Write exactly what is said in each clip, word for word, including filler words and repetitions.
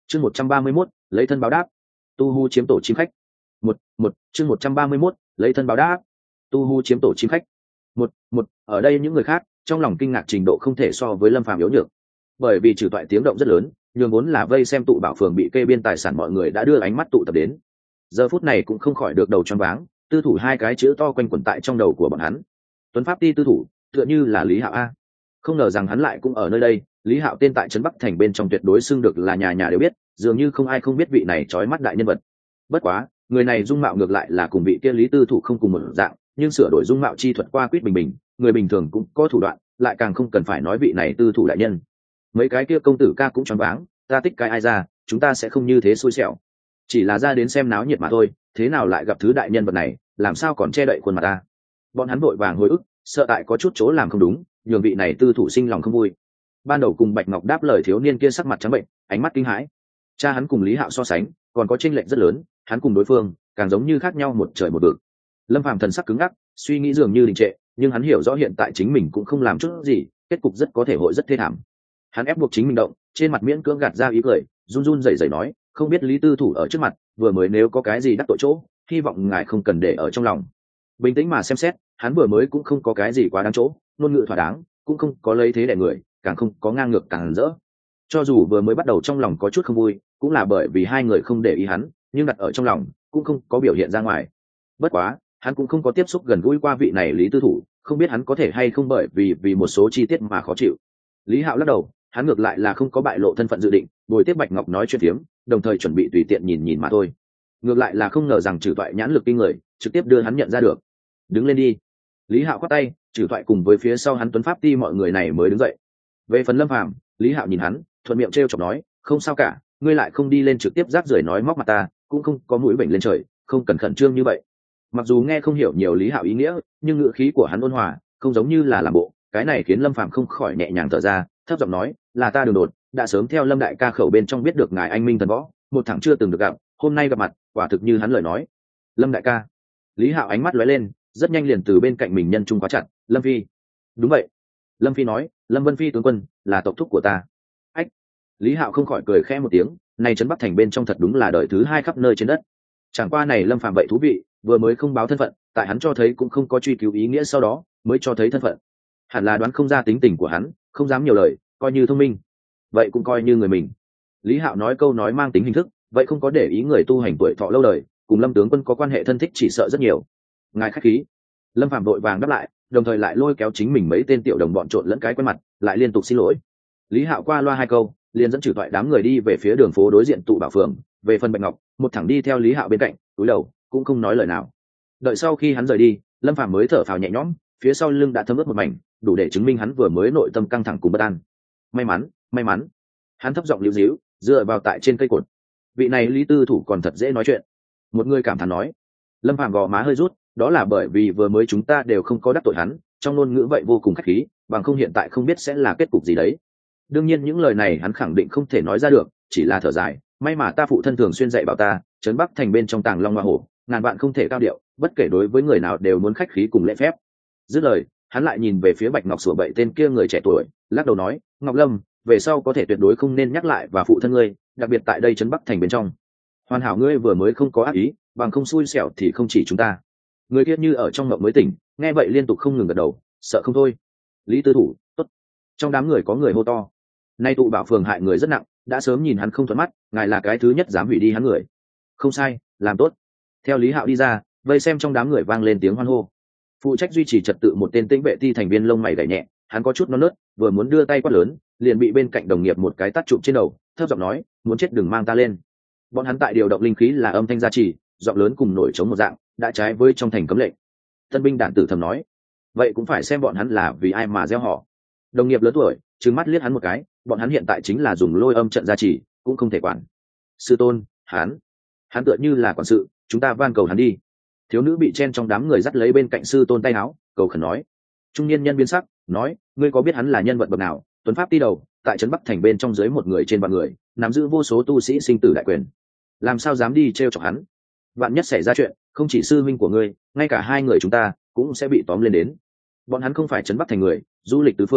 chương một trăm ba mươi mốt lấy thân báo đáp. Tu Hu chiếm tổ chim khách. Một một chương một trăm ba mươi mốt lấy thân báo đáp. Tu Hu chiếm tổ chim khách. Một một ở đây những người khác trong lòng kinh ngạc trình độ không thể so với Lâm Phàm yếu nhược, bởi vì trừ toại tiếng động rất lớn, nhường vốn là vây xem tụ bảo phường bị kê biên tài sản mọi người đã đưa ánh mắt tụ tập đến. Giờ phút này cũng không khỏi được đầu choáng váng, tư thủ hai cái chữ to quanh quẩn tại trong đầu của bọn hắn. Tuấn Pháp Ti tư thủ, tựa như là Lý Hạo a. Không ngờ rằng hắn lại cũng ở nơi đây. Lý Hạo tên tại trấn Bắc Thành bên trong tuyệt đối xưng được là nhà nhà đều biết, dường như không ai không biết vị này trói mắt đại nhân vật. Bất quá, người này dung mạo ngược lại là cùng vị kia Lý tư thủ không cùng một dạng, nhưng sửa đổi dung mạo chi thuật qua quýt bình bình, người bình thường cũng có thủ đoạn, lại càng không cần phải nói vị này tư thủ đại nhân. Mấy cái kia công tử ca cũng choáng váng, ta tích cái ai ra, chúng ta sẽ không như thế xui xẻo. Chỉ là ra đến xem náo nhiệt mà thôi, thế nào lại gặp thứ đại nhân vật này, làm sao còn che đậy khuôn mặt ta. Bọn hắn vội vàng hồi ức, sợ tại có chút chỗ làm không đúng, nhường vị này tư thủ sinh lòng không vui. Ban đầu cùng Bạch Ngọc đáp lời thiếu niên kia sắc mặt trắng bệnh, ánh mắt kinh hãi. Cha hắn cùng Lý Hạo so sánh, còn có chênh lệch rất lớn, hắn cùng đối phương càng giống như khác nhau một trời một vực. Lâm Phàm thần sắc cứng ngắc, suy nghĩ dường như đình trệ, nhưng hắn hiểu rõ hiện tại chính mình cũng không làm chút gì, kết cục rất có thể hội rất thê thảm. Hắn ép buộc chính mình động, trên mặt miễn cưỡng gạt ra ý cười, run run rẩy rẩy nói, không biết Lý tư thủ ở trước mặt, vừa mới nếu có cái gì đắc tội chỗ, hy vọng ngài không cần để ở trong lòng. Bình tĩnh mà xem xét, hắn vừa mới cũng không có cái gì quá đáng chỗ, ngôn ngữ thỏa đáng, cũng không có lấy thế đè người, càng không có ngang ngược càng rỡ. Cho dù vừa mới bắt đầu trong lòng có chút không vui, cũng là bởi vì hai người không để ý hắn, nhưng đặt ở trong lòng cũng không có biểu hiện ra ngoài. Bất quá, hắn cũng không có tiếp xúc gần gũi qua vị này Lý tư thủ, không biết hắn có thể hay không bởi vì vì một số chi tiết mà khó chịu. Lý Hạo lắc đầu, hắn ngược lại là không có bại lộ thân phận dự định, bồi tiếp Bạch Ngọc nói chuyện phiếm, đồng thời chuẩn bị tùy tiện nhìn nhìn mà thôi. Ngược lại là không ngờ rằng trừ toại nhãn lực kinh người, trực tiếp đưa hắn nhận ra được. Đứng lên đi. Lý Hạo khoát tay, trừ toại cùng với phía sau hắn Tuấn Pháp Ti mọi người này mới đứng dậy. Về phần Lâm Phàm, Lý Hạo nhìn hắn, thuận miệng trêu chọc nói, không sao cả, ngươi lại không đi lên trực tiếp rác rưởi nói móc mặt ta, cũng không có mũi bệnh lên trời, không cần khẩn trương như vậy. Mặc dù nghe không hiểu nhiều Lý Hạo ý nghĩa, nhưng ngữ khí của hắn ôn hòa, không giống như là làm bộ, cái này khiến Lâm Phàm không khỏi nhẹ nhàng thở ra, thấp giọng nói, là ta đường đột, đã sớm theo Lâm đại ca khẩu bên trong biết được ngài anh minh thần võ, một thằng chưa từng được gặp, hôm nay gặp mặt, quả thực như hắn lời nói. Lâm đại ca. Lý Hạo ánh mắt lóe lên, rất nhanh liền từ bên cạnh mình nhân trung quá chặt, Lâm Phi. Đúng vậy. Lâm Phi nói, Lâm Vân Phi tướng quân là tộc thúc của ta. Ách. Lý Hạo không khỏi cười khẽ một tiếng, này trấn Bắc Thành bên trong thật đúng là đời thứ hai khắp nơi trên đất. Chẳng qua này Lâm Phàm vậy thú vị, vừa mới không báo thân phận, tại hắn cho thấy cũng không có truy cứu ý nghĩa, sau đó mới cho thấy thân phận. Hẳn là đoán không ra tính tình của hắn, không dám nhiều lời, coi như thông minh, vậy cũng coi như người mình. Lý Hạo nói câu nói mang tính hình thức, vậy không có để ý người tu hành tuổi thọ lâu đời, cùng Lâm tướng quân có quan hệ thân thích chỉ sợ rất nhiều. Ngài khách khí. Lâm Phàm vội vàng đáp lại, đồng thời lại lôi kéo chính mình mấy tên tiểu đồng bọn trộn lẫn cái quen mặt, lại liên tục xin lỗi. Lý Hạo qua loa hai câu, liền dẫn trừ toại đám người đi về phía đường phố đối diện tụ bảo phường. Về phần Bạch Ngọc, một thẳng đi theo Lý Hạo bên cạnh, cúi đầu cũng không nói lời nào. Đợi sau khi hắn rời đi, Lâm Phàm mới thở phào nhẹ nhõm, phía sau lưng đã thấm ướt một mảnh, đủ để chứng minh hắn vừa mới nội tâm căng thẳng cùng bất an. May mắn, may mắn. Hắn thấp giọng liễu díu, dựa vào tại trên cây cột. Vị này Lý tư thủ còn thật dễ nói chuyện. Một người cảm thán nói. Lâm Phàm gò má hơi rút, đó là bởi vì vừa mới chúng ta đều không có đắc tội hắn, trong ngôn ngữ vậy vô cùng khách khí, bằng không hiện tại không biết sẽ là kết cục gì đấy. Đương nhiên những lời này hắn khẳng định không thể nói ra được, chỉ là thở dài, may mà ta phụ thân thường xuyên dạy bảo ta, trấn Bắc Thành bên trong tàng long hoa hổ, ngàn vạn không thể cao điệu, bất kể đối với người nào đều muốn khách khí cùng lễ phép. Dứt lời, hắn lại nhìn về phía Bạch Ngọc sủa bậy tên kia người trẻ tuổi, lắc đầu nói, Ngọc Lâm, về sau có thể tuyệt đối không nên nhắc lại và phụ thân ngươi, đặc biệt tại đây trấn Bắc Thành bên trong. Hoàn hảo ngươi vừa mới không có ác ý, bằng không xui xẻo thì không chỉ chúng ta. Người kia như ở trong ngộng mới tỉnh, nghe vậy liên tục không ngừng gật đầu, sợ không thôi. Lý tư thủ, tốt. Trong đám người có người hô to. Nay tụ bảo phường hại người rất nặng, đã sớm nhìn hắn không thuận mắt, ngài là cái thứ nhất dám hủy đi hắn người. Không sai, làm tốt. Theo Lý Hạo đi ra, vây xem trong đám người vang lên tiếng hoan hô. Phụ trách duy trì trật tự một tên tĩnh vệ ti thành viên lông mày gảy nhẹ, hắn có chút non nớt, vừa muốn đưa tay quát lớn, liền bị bên cạnh đồng nghiệp một cái tát chụp trên đầu, thấp giọng nói, muốn chết đừng mang ta lên. Bọn hắn tại điều động linh khí là âm thanh gia trì, giọng lớn cùng nổi trống một dạng, đã trái với trong thành cấm lệnh. Tân binh đản tử thầm nói, vậy cũng phải xem bọn hắn là vì ai mà gieo họ. Đồng nghiệp lớn tuổi trừng mắt liếc hắn một cái, bọn hắn hiện tại chính là dùng lôi âm trận gia trì, cũng không thể quản. Sư tôn, hắn hắn tựa như là quản sự, chúng ta van cầu hắn đi. Thiếu nữ bị chen trong đám người dắt lấy bên cạnh sư tôn tay áo, cầu khẩn nói. Trung niên nhân biến sắc, nói, ngươi có biết hắn là nhân vật bậc nào? Tuấn Pháp Ti đầu, tại trấn Bắc Thành bên trong dưới một người trên vạn người, nắm giữ vô số tu sĩ sinh tử đại quyền, làm sao dám đi trêu chọc hắn? Vạn nhất xảy ra chuyện, không chỉ sư huynh của ngươi, ngay cả hai người chúng ta cũng sẽ bị tóm lên đến. Bọn hắn không phải trấn Bắc Thành người, du lịch tứ phương,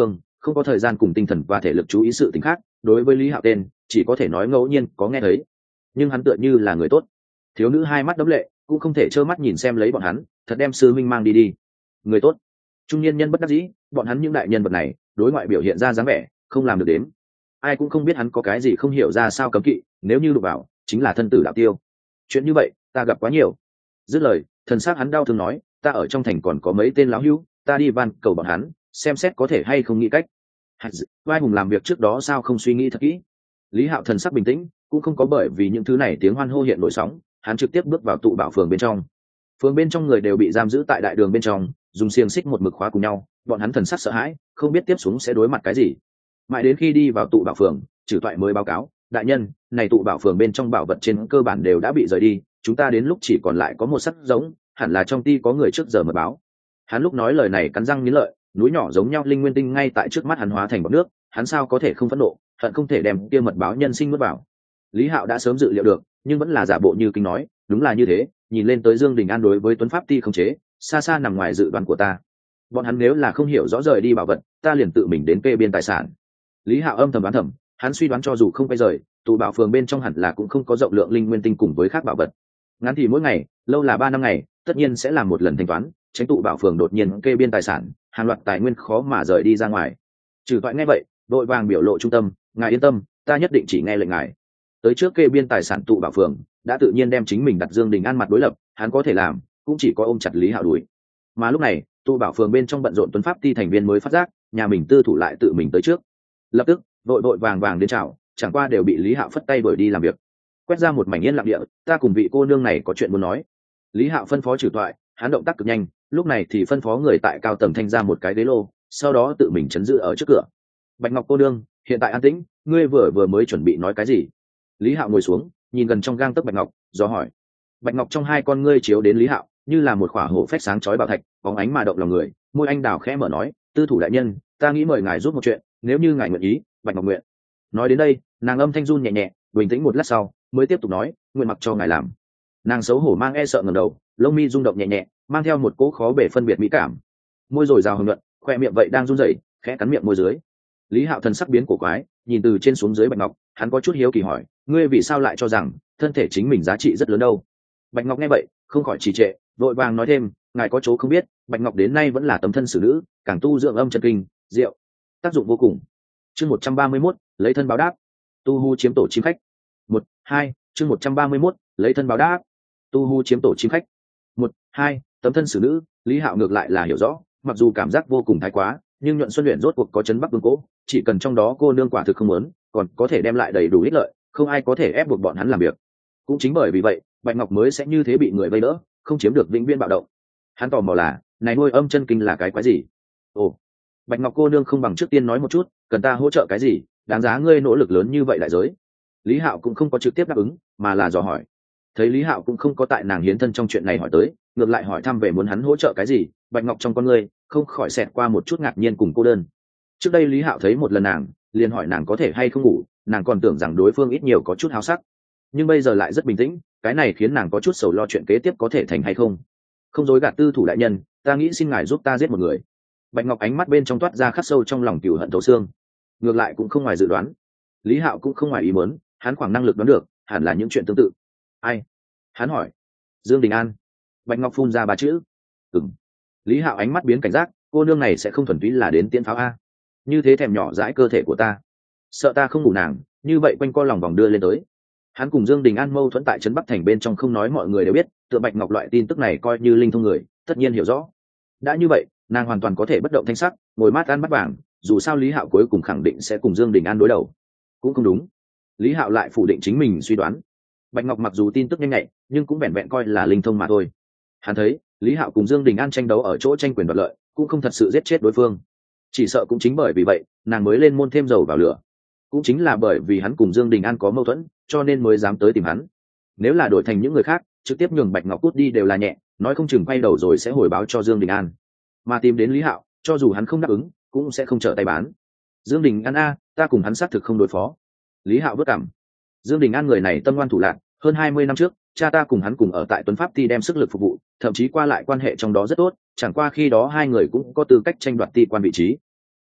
không có thời gian cùng tinh thần và thể lực chú ý sự tình khác, đối với Lý Hạo tên chỉ có thể nói ngẫu nhiên có nghe thấy. Nhưng hắn tựa như là người tốt. Thiếu nữ hai mắt đẫm lệ, cũng không thể trơ mắt nhìn xem lấy bọn hắn, thật đem sư minh mang đi đi. Người tốt. Trung niên nhân bất đắc dĩ, bọn hắn những đại nhân vật này, đối ngoại biểu hiện ra dáng vẻ, không làm được đến. Ai cũng không biết hắn có cái gì không hiểu ra sao cấm kỵ, nếu như đụng vào, chính là thân tử đạo tiêu. Chuyện như vậy, ta gặp quá nhiều. Dứt lời, thần sắc hắn đau thương nói, ta ở trong thành còn có mấy tên lão hữu, ta đi van cầu bọn hắn, xem xét có thể hay không nghĩ cách. Vai hùng làm việc trước đó sao không suy nghĩ thật kỹ. Lý Hạo thần sắc bình tĩnh, cũng không có bởi vì những thứ này tiếng hoan hô hiện nổi sóng, hắn trực tiếp bước vào tụ bảo phường bên trong. Phường bên trong người đều bị giam giữ tại đại đường bên trong, dùng xiềng xích một mực khóa cùng nhau, bọn hắn thần sắc sợ hãi, không biết tiếp xuống sẽ đối mặt cái gì. Mãi đến khi đi vào tụ bảo phường, Trử Toại mới báo cáo, đại nhân, này tụ bảo phường bên trong bảo vật trên cơ bản đều đã bị rời đi, chúng ta đến lúc chỉ còn lại có một sắc giống, hẳn là trong ty có người trước giờ mật báo. Hắn lúc nói lời này cắn răng nghiến lợi, núi nhỏ giống nhau linh nguyên tinh ngay tại trước mắt hắn hóa thành bọt nước, hắn sao có thể không phẫn nộ, hận không thể đem kia mật báo nhân sinh nuốt vào. Lý Hạo đã sớm dự liệu được, nhưng vẫn là giả bộ như kinh nói, đúng là như thế, nhìn lên tới Dương Đình An đối với Tuấn Pháp Ti không chế, xa xa nằm ngoài dự đoán của ta. Bọn hắn nếu là không hiểu rõ rời đi bảo vật, ta liền tự mình đến kê biên tài sản. Lý Hạo âm thầm đoán thầm, hắn suy đoán cho dù không quay rời, tụ bảo phường bên trong hẳn là cũng không có rộng lượng linh nguyên tinh cùng với khác bảo vật. Ngắn thì mỗi ngày, lâu là ba năm ngày, tất nhiên sẽ làm một lần thanh toán, tránh tụ bảo phường đột nhiên kê biên tài sản, hàng loạt tài nguyên khó mà rời đi ra ngoài. Trừ Toại nghe vậy, đội vàng biểu lộ trung tâm, ngài yên tâm, ta nhất định chỉ nghe lệnh ngài. Tới trước kê biên tài sản tụ bảo phường, đã tự nhiên đem chính mình đặt Dương Đình An mặt đối lập, hắn có thể làm, cũng chỉ có ôm chặt Lý Hạo đuổi. Mà lúc này, tụ bảo phường bên trong bận rộn Tuấn Pháp Ti thành viên mới phát giác, nhà mình tư thủ lại tự mình tới trước. Lập tức, vội vội vàng vàng đến chào, chẳng qua đều bị Lý Hạo phất tay đuổi đi làm việc. Quét ra một mảnh yên lặng địa, ta cùng vị cô nương này có chuyện muốn nói. Lý Hạo phân phó Trừ Toại, hắn động tác cực nhanh, lúc này thì phân phó người tại cao tầng thanh ra một cái ghế lô, sau đó tự mình chấn giữ ở trước cửa. Bạch Ngọc cô nương, hiện tại an tĩnh, ngươi vừa vừa mới chuẩn bị nói cái gì? Lý Hạo ngồi xuống, nhìn gần trong gang tấc Bạch Ngọc, do hỏi. Bạch Ngọc trong hai con ngươi chiếu đến Lý Hạo, như là một khỏa hổ phách sáng chói bảo thạch, bóng ánh mà động lòng người. Môi anh đào khẽ mở nói, tư thủ đại nhân, ta nghĩ mời ngài giúp một chuyện, nếu như ngài nguyện ý. Bạch Ngọc nguyện. Nói đến đây, nàng âm thanh run nhẹ nhẹ, bình tĩnh một lát sau, mới tiếp tục nói, nguyện mặc cho ngài làm. Nàng xấu hổ mang e sợ ngẩng đầu, lông mi rung động nhẹ nhẹ, mang theo một cỗ khó bể phân biệt mỹ cảm. Môi rồi rào hồng nhuận, khoe miệng vậy đang run rẩy, khẽ cắn miệng môi dưới. Lý Hạo thần sắc biến cổ quái, nhìn từ trên xuống dưới Bạch Ngọc, hắn có chút hiếu kỳ hỏi, ngươi vì sao lại cho rằng thân thể chính mình giá trị rất lớn đâu? Bạch Ngọc nghe vậy, không khỏi trì trệ, vội vàng nói thêm, ngài có chỗ không biết, Bạch Ngọc đến nay vẫn là tấm thân xử nữ, càng tu dưỡng âm chân kinh, diệu, tác dụng vô cùng. Chương một trăm ba mươi mốt, lấy thân báo đáp. Tu Hu chiếm tổ chim khách. Một, hai, chương một trăm ba mươi mốt, lấy thân báo đáp. Tu Hu chiếm tổ chim khách. Một, hai, tấm thân xử nữ, Lý Hạo ngược lại là hiểu rõ, mặc dù cảm giác vô cùng thái quá, nhưng nhuận xuân luyện rốt cuộc có chấn bắc vương cố, chỉ cần trong đó cô nương quả thực không muốn, còn có thể đem lại đầy đủ ích lợi, không ai có thể ép buộc bọn hắn làm việc. Cũng chính bởi vì vậy, Bạch Ngọc mới sẽ như thế bị người vây đỡ, không chiếm được vĩnh viễn bạo động. Hắn tò mò là, này nuôi âm chân kinh là cái quái gì? Ồ, Bạch Ngọc cô nương không bằng trước tiên nói một chút, cần ta hỗ trợ cái gì, đáng giá ngươi nỗ lực lớn như vậy đại giới. Lý Hạo cũng không có trực tiếp đáp ứng, mà là dò hỏi. Thấy Lý Hạo cũng không có tại nàng hiến thân trong chuyện này hỏi tới, ngược lại hỏi thăm về muốn hắn hỗ trợ cái gì, Bạch Ngọc trong con ngươi không khỏi xẹt qua một chút ngạc nhiên cùng cô đơn. Trước đây Lý Hạo thấy một lần nàng, liền hỏi nàng có thể hay không ngủ, nàng còn tưởng rằng đối phương ít nhiều có chút háo sắc, nhưng bây giờ lại rất bình tĩnh, cái này khiến nàng có chút sầu lo chuyện kế tiếp có thể thành hay không. Không dối gạt tư thủ đại nhân, ta nghĩ xin ngài giúp ta giết một người. Bạch Ngọc ánh mắt bên trong toát ra khắc sâu trong lòng cừu hận thấu xương. Ngược lại cũng không ngoài dự đoán, Lý Hạo cũng không ngoài ý muốn, hắn khoảng năng lực đoán được, hẳn là những chuyện tương tự. Ai? Hắn hỏi. Dương Đình An. Bạch Ngọc phun ra ba chữ. Ừm. Lý Hạo ánh mắt biến cảnh giác, cô nương này sẽ không thuần túy là đến tiễn pháo a? Như thế thèm nhỏ dãi cơ thể của ta, sợ ta không ngủ nàng, như vậy quanh co lòng vòng đưa lên tới. Hắn cùng Dương Đình An mâu thuẫn tại trấn Bắc thành bên trong không nói mọi người đều biết, tựa Bạch Ngọc loại tin tức này coi như linh thông người, tất nhiên hiểu rõ. Đã như vậy, nàng hoàn toàn có thể bất động thanh sắc, ngồi mát ăn bát vàng, dù sao Lý Hạo cuối cùng khẳng định sẽ cùng Dương Đình An đối đầu. Cũng không đúng. Lý Hạo lại phủ định chính mình suy đoán. Bạch Ngọc mặc dù tin tức nhanh nhạy, nhưng cũng vẹn vẹn coi là linh thông mà thôi. Hắn thấy, Lý Hạo cùng Dương Đình An tranh đấu ở chỗ tranh quyền đoạt lợi, cũng không thật sự giết chết đối phương. Chỉ sợ cũng chính bởi vì vậy, nàng mới lên môn thêm dầu vào lửa. Cũng chính là bởi vì hắn cùng Dương Đình An có mâu thuẫn, cho nên mới dám tới tìm hắn. Nếu là đổi thành những người khác, trực tiếp nhường Bạch Ngọc cút đi đều là nhẹ, nói không chừng quay đầu rồi sẽ hồi báo cho Dương Đình An. Mà tìm đến Lý Hạo, cho dù hắn không đáp ứng, cũng sẽ không trở tay bán. Dương Đình An a, ta cùng hắn xác thực không đối phó. Lý Hạo vất cảm. Dương Đình An người này tâm ngoan thủ lạn, hơn hai mươi năm trước, cha ta cùng hắn cùng ở tại Tuấn Pháp Ti đem sức lực phục vụ, thậm chí qua lại quan hệ trong đó rất tốt, chẳng qua khi đó hai người cũng có tư cách tranh đoạt ti quan vị trí.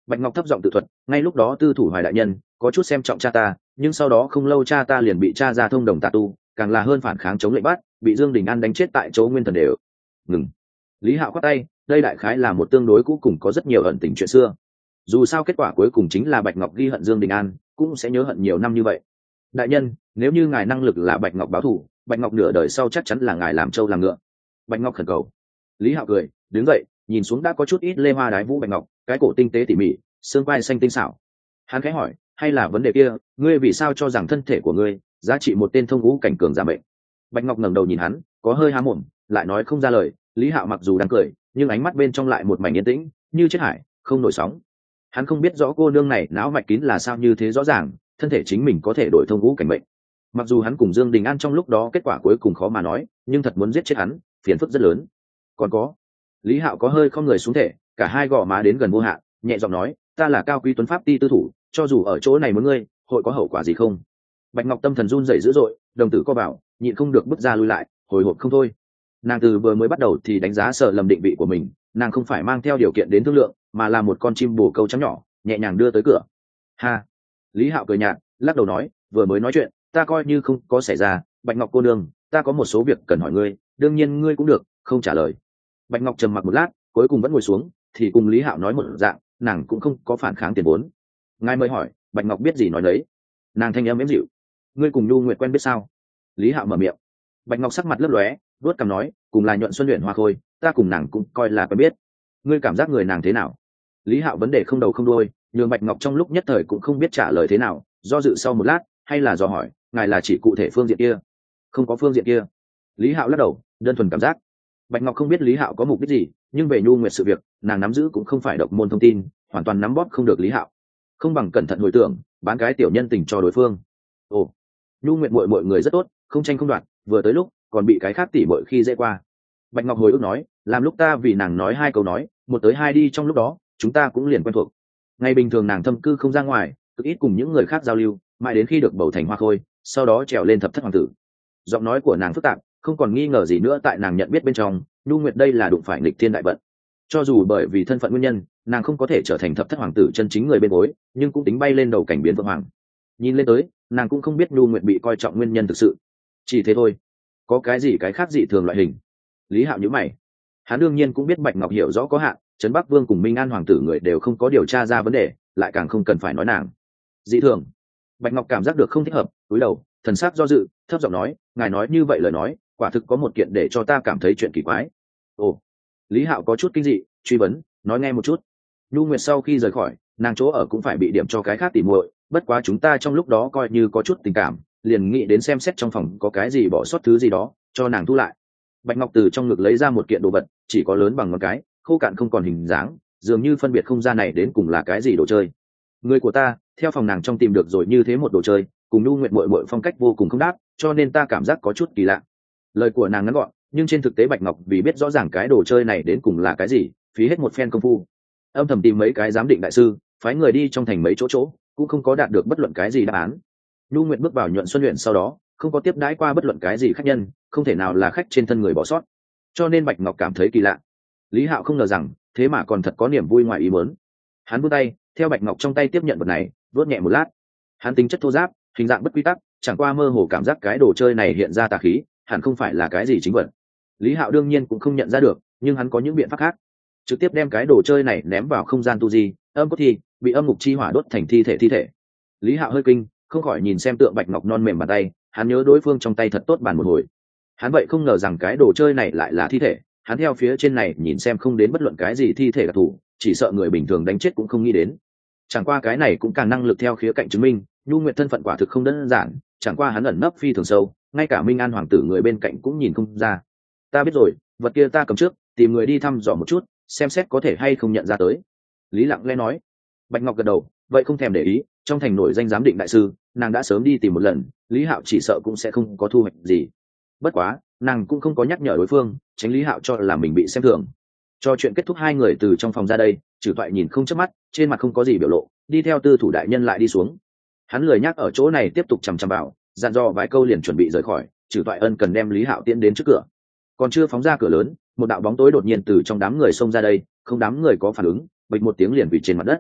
Bạch Ngọc thấp giọng tự thuật, ngay lúc đó tư thủ hoài đại nhân có chút xem trọng cha ta, nhưng sau đó không lâu cha ta liền bị cha ra thông đồng tà tu, càng là hơn phản kháng chống lệnh bắt, bị Dương Đình An đánh chết tại chỗ nguyên thần đều. Ngừng. Lý Hạo khoát tay, đây đại khái là một tương đối cũ cùng có rất nhiều ẩn tình chuyện xưa. Dù sao kết quả cuối cùng chính là Bạch Ngọc ghi hận Dương Đình An, cũng sẽ nhớ hận nhiều năm như vậy. Đại nhân, nếu như ngài năng lực là Bạch Ngọc báo thù, Bạch Ngọc nửa đời sau chắc chắn là ngài làm trâu làm ngựa. Bạch Ngọc khẩn cầu. Lý Hạo cười, đứng dậy, nhìn xuống đã có chút ít lê hoa đái vũ Bạch Ngọc, cái cổ tinh tế tỉ mỉ, xương quai xanh tinh xảo. Hắn khẽ hỏi, hay là vấn đề kia, ngươi vì sao cho rằng thân thể của ngươi giá trị một tên thông ngũ cảnh cường giả bệnh? Bạch Ngọc ngẩng đầu nhìn hắn, có hơi há mồm, lại nói không ra lời. Lý Hạo mặc dù đang cười, nhưng ánh mắt bên trong lại một mảnh yên tĩnh, như chết hải, không nổi sóng. Hắn không biết rõ cô nương này não mạch kín là sao như thế rõ ràng, thân thể chính mình có thể đổi thông ngũ cảnh bệnh. Mặc dù hắn cùng Dương Đình An trong lúc đó kết quả cuối cùng khó mà nói, nhưng thật muốn giết chết hắn, phiền phức rất lớn. Còn có, Lý Hạo có hơi không người xuống thể, cả hai gò má đến gần vô hạn, nhẹ giọng nói, ta là Cao Quý Tuấn Pháp ti tư thủ, cho dù ở chỗ này muốn ngươi, hội có hậu quả gì không? Bạch Ngọc tâm thần run rẩy dữ dội, đồng tử co vào, nhịn không được bước ra lui lại, hồi hộp không thôi. Nàng từ vừa mới bắt đầu thì đánh giá sợ lầm định vị của mình, nàng không phải mang theo điều kiện đến thương lượng, mà là một con chim bồ câu trắng nhỏ, nhẹ nhàng đưa tới cửa. Ha. Lý Hạo cười nhạt, lắc đầu nói, vừa mới nói chuyện, ta coi như không có xảy ra. Bạch Ngọc cô nương, ta có một số việc cần hỏi ngươi, đương nhiên ngươi cũng được không trả lời. Bạch Ngọc trầm mặc một lát, cuối cùng vẫn ngồi xuống, thì cùng Lý Hạo nói một dạng, nàng cũng không có phản kháng tiền vốn. Ngài mới hỏi, Bạch Ngọc biết gì nói đấy. Nàng thanh âm êm dịu, ngươi cùng Nhu Nguyệt quen biết sao? Lý Hạo mở miệng. Bạch Ngọc sắc mặt lấp lóe, vuốt cằm nói, cùng là Nhuận Xuân luyện hoa khôi, ta cùng nàng cũng coi là quen biết. Ngươi cảm giác người nàng thế nào? Lý Hạo vấn đề không đầu không đuôi, nhường Bạch Ngọc trong lúc nhất thời cũng không biết trả lời thế nào, do dự sau một lát, hay là do hỏi, ngài là chỉ cụ thể phương diện kia? Không có phương diện kia. Lý Hạo lắc đầu, đơn thuần cảm giác. Bạch Ngọc không biết Lý Hạo có mục đích gì, nhưng về Nhu Nguyệt sự việc, nàng nắm giữ cũng không phải độc môn thông tin, hoàn toàn nắm bóp không được Lý Hạo. Không bằng cẩn thận hồi tưởng, bán cái tiểu nhân tình cho đối phương. Ồ, Nhu Nguyệt muội muội người rất tốt, không tranh không đoạt, vừa tới lúc còn bị cái khác tỉ muội khi dễ qua. Bạch Ngọc hồi ức nói, làm lúc ta vì nàng nói hai câu nói, một tới hai đi trong lúc đó, chúng ta cũng liền quen thuộc. Ngày bình thường nàng thâm cư không ra ngoài, cực ít cùng những người khác giao lưu, mãi đến khi được bầu thành hoa khôi, sau đó trèo lên thập thất hoàng tử. Giọng nói của nàng phức tạp, không còn nghi ngờ gì nữa tại nàng nhận biết bên trong, Nhu Nguyệt đây là đụng phải nghịch thiên đại vận. Cho dù bởi vì thân phận nguyên nhân, nàng không có thể trở thành thập thất hoàng tử chân chính người bên gối, nhưng cũng tính bay lên đầu cảnh biến vượng hoàng. Nhìn lên tới, nàng cũng không biết Nhu Nguyệt bị coi trọng nguyên nhân thực sự. Chỉ thế thôi. Có cái gì cái khác dị thường loại hình? Lý Hạo nhíu mày. Hắn đương nhiên cũng biết Bạch Ngọc hiểu rõ có hạn, Trấn Bắc Vương cùng Minh An hoàng tử người đều không có điều tra ra vấn đề, lại càng không cần phải nói nàng. Dị thường. Bạch Ngọc cảm giác được không thích hợp, cúi đầu, thần sắc do dự, thấp giọng nói, ngài nói như vậy lời nói, quả thực có một kiện để cho ta cảm thấy chuyện kỳ quái. Ồ. Lý Hạo có chút kinh dị, truy vấn, nói nghe một chút. Nhu Nguyệt sau khi rời khỏi, nàng chỗ ở cũng phải bị điểm cho cái khác tỉ muội, bất quá chúng ta trong lúc đó coi như có chút tình cảm, liền nghĩ đến xem xét trong phòng có cái gì bỏ sót thứ gì đó, cho nàng thu lại. Bạch Ngọc từ trong ngực lấy ra một kiện đồ vật, chỉ có lớn bằng ngón cái, khô cạn không còn hình dáng, dường như phân biệt không ra này đến cùng là cái gì đồ chơi. Người của ta, theo phòng nàng trong tìm được rồi như thế một đồ chơi, cùng Nhu Nguyệt muội muội phong cách vô cùng không đáp, cho nên ta cảm giác có chút kỳ lạ. Lời của nàng ngắn gọn, nhưng trên thực tế Bạch Ngọc vì biết rõ ràng cái đồ chơi này đến cùng là cái gì, phí hết một phen công phu, âm thầm tìm mấy cái giám định đại sư, phái người đi trong thành mấy chỗ chỗ, cũng không có đạt được bất luận cái gì đáp án. Nhu Nguyệt bước vào Nhuận Xuân Luyện sau đó, không có tiếp đãi qua bất luận cái gì khách nhân, không thể nào là khách trên thân người bỏ sót, cho nên Bạch Ngọc cảm thấy kỳ lạ. Lý Hạo không ngờ rằng, thế mà còn thật có niềm vui ngoài ý muốn. Hắn vươn tay, theo Bạch Ngọc trong tay tiếp nhận vật này, vuốt nhẹ một lát. Hắn tính chất thô ráp, hình dạng bất quy tắc, chẳng qua mơ hồ cảm giác cái đồ chơi này hiện ra tà khí, hẳn không phải là cái gì chính vật. Lý Hạo đương nhiên cũng không nhận ra được, nhưng hắn có những biện pháp khác. Trực tiếp đem cái đồ chơi này ném vào không gian tu di, âm cốt thi, bị âm ngục chi hỏa đốt thành thi thể thi thể. Lý Hạo hơi kinh, không khỏi nhìn xem tượng Bạch Ngọc non mềm bàn tay, hắn nhớ đối phương trong tay thật tốt bàn một hồi. Hắn vậy không ngờ rằng cái đồ chơi này lại là thi thể, hắn theo phía trên này nhìn xem không đến bất luận cái gì thi thể đặc thù, chỉ sợ người bình thường đánh chết cũng không nghĩ đến. Chẳng qua cái này cũng càng năng lực theo khía cạnh chứng minh, Nhu Nguyệt thân phận quả thực không đơn giản, chẳng qua hắn ẩn nấp phi thường sâu, ngay cả Minh An hoàng tử người bên cạnh cũng nhìn không ra. Ta biết rồi, vật kia ta cầm trước, tìm người đi thăm dò một chút, xem xét có thể hay không nhận ra tới. Lý Lặng lẽ nói. Bạch Ngọc gật đầu, vậy không thèm để ý, trong thành nổi danh giám định đại sư, nàng đã sớm đi tìm một lần, Lý Hạo chỉ sợ cũng sẽ không có thu hoạch gì. Bất quá, nàng cũng không có nhắc nhở đối phương, tránh Lý Hạo cho là mình bị xem thường. Cho chuyện kết thúc, hai người từ trong phòng ra đây, Trử Toại nhìn không chớp mắt, trên mặt không có gì biểu lộ, đi theo Tư thủ đại nhân lại đi xuống. Hắn lười nhắc ở chỗ này tiếp tục chằm chằm vào, dặn dò vài câu liền chuẩn bị rời khỏi. Trử Toại ân cần đem Lý Hạo tiễn đến trước cửa. Còn chưa phóng ra cửa lớn, một đạo bóng tối đột nhiên từ trong đám người xông ra đây, không đám người có phản ứng, bịch một tiếng liền quỳ trên mặt đất.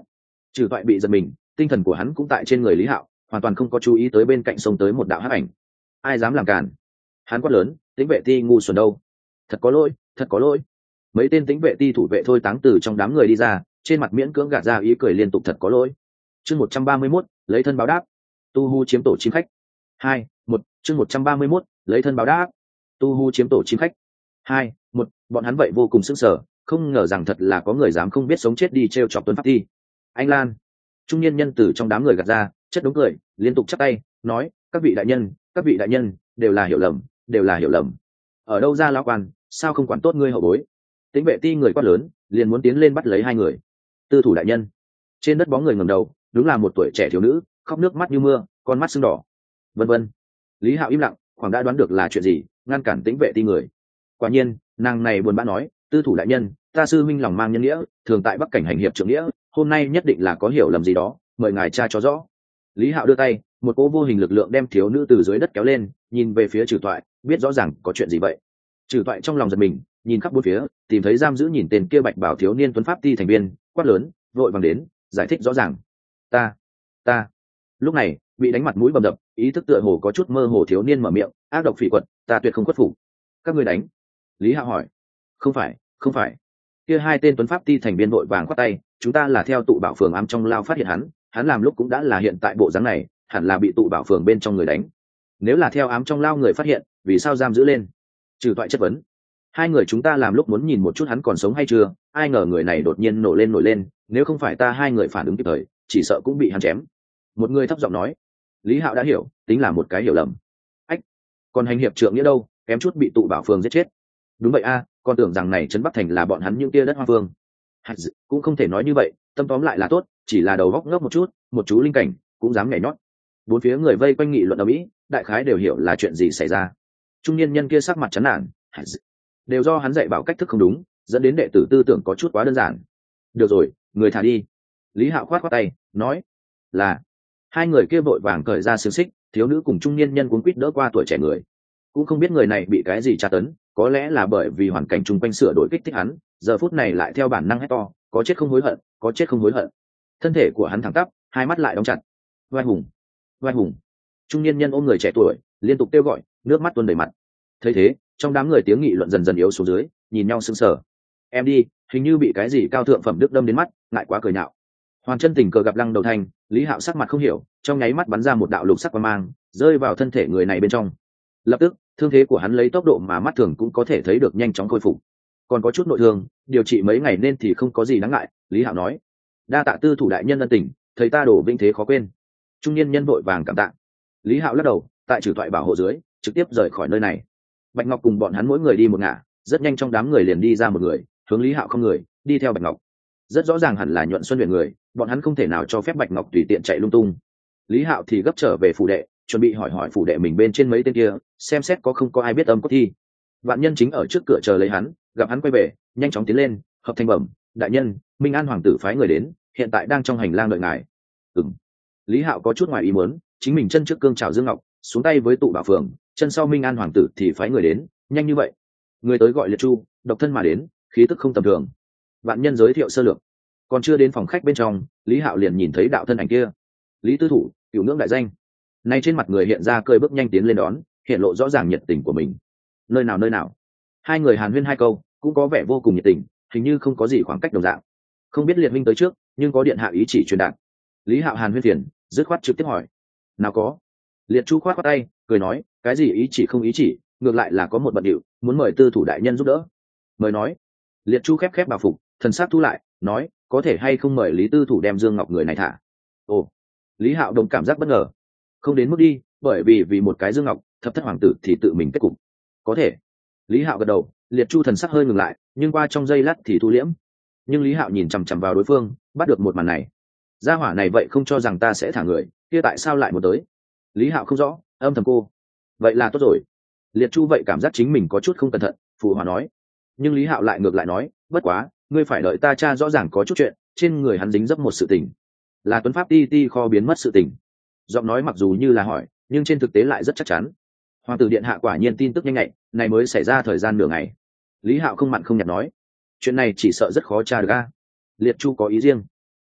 Trừ toại bị giật mình, tinh thần của hắn cũng tại trên người Lý Hạo, hoàn toàn không có chú ý tới bên cạnh sông tới một đạo hắc ảnh. Ai dám làm cản? Hắn quát lớn, Tĩnh vệ ti ngu xuẩn đâu? Thật có lỗi, thật có lỗi. Mấy tên Tĩnh vệ ti thủ vệ thôi táng từ trong đám người đi ra, trên mặt miễn cưỡng gạt ra ý cười liên tục, thật có lỗi. Chương một trăm ba mươi mốt, lấy thân báo đáp. Tu Hu chiếm tổ chim khách. Hai, một, chương một trăm ba mươi mốt, lấy thân báo đáp. Tu Hu chiếm tổ chim khách. Hai, một, bọn hắn vậy vô cùng sững sờ, không ngờ rằng thật là có người dám không biết sống chết đi trêu chọc Tuấn Pháp Ti. Anh Lan, trung niên nhân từ trong đám người gạt ra, chất đống cười, liên tục chắp tay, nói, các vị đại nhân, các vị đại nhân, đều là hiểu lầm, đều là hiểu lầm. Ở đâu ra lão quan, sao không quản tốt ngươi hậu bối? Tĩnh vệ ti người quát lớn, liền muốn tiến lên bắt lấy hai người. Tư thủ đại nhân. Trên đất bóng người ngẩng đầu, đúng là một tuổi trẻ thiếu nữ, khóc nước mắt như mưa, con mắt sưng đỏ. Vân vân. Lý Hạo im lặng, khoảng đã đoán được là chuyện gì, ngăn cản Tĩnh vệ ti người. Quả nhiên, nàng này buồn bã nói, tư thủ đại nhân, ta sư minh lòng mang nhân nghĩa, thường tại Bắc cảnh hành hiệp trưởng nghĩa, hôm nay nhất định là có hiểu lầm gì đó, mời ngài tra cho rõ. Lý Hạo đưa tay, một cỗ vô hình lực lượng đem thiếu nữ từ dưới đất kéo lên, nhìn về phía Trừ Toại, biết rõ ràng có chuyện gì vậy. Trừ Toại trong lòng giật mình, nhìn khắp bốn phía, tìm thấy giam giữ nhìn tên kia bạch bảo thiếu niên Tuấn Pháp Ti thành viên, quát lớn, vội vàng đến, giải thích rõ ràng. Ta, ta. Lúc này, bị đánh mặt mũi bầm dập, ý thức tựa hồ có chút mơ hồ thiếu niên mở miệng, ác độc phỉ quật, ta tuyệt không khuất phục. Các ngươi đánh? Lý Hạo hỏi. Không phải, không phải. Kia hai tên Tuấn Pháp Ti thành viên vội vàng quát tay, chúng ta là theo tụ bảo phường ám trong lao phát hiện hắn, hắn làm lúc cũng đã là hiện tại bộ dáng này, hẳn là bị tụ bảo phường bên trong người đánh. Nếu là theo ám trong lao người phát hiện, vì sao giam giữ lên? Trừ Toại chất vấn. Hai người chúng ta làm lúc muốn nhìn một chút hắn còn sống hay chưa, ai ngờ người này đột nhiên nổ lên nổi lên, nếu không phải ta hai người phản ứng kịp thời, chỉ sợ cũng bị hắn chém. Một người thấp giọng nói. Lý Hạo đã hiểu, tính là một cái hiểu lầm. Ách, còn hành hiệp trượng nghĩa đâu, kém chút bị tụ bảo phường giết chết. Đúng vậy a, à, con tưởng rằng này trấn Bắc thành là bọn hắn những tia đất hoang phương. Cũng không thể nói như vậy, tâm tóm lại là tốt, chỉ là đầu góc ngốc một chút, một chú linh cảnh cũng dám nhảy nhót. Bốn phía người vây quanh nghị luận ở mỹ, đại khái đều hiểu là chuyện gì xảy ra. Trung niên nhân kia sắc mặt chán nản, đều do hắn dạy bảo cách thức không đúng, dẫn đến đệ tử tư tưởng có chút quá đơn giản. Được rồi, người thả đi. Lý Hạo khoát khoát tay, nói là. Hai người kia vội vàng cởi ra xiềng xích, thiếu nữ cùng trung niên nhân cuống quýt đỡ qua tuổi trẻ người. Cũng không biết người này bị cái gì tra tấn, có lẽ là bởi vì hoàn cảnh chung quanh sửa đổi kích thích hắn, giờ phút này lại theo bản năng hét to, có chết không hối hận, có chết không hối hận. Thân thể của hắn thẳng tắp, hai mắt lại đóng chặt. Vai hùng, vai hùng. Trung niên nhân ôm người trẻ tuổi, liên tục kêu gọi, nước mắt tuôn đầy mặt. Thấy thế, trong đám người tiếng nghị luận dần dần yếu xuống dưới, nhìn nhau sững sờ. Em đi, hình như bị cái gì cao thượng phẩm đức đâm đến mắt, ngại quá cười nhạo. Hoàn chân tình cờ gặp Lăng Đầu Thanh, Lý Hạo sắc mặt không hiểu, trong nháy mắt bắn ra một đạo lục sắc quang mang, rơi vào thân thể người này bên trong. Lập tức, thương thế của hắn lấy tốc độ mà mắt thường cũng có thể thấy được nhanh chóng khôi phục. Còn có chút nội thương, điều trị mấy ngày nên thì không có gì đáng ngại, Lý Hạo nói. Đa tạ tư thủ đại nhân ân tình, thầy ta đổ vinh thế khó quên. Trung niên nhân vội vàng cảm tạ. Lý Hạo lắc đầu, tại Trừ Toại bảo hộ dưới, trực tiếp rời khỏi nơi này. Bạch Ngọc cùng bọn hắn mỗi người đi một ngả, rất nhanh trong đám người liền đi ra một người, hướng Lý Hạo không người, đi theo Bạch Ngọc. Rất rõ ràng hẳn là Nhuận Xuân Huyền người, bọn hắn không thể nào cho phép Bạch Ngọc tùy tiện chạy lung tung. Lý Hạo thì gấp trở về phủ đệ, chuẩn bị hỏi hỏi phủ đệ mình bên trên mấy tên kia, xem xét có không có ai biết âm cốt thi. Vạn Nhân chính ở trước cửa chờ lấy hắn, gặp hắn quay về, nhanh chóng tiến lên, hợp thanh bẩm, đại nhân, Minh An hoàng tử phái người đến, hiện tại đang trong hành lang đợi ngài. Ừm. Lý Hạo có chút ngoài ý muốn, chính mình chân trước cương chào Dương Ngọc, xuống tay với tụ bảo phường, chân sau Minh An hoàng tử thì phái người đến, nhanh như vậy. Người tới gọi Liệt Chu, độc thân mà đến, khí tức không tầm thường. Vạn Nhân giới thiệu sơ lược. Còn chưa đến phòng khách bên trong, Lý Hạo liền nhìn thấy đạo thân ảnh kia. Lý Tư Thủ, cửu ngưỡng đại danh. Nay trên mặt người hiện ra cười bước nhanh tiến lên đón, hiện lộ rõ ràng nhiệt tình của mình. Nơi nào nơi nào. Hai người hàn huyên hai câu, cũng có vẻ vô cùng nhiệt tình, hình như không có gì khoảng cách đồng dạng. Không biết Liệt Minh tới trước, nhưng có điện hạ ý chỉ truyền đạt. Lý Hạo hàn huyên phiền, dứt khoát trực tiếp hỏi. Nào có. Liệt Chu khoát khoát tay, cười nói, cái gì ý chỉ không ý chỉ, ngược lại là có một bận điệu, muốn mời Tư Thủ đại nhân giúp đỡ. Mời nói. Liệt Chu khép khép bảo phục, thần sắc thu lại, nói, có thể hay không mời Lý Tư Thủ đem Dương Ngọc người này thả. Ồ. Lý Hạo đồng cảm giác bất ngờ. Không đến mức đi, bởi vì vì một cái Dương Ngọc, thập thất hoàng tử thì tự mình kết cục. Có thể. Lý Hạo gật đầu, Liệt Chu thần sắc hơi ngừng lại, nhưng qua trong giây lát thì thu liễm. Nhưng Lý Hạo nhìn chằm chằm vào đối phương, bắt được một màn này. Gia hỏa này vậy không cho rằng ta sẽ thả người, kia tại sao lại một tới? Lý Hạo không rõ, âm thầm cô. Vậy là tốt rồi. Liệt Chu vậy cảm giác chính mình có chút không cẩn thận, phụ hòa nói. Nhưng Lý Hạo lại ngược lại nói, bất quá, ngươi phải đợi ta tra rõ ràng có chút chuyện, trên người hắn dính dấp một sự tình, là Tuấn Pháp ti ti kho biến mất sự tình. Giọng nói mặc dù như là hỏi, nhưng trên thực tế lại rất chắc chắn. Hoàng tử điện hạ quả nhiên tin tức nhanh nhạy, này mới xảy ra thời gian nửa ngày. Lý Hạo không mặn không nhạt nói, chuyện này chỉ sợ rất khó tra được a. Liệt Chu có ý riêng.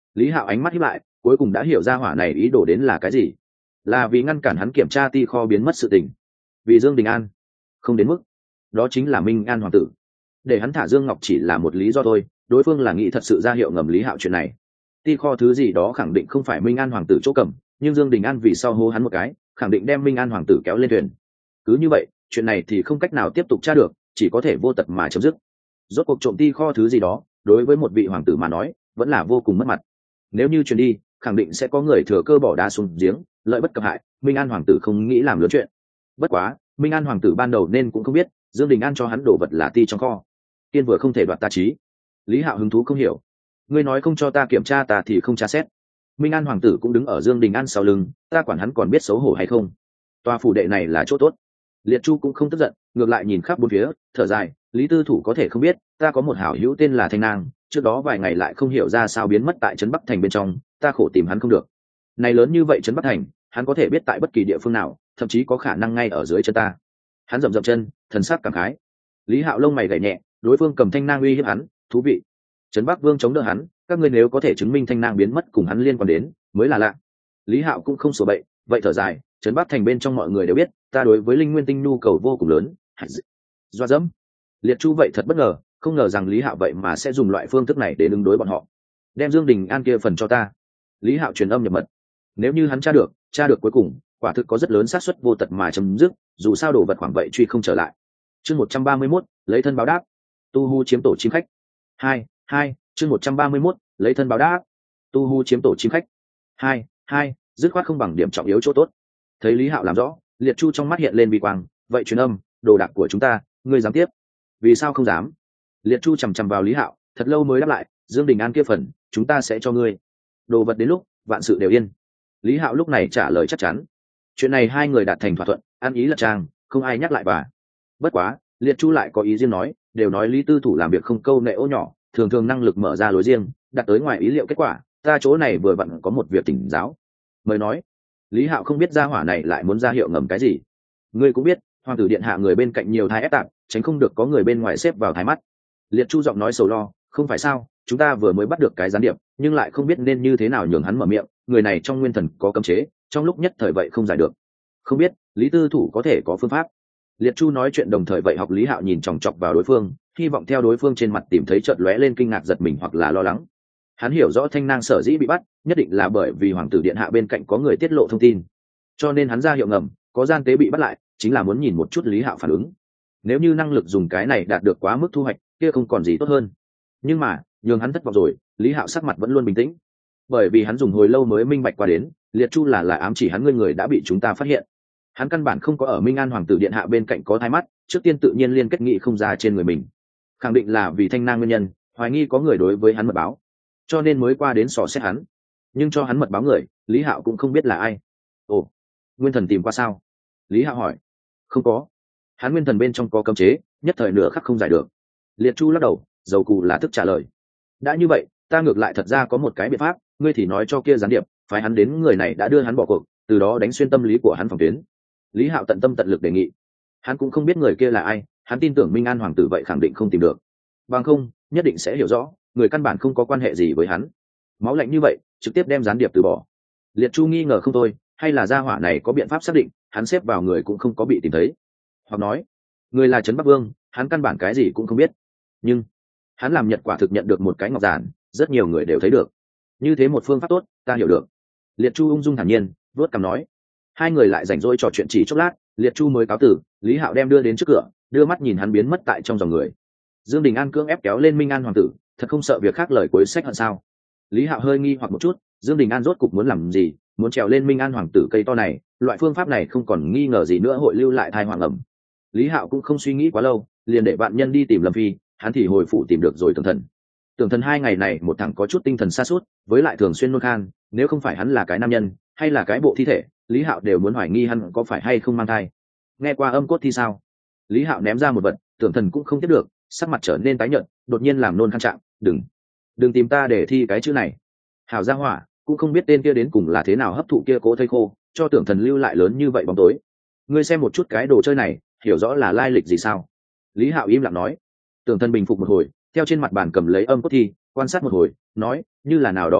Lý Hạo ánh mắt híp lại, cuối cùng đã hiểu ra hỏa này ý đồ đến là cái gì. Là vì ngăn cản hắn kiểm tra ti kho biến mất sự tình. Vì Dương Đình An. Không đến mức. Đó chính là Minh An hoàng tử. Để hắn thả Dương Ngọc chỉ là một lý do thôi, đối phương là nghĩ thật sự ra hiệu ngầm Lý Hạo chuyện này. Ti kho thứ gì đó khẳng định không phải Minh An hoàng tử chỗ cầm, nhưng Dương Đình An vì sau hô hắn một cái, khẳng định đem Minh An hoàng tử kéo lên thuyền. Cứ như vậy, chuyện này thì không cách nào tiếp tục tra được, chỉ có thể vô tật mà chấm dứt. Rốt cuộc trộm ti kho thứ gì đó, đối với một vị hoàng tử mà nói, vẫn là vô cùng mất mặt. Nếu như truyền đi, khẳng định sẽ có người thừa cơ bỏ đá xuống giếng, lợi bất cập hại. Minh An hoàng tử không nghĩ làm lớn chuyện. Bất quá, Minh An hoàng tử ban đầu nên cũng không biết, Dương Đình An cho hắn đồ vật là ti trong kho. Tiên vừa không thể đoạt ta trí. Lý Hạo hứng thú không hiểu. Ngươi nói không cho ta kiểm tra ta thì không tra xét. Minh An hoàng tử cũng đứng ở Dương Đình An sau lưng, ta quản hắn còn biết xấu hổ hay không. Tòa phủ đệ này là chỗ tốt. Liệt Chu cũng không tức giận, ngược lại nhìn khắp bốn phía, thở dài, Lý tư thủ có thể không biết, ta có một hảo hữu tên là Thanh Nang, trước đó vài ngày lại không hiểu ra sao biến mất tại trấn Bắc Thành bên trong, ta khổ tìm hắn không được. Này lớn như vậy trấn Bắc Thành, hắn có thể biết tại bất kỳ địa phương nào, thậm chí có khả năng ngay ở dưới chân ta. Hắn rậm rậm chân, thần sắc cảm khái. Lý Hạo lông mày gảy nhẹ, đối phương cầm Thanh Nang uy hiếp hắn, thú vị. Trấn Bắc Vương chống đỡ hắn, các ngươi nếu có thể chứng minh Thanh Nang biến mất cùng hắn liên quan đến, mới là lạ. Lý Hạo cũng không sửa bậy, vậy thở dài, trấn Bắc Thành bên trong mọi người đều biết, ta đối với linh nguyên tinh nhu cầu vô cùng lớn. Doa dẫm. Liệt Chu vậy thật bất ngờ, không ngờ rằng Lý Hạo vậy mà sẽ dùng loại phương thức này để ứng đối bọn họ. Đem Dương Đình An kia phần cho ta. Lý Hạo truyền âm nhập mật. Nếu như hắn tra được, tra được cuối cùng, quả thực có rất lớn xác suất vô tật mà chấm dứt, dù sao đồ vật khoảng vậy truy không trở lại. Chương một trăm ba mươi mốt, lấy thân báo đáp. Tu Hu chiếm tổ chim khách. Hai, hai, chương một trăm ba mươi mốt, lấy thân báo đáp. Tu Hu chiếm tổ chim khách. Hai, hai, dứt khoát không bằng điểm trọng yếu chỗ tốt. Thấy Lý Hạo làm rõ, Liệt Chu trong mắt hiện lên bi quang, vậy truyền âm, đồ đạc của chúng ta, ngươi dám tiếp? Vì sao không dám? Liệt Chu chằm chằm vào Lý Hạo, thật lâu mới đáp lại, Dương Đình An kia phần, chúng ta sẽ cho ngươi. Đồ vật đến lúc, vạn sự đều yên. Lý Hạo lúc này trả lời chắc chắn. Chuyện này hai người đạt thành thỏa thuận, ăn ý là trang, không ai nhắc lại bà. Bất quá, Liệt Chu lại có ý riêng nói, đều nói Lý tư thủ làm việc không câu nệ ô nhỏ, thường thường năng lực mở ra lối riêng, đạt tới ngoài ý liệu kết quả, ta chỗ này vừa vặn có một việc tỉnh giáo. Mời nói. Lý Hạo không biết gia hỏa này lại muốn ra hiệu ngầm cái gì. Ngươi cũng biết, hoàng tử điện hạ người bên cạnh nhiều thái ép tạp, tránh không được có người bên ngoài xếp vào thái mắt. Liệt Chu giọng nói sầu lo, không phải sao, chúng ta vừa mới bắt được cái gián điệp, nhưng lại không biết nên như thế nào nhường hắn mở miệng, người này trong nguyên thần có cấm chế, trong lúc nhất thời vậy không giải được. Không biết, Lý tư thủ có thể có phương pháp. Liệt Chu nói chuyện đồng thời vậy học Lý Hạo nhìn chòng chọc vào đối phương, hy vọng theo đối phương trên mặt tìm thấy chợt lóe lên kinh ngạc giật mình hoặc là lo lắng. Hắn hiểu rõ Thanh Nang sở dĩ bị bắt, nhất định là bởi vì hoàng tử điện hạ bên cạnh có người tiết lộ thông tin, cho nên hắn ra hiệu ngầm, có gian tế bị bắt lại, chính là muốn nhìn một chút Lý Hạo phản ứng. Nếu như năng lực dùng cái này đạt được quá mức thu hoạch, kia không còn gì tốt hơn. Nhưng mà, nhường hắn thất vọng rồi, Lý Hạo sắc mặt vẫn luôn bình tĩnh, bởi vì hắn dùng hồi lâu mới minh bạch qua đến, Liệt Chu là là ám chỉ hắn, người người đã bị chúng ta phát hiện. Hắn căn bản không có ở Minh An hoàng tử điện hạ bên cạnh có thái mắt, trước tiên tự nhiên liên kết nghị không ra trên người mình, khẳng định là vì Thanh Nang nguyên nhân, hoài nghi có người đối với hắn mật báo, cho nên mới qua đến xò xét hắn. Nhưng cho hắn mật báo người, Lý Hạo cũng không biết là ai. Ồ, nguyên thần tìm qua sao? Lý Hạo hỏi. Không có, hắn nguyên thần bên trong có cấm chế, nhất thời nửa khắc không giải được. Liệt Chu lắc đầu, dầu cù là thức trả lời. Đã như vậy, ta ngược lại thật ra có một cái biện pháp, ngươi thì nói cho kia gián điệp, phải hắn đến người này đã đưa hắn bỏ cuộc, từ đó đánh xuyên tâm lý của hắn phòng tuyến. Lý Hạo tận tâm tận lực đề nghị. Hắn cũng không biết người kia là ai, hắn tin tưởng Minh An hoàng tử vậy khẳng định không tìm được, bằng không nhất định sẽ hiểu rõ người căn bản không có quan hệ gì với hắn. Máu lạnh như vậy, trực tiếp đem gián điệp từ bỏ. Liệt Chu nghi ngờ không thôi, hay là gia hỏa này có biện pháp xác định hắn xếp vào người cũng không có bị tìm thấy, hoặc nói người là Trấn Bắc Vương, hắn căn bản cái gì cũng không biết, nhưng hắn làm Nhật quả thực nhận được một cái ngọc giản, rất nhiều người đều thấy được. Như thế một phương pháp tốt, ta hiểu được. Liệt Chu ung dung thản nhiên vuốt cằm nói. Hai người lại rảnh rỗi trò chuyện chỉ chốc lát, Liệt Chu mới cáo tử. Lý Hạo đem đưa đến trước cửa, đưa mắt nhìn hắn biến mất tại trong dòng người. Dương Đình An cưỡng ép kéo lên Minh An hoàng tử, thật không sợ việc khác lời cuối sách hận sao? Lý Hạo hơi nghi hoặc một chút, Dương Đình An rốt cục muốn làm gì, muốn trèo lên Minh An hoàng tử cây to này, loại phương pháp này không còn nghi ngờ gì nữa hội lưu lại thai hoàng ẩm. Lý Hạo cũng không suy nghĩ quá lâu, liền để bạn nhân đi tìm Lâm Phi, hắn thì hồi phủ tìm được rồi Tưởng Thần. Tưởng Thần hai ngày này một thằng có chút tinh thần sa sút, với lại thường xuyên nôn khan, nếu không phải hắn là cái nam nhân, hay là cái bộ thi thể, Lý Hạo đều muốn hoài nghi hắn có phải hay không mang thai. Nghe qua âm cốt thi sao? Lý Hạo ném ra một vật, Tưởng Thần cũng không tiếp được, sắc mặt trở nên tái nhợt, đột nhiên làm nôn khan trạng, đừng, đừng tìm ta để thi cái chữ này. Hảo gia hỏa, cũng không biết tên kia đến cùng là thế nào hấp thụ kia cố thây khô, cho Tưởng Thần lưu lại lớn như vậy bóng tối. Ngươi xem một chút cái đồ chơi này, hiểu rõ là lai lịch gì sao? Lý Hạo im lặng nói. Tưởng Thần bình phục một hồi, theo trên mặt bàn cầm lấy âm cốt thi, quan sát một hồi, nói, như là nào đó tà ác,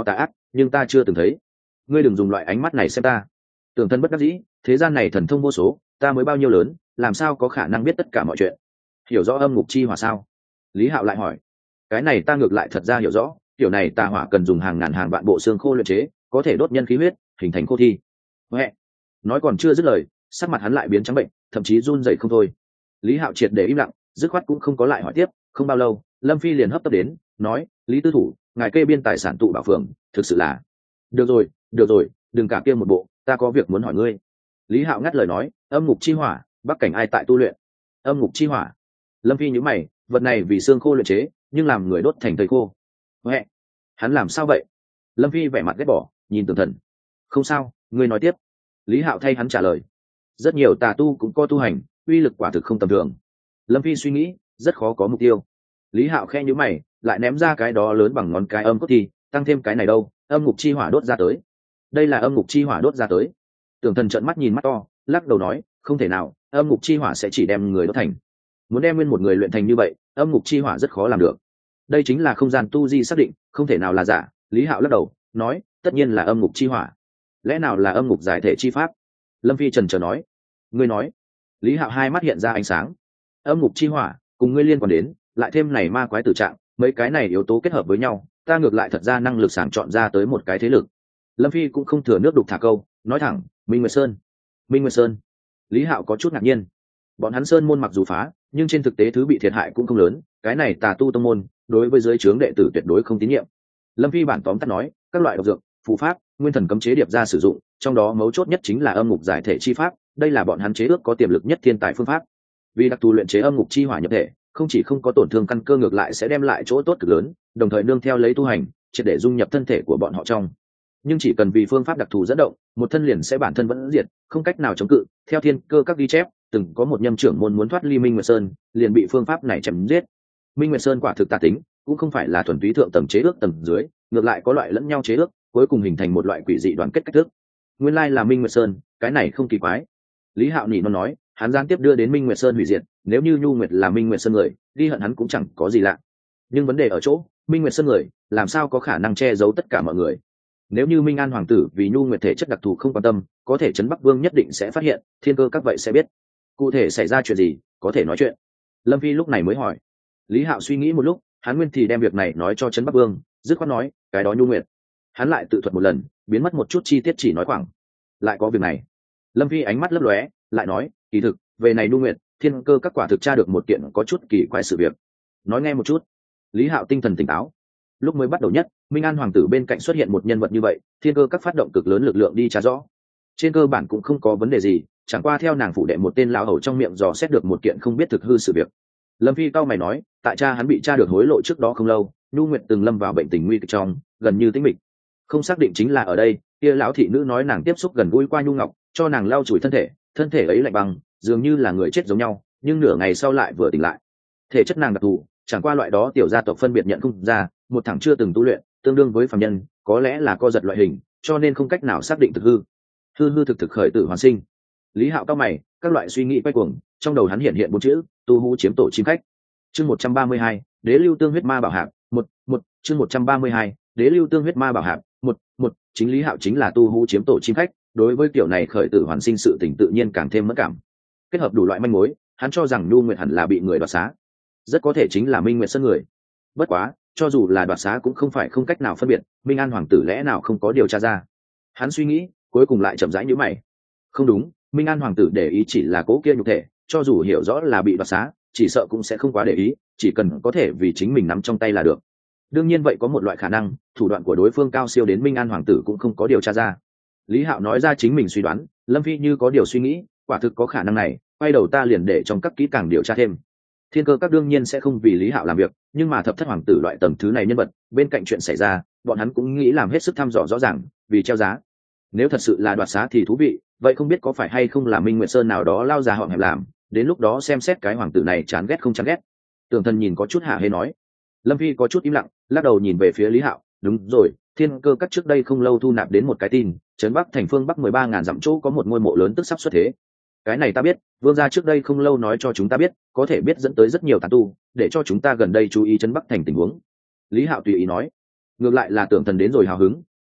nhưng ta chưa từng thấy. Ngươi đừng dùng loại ánh mắt này xem ta. Tưởng Thần bất đắc dĩ, thế gian này thần thông vô số, ta mới bao nhiêu lớn, làm sao có khả năng biết tất cả mọi chuyện. Hiểu rõ âm ngục chi hỏa sao? Lý Hạo lại hỏi. Cái này ta ngược lại thật ra hiểu rõ, kiểu này tà hỏa cần dùng hàng ngàn hàng vạn bộ xương khô luyện chế, có thể đốt nhân khí huyết, hình thành khô thi. Huệ. Nói còn chưa dứt lời, sắc mặt hắn lại biến trắng bệnh, thậm chí run rẩy không thôi. Lý Hạo triệt để im lặng, dứt khoát cũng không có lại hỏi tiếp. Không bao lâu, Lâm Phi liền hấp tấp đến, nói: Lý tư thủ, ngài kê biên tài sản tụ bảo phường, thực sự là... Được rồi, được rồi, đừng cả kia một bộ, ta có việc muốn hỏi ngươi. Lý Hạo ngắt lời nói: âm ngục chi hỏa, bắc cảnh ai tại tu luyện? Âm ngục chi hỏa? Lâm Phi nhíu mày, vật này vì xương khô luyện chế, nhưng làm người đốt thành thây khô. Huệ. Hắn làm sao vậy? Lâm Phi vẻ mặt ghét bỏ, nhìn Tưởng Thần. Không sao, ngươi nói tiếp. Lý Hạo thay hắn trả lời. Rất nhiều tà tu cũng có tu hành, uy lực quả thực không tầm thường. Lâm Phi suy nghĩ, rất khó có mục tiêu. Lý Hạo khe nhíu mày, lại ném ra cái đó lớn bằng ngón cái âm cốt thì tăng thêm cái này đâu, âm ngục chi hỏa đốt ra tới. Đây là âm ngục chi hỏa đốt ra tới. Tưởng Thần trợn mắt nhìn mắt to, lắc đầu nói: không thể nào, âm ngục chi hỏa sẽ chỉ đem người đốt thành. Muốn đem nguyên một người luyện thành như vậy, âm ngục chi hỏa rất khó làm được. Đây chính là không gian tu di xác định, không thể nào là giả. Lý Hạo lắc đầu nói: tất nhiên là âm ngục chi hỏa. Lẽ nào là âm ngục giải thể chi pháp? Lâm Phi trần trờ nói. Ngươi nói. Lý Hạo hai mắt hiện ra ánh sáng. Âm ngục chi hỏa cùng ngươi liên quan đến, lại thêm này ma quái tử trạng, mấy cái này yếu tố kết hợp với nhau, ta ngược lại thật ra năng lực sàng chọn ra tới một cái thế lực. Lâm Phi cũng không thừa nước đục thả câu, nói thẳng: Minh Nguyệt Sơn. Minh Nguyệt Sơn. Lý Hạo có chút ngạc nhiên. Bọn hắn sơn môn mặc dù phá, nhưng trên thực tế thứ bị thiệt hại cũng không lớn, cái này tà tu tông môn đối với giới trướng đệ tử tuyệt đối không tín nhiệm. Lâm Phi bản tóm tắt nói: các loại độc dược, phù pháp, nguyên thần cấm chế điệp ra sử dụng, trong đó mấu chốt nhất chính là âm ngục giải thể chi pháp, đây là bọn hắn chế ước có tiềm lực nhất thiên tài phương pháp. Vì đặc thù luyện chế âm ngục chi hỏa nhập thể, không chỉ không có tổn thương căn cơ, ngược lại sẽ đem lại chỗ tốt cực lớn, đồng thời nương theo lấy tu hành, triệt để dung nhập thân thể của bọn họ trong. Nhưng chỉ cần vì phương pháp đặc thù dẫn động, một thân liền sẽ bản thân vẫn diệt, không cách nào chống cự. Theo thiên cơ các ghi chép, từng có một nhâm trưởng môn muốn thoát ly Minh Nguyệt Sơn, liền bị phương pháp này chém giết. Minh Nguyệt Sơn quả thực tà tính, cũng không phải là thuần túy thượng tầng chế ước tầng dưới, ngược lại có loại lẫn nhau chế ước, cuối cùng hình thành một loại quỷ dị đoàn kết cách thức. Nguyên lai là Minh Nguyệt Sơn, cái này không kỳ quái. Lý Hạo nỉ nó nói, hắn gián tiếp đưa đến Minh Nguyệt Sơn hủy diệt, nếu như Nhu Nguyệt là Minh Nguyệt Sơn người, đi hận hắn cũng chẳng có gì lạ. Nhưng vấn đề ở chỗ, Minh Nguyệt Sơn người, làm sao có khả năng che giấu tất cả mọi người? Nếu như Minh An hoàng tử vì Nhu Nguyệt thể chất đặc thù không quan tâm, có thể Trấn Bắc Vương nhất định sẽ phát hiện, thiên cơ các vậy sẽ biết. Cụ thể xảy ra chuyện gì, có thể nói chuyện. Lâm Phi lúc này mới hỏi. Lý Hạo suy nghĩ một lúc, hắn nguyên thì đem việc này nói cho Trấn Bắc Vương, dứt khoát nói, cái đó Nhu Nguyệt. Hắn lại tự thuật một lần, biến mất một chút chi tiết, chỉ nói khoảng. Lại có việc này. Lâm Phi ánh mắt lấp lóe, lại nói, kỳ thực, về này Nhu Nguyệt, thiên cơ các quả thực tra được một kiện có chút kỳ quái sự việc. Nói nghe một chút. Lý Hạo tinh thần tỉnh táo. Lúc mới bắt đầu nhất, Minh An hoàng tử bên cạnh xuất hiện một nhân vật như vậy, thiên cơ các phát động cực lớn lực lượng đi tra rõ. Trên cơ bản cũng không có vấn đề gì, chẳng qua theo nàng phủ đệ một tên lão hầu trong miệng dò xét được một kiện không biết thực hư sự việc. Lâm Phi cao mày nói, tại cha hắn bị tra được hối lộ trước đó không lâu, Nhu Nguyệt từng lâm vào bệnh tình nguy kịch trong, gần như tĩnh mịch. Không xác định chính là ở đây, kia lão thị nữ nói nàng tiếp xúc gần gũi qua Nhu Ngọc, cho nàng lau chùi thân thể, thân thể ấy lạnh băng, dường như là người chết giống nhau, nhưng nửa ngày sau lại vừa tỉnh lại. Thể chất nàng đặc thù, chẳng qua loại đó tiểu gia tộc phân biệt nhận không ra, một thằng chưa từng tu luyện, tương đương với phàm nhân, có lẽ là co giật loại hình, cho nên không cách nào xác định thực hư. Hư hư thực thực khởi tử hoàn sinh. Lý Hạo cao mày, các loại suy nghĩ quay cuồng, trong đầu hắn hiện hiện bốn chữ: tu hú chiếm tổ chim khách. Chương một trăm ba mươi hai, Đế lưu tương huyết ma bảo hạp, một, một, chương một trăm ba mươi hai, Đế lưu tương huyết ma bảo hạp, một, một, chính Lý Hạo chính là tu hú chiếm tổ chim khách, đối với kiểu này khởi tử hoàn sinh sự tình tự nhiên càng thêm mẫn cảm. Kết hợp đủ loại manh mối, hắn cho rằng Nhu Nguyệt hẳn là bị người đoạt xá, rất có thể chính là Minh Nguyệt Sơn người. Bất quá, cho dù là đoạt xá cũng không phải không cách nào phân biệt, Minh An hoàng tử lẽ nào không có điều tra ra. Hắn suy nghĩ, cuối cùng lại chậm rãi nhíu mày. Không đúng, Minh An hoàng tử để ý chỉ là cố kia nhục thể, cho dù hiểu rõ là bị đoạt xá, chỉ sợ cũng sẽ không quá để ý, chỉ cần có thể vì chính mình nắm trong tay là được. Đương nhiên vậy có một loại khả năng, thủ đoạn của đối phương cao siêu đến Minh An hoàng tử cũng không có điều tra ra. Lý Hạo nói ra chính mình suy đoán, Lâm Phi như có điều suy nghĩ, quả thực có khả năng này, quay đầu ta liền để trong các kỹ càng điều tra thêm. Thiên cơ các đương nhiên sẽ không vì Lý Hạo làm việc, nhưng mà thập thất hoàng tử loại tầng thứ này nhân vật, bên cạnh chuyện xảy ra, bọn hắn cũng nghĩ làm hết sức thăm dò rõ ràng, vì treo giá. Nếu thật sự là đoạt xá thì thú vị, vậy không biết có phải hay không là Minh Nguyệt Sơn nào đó lao già họ hẹp làm, đến lúc đó xem xét cái hoàng tử này chán ghét không chán ghét. Tưởng Thần nhìn có chút hạ hê nói. Lâm Phi có chút im lặng, lắc đầu nhìn về phía Lý Hạo, đúng rồi, thiên cơ các trước đây không lâu thu nạp đến một cái tin, trấn Bắc thành phương Bắc mười ba ngàn dặm chỗ có một ngôi mộ lớn tức sắp xuất thế. Cái này ta biết, vương gia trước đây không lâu nói cho chúng ta biết, có thể biết dẫn tới rất nhiều tán tu, để cho chúng ta gần đây chú ý trấn Bắc thành tình huống. Lý Hạo tùy ý nói. Ngược lại là Tưởng Thần đến rồi hào hứng,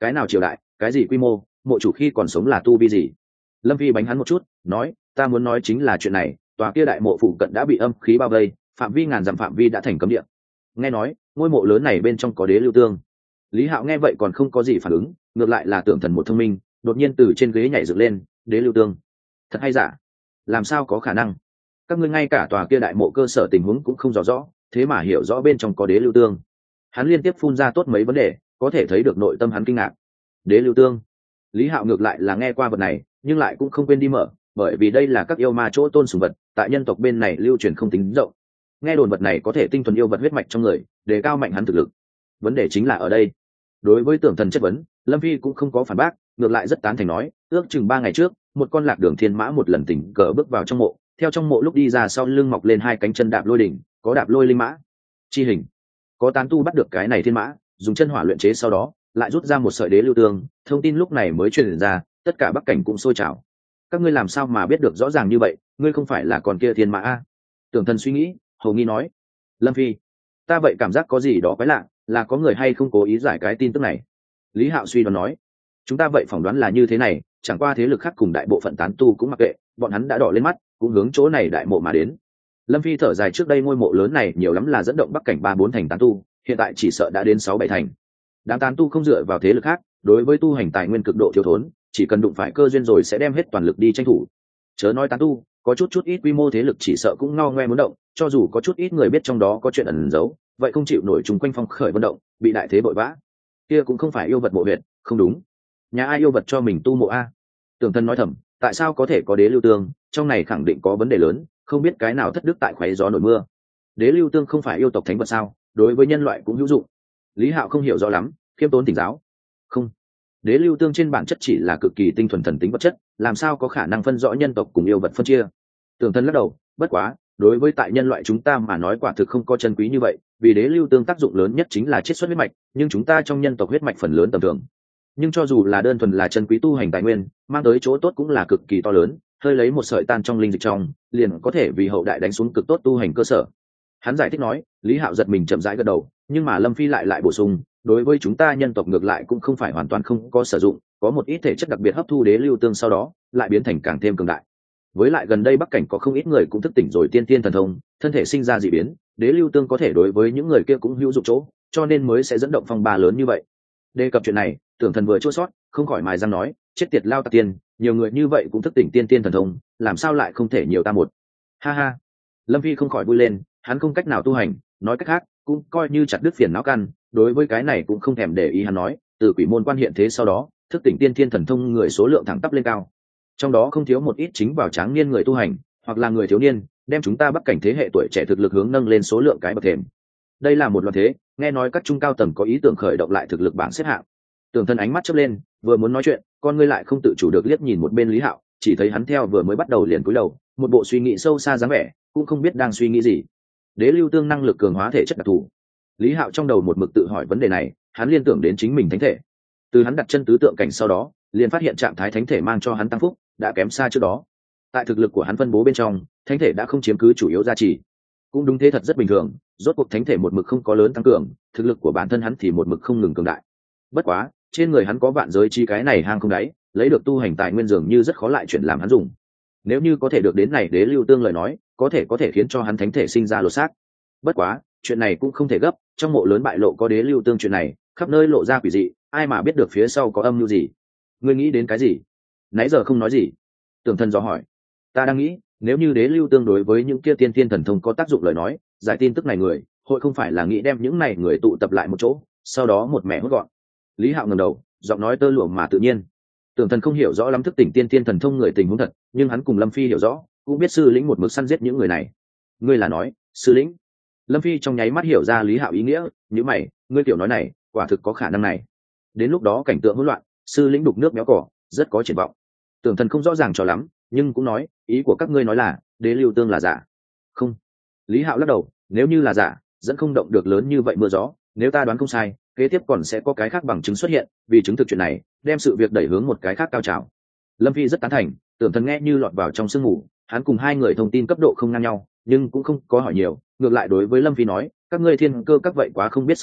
cái nào triều đại, cái gì quy mô, mộ chủ khi còn sống là tu vi gì? Lâm Phi bánh hắn một chút, nói, ta muốn nói chính là chuyện này, tòa kia đại mộ phụ cận đã bị âm khí bao vây, phạm vi ngàn dặm phạm vi đã thành cấm địa. Nghe nói, ngôi mộ lớn này bên trong có đế lưu tương. Lý Hạo nghe vậy còn không có gì phản ứng, ngược lại là tưởng thần một thông minh, đột nhiên từ trên ghế nhảy dựng lên, đế lưu tương, thật hay giả? Làm sao có khả năng? Các ngươi ngay cả tòa kia đại mộ cơ sở tình huống cũng không rõ rõ, thế mà hiểu rõ bên trong có đế lưu tương. Hắn liên tiếp phun ra tốt mấy vấn đề, có thể thấy được nội tâm hắn kinh ngạc. Đế lưu tương. Lý Hạo ngược lại là nghe qua vật này, nhưng lại cũng không quên đi mở, bởi vì đây là các yêu ma chỗ tôn sùng vật, tại nhân tộc bên này lưu truyền không tính rộng. Nghe đồn vật này có thể tinh thuần yêu vật huyết mạch trong người, đề cao mạnh hắn thực lực. Vấn đề chính là ở đây. Đối với tưởng thần chất vấn, Lâm Phi cũng không có phản bác, ngược lại rất tán thành nói, ước chừng ba ngày trước, một con lạc đường thiên mã một lần tỉnh cờ bước vào trong mộ, theo trong mộ lúc đi ra sau lưng mọc lên hai cánh chân đạp lôi đỉnh, có đạp lôi linh mã chi hình. Có tán tu bắt được cái này thiên mã, dùng chân hỏa luyện chế, sau đó lại rút ra một sợi đế lưu tương, thông tin lúc này mới truyền ra, tất cả bắc cảnh cũng sôi trào. Các ngươi làm sao mà biết được rõ ràng như vậy? Ngươi không phải là con kia thiên mã a? Tưởng thần suy nghĩ, hầu nghi nói. Lâm Phi, ta vậy cảm giác có gì đó quái lạ, là có người hay không cố ý giải cái tin tức này? Lý Hạo suy đoán nói. Chúng ta vậy phỏng đoán là như thế này, chẳng qua thế lực khác cùng đại bộ phận tán tu cũng mặc kệ, bọn hắn đã đỏ lên mắt, cũng hướng chỗ này đại mộ mà đến. Lâm Phi thở dài, trước đây ngôi mộ lớn này nhiều lắm là dẫn động bắc cảnh ba bốn thành tán tu, hiện tại chỉ sợ đã đến sáu bảy thành. Đám tán tu không dựa vào thế lực khác, đối với tu hành tài nguyên cực độ thiếu thốn, chỉ cần đụng phải cơ duyên rồi sẽ đem hết toàn lực đi tranh thủ. Chớ nói tán tu, có chút chút ít quy mô thế lực chỉ sợ cũng ngao ngoe muốn động, cho dù có chút ít người biết trong đó có chuyện ẩn giấu, vậy không chịu nổi chúng quanh phong khởi vận động, bị đại thế bội vã. Kia cũng không phải yêu vật mộ huyệt, không đúng. Nhà ai yêu vật cho mình tu mộ a? Tưởng Thần nói thầm, tại sao có thể có đế lưu tương, trong này khẳng định có vấn đề lớn, không biết cái nào thất đức tại khoáy gió nổi mưa. Đế lưu tương không phải yêu tộc thánh vật sao? Đối với nhân loại cũng hữu dụng. Lý Hạo không hiểu rõ lắm, khiêm tốn tỉnh giáo. Không, đế lưu tương trên bản chất chỉ là cực kỳ tinh thuần thần tính vật chất, làm sao có khả năng phân rõ nhân tộc cùng yêu vật phân chia? Tưởng Thần lắc đầu, bất quá, đối với tại nhân loại chúng ta mà nói quả thực không có chân quý như vậy, vì đế lưu tương tác dụng lớn nhất chính là chiết xuất huyết mạch, nhưng chúng ta trong nhân tộc huyết mạch phần lớn tầm thường. Nhưng cho dù là đơn thuần là chân quý tu hành tài nguyên, mang tới chỗ tốt cũng là cực kỳ to lớn, hơi lấy một sợi tan trong linh dịch trong, liền có thể vì hậu đại đánh xuống cực tốt tu hành cơ sở. Hắn giải thích nói. Lý Hạo giật mình chậm rãi gật đầu, nhưng mà Lâm Phi lại lại bổ sung, đối với chúng ta nhân tộc ngược lại cũng không phải hoàn toàn không có sử dụng, có một ít thể chất đặc biệt hấp thu đế lưu tương sau đó lại biến thành càng thêm cường đại. Với lại gần đây bắc cảnh có không ít người cũng thức tỉnh rồi tiên tiên thần thông, thân thể sinh ra dị biến, đế lưu tương có thể đối với những người kia cũng hữu dụng chỗ, cho nên mới sẽ dẫn động phong ba lớn như vậy. Đề cập chuyện này, Tưởng Thần vừa chua sót, không khỏi mài răng nói, chết tiệt lao tặc tiên, nhiều người như vậy cũng thức tỉnh tiên tiên thần thông, làm sao lại không thể nhiều ta một? Ha ha. Lâm Phi không khỏi vui lên, hắn không cách nào tu hành, nói cách khác, cũng coi như chặt đứt phiền não căn, đối với cái này cũng không thèm để ý. Hắn nói, từ quỷ môn quan hiện thế sau đó, thức tỉnh tiên tiên thần thông người số lượng thẳng tắp lên cao, trong đó không thiếu một ít chính vào tráng niên người tu hành, hoặc là người thiếu niên, đem chúng ta bắc cảnh thế hệ tuổi trẻ thực lực hướng nâng lên số lượng cái bậc thềm. Đây là một loạt thế, nghe nói các trung cao tầng có ý tưởng khởi động lại thực lực bảng xếp hạng. Tưởng Thần ánh mắt chớp lên, vừa muốn nói chuyện, con ngươi lại không tự chủ được liếc nhìn một bên Lý Hạo, chỉ thấy hắn theo vừa mới bắt đầu liền cúi đầu, một bộ suy nghĩ sâu xa dáng vẻ, cũng không biết đang suy nghĩ gì. Đế lưu tương năng lực cường hóa thể chất đặc thù. Lý Hạo trong đầu một mực tự hỏi vấn đề này, hắn liên tưởng đến chính mình thánh thể. Từ hắn đặt chân tứ tượng cảnh sau đó, liền phát hiện trạng thái thánh thể mang cho hắn tăng phúc đã kém xa trước đó. Tại thực lực của hắn phân bố bên trong, thánh thể đã không chiếm cứ chủ yếu giá trị. Cũng đúng thế, thật rất bình thường, rốt cuộc thánh thể một mực không có lớn tăng cường, thực lực của bản thân hắn thì một mực không ngừng cường đại. Bất quá, trên người hắn có vạn giới chi cái này hang không đáy, lấy được tu hành tài nguyên dường như rất khó lại chuyển làm hắn dùng. Nếu như có thể được đến này đế lưu tương lời nói, có thể có thể khiến cho hắn thánh thể sinh ra lột xác. Bất quá, chuyện này cũng không thể gấp, trong mộ lớn bại lộ có đế lưu tương chuyện này, khắp nơi lộ ra quỷ dị, ai mà biết được phía sau có âm mưu gì. Ngươi nghĩ đến cái gì? Nãy giờ không nói gì. Tưởng Thần dò hỏi. Ta đang nghĩ, nếu như đế lưu tương đối với những kia tiên tiên thần thông có tác dụng lời nói, giải tin tức này người, hội không phải là nghĩ đem những này người tụ tập lại một chỗ, sau đó một mẻ hốt gọn. Lý Hạo ngẩng đầu, giọng nói tơ lụa mà tự nhiên. Tưởng Thần không hiểu rõ lắm thức tỉnh tiên tiên thần thông người tình huống thật, nhưng hắn cùng Lâm Phi hiểu rõ, cũng biết sư lĩnh một mực săn giết những người này. Ngươi là nói, sư lĩnh? Lâm Phi trong nháy mắt hiểu ra Lý Hạo ý nghĩa, như mày, ngươi kiểu nói này, quả thực có khả năng này. Đến lúc đó cảnh tượng hỗn loạn, sư lĩnh đục nước béo cỏ, rất có triển vọng. Tưởng Thần không rõ ràng cho lắm, nhưng cũng nói, ý của các ngươi nói là đế lưu tương là giả? Không. Lý Hạo lắc đầu, nếu như là giả, dẫn không động được lớn như vậy mưa gió, nếu ta đoán không sai, kế tiếp còn sẽ có cái khác bằng chứng xuất hiện, vì chứng thực chuyện này, đem sự việc đẩy hướng một cái khác cao trào. Lâm Phi rất tán thành, Tưởng Thần nghe như lọt vào trong sương mù, hắn cùng hai người thông tin cấp độ không ngang nhau, nhưng cũng không có hỏi nhiều, ngược lại đối với Lâm Phi nói, các ngươi thiên cơ các vậy quá không biết xấu hổ,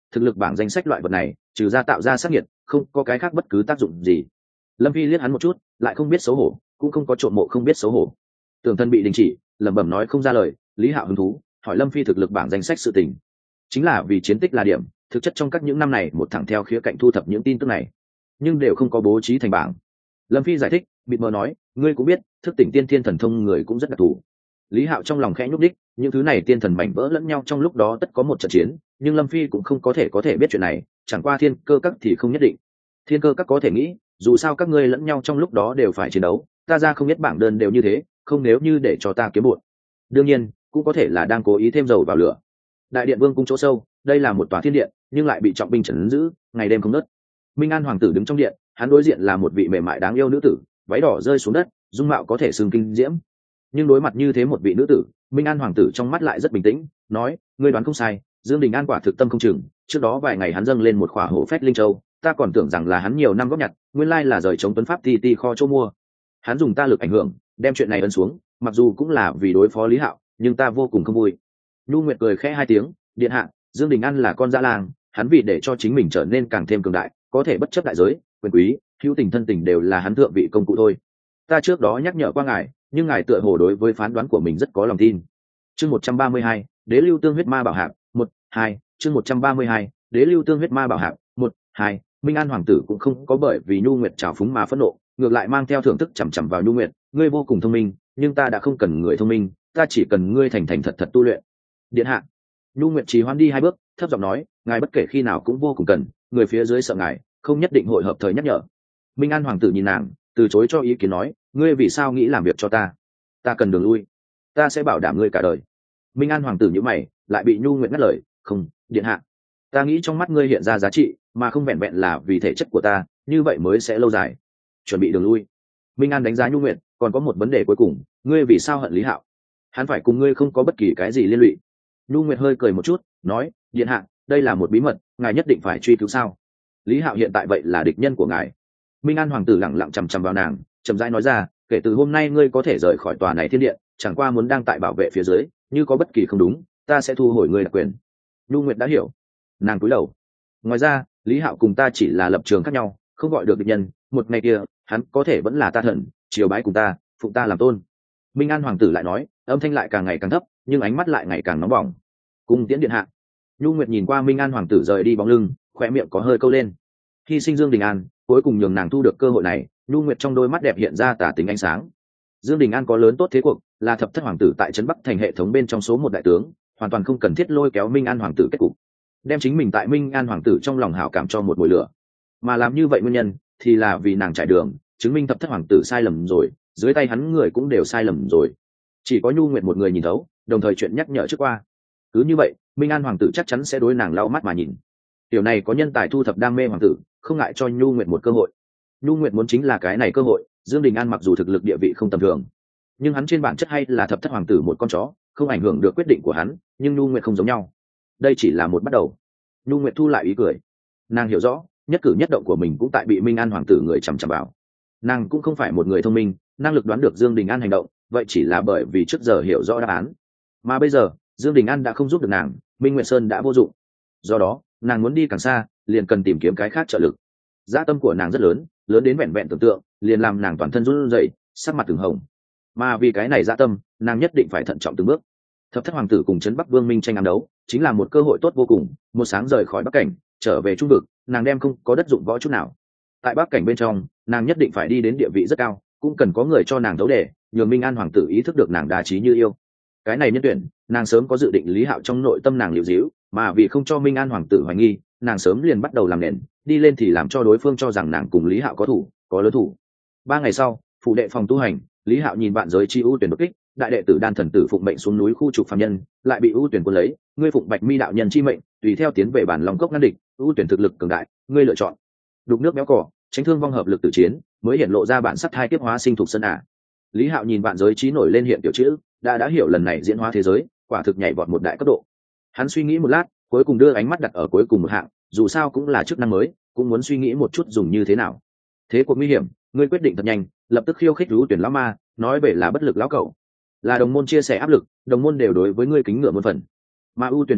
thực lực bảng danh sách loại vật này trừ ra tạo ra sát nhiệt không có cái khác bất cứ tác dụng gì. Lâm phi liếc hắn một chút, lại không biết xấu hổ, cũng không có trộm mộ không biết xấu hổ. Tưởng thân bị đình chỉ, lẩm bẩm nói không ra lời. Lý Hạo hứng thú hỏi Lâm phi thực lực bảng danh sách sự tình, chính là vì chiến tích là điểm, thực chất trong các những năm này một thẳng theo khía cạnh thu thập những tin tức này, nhưng đều không có bố trí thành bảng. Lâm phi giải thích, bịt mờ nói, ngươi cũng biết thức tỉnh tiên thiên thần thông người cũng rất đặc thù. Lý Hạo trong lòng khẽ nhúc đích, những thứ này tiên thần mảnh vỡ lẫn nhau trong lúc đó tất có một trận chiến, nhưng Lâm phi cũng không có thể có thể biết chuyện này, chẳng qua thiên cơ các thì không nhất định. Thiên cơ các có thể nghĩ, dù sao các ngươi lẫn nhau trong lúc đó đều phải chiến đấu, ta ra không biết bảng đơn đều như thế, không nếu như để cho ta kiếm bụt. Đương nhiên cũng có thể là đang cố ý thêm dầu vào lửa. Đại điện vương cung chỗ sâu, đây là một tòa thiên điện, nhưng lại bị trọng binh trấn giữ, ngày đêm không ngớt. Minh An hoàng tử đứng trong điện, hắn đối diện là một vị mềm mại đáng yêu nữ tử, váy đỏ rơi xuống đất, dung mạo có thể xưng kinh diễm. Nhưng đối mặt như thế một vị nữ tử, Minh An hoàng tử trong mắt lại rất bình tĩnh, nói, ngươi đoán không sai, Dương Đình An quả thực tâm không chừng, trước đó vài ngày hắn dâng lên một khỏa hổ phách linh châu, ta còn tưởng rằng là hắn nhiều năm góp nhặt, nguyên lai là rời chống tuấn pháp ti ti kho chỗ mua. Hắn dùng ta lực ảnh hưởng, đem chuyện này ấn xuống, mặc dù cũng là vì đối phó Lý Hạo, nhưng ta vô cùng không vui. Nhu Nguyệt cười khẽ hai tiếng, điện hạ, Dương Đình An là con dã lang, hắn vì để cho chính mình trở nên càng thêm cường đại, có thể bất chấp đại giới, quyền quý, hữu tình thân tình đều là hắn thượng vị công cụ thôi. Ta trước đó nhắc nhở qua ngài, nhưng ngài tựa hồ đối với phán đoán của mình rất có lòng tin. Chương một trăm ba mươi hai, Đế lưu tương huyết ma bảo hạp, một, hai, chương một trăm ba mươi hai, Đế lưu tương huyết ma bảo hạp, một, hai. Minh An hoàng tử cũng không có bởi vì Nhu Nguyệt trào phúng mà phẫn nộ, ngược lại mang theo thưởng thức chằm chằm vào Nhu Nguyệt, ngươi vô cùng thông minh, nhưng ta đã không cần người thông minh, ta chỉ cần ngươi thành thành thật thật tu luyện. Điện hạ. Nhu Nguyệt trì hoãn đi hai bước, thấp giọng nói, ngài bất kể khi nào cũng vô cùng cần, người phía dưới sợ ngài, không nhất định hội hợp thời nhắc nhở. Minh An hoàng tử nhìn nàng, từ chối cho ý kiến nói, ngươi vì sao nghĩ làm việc cho ta? Ta cần đường lui, ta sẽ bảo đảm ngươi cả đời. Minh An hoàng tử nhíu mày, lại bị Nhu Nguyệt ngắt lời, không, điện hạ, ta nghĩ trong mắt ngươi hiện ra giá trị, mà không vẹn vẹn là vì thể chất của ta, như vậy mới sẽ lâu dài. Chuẩn bị đường lui. Minh An đánh giá Nhu Nguyệt, còn có một vấn đề cuối cùng, ngươi vì sao hận Lý Hạo? Hắn phải cùng ngươi không có bất kỳ cái gì liên lụy. Nhu Nguyệt hơi cười một chút, nói, điện hạ, đây là một bí mật, ngài nhất định phải truy cứu sao? Lý Hạo hiện tại vậy là địch nhân của ngài. Minh An hoàng tử lặng lặng chằm chằm vào nàng, chậm rãi nói ra, kể từ hôm nay ngươi có thể rời khỏi tòa này thiên điện, chẳng qua muốn đang tại bảo vệ phía dưới, như có bất kỳ không đúng, ta sẽ thu hồi ngươi đặc quyền. Nhu Nguyệt đã hiểu, nàng cúi đầu. Ngoài ra, Lý Hạo cùng ta chỉ là lập trường khác nhau, không gọi được địch nhân, một ngày kia, hắn có thể vẫn là ta thần, chiều bái cùng ta, phụng ta làm tôn. Minh An hoàng tử lại nói, âm thanh lại càng ngày càng thấp, nhưng ánh mắt lại ngày càng nóng bỏng. Cung tiễn điện hạ. Nhu Nguyệt nhìn qua Minh An hoàng tử rời đi bóng lưng, khóe miệng có hơi câu lên. Hy sinh Dương Đình An, cuối cùng nhường nàng thu được cơ hội này. Nhu Nguyệt trong đôi mắt đẹp hiện ra tả tính ánh sáng. Dương Đình An có lớn tốt thế cuộc, là thập thất hoàng tử tại trấn Bắc thành hệ thống bên trong số một đại tướng, hoàn toàn không cần thiết lôi kéo Minh An hoàng tử kết cục, đem chính mình tại Minh An hoàng tử trong lòng hảo cảm cho một mùi lửa. Mà làm như vậy nguyên nhân thì là vì nàng trải đường, chứng minh thập thất hoàng tử sai lầm rồi, dưới tay hắn người cũng đều sai lầm rồi. Chỉ có Nhu Nguyệt một người nhìn thấu, đồng thời chuyện nhắc nhở trước qua. Cứ như vậy, Minh An hoàng tử chắc chắn sẽ đối nàng lau mắt mà nhìn. Điều này có nhân tài thu thập đam mê hoàng tử, không ngại cho Nhu Nguyệt một cơ hội. Nhu Nguyệt muốn chính là cái này cơ hội. Dương Đình An mặc dù thực lực địa vị không tầm thường, nhưng hắn trên bản chất hay là thập thất hoàng tử một con chó, không ảnh hưởng được quyết định của hắn, nhưng Nhu Nguyệt không giống nhau. Đây chỉ là một bắt đầu. Nhu Nguyệt thu lại ý cười. Nàng hiểu rõ, nhất cử nhất động của mình cũng tại bị Minh An hoàng tử người chằm chằm vào. Nàng cũng không phải một người thông minh, năng lực đoán được Dương Đình An hành động, vậy chỉ là bởi vì trước giờ hiểu rõ đáp án. Mà bây giờ, Dương Đình An đã không giúp được nàng, Minh Nguyệt Sơn đã vô dụng. Do đó, nàng muốn đi càng xa, liền cần tìm kiếm cái khác trợ lực. Dã tâm của nàng rất lớn, lớn đến vẹn vẹn tưởng tượng, liền làm nàng toàn thân run rẩy, sắc mặt từng hồng. Mà vì cái này dã tâm, nàng nhất định phải thận trọng từng bước. Thập thất hoàng tử cùng trấn Bắc Vương minh tranh ám đấu, chính là một cơ hội tốt vô cùng, một sáng rời khỏi Bắc cảnh, trở về trung vực, nàng đem không có đất dụng võ chút nào. Tại Bắc cảnh bên trong, nàng nhất định phải đi đến địa vị rất cao, cũng cần có người cho nàng đấu đề, nhường Minh An hoàng tử ý thức được nàng đa trí như yêu. Cái này nhân tuyển, nàng sớm có dự định. Lý Hạo trong nội tâm nàng liễu díu, mà vì không cho Minh An hoàng tử hoài nghi, nàng sớm liền bắt đầu làm nền, đi lên thì làm cho đối phương cho rằng nàng cùng Lý Hạo có thủ, có lớn thủ. Ba ngày sau, phụ đệ phòng tu hành, Lý Hạo nhìn bạn giới chi ưu tuyển đột kích, đại đệ tử đan thần tử phụng mệnh xuống núi khu trục phàm nhân, lại bị ưu tuyển quân lấy, ngươi phụng bạch mi đạo nhân chi mệnh, tùy theo tiến về bản lòng cốc ngăn địch, ưu tuyển thực lực cường đại, ngươi lựa chọn đục nước béo cỏ, tránh thương vong hợp lực tử chiến, mới hiện lộ ra bản sắc thai kiếp hóa sinh thuộc sân ả. Lý Hạo nhìn bạn giới trí nổi lên hiện tiểu chữ, đã đã hiểu lần này diễn hóa thế giới, quả thực nhảy vọt một đại cấp độ. Hắn suy nghĩ một lát, cuối cùng đưa ánh mắt đặt ở cuối cùng một hạng, dù sao cũng là chức năng mới, cũng muốn suy nghĩ một chút dùng như thế nào. Thế cuộc nguy hiểm, ngươi quyết định thật nhanh, lập tức khiêu khích ưu tuyển lão ma, nói về là bất lực lão cẩu, là đồng môn chia sẻ áp lực, đồng môn đều đối với ngươi kính ngưỡng một phần. Mà ưu tuyển nổi giận,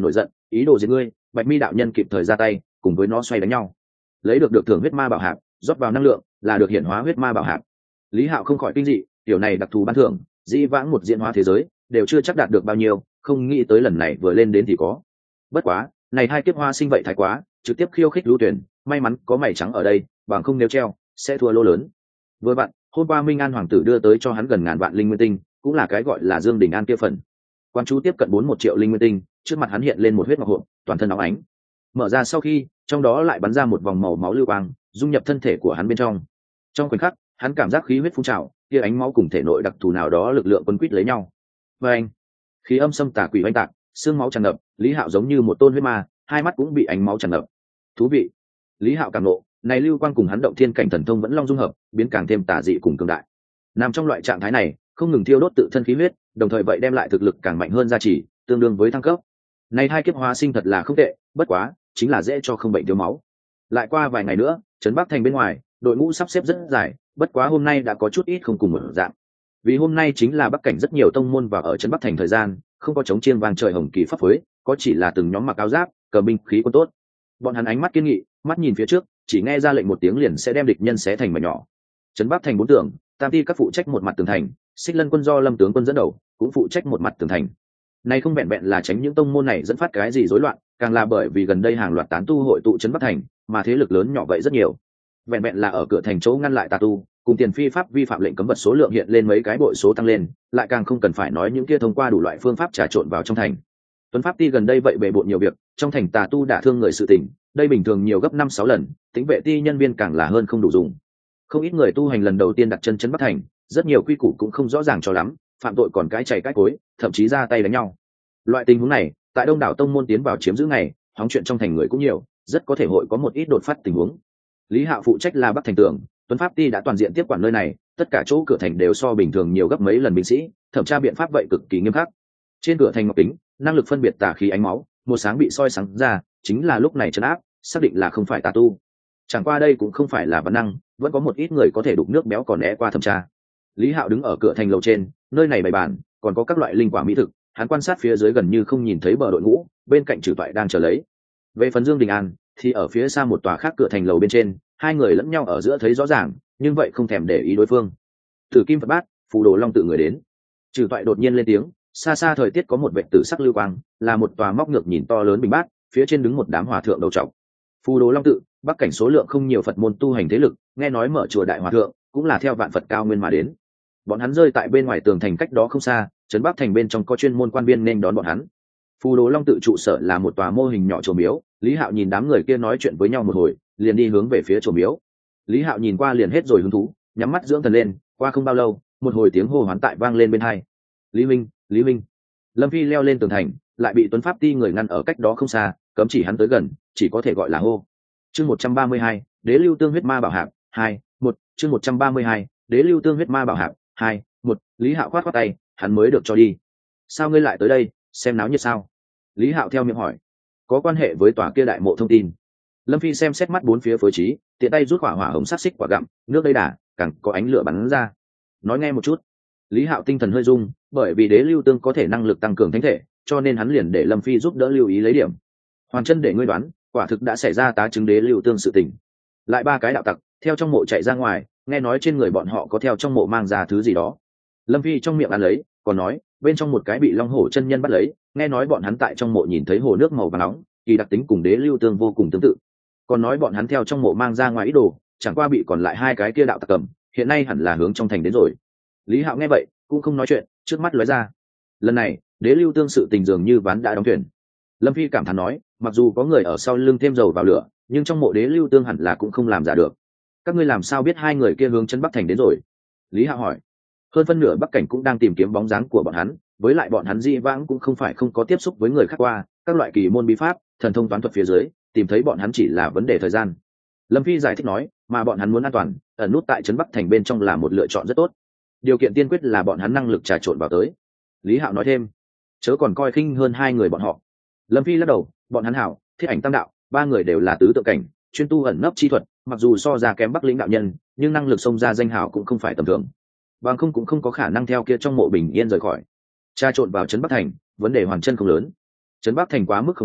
ý đồ giết ngươi. Bạch mi đạo nhân kịp thời ra tay, cùng với nó xoay đánh nhau, lấy được được thưởng huyết ma bảo hạp, rót vào năng lượng là được hiện hóa huyết ma bảo hạp. Lý Hạo không khỏi kinh dị, tiểu này đặc thù ban thưởng dĩ vãng một diễn hóa thế giới đều chưa chắc đạt được bao nhiêu, không nghĩ tới lần này vừa lên đến thì có. Bất quá này hai kiếp hoa sinh vậy thái quá, trực tiếp khiêu khích lưu tuyển, may mắn có mày trắng ở đây, bằng không nếu treo sẽ thua lô lớn. Vừa vặn hôm qua Minh An hoàng tử đưa tới cho hắn gần ngàn vạn linh nguyên tinh, cũng là cái gọi là Dương Đình An kia phần. Quan chú tiếp cận bốn một triệu linh nguyên tinh, trước mặt hắn hiện lên một huyết ngọc hộp, toàn thân óng ánh. Mở ra sau khi, trong đó lại bắn ra một vòng màu máu lưu quang, dung nhập thân thể của hắn bên trong. Trong khoảnh khắc, hắn cảm giác khí huyết phun trào, kia ánh máu cùng thể nội đặc thù nào đó lực lượng quân quýt lấy nhau. Và anh, khí âm xâm tà quỷ oanh tạc, xương máu tràn ngập, Lý Hạo giống như một tôn huyết ma, hai mắt cũng bị ánh máu tràn ngập. Thú vị. Lý Hạo cảm nộ, này lưu quang cùng hắn động thiên cảnh thần thông vẫn long dung hợp, biến càng thêm tà dị cùng cường đại. Nằm trong loại trạng thái này, không ngừng thiêu đốt tự thân khí huyết, đồng thời vậy đem lại thực lực càng mạnh hơn gia trì, tương đương với thăng cấp. Này hai kiếp hóa sinh thật là không tệ, bất quá chính là dễ cho không bệnh thiếu máu. Lại qua vài ngày nữa, trấn Bắc thành bên ngoài, đội ngũ sắp xếp rất dài, bất quá hôm nay đã có chút ít không cùng một dạng. Vì hôm nay chính là Bắc cảnh rất nhiều tông môn vào ở trấn Bắc thành thời gian, không có chống chiêng vang trời hồng kỳ pháp phối, có chỉ là từng nhóm mặc áo giáp, cờ binh khí quân tốt. Bọn hắn ánh mắt kiên nghị, mắt nhìn phía trước, chỉ nghe ra lệnh một tiếng liền sẽ đem địch nhân xé thành mảnh nhỏ. Trấn Bắc thành bốn tường, tam ti các phụ trách một mặt tường thành, Xích Lân quân do Lâm tướng quân dẫn đầu, cũng phụ trách một mặt tường thành. Này không vẹn vẹn là tránh những tông môn này dẫn phát cái gì rối loạn, càng là bởi vì gần đây hàng loạt tán tu hội tụ trấn Bắc thành, mà thế lực lớn nhỏ vậy rất nhiều. Vẹn vẹn là ở cửa thành chỗ ngăn lại tà tu, cùng tiền phi pháp vi phạm lệnh cấm vật số lượng hiện lên mấy cái bội số tăng lên, lại càng không cần phải nói những kia thông qua đủ loại phương pháp trà trộn vào trong thành. Tuấn pháp ti gần đây vậy bề bộn nhiều việc, trong thành tà tu đả thương người sự tình, đây bình thường nhiều gấp năm sáu lần, tính vệ ti nhân viên càng là hơn không đủ dùng. Không ít người tu hành lần đầu tiên đặt chân trấn Bắc thành, rất nhiều quy củ cũng không rõ ràng cho lắm, phạm tội còn cái chày cái cối, thậm chí ra tay đánh nhau. Loại tình huống này, tại đông đảo tông môn tiến vào chiếm giữ ngày, hóng chuyện trong thành người cũng nhiều, rất có thể hội có một ít đột phát tình huống. Lý Hạo phụ trách là Bắc thành tường, Tuấn pháp ti đã toàn diện tiếp quản nơi này, tất cả chỗ cửa thành đều so bình thường nhiều gấp mấy lần binh sĩ, thẩm tra biện pháp vậy cực kỳ nghiêm khắc. Trên cửa thành ngọc kính, năng lực phân biệt tà khí ánh máu, một sáng bị soi sáng ra, chính là lúc này trấn áp, xác định là không phải tà tu. Chẳng qua đây cũng không phải là văn năng, vẫn có một ít người có thể đục nước béo còn né qua thẩm tra. Lý Hạo đứng ở cửa thành lầu trên, nơi này bày bàn, còn có các loại linh quả mỹ thực, hắn quan sát phía dưới gần như không nhìn thấy bờ đội ngũ, bên cạnh trừ toại đang chờ lấy. Về phần Dương Đình An, thì ở phía xa một tòa khác cửa thành lầu bên trên, hai người lẫn nhau ở giữa thấy rõ ràng, nhưng vậy không thèm để ý đối phương. Tử Kim Phật Bát, Phù Đồ Long tự người đến. Trừ toại đột nhiên lên tiếng, xa xa thời tiết có một vệt tử sắc lưu quang, là một tòa móc ngược nhìn to lớn bình bát, phía trên đứng một đám hòa thượng đầu trọc. Phù Đồ Long tự, Bắc cảnh số lượng không nhiều Phật môn tu hành thế lực, nghe nói mở chùa đại hòa thượng, cũng là theo vạn Phật cao nguyên mà đến. Bọn hắn rơi tại bên ngoài tường thành cách đó không xa, trấn Bắc thành bên trong có chuyên môn quan viên nên đón bọn hắn. Phù Đồ Long tự trụ sở là một tòa mô hình nhỏ chùa miếu, Lý Hạo nhìn đám người kia nói chuyện với nhau một hồi, liền đi hướng về phía chùa miếu. Lý Hạo nhìn qua liền hết rồi hứng thú, nhắm mắt dưỡng thần lên, qua không bao lâu, một hồi tiếng hô hoán tại vang lên bên hai. Lý Minh, Lý Minh. Lâm Phi leo lên tường thành, lại bị Tuấn Pháp ti người ngăn ở cách đó không xa, cấm chỉ hắn tới gần, chỉ có thể gọi là hô. Chương một trăm ba mươi hai, Đế lưu tương huyết ma bảo hạp, hai, một, chương một trăm ba mươi hai, Đế lưu tương huyết ma bảo hạp, hai, một, Lý Hạo khoát khoát tay, hắn mới được cho đi. Sao ngươi lại tới đây, xem náo nhiệt sao? Lý Hạo theo miệng hỏi. Có quan hệ với tòa kia đại mộ thông tin. Lâm Phi xem xét mắt bốn phía phối trí, tiện tay rút quả hỏa hồng sát xích quả gặm, nước đây đà, càng có ánh lửa bắn ra. Nói nghe một chút. Lý Hạo tinh thần hơi rung, bởi vì đế lưu tương có thể năng lực tăng cường thánh thể, cho nên hắn liền để Lâm Phi giúp đỡ lưu ý lấy điểm. Hoàn chân để ngươi đoán, quả thực đã xảy ra tá chứng đế lưu tương sự tình. Lại ba cái đạo tặc theo trong mộ chạy ra ngoài, nghe nói trên người bọn họ có theo trong mộ mang ra thứ gì đó. Lâm Phi trong miệng ăn lấy, còn nói bên trong một cái bị long hổ chân nhân bắt lấy, nghe nói bọn hắn tại trong mộ nhìn thấy hồ nước màu vàng nóng, kỳ đặc tính cùng đế lưu tương vô cùng tương tự. Còn nói bọn hắn theo trong mộ mang ra ngoài ý đồ, chẳng qua bị còn lại hai cái kia đạo tặc cầm, hiện nay hẳn là hướng trong thành đến rồi. Lý Hạo nghe vậy cũng không nói chuyện, trước mắt lóe ra. Lần này đế lưu tương sự tình dường như ván đã đóng thuyền. Lâm Phi cảm thán nói, mặc dù có người ở sau lưng thêm dầu vào lửa, nhưng trong mộ đế lưu tương hẳn là cũng không làm giả được. Các ngươi làm sao biết hai người kia hướng chân Bắc thành đến rồi? Lý Hạo hỏi. Hơn phân nửa Bắc cảnh cũng đang tìm kiếm bóng dáng của bọn hắn, với lại bọn hắn di vãng cũng không phải không có tiếp xúc với người khác qua, các loại kỳ môn bí pháp, thần thông toán thuật phía dưới, tìm thấy bọn hắn chỉ là vấn đề thời gian. Lâm Phi giải thích nói, mà bọn hắn muốn an toàn, ẩn nút tại trấn Bắc thành bên trong là một lựa chọn rất tốt. Điều kiện tiên quyết là bọn hắn năng lực trà trộn vào tới. Lý Hạo nói thêm, chớ còn coi khinh hơn hai người bọn họ. Lâm Phi lắc đầu, bọn hắn hảo, Thiết Ảnh Tam đạo, ba người đều là tứ tự cảnh, chuyên tu ẩn nấp chi thuật, mặc dù so ra kém Bắc lĩnh đạo nhân, nhưng năng lực xông ra danh hảo cũng không phải tầm thường. Bằng không cũng không có khả năng theo kia trong mộ bình yên rời khỏi. Trà trộn vào trấn Bắc thành, vấn đề hoàn chân không lớn. Trấn Bắc thành quá mức khổng lồ,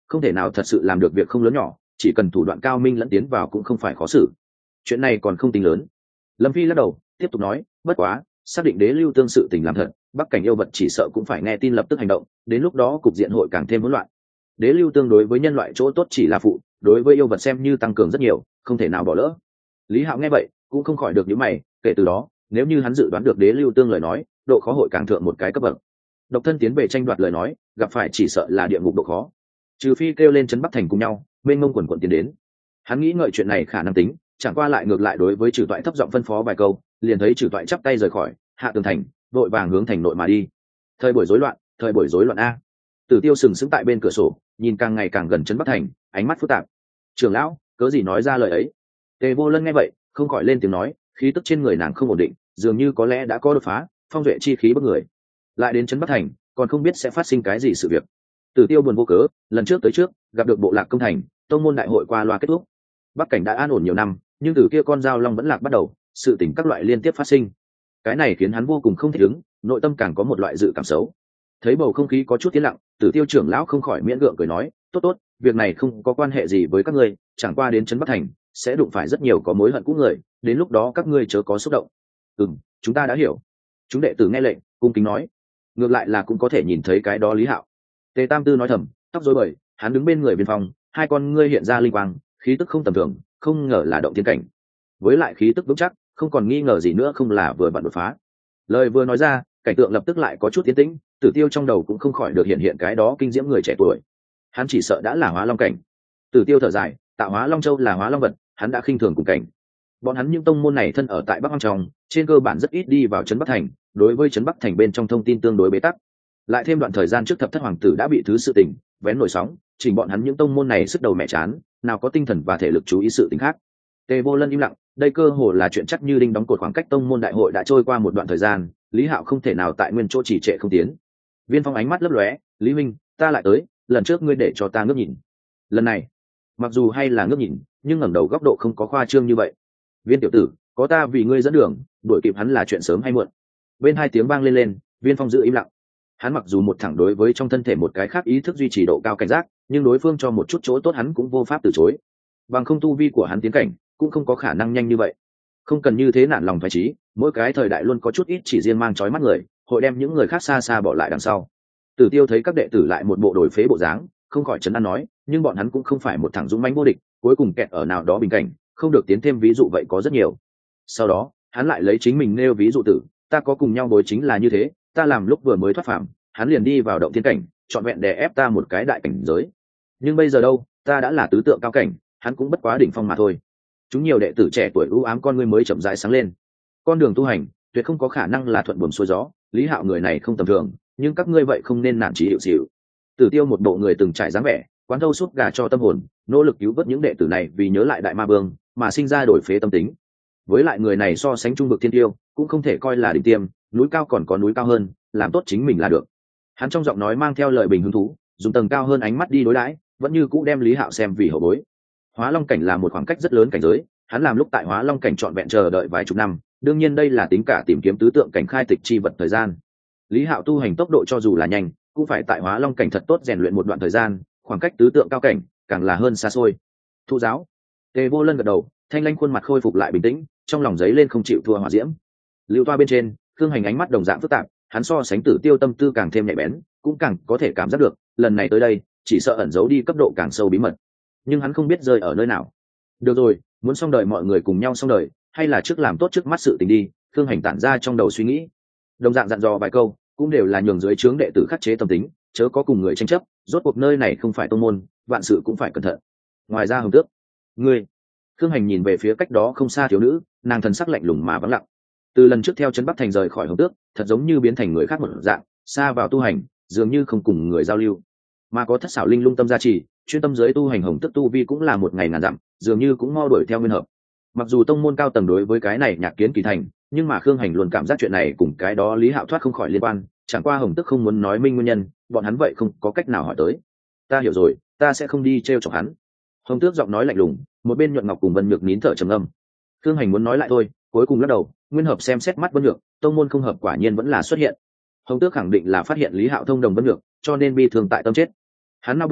không thể nào thật sự làm được việc không lớn nhỏ, chỉ cần thủ đoạn cao minh lẫn tiến vào cũng không phải khó xử. Chuyện này còn không tính lớn. Lâm Phi lắc đầu tiếp tục nói, bất quá xác định đế lưu tương sự tình làm thật, bắc cảnh yêu vật chỉ sợ cũng phải nghe tin lập tức hành động, đến lúc đó cục diện hội càng thêm hỗn loạn. Đế lưu tương đối với nhân loại chỗ tốt chỉ là phụ, đối với yêu vật xem như tăng cường rất nhiều, không thể nào bỏ lỡ. Lý Hạo nghe vậy cũng không khỏi được những mày, kể từ đó nếu như hắn dự đoán được đế lưu tương lời nói, độ khó hội càng thượng một cái cấp bậc. Độc thân tiến về tranh đoạt lời nói, gặp phải chỉ sợ là địa ngục độ khó, trừ phi kêu lên trấn Bắc thành cùng nhau bên ngông quần quận tiến đến. Hắn nghĩ ngợi chuyện này khả năng tính, chẳng qua lại ngược lại đối với Trừ Toại thấp giọng phân phó vài câu, liền thấy Trừ Toại chắp tay rời khỏi hạ tường thành, vội vàng hướng thành nội mà đi. Thời buổi rối loạn, thời buổi rối loạn a. Tử Tiêu sừng sững tại bên cửa sổ, nhìn càng ngày càng gần trấn Bắc thành, ánh mắt phức tạp. Trưởng lão, cớ gì nói ra lời ấy? Tề Vô Lân nghe vậy không khỏi lên tiếng nói, khí tức trên người nàng không ổn định, dường như có lẽ đã có đột phá, phong duệ chi khí bức người. Lại đến trấn Bắc thành, còn không biết sẽ phát sinh cái gì sự việc. Tử Tiêu buồn vô cớ, lần trước tới trước gặp được bộ lạc công thành, tông môn đại hội qua loa kết thúc. Bắc cảnh đã an ổn nhiều năm, nhưng từ kia con dao long vẫn lạc bắt đầu, sự tình các loại liên tiếp phát sinh. Cái này khiến hắn vô cùng không thích ứng, nội tâm càng có một loại dự cảm xấu. Thấy bầu không khí có chút tiến lặng, Tử Tiêu trưởng lão không khỏi miễn gượng cười nói, tốt tốt, việc này không có quan hệ gì với các ngươi, chẳng qua đến trấn Bắc thành sẽ đụng phải rất nhiều có mối hận cũ người, đến lúc đó các ngươi chớ có xúc động. Ừm, chúng ta đã hiểu. Chúng đệ tử nghe lệnh cung kính nói. Ngược lại là cũng có thể nhìn thấy cái đó Lý Hạo. Tề Tam Tư nói thầm, tóc rối bời, hắn đứng bên người Viên Phong, hai con ngươi hiện ra linh quang, khí tức không tầm thường, không ngờ là động thiên cảnh. Với lại khí tức vững chắc, không còn nghi ngờ gì nữa, không là vừa vặn đột phá. Lời vừa nói ra, cảnh tượng lập tức lại có chút tiến tĩnh, Tử Tiêu trong đầu cũng không khỏi được hiện hiện cái đó kinh diễm người trẻ tuổi. Hắn chỉ sợ đã là Hóa Long cảnh. Tử Tiêu thở dài, tạo Hóa Long Châu là Hóa Long vật, hắn đã khinh thường cùng cảnh. Bọn hắn những tông môn này thân ở tại Bắc Hoang trong, trên cơ bản rất ít đi vào trấn Bắc thành, đối với trấn Bắc thành bên trong thông tin tương đối bế tắc. Lại thêm đoạn thời gian trước thập thất hoàng tử đã bị thứ sự tình vén nổi sóng, chỉnh bọn hắn những tông môn này sức đầu mẹ chán, nào có tinh thần và thể lực chú ý sự tình khác. Tề Vô Lân im lặng, đây cơ hồ là chuyện chắc như đinh đóng cột, khoảng cách tông môn đại hội đã trôi qua một đoạn thời gian, Lý Hạo không thể nào tại nguyên chỗ trì trệ không tiến. Viên Phong ánh mắt lấp lóe, Lý Minh, ta lại tới, lần trước ngươi để cho ta ngước nhìn, lần này mặc dù hay là ngước nhìn, nhưng ngẩng đầu góc độ không có khoa trương như vậy. Viên tiểu tử, có ta vì ngươi dẫn đường, đuổi kịp hắn là chuyện sớm hay muộn. Bên hai tiếng vang lên lên, Viên Phong giữ im lặng. Hắn mặc dù một thẳng đối với trong thân thể một cái khác ý thức duy trì độ cao cảnh giác, nhưng đối phương cho một chút chỗ tốt hắn cũng vô pháp từ chối. Bằng không tu vi của hắn tiến cảnh cũng không có khả năng nhanh như vậy. Không cần như thế nản lòng phải trí, mỗi cái thời đại luôn có chút ít chỉ riêng mang chói mắt người, hội đem những người khác xa xa bỏ lại đằng sau. Tử Tiêu thấy các đệ tử lại một bộ đổi phế bộ dáng, không khỏi chấn an nói, nhưng bọn hắn cũng không phải một thằng dũng mãnh vô địch, cuối cùng kẹt ở nào đó bình cảnh, không được tiến thêm ví dụ vậy có rất nhiều. Sau đó hắn lại lấy chính mình nêu ví dụ tử, ta có cùng nhau đối chính là như thế, ta làm lúc vừa mới thoát phàm, hắn liền đi vào động thiên cảnh, trọn vẹn đè ép ta một cái đại cảnh giới. Nhưng bây giờ đâu, ta đã là tứ tượng cao cảnh, hắn cũng bất quá đỉnh phong mà thôi. Chúng nhiều đệ tử trẻ tuổi ưu ám con ngươi mới chậm rãi sáng lên. Con đường tu hành tuyệt không có khả năng là thuận buồm xuôi gió, Lý Hạo người này không tầm thường, nhưng các ngươi vậy không nên nản chí hiệu xỉu. Tử Tiêu một bộ người từng trải dáng vẻ, quán thâu suốt gà cho tâm hồn, nỗ lực cứu vớt những đệ tử này vì nhớ lại đại ma vương mà sinh ra đổi phế tâm tính. Với lại người này so sánh trung vực thiên tiêu, cũng không thể coi là đỉnh tiêm, núi cao còn có núi cao hơn, làm tốt chính mình là được. Hắn trong giọng nói mang theo lời bình hứng thú, dùng tầng cao hơn ánh mắt đi đối đãi, vẫn như cũ đem Lý Hạo xem vì hậu bối. Hóa Long cảnh là một khoảng cách rất lớn cảnh giới, hắn làm lúc tại Hóa Long cảnh trọn vẹn chờ đợi vài chục năm, đương nhiên đây là tính cả tìm kiếm tứ tượng cảnh khai tịch chi vật thời gian. Lý Hạo tu hành tốc độ cho dù là nhanh, cũng phải tại Hóa Long cảnh thật tốt rèn luyện một đoạn thời gian, khoảng cách tứ tượng cao cảnh càng là hơn xa xôi. Thụ giáo. Tề Vô Lân gật đầu, thanh lãnh khuôn mặt khôi phục lại bình tĩnh, trong lòng giấy lên không chịu thua hỏa diễm. Lưu toa bên trên, Khương Hành ánh mắt đồng dạng phức tạp, hắn so sánh Tử Tiêu tâm tư càng thêm nhạy bén, cũng càng có thể cảm giác được, lần này tới đây, chỉ sợ ẩn giấu đi cấp độ càng sâu bí mật. Nhưng hắn không biết rơi ở nơi nào. Được rồi, muốn xong đời mọi người cùng nhau xong đời, hay là trước làm tốt trước mắt sự tình đi, Khương Hành tản ra trong đầu suy nghĩ. Đồng dạng dặn dò vài câu, cũng đều là nhường dưới trướng đệ tử khắc chế tâm tính, chớ có cùng người tranh chấp, rốt cuộc nơi này không phải tông môn, vạn sự cũng phải cẩn thận. Ngoài ra Hồng Tước, ngươi. Khương Hành nhìn về phía cách đó không xa thiếu nữ, nàng thần sắc lạnh lùng mà vắng lặng. Từ lần trước theo trấn Bắc thành rời khỏi Hồng Tước, thật giống như biến thành người khác một dạng, xa vào tu hành, dường như không cùng người giao lưu. Mà có thất xảo linh lung tâm gia trì, chuyên tâm giới tu hành Hồng Tước tu vi cũng là một ngày ngàn dặm, dường như cũng mo đuổi theo nguyên hợp. Mặc dù tông môn cao tầng đối với cái này nhạc kiến kỳ thành, nhưng mà Khương Hành luôn cảm giác chuyện này cùng cái đó Lý Hạo thoát không khỏi liên quan, chẳng qua Hồng Tước không muốn nói minh nguyên nhân, bọn hắn vậy không có cách nào hỏi tới. Ta hiểu rồi, ta sẽ không đi trêu chọc hắn. Hồng Tước giọng nói lạnh lùng, một bên Nhuận Ngọc cùng Vân Nhược nín thở trầm ngâm. Khương Hành muốn nói lại thôi, cuối cùng lắc đầu, nguyên hợp xem xét mắt Vân Nhược, tông môn không hợp quả nhiên vẫn là xuất hiện. Hồng Tước khẳng định là phát hiện Lý Hạo thông đồng Vân Nhược, cho nên bi thường tại tâm chết. Hắn não bổ,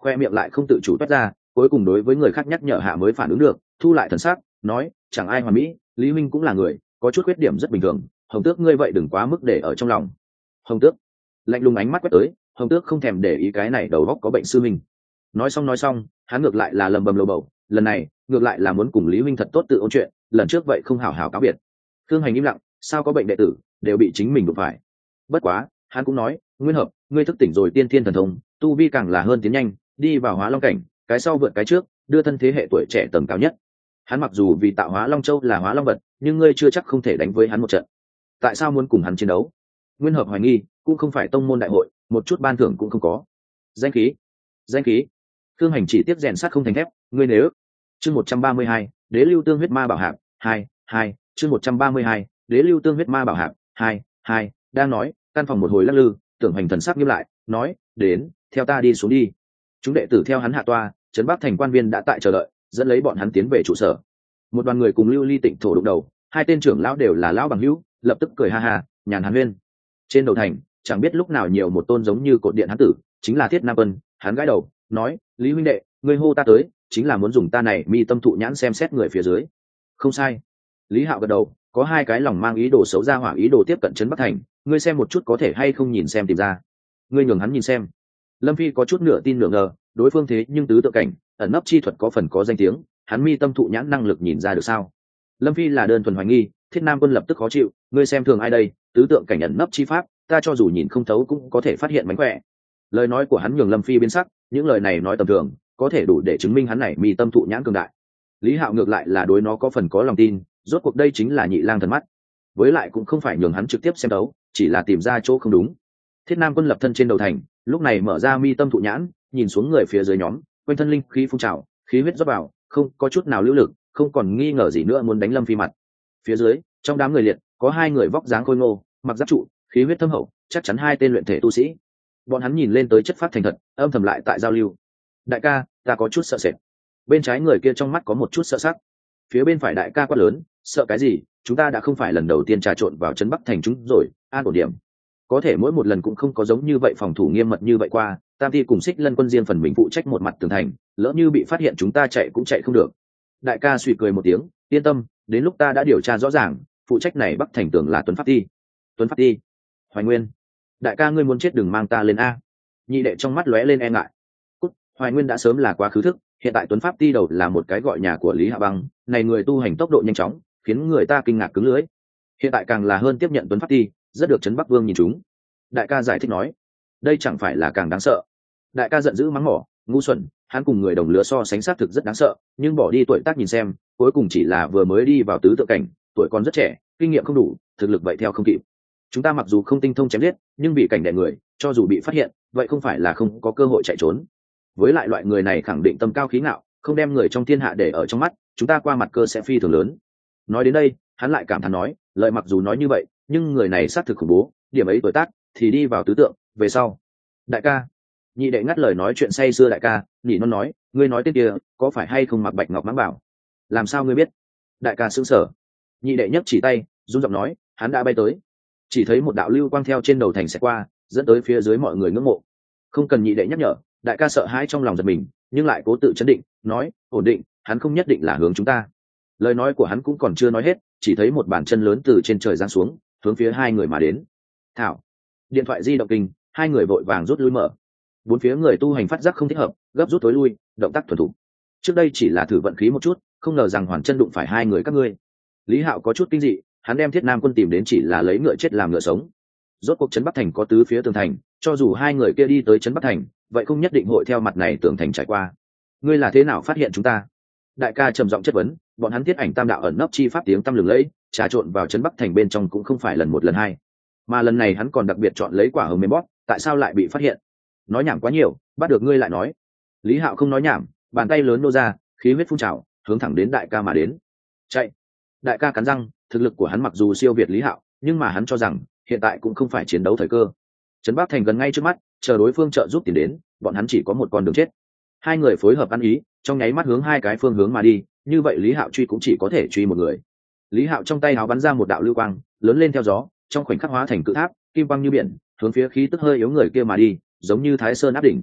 khoe miệng lại không tự chủ toát ra, cuối cùng đối với người khác nhắc nhở hạ mới phản ứng được, thu lại thần sắc, nói chẳng ai hoàn mỹ, Lý Minh cũng là người, có chút khuyết điểm rất bình thường, Hồng Tước ngươi vậy đừng quá mức để ở trong lòng. Hồng Tước lạnh lùng ánh mắt quét tới, Hồng Tước không thèm để ý cái này đầu óc có bệnh sư minh. Nói xong nói xong, hắn ngược lại là lầm bầm lầu bầu, lần này ngược lại là muốn cùng Lý Minh thật tốt tự ôn chuyện, lần trước vậy không hảo hảo cáo biệt. Thương Hành im lặng, sao có bệnh đệ tử đều bị chính mình đụng phải. Bất quá hắn cũng nói, Nguyên Hợp ngươi thức tỉnh rồi tiên thiên thần thông, tu vi càng là hơn tiến nhanh, đi vào hóa long cảnh, cái sau vượt cái trước, đưa thân thế hệ tuổi trẻ tầng cao nhất. Hắn mặc dù vì tạo hóa long châu là hóa long vật, nhưng ngươi chưa chắc không thể đánh với hắn một trận. Tại sao muốn cùng hắn chiến đấu? Nguyên Hợp hoài nghi, cũng không phải tông môn đại hội, một chút ban thưởng cũng không có. Danh khí, danh khí. Thương Hành chỉ tiếp rèn sắt không thành thép, ngươi nếu. Chương một trăm ba mươi hai, Đế lưu tương huyết ma bảo hạp, hai, hai, chương một trăm ba mươi hai, Đế lưu tương huyết ma bảo hạp, hai, hai, đang nói, căn phòng một hồi lắc lư, Tưởng Hành thần sắc nghiêm lại, nói, đến, theo ta đi xuống đi. Chúng đệ tử theo hắn hạ toa, trấn Bắc thành quan viên đã tại chờ đợi, dẫn lấy bọn hắn tiến về trụ sở. Một đoàn người cùng Lưu Ly Tịnh thổ đụng đầu, hai tên trưởng lão đều là lão bằng hữu, lập tức cười ha ha, nhàn hàn huyên. Trên đầu thành, chẳng biết lúc nào nhiều một tôn giống như cột điện hắn tử, chính là Thiết Nam Quân, hắn gãi đầu, nói, Lý huynh đệ, ngươi hô ta tới, chính là muốn dùng ta này mi tâm thụ nhãn xem xét người phía dưới. Không sai. Lý Hạo gật đầu, có hai cái lòng mang ý đồ xấu ra hỏa ý đồ tiếp cận trấn Bắc thành, ngươi xem một chút có thể hay không nhìn xem tìm ra. Ngươi nhường hắn nhìn xem. Lâm Phi có chút nửa tin nửa ngờ, đối phương thế nhưng tứ tự cảnh, ẩn nấp chi thuật có phần có danh tiếng, hắn mi tâm thụ nhãn năng lực nhìn ra được sao? Lâm Phi là đơn thuần hoài nghi, Thiết Nam Quân lập tức khó chịu, ngươi xem thường ai đây, tứ tượng cảnh ẩn nấp chi pháp, ta cho dù nhìn không thấu cũng có thể phát hiện mánh khỏe. Lời nói của hắn nhường Lâm Phi biến sắc, những lời này nói tầm thường, có thể đủ để chứng minh hắn này mi tâm thụ nhãn cường đại. Lý Hạo ngược lại là đối nó có phần có lòng tin, rốt cuộc đây chính là nhị lang thần mắt, với lại cũng không phải nhường hắn trực tiếp xem đấu, chỉ là tìm ra chỗ không đúng. Thiết Nam Quân lập thân trên đầu thành, lúc này mở ra mi tâm thụ nhãn, nhìn xuống người phía dưới nhóm, quanh thân linh khí phun trào, khí huyết rót vào, không có chút nào lưu lực, không còn nghi ngờ gì nữa muốn đánh Lâm Phi mặt. Phía dưới, trong đám người liệt, có hai người vóc dáng khôi ngô, mặc giáp trụ, khí huyết thâm hậu, chắc chắn hai tên luyện thể tu sĩ. Bọn hắn nhìn lên tới chất phát thành thật, âm thầm lại tại giao lưu. Đại ca, ta có chút sợ sệt. Bên trái người kia trong mắt có một chút sợ sắc. Phía bên phải đại ca quát lớn, sợ cái gì, chúng ta đã không phải lần đầu tiên trà trộn vào trấn Bắc thành chúng rồi, an ổn điểm. Có thể mỗi một lần cũng không có giống như vậy phòng thủ nghiêm mật như vậy qua, Tam Thi cùng Xích Lân quân riêng phần mình phụ trách một mặt tường thành, lỡ như bị phát hiện chúng ta chạy cũng chạy không được. Đại ca suy cười một tiếng, yên tâm, đến lúc ta đã điều tra rõ ràng, phụ trách này Bắc thành tường là Tuấn Pháp Ti. Tuấn Pháp Ti? Hoài Nguyên, đại ca ngươi muốn chết đừng mang ta lên a. Nhị đệ trong mắt lóe lên e ngại. Cút, Hoài Nguyên đã sớm là quá khứ thức, hiện tại Tuấn Pháp Ti đầu là một cái gọi nhà của Lý Hạ Băng, này người tu hành tốc độ nhanh chóng, khiến người ta kinh ngạc cứng lưỡi. Hiện tại càng là hơn tiếp nhận Tuấn Pháp Ti, rất được trấn Bắc Vương nhìn chúng. Đại ca giải thích nói, đây chẳng phải là càng đáng sợ. Đại ca giận dữ mắng mỏ, ngu xuẩn, hắn cùng người đồng lứa so sánh xác thực rất đáng sợ, nhưng bỏ đi tuổi tác nhìn xem, cuối cùng chỉ là vừa mới đi vào tứ tự cảnh, tuổi còn rất trẻ, kinh nghiệm không đủ, thực lực vậy theo không kịp. Chúng ta mặc dù không tinh thông chém giết, nhưng vì cảnh đè người, cho dù bị phát hiện, vậy không phải là không có cơ hội chạy trốn. Với lại loại người này khẳng định tâm cao khí ngạo, không đem người trong thiên hạ để ở trong mắt, chúng ta qua mặt cơ sẽ phi thường lớn. Nói đến đây, hắn lại cảm thán nói, lợi mặc dù nói như vậy, nhưng người này xác thực khủng bố, điểm ấy tuổi tác thì đi vào tứ tượng, về sau. Đại ca, nhị đệ ngắt lời nói chuyện say xưa đại ca, nhị non nói, ngươi nói tên kia, có phải hay không mặc bạch ngọc mãng bảo? Làm sao ngươi biết? Đại ca sững sờ. Nhị đệ nhấc chỉ tay, run giọng nói, hắn đã bay tới. Chỉ thấy một đạo lưu quang theo trên đầu thành sẽ qua, dẫn tới phía dưới mọi người ngưỡng mộ. Không cần nhị đệ nhắc nhở, đại ca sợ hãi trong lòng giật mình, nhưng lại cố tự chấn định, nói, ổn định, hắn không nhất định là hướng chúng ta. Lời nói của hắn cũng còn chưa nói hết, chỉ thấy một bàn chân lớn từ trên trời giáng xuống, hướng phía hai người mà đến. Thảo, điện thoại di động kinh, hai người vội vàng rút lui mở. Bốn phía người tu hành phát giác không thích hợp, gấp rút tối lui, động tác thuần thủ. Trước đây chỉ là thử vận khí một chút, không ngờ rằng hoàn chân đụng phải hai người các ngươi. Lý Hạo có chút kinh dị, hắn đem Thiết Nam Quân tìm đến chỉ là lấy ngựa chết làm ngựa sống. Rốt cuộc trấn Bắc thành có tứ phía tường thành, cho dù hai người kia đi tới trấn Bắc thành, vậy không nhất định hội theo mặt này tường thành trải qua. Ngươi là thế nào phát hiện chúng ta? Đại ca trầm giọng chất vấn, bọn hắn Thiết Ảnh Tam đạo ẩn nấp chi pháp tiếng tăm lừng lẫy, trà trộn vào trấn Bắc thành bên trong cũng không phải lần một lần hai, mà lần này hắn còn đặc biệt chọn lấy quả hồng mềm bóp, tại sao lại bị phát hiện? Nói nhảm quá nhiều, bắt được ngươi lại nói. Lý Hạo không nói nhảm, bàn tay lớn nô ra, khí huyết phun trào, hướng thẳng đến đại ca mà đến. Chạy! Đại ca cắn răng, thực lực của hắn mặc dù siêu việt Lý Hạo, nhưng mà hắn cho rằng hiện tại cũng không phải chiến đấu thời cơ. Trấn Bắc thành gần ngay trước mắt, chờ đối phương trợ giúp tìm đến, bọn hắn chỉ có một con đường chết. Hai người phối hợp ăn ý, trong nháy mắt hướng hai cái phương hướng mà đi, như vậy Lý Hạo truy cũng chỉ có thể truy một người. Lý Hạo trong tay áo bắn ra một đạo lưu quang, lớn lên theo gió, trong khoảnh khắc hóa thành cự tháp, kim quang như biển, hướng phía khí tức hơi yếu người kia mà đi, giống như Thái Sơn áp đỉnh.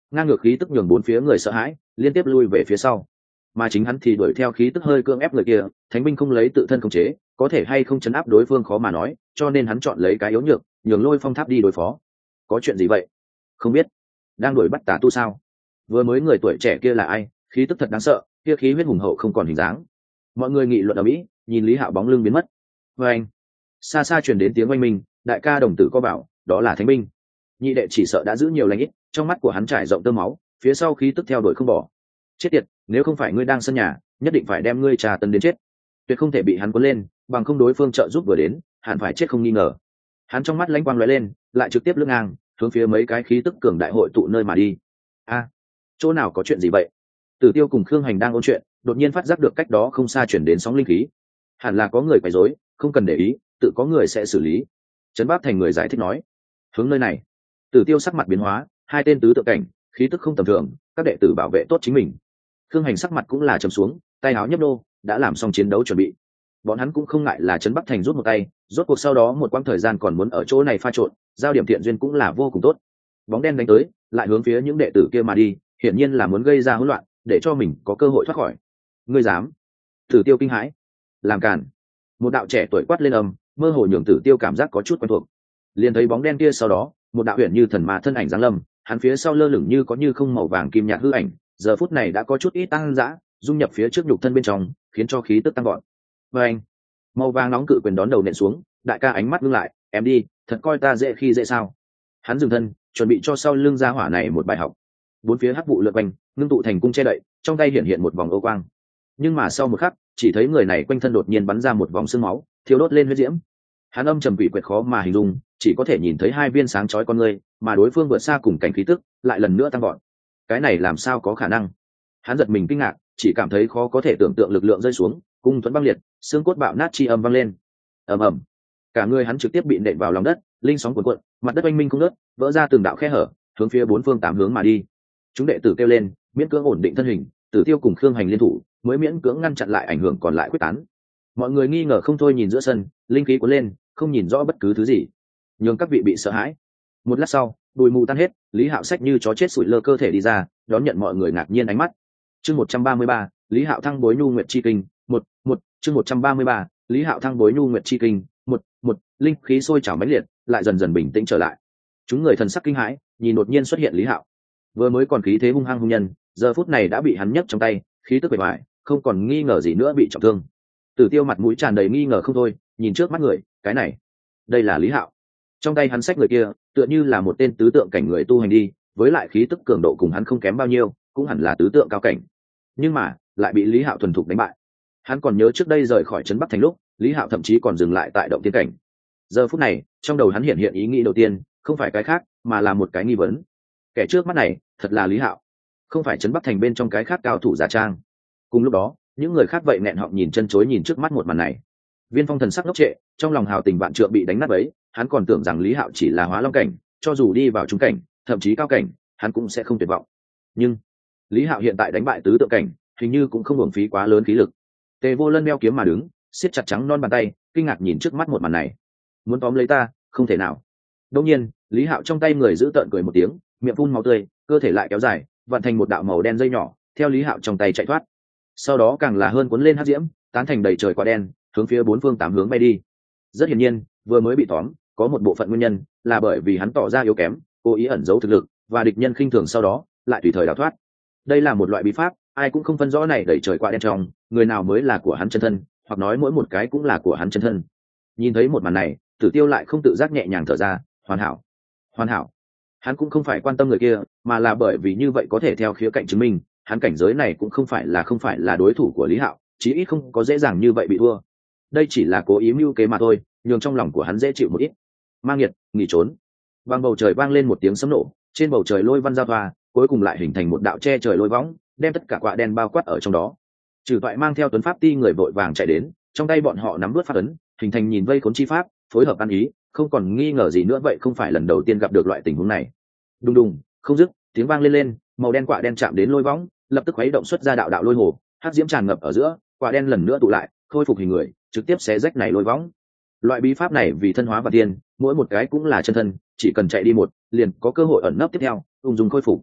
ngang ngược khí tức nhường bốn phía người sợ hãi liên tiếp lui về phía sau, mà chính hắn thì đuổi theo khí tức hơi cưỡng ép người kia. Thánh binh không lấy tự thân khống chế, có thể hay không chấn áp đối phương khó mà nói, cho nên hắn chọn lấy cái yếu nhược, nhường Lôi Phong Tháp đi đối phó. Có chuyện gì vậy? Không biết. Đang đuổi bắt tà tu sao? Vừa mới người tuổi trẻ kia là ai? Khí tức thật đáng sợ, kia khí huyết hùng hậu không còn hình dáng. Mọi người nghị luận ở mỹ, nhìn Lý Hạo bóng lưng biến mất. Và anh, xa xa truyền đến tiếng oanh minh, đại ca đồng tử co bảo, đó là thánh binh. Nhị đệ chỉ sợ đã giữ nhiều lãnh ít, trong mắt của hắn trải rộng tơ máu, phía sau khí tức theo đuổi không bỏ. Chết tiệt, nếu không phải ngươi đang sân nhà, nhất định phải đem ngươi trà tấn đến chết, tuyệt không thể bị hắn cuốn lên, bằng không đối phương trợ giúp vừa đến, hẳn phải chết không nghi ngờ. Hắn trong mắt lãnh quang lóe lên, lại trực tiếp lướt ngang, hướng phía mấy cái khí tức cường đại hội tụ nơi mà đi. A, chỗ nào có chuyện gì vậy? Tử Tiêu cùng Khương Hành đang ôn chuyện, đột nhiên phát giác được cách đó không xa chuyển đến sóng linh khí, hẳn là có người quấy rối, không cần để ý, tự có người sẽ xử lý. Trấn Bác Thành người giải thích nói, hướng nơi này. Tử Tiêu sắc mặt biến hóa, hai tên tứ tự cảnh, khí tức không tầm thường, các đệ tử bảo vệ tốt chính mình. Khương Hành sắc mặt cũng là trầm xuống, tay áo nhấp nô, đã làm xong chiến đấu chuẩn bị. Bọn hắn cũng không ngại là Trấn Bắc Thành rút một tay, rốt cuộc sau đó một quãng thời gian còn muốn ở chỗ này pha trộn, giao điểm thiện duyên cũng là vô cùng tốt. Bóng đen đánh tới, lại hướng phía những đệ tử kia mà đi, hiển nhiên là muốn gây ra hỗn loạn, để cho mình có cơ hội thoát khỏi. Ngươi dám? Tử Tiêu kinh hãi, làm càn. Một đạo trẻ tuổi quát lên âm, mơ hồ nhường Tử Tiêu cảm giác có chút quen thuộc. Liền thấy bóng đen kia sau đó, một đạo huyền như thần ma thân ảnh giáng lâm, hắn phía sau lơ lửng như có như không màu vàng kim nhạt hư ảnh, giờ phút này đã có chút ít tăng dã, dung nhập phía trước nhục thân bên trong, khiến cho khí tức tăng gọn. Và anh, màu vàng nóng cự quyền đón đầu nện xuống, đại ca ánh mắt ngưng lại, em đi, thật coi ta dễ khi dễ sao? Hắn dừng thân, chuẩn bị cho sau lưng gia hỏa này một bài học. Bốn phía hắc vụ lượn quanh, ngưng tụ thành cung che đậy, trong tay hiện hiện một vòng ô quang. Nhưng mà sau một khắc, chỉ thấy người này quanh thân đột nhiên bắn ra một vòng sương máu, thiêu đốt lên huyết diễm. Hắn âm trầm quỷ quyệt khó mà hình dung, chỉ có thể nhìn thấy hai viên sáng chói con người, mà đối phương vượt xa cùng cảnh khí tức, lại lần nữa tăng gọn. Cái này làm sao có khả năng? Hắn giật mình kinh ngạc, chỉ cảm thấy khó có thể tưởng tượng lực lượng rơi xuống, cung thuẫn băng liệt, xương cốt bạo nát chi âm vang lên. Ầm ầm, cả người hắn trực tiếp bị nện vào lòng đất, linh sóng cuồn cuộn, mặt đất oanh minh không ngớt, vỡ ra từng đạo khe hở, hướng phía bốn phương tám hướng mà đi. Chúng đệ tử kêu lên, miễn cưỡng ổn định thân hình, Tử Tiêu cùng Khương Hành liên thủ, mới miễn cưỡng ngăn chặn lại ảnh hưởng còn lại quyết tán. Mọi người nghi ngờ không thôi nhìn giữa sân, linh khí cuốn lên, không nhìn rõ bất cứ thứ gì, nhưng các vị bị sợ hãi. Một lát sau, bụi mù tan hết, Lý Hạo xách như chó chết sủi lơ cơ thể đi ra, đón nhận mọi người ngạc nhiên ánh mắt. Chương một trăm ba mươi ba, Lý Hạo thăng bối nhu nguyệt chi kinh, một, một, chương một trăm ba mươi ba, Lý Hạo thăng bối nhu nguyệt chi kinh, một, một, linh khí sôi trào mãnh liệt, lại dần dần bình tĩnh trở lại. Chúng người thần sắc kinh hãi, nhìn đột nhiên xuất hiện Lý Hạo. Vừa mới còn khí thế hung hăng hung nhân, giờ phút này đã bị hắn nhấc trong tay, khí tức bề ngoài, không còn nghi ngờ gì nữa bị trọng thương. Tử Tiêu mặt mũi tràn đầy nghi ngờ không thôi, nhìn trước mắt người, cái này, đây là Lý Hạo. Trong tay hắn xách người kia, tựa như là một tên tứ tượng cảnh người tu hành đi, với lại khí tức cường độ cùng hắn không kém bao nhiêu, cũng hẳn là tứ tượng cao cảnh. Nhưng mà, lại bị Lý Hạo thuần thục đánh bại. Hắn còn nhớ trước đây rời khỏi trấn Bắc Thành lúc, Lý Hạo thậm chí còn dừng lại tại động tiên cảnh. Giờ phút này, trong đầu hắn hiện hiện ý nghĩ đầu tiên, không phải cái khác, mà là một cái nghi vấn. Kẻ trước mắt này, thật là Lý Hạo, không phải trấn Bắc Thành bên trong cái khác cao thủ giả trang. Cùng lúc đó, những người khác vậy nghẹn họng nhìn chân chối nhìn trước mắt một màn này. Viên Phong thần sắc ngốc trệ, trong lòng hào tình vạn trượng bị đánh nát bấy, hắn còn tưởng rằng Lý Hạo chỉ là hóa long cảnh, cho dù đi vào trung cảnh, thậm chí cao cảnh, hắn cũng sẽ không tuyệt vọng. Nhưng Lý Hạo hiện tại đánh bại tứ tượng cảnh, hình như cũng không uổng phí quá lớn khí lực. Tề Vô Lân đeo kiếm mà đứng, siết chặt trắng non bàn tay, kinh ngạc nhìn trước mắt một màn này. Muốn tóm lấy ta, không thể nào. Đương nhiên, Lý Hạo trong tay người giữ tợn cười một tiếng, miệng phun máu tươi, cơ thể lại kéo dài, vặn thành một đạo màu đen dây nhỏ, theo Lý Hạo trong tay chạy thoát. Sau đó càng là hơn cuốn lên hắc diễm, tán thành đầy trời quả đen, hướng phía bốn phương tám hướng bay đi. Rất hiển nhiên, vừa mới bị tóm, có một bộ phận nguyên nhân là bởi vì hắn tỏ ra yếu kém, cố ý ẩn giấu thực lực, và địch nhân khinh thường sau đó lại tùy thời đào thoát. Đây là một loại bí pháp, ai cũng không phân rõ này đầy trời quả đen trong, người nào mới là của hắn chân thân, hoặc nói mỗi một cái cũng là của hắn chân thân. Nhìn thấy một màn này, Tử Tiêu lại không tự giác nhẹ nhàng thở ra, hoàn hảo, hoàn hảo. Hắn cũng không phải quan tâm người kia, mà là bởi vì như vậy có thể theo khía cạnh chứng minh, hắn cảnh giới này cũng không phải là không phải là đối thủ của Lý Hạo, chí ít không có dễ dàng như vậy bị thua. Đây chỉ là cố ý mưu kế mà thôi, nhường trong lòng của hắn dễ chịu một ít. Ma nghiệt, nghỉ trốn. Vang bầu trời vang lên một tiếng sấm nổ, trên bầu trời lôi văn giao thoa, cuối cùng lại hình thành một đạo che trời lôi võng, đem tất cả quạ đen bao quát ở trong đó. Trừ toại mang theo tuấn pháp ti người vội vàng chạy đến, trong tay bọn họ nắm vớt pháp ấn, hình thành nhìn vây khốn chi pháp, phối hợp ăn ý, không còn nghi ngờ gì nữa vậy không phải lần đầu tiên gặp được loại tình huống này. Đùng đùng, không dứt, tiếng vang lên lên, màu đen quạ đen chạm đến lôi võng, lập tức khuấy động xuất ra đạo đạo lôi hồ, hắc diễm tràn ngập ở giữa, quạ đen lần nữa tụ lại, khôi phục hình người, trực tiếp xé rách này lôi võng. Loại bí pháp này vì thân hóa và tiên, mỗi một cái cũng là chân thân, chỉ cần chạy đi một, liền có cơ hội ẩn nấp tiếp theo, ung dung khôi phục.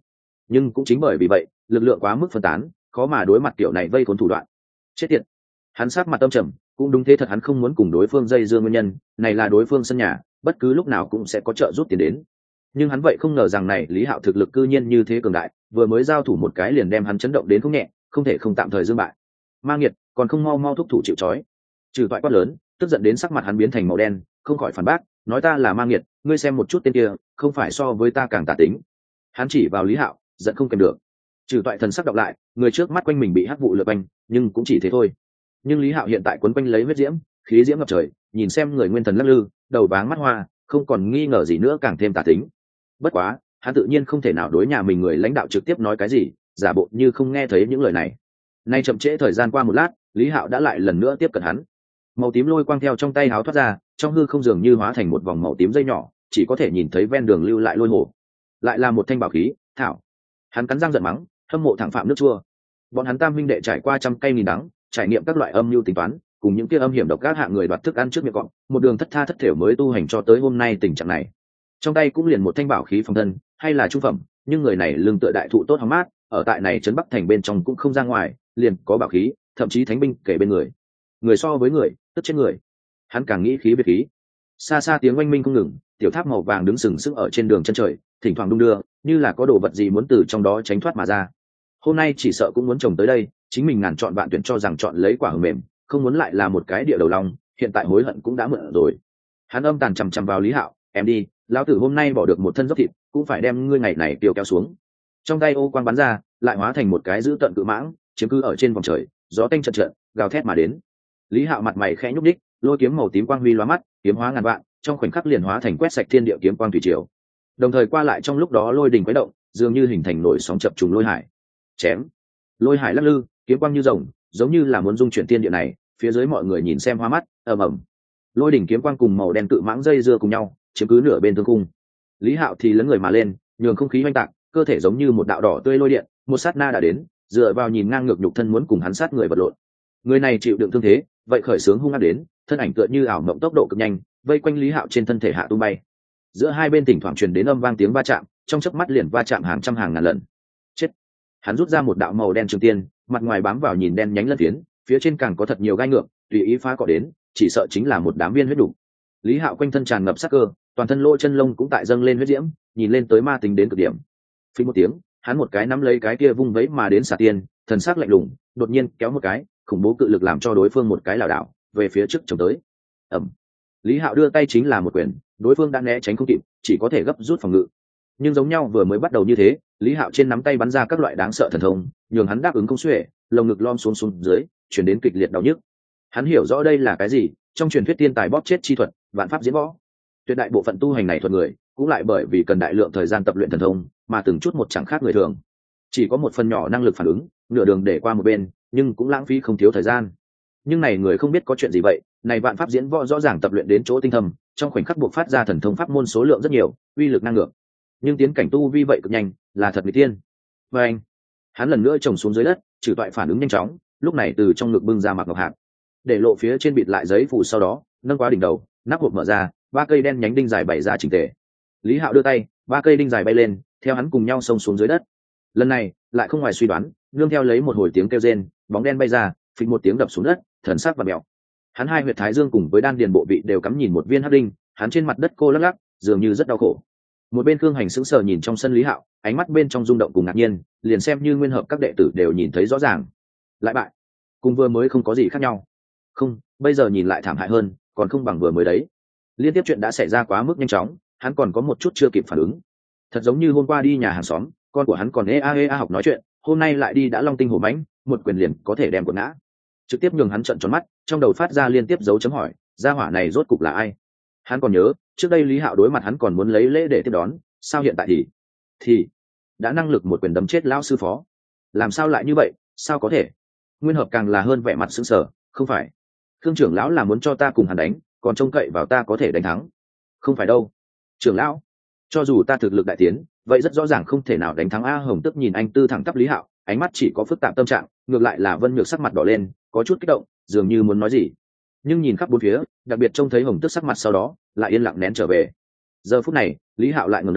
nhưng cũng chính bởi vì vậy lực lượng quá mức phân tán, khó mà đối mặt kiểu này vây khốn thủ đoạn. Chết tiệt. Hắn sát mặt tâm trầm, cũng đúng thế thật, hắn không muốn cùng đối phương dây dưa, nguyên nhân này là đối phương sân nhà, bất cứ lúc nào cũng sẽ có trợ giúp tiền đến. Nhưng hắn vậy không ngờ rằng này Lý Hạo thực lực cư nhiên như thế cường đại, vừa mới giao thủ một cái liền đem hắn chấn động đến không nhẹ, không thể không tạm thời dương bại. Ma nghiệt, còn không mau mau thúc thủ chịu trói. Trừ toại quát lớn, tức giận đến sắc mặt hắn biến thành màu đen, không khỏi phản bác, nói ta là ma nghiệt, ngươi xem một chút tên kia, không phải so với ta càng tà tính. Hắn chỉ vào Lý Hạo, giận không kèm được. Trừ toại thần sắc đọc lại, người trước mắt quanh mình bị hắc vụ lượn quanh, nhưng cũng chỉ thế thôi. Nhưng Lý Hạo hiện tại quấn quanh lấy huyết diễm, khí diễm ngập trời, nhìn xem người nguyên thần lắc lư, đầu váng mắt hoa, không còn nghi ngờ gì nữa, càng thêm tà tính. Bất quá, hắn tự nhiên không thể nào đối nhà mình người lãnh đạo trực tiếp nói cái gì, giả bộ như không nghe thấy những lời này. Nay chậm trễ thời gian qua một lát, Lý Hạo đã lại lần nữa tiếp cận hắn. Màu tím lôi quang theo trong tay háo thoát ra, trong hư không dường như hóa thành một vòng màu tím dây nhỏ, chỉ có thể nhìn thấy ven đường lưu lại lôi hồ. Lại là một thanh bảo khí, thảo. Hắn cắn răng giận mắng, hâm mộ thẳng phạm nước chua. Bọn hắn tam huynh đệ trải qua trăm cây nghìn đắng, trải nghiệm các loại âm mưu tính toán, cùng những kia âm hiểm độc ác hạng người đoạt thức ăn trước miệng cọp, một đường thất tha thất thểu mới tu hành cho tới hôm nay tình trạng này. Trong tay cũng liền một thanh bảo khí phòng thân, hay là trung phẩm, nhưng người này lưng tựa đại thụ tốt hóng mát, ở tại này trấn Bắc thành bên trong cũng không ra ngoài, liền có bảo khí, thậm chí thánh binh kể bên người. Người so với người, tức trên người. Hắn càng nghĩ khí biệt khí. Xa xa tiếng oanh minh không ngừng, tiểu tháp màu vàng đứng sừng sững ở trên đường chân trời, thỉnh thoảng đung đưa, như là có đồ vật gì muốn từ trong đó tránh thoát mà ra. Hôm nay chỉ sợ cũng muốn trồng tới đây, chính mình ngàn chọn bạn tuyển cho rằng chọn lấy quả hờ mềm, không muốn lại là một cái địa đầu long, hiện tại hối hận cũng đã muộn rồi. Hắn âm tàn chằm chằm vào Lý Hạo, em đi, lão tử hôm nay bỏ được một thân dốc thịt, cũng phải đem ngươi ngày này tiêu kéo xuống. Trong tay ô quang bắn ra, lại hóa thành một cái dữ tận cự mãng, chiếm cứ ở trên vòng trời, gió tanh trận trận, gào thét mà đến. Lý Hạo mặt mày khẽ nhúc nhích, lôi kiếm màu tím quang huy lóa mắt, kiếm hóa ngàn vạn, trong khoảnh khắc liền hóa thành quét sạch thiên địa kiếm quang thủy triều. Đồng thời qua lại trong lúc đó lôi đình quấy động, dường như hình thành nổi sóng chập trùng lôi hải. Chém. Lôi hải lắc lư, kiếm quang như rồng, giống như là muốn dung chuyển thiên địa này, phía dưới mọi người nhìn xem hoa mắt, ầm ầm. Lôi đỉnh kiếm quang cùng màu đen cự mãng dây dưa cùng nhau, chiếm cứ nửa bên thương khung. Lý Hạo thì lấn người mà lên, nhường không khí hoành tạc, cơ thể giống như một đạo đỏ tươi lôi điện, một sát na đã đến, dựa vào nhìn ngang ngược nhục thân muốn cùng hắn sát người vật lộn. Người này chịu đựng thương thế, vậy khởi sướng hung ác đến, thân ảnh tựa như ảo mộng tốc độ cực nhanh, vây quanh Lý Hạo trên thân thể hạ tung bay. Giữa hai bên thỉnh thoảng truyền đến âm vang tiếng va chạm, trong chớp mắt liền va chạm hàng trăm hàng ngàn lần. Chết. Hắn rút ra một đạo màu đen trường tiên, mặt ngoài bám vào nhìn đen nhánh lân phiến, phía trên càng có thật nhiều gai ngược, tùy ý phá cọ đến, chỉ sợ chính là một đám viên huyết đủ. Lý Hạo quanh thân tràn ngập sát cơ, toàn thân lỗ chân lông cũng tại dâng lên huyết diễm, nhìn lên tới ma tính đến cực điểm. Phí một tiếng, hắn một cái nắm lấy cái kia vung vẫy mà đến xà tiên, thần sắc lạnh lùng, đột nhiên kéo một cái, khủng bố cự lực làm cho đối phương một cái lảo đảo về phía trước chồng tới. Ầm. Lý Hạo đưa tay chính là một quyền, đối phương đã né tránh không kịp, chỉ có thể gấp rút phòng ngự. Nhưng giống nhau vừa mới bắt đầu như thế, Lý Hạo trên nắm tay bắn ra các loại đáng sợ thần thông, nhường hắn đáp ứng không xuể, lồng ngực lom xuống xuống dưới, chuyển đến kịch liệt đau nhức. Hắn hiểu rõ đây là cái gì, trong truyền thuyết tiên tài bóp chết chi thuật, vạn pháp diễn võ. Tuyệt đại bộ phận tu hành này thuật người, cũng lại bởi vì cần đại lượng thời gian tập luyện thần thông, mà từng chút một chẳng khác người thường. Chỉ có một phần nhỏ năng lực phản ứng, nửa đường để qua một bên, nhưng cũng lãng phí không thiếu thời gian. Nhưng này người không biết có chuyện gì vậy, này vạn pháp diễn võ rõ ràng tập luyện đến chỗ tinh thâm, trong khoảnh khắc buộc phát ra thần thông pháp môn số lượng rất nhiều, uy lực năng lượng. Nhưng tiến cảnh tu vi vậy cực nhanh, là thật người tiên. Và anh, hắn lần nữa trồng xuống dưới đất, trừ toại phản ứng nhanh chóng, lúc này từ trong ngực bưng ra mặc ngọc hạt, để lộ phía trên bịt lại giấy phủ, sau đó nâng quá đỉnh đầu, nắp hộp mở ra, ba cây đen nhánh đinh dài bày ra chỉnh tề. Lý Hạo đưa tay, ba cây đinh dài bay lên, theo hắn cùng nhau xông xuống dưới đất. Lần này lại không ngoài suy đoán, nương theo lấy một hồi tiếng kêu rên, bóng đen bay ra, phịch một tiếng đập xuống đất, thần sắc và mèo. Hắn hai huyệt thái dương cùng với đan điền bộ vị đều cắm nhìn một viên hắc đinh, hắn trên mặt đất cô lắc lắc, dường như rất đau khổ. Một bên Khương Hành sững sờ nhìn trong sân Lý Hạo, ánh mắt bên trong rung động cùng ngạc nhiên, liền xem như nguyên hợp các đệ tử đều nhìn thấy rõ ràng. Lại bại, cùng vừa mới không có gì khác nhau. Không, bây giờ nhìn lại thảm hại hơn, còn không bằng vừa mới đấy. Liên tiếp chuyện đã xảy ra quá mức nhanh chóng, hắn còn có một chút chưa kịp phản ứng. Thật giống như hôm qua đi nhà hàng xóm, con của hắn còn ê a ê a học nói chuyện, hôm nay lại đi đã long tinh hổ mãnh, một quyền liền có thể đem quật ngã. Trực tiếp nhường hắn trợn tròn mắt, trong đầu phát ra liên tiếp dấu chấm hỏi, gia hỏa này rốt cục là ai? Hắn còn nhớ, trước đây Lý Hạo đối mặt hắn còn muốn lấy lễ để tiếp đón, sao hiện tại thì thì đã năng lực một quyền đấm chết lão sư phó. Làm sao lại như vậy, sao có thể? Nguyên hợp càng là hơn vẻ mặt sững sờ, không phải. Khương trưởng lão là muốn cho ta cùng hắn đánh, còn trông cậy vào ta có thể đánh thắng. Không phải đâu. Trưởng lão, cho dù ta thực lực đại tiến, vậy rất rõ ràng không thể nào đánh thắng. A Hồng Tức nhìn anh tư thẳng tắp Lý Hạo, ánh mắt chỉ có phức tạp tâm trạng, ngược lại là Vân Nhược sắc mặt đỏ lên, có chút kích động, dường như muốn nói gì. Nhưng nhìn khắp bốn phía, đặc biệt trông thấy Hồng Tức sắc mặt sau đó, lại yên lặng nén trở về. Giờ phút này, Lý Hạo lại ngẩng đầu,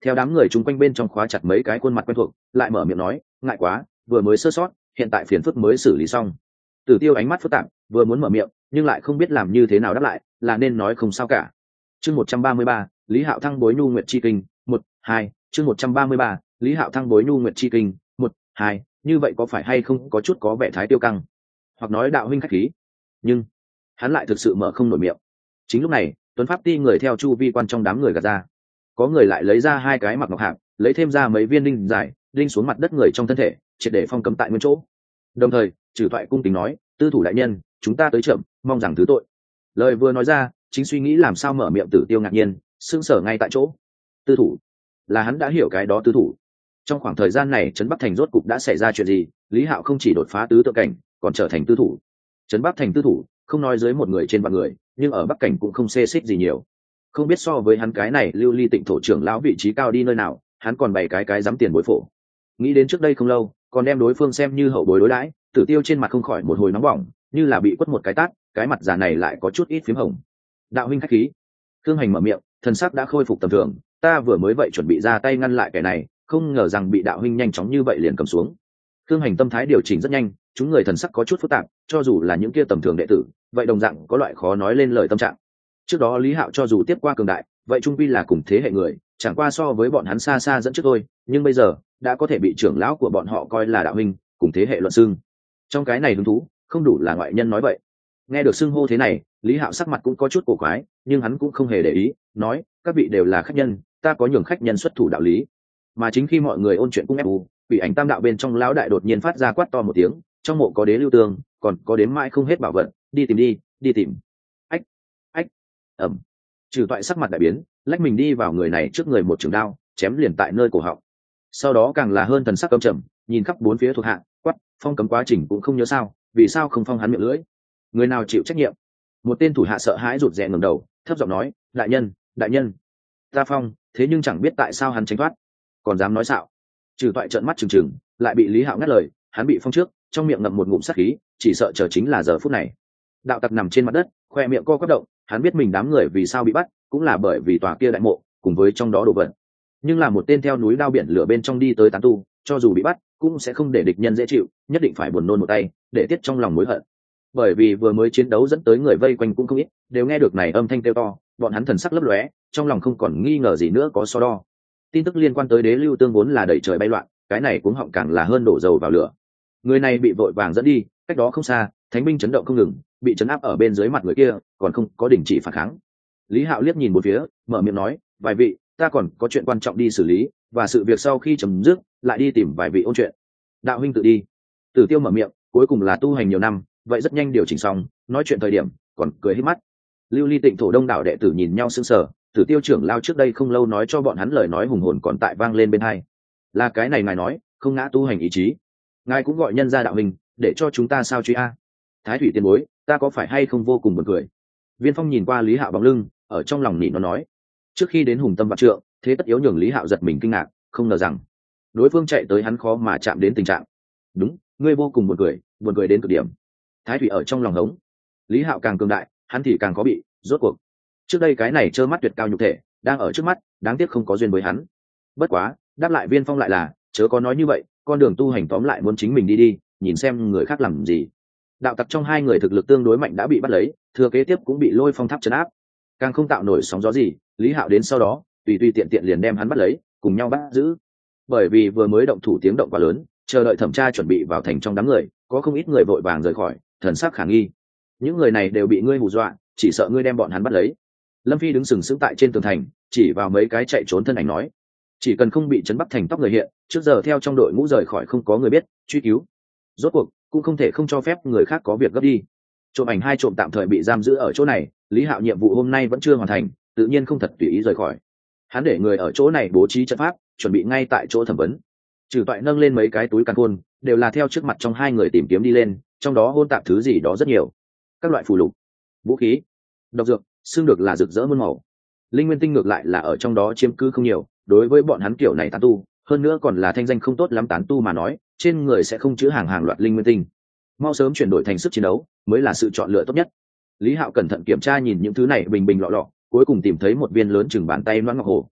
theo đám người chung quanh bên trong khóa chặt mấy cái khuôn mặt quen thuộc, lại mở miệng nói, ngại quá, vừa mới sơ sót, hiện tại phiền phức mới xử lý xong. Tử Tiêu ánh mắt phức tạp, vừa muốn mở miệng nhưng lại không biết làm như thế nào đáp lại, là nên nói không sao cả. Chương một trăm ba mươi ba, Lý Hạo Thăng bối nhu nguyệt chi kinh, một, hai, chương một trăm ba mươi ba, Lý Hạo Thăng bối nhu nguyệt chi kinh, một, hai, như vậy có phải hay không có chút có vẻ thái tiêu căng, hoặc nói đạo huynh khách khí, nhưng hắn lại thực sự mở không nổi miệng. Chính lúc này, Tuấn Pháp Ti người theo chu vi quan trong đám người gạt ra, có người lại lấy ra hai cái mặc ngọc hạp, lấy thêm ra mấy viên đinh dài, đinh xuống mặt đất người trong thân thể, triệt để phong cấm tại nguyên chỗ. Đồng thời, Trừ Toại cung kính nói, tư thủ đại nhân, chúng ta tới chậm, mong rằng thứ tội. Lời vừa nói ra, chính suy nghĩ làm sao mở miệng Tử Tiêu ngạc nhiên, sững sờ ngay tại chỗ. Tư thủ, là hắn đã hiểu cái đó tư thủ. Trong khoảng thời gian này trấn Bắc thành rốt cục đã xảy ra chuyện gì, Lý Hạo không chỉ đột phá tứ tự cảnh, còn trở thành tư thủ. Trấn Bắc thành tư thủ, không nói dưới một người trên vạn người, nhưng ở Bắc cảnh cũng không xê xích gì nhiều. Không biết so với hắn cái này lưu ly tịnh thổ trưởng lão vị trí cao đi nơi nào, hắn còn bày cái cái dám tiền bối phổ. Nghĩ đến trước đây không lâu, còn đem đối phương xem như hậu bối đối đãi, Tử Tiêu trên mặt không khỏi một hồi nóng bỏng, như là bị quất một cái tát, cái mặt già này lại có chút ít phím hồng. Đạo huynh khách khí. Khương Hành mở miệng, thần sắc đã khôi phục tầm thường, ta vừa mới vậy chuẩn bị ra tay ngăn lại kẻ này, không ngờ rằng bị đạo huynh nhanh chóng như vậy liền cầm xuống. Khương Hành tâm thái điều chỉnh rất nhanh, chúng người thần sắc có chút phức tạp, cho dù là những kia tầm thường đệ tử, vậy đồng dạng có loại khó nói lên lời tâm trạng. Trước đó Lý Hạo cho dù tiếp qua cường đại, vậy trung quy là cùng thế hệ người, chẳng qua so với bọn hắn xa xa dẫn trước thôi, nhưng bây giờ đã có thể bị trưởng lão của bọn họ coi là đạo huynh, cùng thế hệ luận xưng. Trong cái này hứng thú, không đủ là ngoại nhân nói vậy. Nghe được xưng hô thế này, Lý Hạo sắc mặt cũng có chút cổ quái, nhưng hắn cũng không hề để ý, nói, các vị đều là khách nhân, ta có nhường khách nhân xuất thủ đạo lý. Mà chính khi mọi người ôn chuyện cung ép u, bị ảnh tam đạo bên trong lão đại đột nhiên phát ra quát to một tiếng, trong mộ có đế lưu tương, còn có đếm mãi không hết bảo vật, đi tìm đi, đi tìm. Ách, ách, ẩm. Trừ Toại sắc mặt đại biến, lách mình đi vào người này trước người một trường đao, chém liền tại nơi cổ họng. Sau đó càng là hơn thần sắc căm trầm, nhìn khắp bốn phía thuộc hạ, quát, phong cấm quá trình cũng không nhớ sao, vì sao không phong hắn miệng lưỡi? Người nào chịu trách nhiệm? Một tên thủ hạ sợ hãi rụt rè ngẩng đầu, thấp giọng nói, đại nhân, đại nhân, ta phong, thế nhưng chẳng biết tại sao hắn tránh thoát, còn dám nói xạo. Trừ Toại trợn mắt trừng trừng, lại bị Lý Hạo ngắt lời, hắn bị phong trước, trong miệng ngậm một ngụm sát khí, chỉ sợ chờ chính là giờ phút này. Đạo tặc nằm trên mặt đất, khoe miệng co quắp động, hắn biết mình đám người vì sao bị bắt, cũng là bởi vì tòa kia đại mộ, cùng với trong đó đồ vật. Nhưng là một tên theo núi đao biển lửa bên trong đi tới tán tu, cho dù bị bắt, cũng sẽ không để địch nhân dễ chịu, nhất định phải buồn nôn một tay, để tiết trong lòng mối hận. Bởi vì vừa mới chiến đấu dẫn tới người vây quanh cũng không ít, đều nghe được này âm thanh kêu to, bọn hắn thần sắc lấp lóe, trong lòng không còn nghi ngờ gì nữa có so đo. Tin tức liên quan tới đế lưu tương vốn là đẩy trời bay loạn, cái này cũng họng càng là hơn đổ dầu vào lửa. Người này bị vội vàng dẫn đi, cách đó không xa, thánh binh chấn động không ngừng, bị chấn áp ở bên dưới mặt người kia, còn không có đình chỉ phản kháng. Lý Hạo liếc nhìn một phía, mở miệng nói, vài vị, ta còn có chuyện quan trọng đi xử lý, và sự việc sau khi chấm dứt, lại đi tìm vài vị ôn chuyện. Đạo huynh tự đi. Tử Tiêu mở miệng, cuối cùng là tu hành nhiều năm, vậy rất nhanh điều chỉnh xong, nói chuyện thời điểm còn cười hết mắt. Lưu Ly Tịnh thổ đông đảo đệ tử nhìn nhau sững sờ, Tử Tiêu trưởng lao trước đây không lâu nói cho bọn hắn lời nói hùng hồn còn tại vang lên bên tai. Là cái này ngài nói, không ngã tu hành ý chí. Ngài cũng gọi nhân ra đạo huynh, để cho chúng ta sao truy a? Thái thủy tiền bối, ta có phải hay không vô cùng buồn cười? Viên Phong nhìn qua Lý Hạo bóng lưng, ở trong lòng nỉ nó nói. Trước khi đến hùng tâm vạn trượng, thế tất yếu nhường Lý Hạo giật mình kinh ngạc, không ngờ rằng đối phương chạy tới hắn khó mà chạm đến tình trạng. Đúng, ngươi vô cùng buồn cười, buồn cười đến cực điểm. Thái thủy ở trong lòng hống. Lý Hạo càng cường đại, hắn thì càng có bị, rốt cuộc. Trước đây cái này trơ mắt tuyệt cao nhục thể, đang ở trước mắt, đáng tiếc không có duyên với hắn. Bất quá, đáp lại Viên Phong lại là, chớ có nói như vậy, con đường tu hành tóm lại muốn chính mình đi đi, nhìn xem người khác làm gì. Đạo tặc trong hai người thực lực tương đối mạnh đã bị bắt lấy, thừa kế tiếp cũng bị Lôi Phong tháp trấn áp, càng không tạo nổi sóng gió gì. Lý Hạo đến sau đó, tùy tùy tiện tiện liền đem hắn bắt lấy, cùng nhau bắt giữ. Bởi vì vừa mới động thủ tiếng động quá lớn, chờ đợi thẩm tra chuẩn bị vào thành trong đám người, có không ít người vội vàng rời khỏi, thần sắc khả nghi. Những người này đều bị ngươi hù dọa, chỉ sợ ngươi đem bọn hắn bắt lấy. Lâm Phi đứng sừng sững tại trên tường thành, chỉ vào mấy cái chạy trốn thân ảnh nói, chỉ cần không bị trấn Bắc thành tóc người hiện, trước giờ theo trong đội ngũ rời khỏi không có người biết, truy cứu. Rốt cuộc cũng không thể không cho phép người khác có việc gấp đi. Trộm ảnh hai trộm tạm thời bị giam giữ ở chỗ này, Lý Hạo nhiệm vụ hôm nay vẫn chưa hoàn thành, tự nhiên không thật tùy ý rời khỏi. Hắn để người ở chỗ này bố trí trận pháp, chuẩn bị ngay tại chỗ thẩm vấn. Trừ Toại nâng lên mấy cái túi càn khôn, đều là theo trước mặt trong hai người tìm kiếm đi lên, trong đó hôn tạp thứ gì đó rất nhiều, các loại phù lục, vũ khí, độc dược, xương được là rực rỡ muôn màu. Linh nguyên tinh ngược lại là ở trong đó chiếm cứ không nhiều, đối với bọn hắn kiểu này tán tu, hơn nữa còn là thanh danh không tốt lắm tán tu mà nói, trên người sẽ không chứa hàng hàng loạt linh nguyên tinh. Mau sớm chuyển đổi thành sức chiến đấu mới là sự chọn lựa tốt nhất. Lý Hạo cẩn thận kiểm tra nhìn những thứ này bình bình lọ lọ, cuối cùng tìm thấy một viên lớn chừng bàn tay loãng ngọc hồ.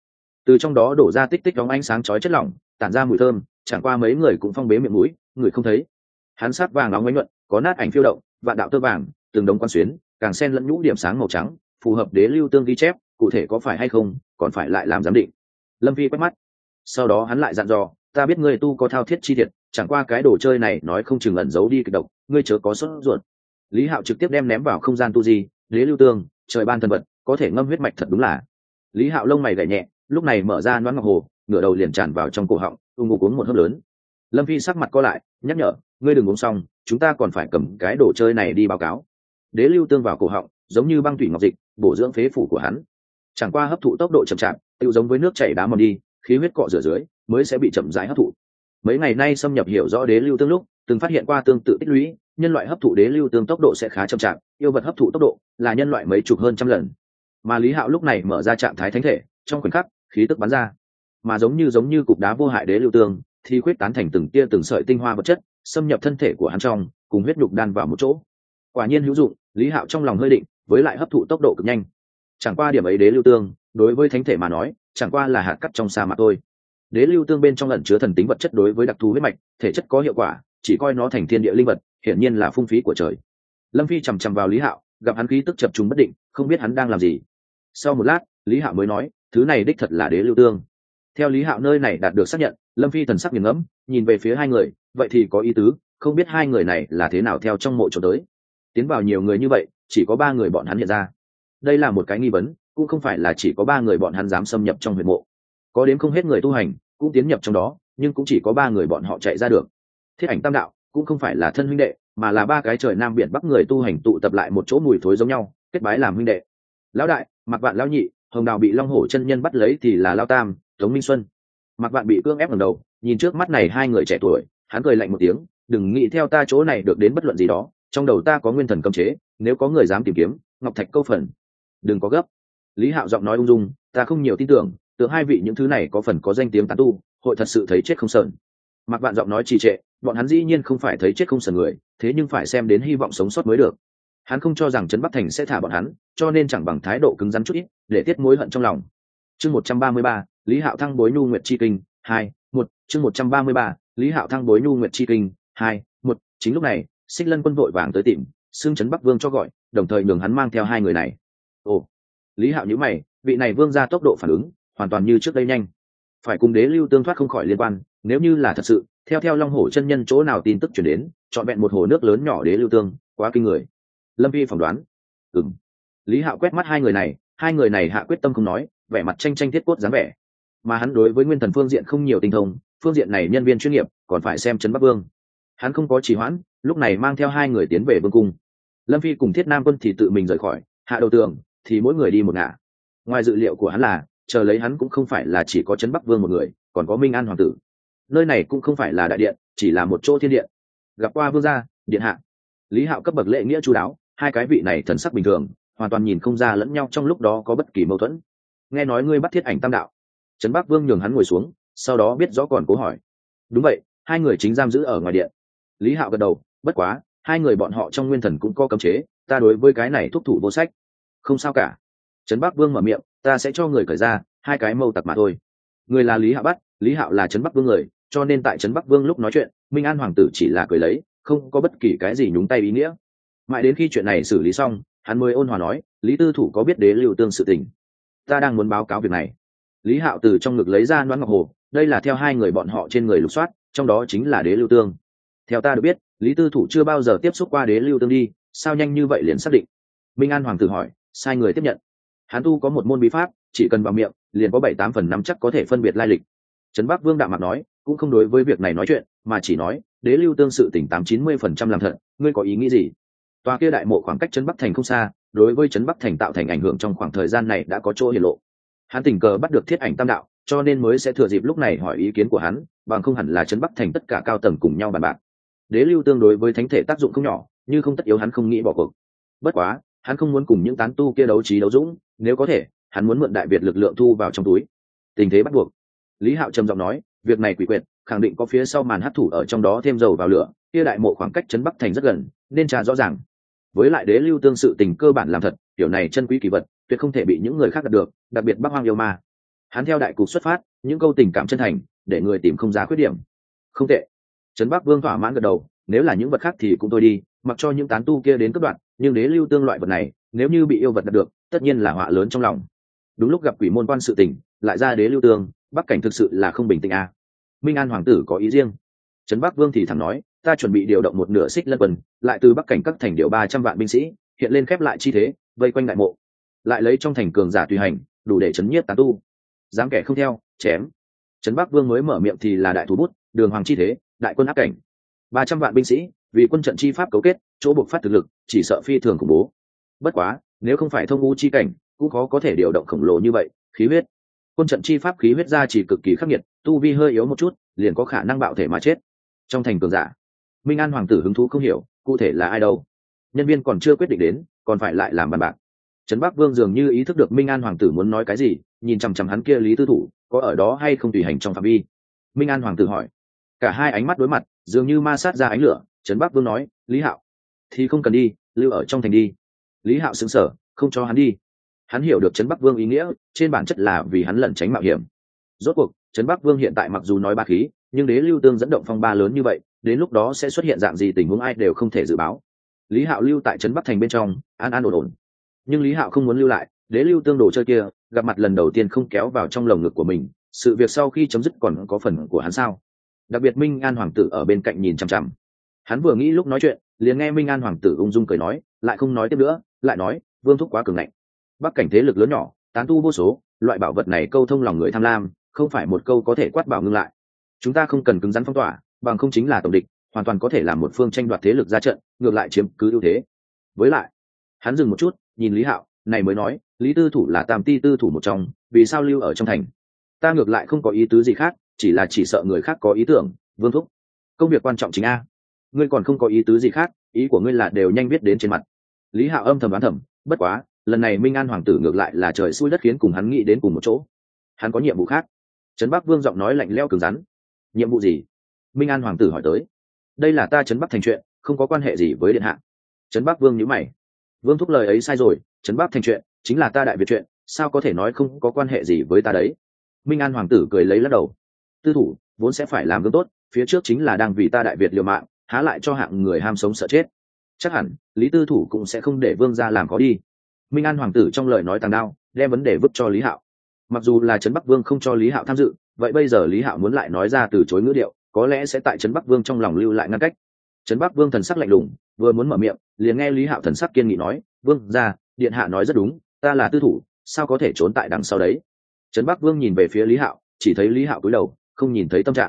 từ trong đó đổ ra tích tích đóng ánh sáng chói chất lỏng, tản ra mùi thơm, chẳng qua mấy người cũng phong bế miệng mũi, người không thấy. Hắn sắc vàng nóng ánh nhuận, có nát ảnh phiêu động, vạn đạo tơ vàng, từng đống quan xuyến, càng xen lẫn nhũ điểm sáng màu trắng, phù hợp đế lưu tương ghi chép, cụ thể có phải hay không, còn phải lại làm giám định. Lâm Vi quét mắt, sau đó hắn lại dặn dò, ta biết ngươi tu có thao thiết chi thiệt, chẳng qua cái đồ chơi này nói không chừng ẩn giấu đi kịch độc, ngươi chớ có sốt ruột. Lý Hạo trực tiếp đem ném vào không gian tu di, đế lưu tương, trời ban thần vật, có thể ngâm huyết mạch thật đúng là. Lý Hạo lông mày gảy nhẹ, lúc này mở ra loãng ngọc hồ, ngửa đầu liền tràn vào trong cổ họng, ung ngục uống một hớp lớn. Lâm Phi sắc mặt co lại, nhắc nhở, ngươi đừng uống xong, chúng ta còn phải cầm cái đồ chơi này đi báo cáo. Đế lưu tương vào cổ họng, giống như băng thủy ngọc dịch, bổ dưỡng phế phủ của hắn. Chẳng qua hấp thụ tốc độ chậm chạp, tiêu giống với nước chảy đá mòn đi, khí huyết cọ rửa dưới, mới sẽ bị chậm rãi hấp thụ. Mấy ngày nay xâm nhập hiểu rõ đế lưu tương lúc, từng phát hiện qua tương tự tích lũy, nhân loại hấp thụ đế lưu tương tốc độ sẽ khá chậm chạp, yêu vật hấp thụ tốc độ là nhân loại mấy chục hơn trăm lần. Mà Lý Hạo lúc này mở ra trạng thái thánh thể, trong khoảnh khắc, khí tức bắn ra, mà giống như giống như cục đá vô hại đế lưu tương, thì khuyết tán thành từng tia từng sợi tinh hoa vật chất, xâm nhập thân thể của hắn trong, cùng huyết nhục đan vào một chỗ. Quả nhiên hữu dụng, Lý Hạo trong lòng hơi định, với lại hấp thụ tốc độ cực nhanh. Chẳng qua điểm ấy đế lưu tương, đối với thánh thể mà nói, chẳng qua là hạt cát trong sa mạc thôi. Đế lưu tương bên trong ẩn chứa thần tính vật chất đối với đặc thù huyết mạch, thể chất có hiệu quả, chỉ coi nó thành thiên địa linh vật, hiển nhiên là phung phí của trời. Lâm Phi chằm chằm vào Lý Hạo, gặp hắn khí tức chập trùng bất định, không biết hắn đang làm gì. Sau một lát, Lý Hạo mới nói, thứ này đích thật là đế lưu tương. Theo Lý Hạo nơi này đạt được xác nhận, Lâm Phi thần sắc nghiền ngẫm, nhìn về phía hai người, vậy thì có ý tứ, không biết hai người này là thế nào theo trong mộ chỗ tới. Tiến vào nhiều người như vậy, chỉ có ba người bọn hắn hiện ra. Đây là một cái nghi vấn, cũng không phải là chỉ có ba người bọn hắn dám xâm nhập trong huyệt mộ. Có đến không hết người tu hành, cũng tiến nhập trong đó, nhưng cũng chỉ có ba người bọn họ chạy ra được. Thiết Ảnh Tam Đạo cũng không phải là thân huynh đệ, mà là ba cái trời nam biển bắc người tu hành tụ tập lại một chỗ mùi thối giống nhau, kết bái làm huynh đệ. Lão đại, Mạc Vạn lão nhị, Hồng Đào bị Long Hổ chân nhân bắt lấy thì là Lão tam, Tống Minh Xuân. Mạc Vạn bị cưỡng ép ngẩng đầu, nhìn trước mắt này hai người trẻ tuổi, hắn cười lạnh một tiếng, đừng nghĩ theo ta chỗ này được đến bất luận gì đó, trong đầu ta có nguyên thần cấm chế, nếu có người dám tìm kiếm, ngọc thạch câu phần. Đừng có gấp. Lý Hạo giọng nói ung dung, ta không nhiều tin tưởng, tưởng hai vị những thứ này có phần có danh tiếng tán tu, hội thật sự thấy chết không sờn. Mạc Vạn giọng nói trì trệ, bọn hắn dĩ nhiên không phải thấy chết không sờn người, thế nhưng phải xem đến hy vọng sống sót mới được. Hắn không cho rằng Trấn Bắc Thành sẽ thả bọn hắn, cho nên chẳng bằng thái độ cứng rắn chút ít, để tiết mối hận trong lòng. Chương một trăm ba mươi ba, Lý Hạo thăng bối nhu nguyệt chi kinh, hai, một, chương một trăm ba mươi ba, Lý Hạo thăng bối nhu nguyệt chi kinh, hai, một, chính lúc này, Xích Lân Quân vội vàng tới tìm, xưng Trấn Bắc Vương cho gọi, đồng thời nhường hắn mang theo hai người này. Ồ, Lý Hạo nhíu mày, vị này vương ra tốc độ phản ứng, hoàn toàn như trước đây nhanh. Phải cùng đế lưu tương thoát không khỏi liên quan, nếu như là thật sự, theo theo Long Hổ chân nhân chỗ nào tin tức truyền đến, chọn vẹn một hồ nước lớn nhỏ đế lưu tương, quá kinh người. Lâm Vi phỏng đoán. Ừm. Lý Hạo quét mắt hai người này, hai người này hạ quyết tâm không nói, vẻ mặt tranh tranh thiết cốt dáng vẻ. Mà hắn đối với nguyên thần phương diện không nhiều tinh thông, phương diện này nhân viên chuyên nghiệp, còn phải xem Trấn Bắc Vương. Hắn không có trì hoãn, lúc này mang theo hai người tiến về vương cung. Lâm Phi cùng Thiết Nam Quân thì tự mình rời khỏi, hạ đầu tường, thì mỗi người đi một ngả. Ngoài dự liệu của hắn là, chờ lấy hắn cũng không phải là chỉ có Trấn Bắc Vương một người, còn có Minh An hoàng tử. Nơi này cũng không phải là đại điện, chỉ là một chỗ thiên điện. Gặp qua vương gia, điện hạ. Lý Hạo cấp bậc lễ nghĩa chu đáo, hai cái vị này thần sắc bình thường, hoàn toàn nhìn không ra lẫn nhau trong lúc đó có bất kỳ mâu thuẫn. Nghe nói ngươi bắt Thiết Ảnh Tam Đạo. Trấn Bắc Vương nhường hắn ngồi xuống, sau đó biết rõ còn cố hỏi. Đúng vậy, hai người chính giam giữ ở ngoài điện. Lý Hạo gật đầu, bất quá, hai người bọn họ trong nguyên thần cũng có cấm chế, ta đối với cái này thúc thủ vô sách. Không sao cả. Trấn Bắc Vương mở miệng, ta sẽ cho người cởi ra, hai cái mâu tặc mà thôi. Người là Lý Hạo bắt, Lý Hạo là Trấn Bắc Vương người, cho nên tại Trấn Bắc Vương lúc nói chuyện, Minh An hoàng tử chỉ là cười lấy, không có bất kỳ cái gì nhúng tay ý nghĩa. Mãi đến khi chuyện này xử lý xong, hắn mới ôn hòa nói, Lý tư thủ có biết đế lưu tương sự tình? Ta đang muốn báo cáo việc này. Lý Hạo từ trong ngực lấy ra Noãn Ngọc Hồ, đây là theo hai người bọn họ trên người lục soát, trong đó chính là đế lưu tương. Theo ta được biết, Lý tư thủ chưa bao giờ tiếp xúc qua đế lưu tương đi, sao nhanh như vậy liền xác định? Minh An hoàng tử hỏi, sai người tiếp nhận. Hắn tu có một môn bí pháp, chỉ cần vào miệng, liền có bảy tám phần năm chắc có thể phân biệt lai lịch. Trấn Bắc Vương đạm mặt nói, cũng không đối với việc này nói chuyện, mà chỉ nói, đế lưu tương sự tỉnh tám chín mươi phần trăm làm thật, ngươi có ý nghĩ gì? Tòa kia đại mộ khoảng cách Trấn Bắc Thành không xa, đối với Trấn Bắc Thành tạo thành ảnh hưởng trong khoảng thời gian này đã có chỗ hiển lộ. Hắn tình cờ bắt được Thiết Ảnh Tam Đạo, cho nên mới sẽ thừa dịp lúc này hỏi ý kiến của hắn, bằng không hẳn là Trấn Bắc Thành tất cả cao tầng cùng nhau bàn bạc. Đế lưu tương đối với thánh thể tác dụng không nhỏ, như không tất yếu hắn không nghĩ bỏ cuộc. Bất quá, hắn không muốn cùng những tán tu kia đấu trí đấu dũng, nếu có thể, hắn muốn mượn Đại Việt lực lượng thu vào trong túi. Tình thế bắt buộc. Lý Hạo trầm giọng nói, việc này quỷ quyệt, khẳng định có phía sau màn hắc thủ ở trong đó thêm dầu vào lửa, kia đại mộ khoảng cách Trấn Bắc Thành rất gần, nên tra rõ ràng. Với lại đế lưu tương sự tình cơ bản làm thật, kiểu này chân quý kỳ vật, tuyệt không thể bị những người khác đạt được, đặc biệt Bắc Hoang yêu ma. hắn theo đại cục xuất phát, những câu tình cảm chân thành để người tìm không ra khuyết điểm. Không tệ. Trấn Bắc Vương thỏa mãn gật đầu, nếu là những vật khác thì cũng thôi đi, mặc cho những tán tu kia đến cướp đoạt, nhưng đế lưu tương loại vật này nếu như bị yêu vật đạt được, tất nhiên là họa lớn trong lòng. Đúng lúc gặp quỷ môn quan sự tình, lại ra đế lưu tương, bắc cảnh thực sự là không bình tĩnh a. À. Minh An hoàng tử có ý riêng. Trấn Bắc Vương thì thẳng nói, ta chuẩn bị điều động một nửa xích lân quân, lại từ bắc cảnh các thành điều ba trăm vạn binh sĩ, hiện lên khép lại chi thế, vây quanh đại mộ, lại lấy trong thành cường giả tùy hành, đủ để chấn nhiếp tán tu. Dám kẻ không theo, chém. Trấn Bắc Vương mới mở miệng thì là đại thủ bút, đường hoàng chi thế, đại quân áp cảnh, ba trăm vạn binh sĩ, vì quân trận chi pháp cấu kết, chỗ buộc phát thực lực, chỉ sợ phi thường khủng bố. Bất quá, nếu không phải thông u chi cảnh, cũng khó có thể điều động khổng lồ như vậy, khí huyết. Quân trận chi pháp khí huyết ra chỉ cực kỳ khắc nghiệt, tu vi hơi yếu một chút, liền có khả năng bạo thể mà chết. Trong thành cường giả, Minh An hoàng tử hứng thú không hiểu, cụ thể là ai đâu. Nhân viên còn chưa quyết định đến, còn phải lại làm bàn bạc. Trấn Bắc Vương dường như ý thức được Minh An hoàng tử muốn nói cái gì, nhìn chằm chằm hắn kia Lý Tư Thủ, có ở đó hay không tùy hành trong phạm vi. Minh An hoàng tử hỏi. Cả hai ánh mắt đối mặt, dường như ma sát ra ánh lửa. Trấn Bắc Vương nói, Lý Hạo thì không cần đi, lưu ở trong thành đi. Lý Hạo sững sờ, không cho hắn đi. Hắn hiểu được Trấn Bắc Vương ý nghĩa, trên bản chất là vì hắn lẩn tránh mạo hiểm. Rốt cuộc, Trấn Bắc Vương hiện tại mặc dù nói ba khí, nhưng đế lưu tương dẫn động phong ba lớn như vậy, đến lúc đó sẽ xuất hiện dạng gì tình huống ai đều không thể dự báo. Lý Hạo lưu tại Trấn Bắc thành bên trong, an an ổn ổn. Nhưng Lý Hạo không muốn lưu lại, đế lưu tương đồ chơi kia, gặp mặt lần đầu tiên không kéo vào trong lồng ngực của mình, sự việc sau khi chấm dứt còn có phần của hắn sao? Đặc biệt Minh An hoàng tử ở bên cạnh nhìn chằm chằm. Hắn vừa nghĩ lúc nói chuyện, liền nghe Minh An hoàng tử ung dung cười nói, lại không nói tiếp nữa, lại nói, Vương thúc quá cường ngạnh. Bắc cảnh thế lực lớn nhỏ, tán tu vô số, loại bảo vật này câu thông lòng người tham lam, không phải một câu có thể quát bảo ngưng lại. Chúng ta không cần cứng rắn phong tỏa, bằng không chính là tổng địch, hoàn toàn có thể làm một phương tranh đoạt thế lực ra trận, ngược lại chiếm cứ ưu thế. Với lại, hắn dừng một chút, nhìn Lý Hạo, này mới nói, Lý Tư Thủ là tam ti tư thủ một trong, vì sao lưu ở trong thành? Ta ngược lại không có ý tứ gì khác, chỉ là chỉ sợ người khác có ý tưởng. Vương thúc, công việc quan trọng chính a. Ngươi còn không có ý tứ gì khác, ý của ngươi là đều nhanh viết đến trên mặt. Lý Hạo âm thầm đoán thầm, bất quá, lần này Minh An hoàng tử ngược lại là trời xui đất khiến cùng hắn nghĩ đến cùng một chỗ. Hắn có nhiệm vụ khác. Trấn Bắc Vương giọng nói lạnh lẽo cứng rắn. Nhiệm vụ gì? Minh An hoàng tử hỏi tới. Đây là ta Trấn Bắc thành chuyện, không có quan hệ gì với điện hạ. Trấn Bắc Vương nhíu mày. Vương thúc lời ấy sai rồi, Trấn Bắc thành chuyện chính là ta Đại Việt chuyện, sao có thể nói không có quan hệ gì với ta đấy? Minh An hoàng tử cười lấy lắc đầu. Tư thủ vốn sẽ phải làm gương tốt, phía trước chính là đang vì ta Đại Việt liều mạng, há lại cho hạng người ham sống sợ chết. Chắc hẳn Lý Tư Thủ cũng sẽ không để Vương gia làm khó đi. Minh An hoàng tử trong lời nói tàng đao, đem vấn đề vứt cho Lý Hạo. Mặc dù là Trấn Bắc Vương không cho Lý Hạo tham dự, vậy bây giờ Lý Hạo muốn lại nói ra từ chối ngữ điệu, có lẽ sẽ tại Trấn Bắc Vương trong lòng lưu lại ngăn cách. Trấn Bắc Vương thần sắc lạnh lùng, vừa muốn mở miệng, liền nghe Lý Hạo thần sắc kiên nghị nói, Vương gia, điện hạ nói rất đúng, ta là tư thủ, sao có thể trốn tại đằng sau đấy? Trấn Bắc Vương nhìn về phía Lý Hạo, chỉ thấy Lý Hạo cúi đầu, không nhìn thấy tâm trạng.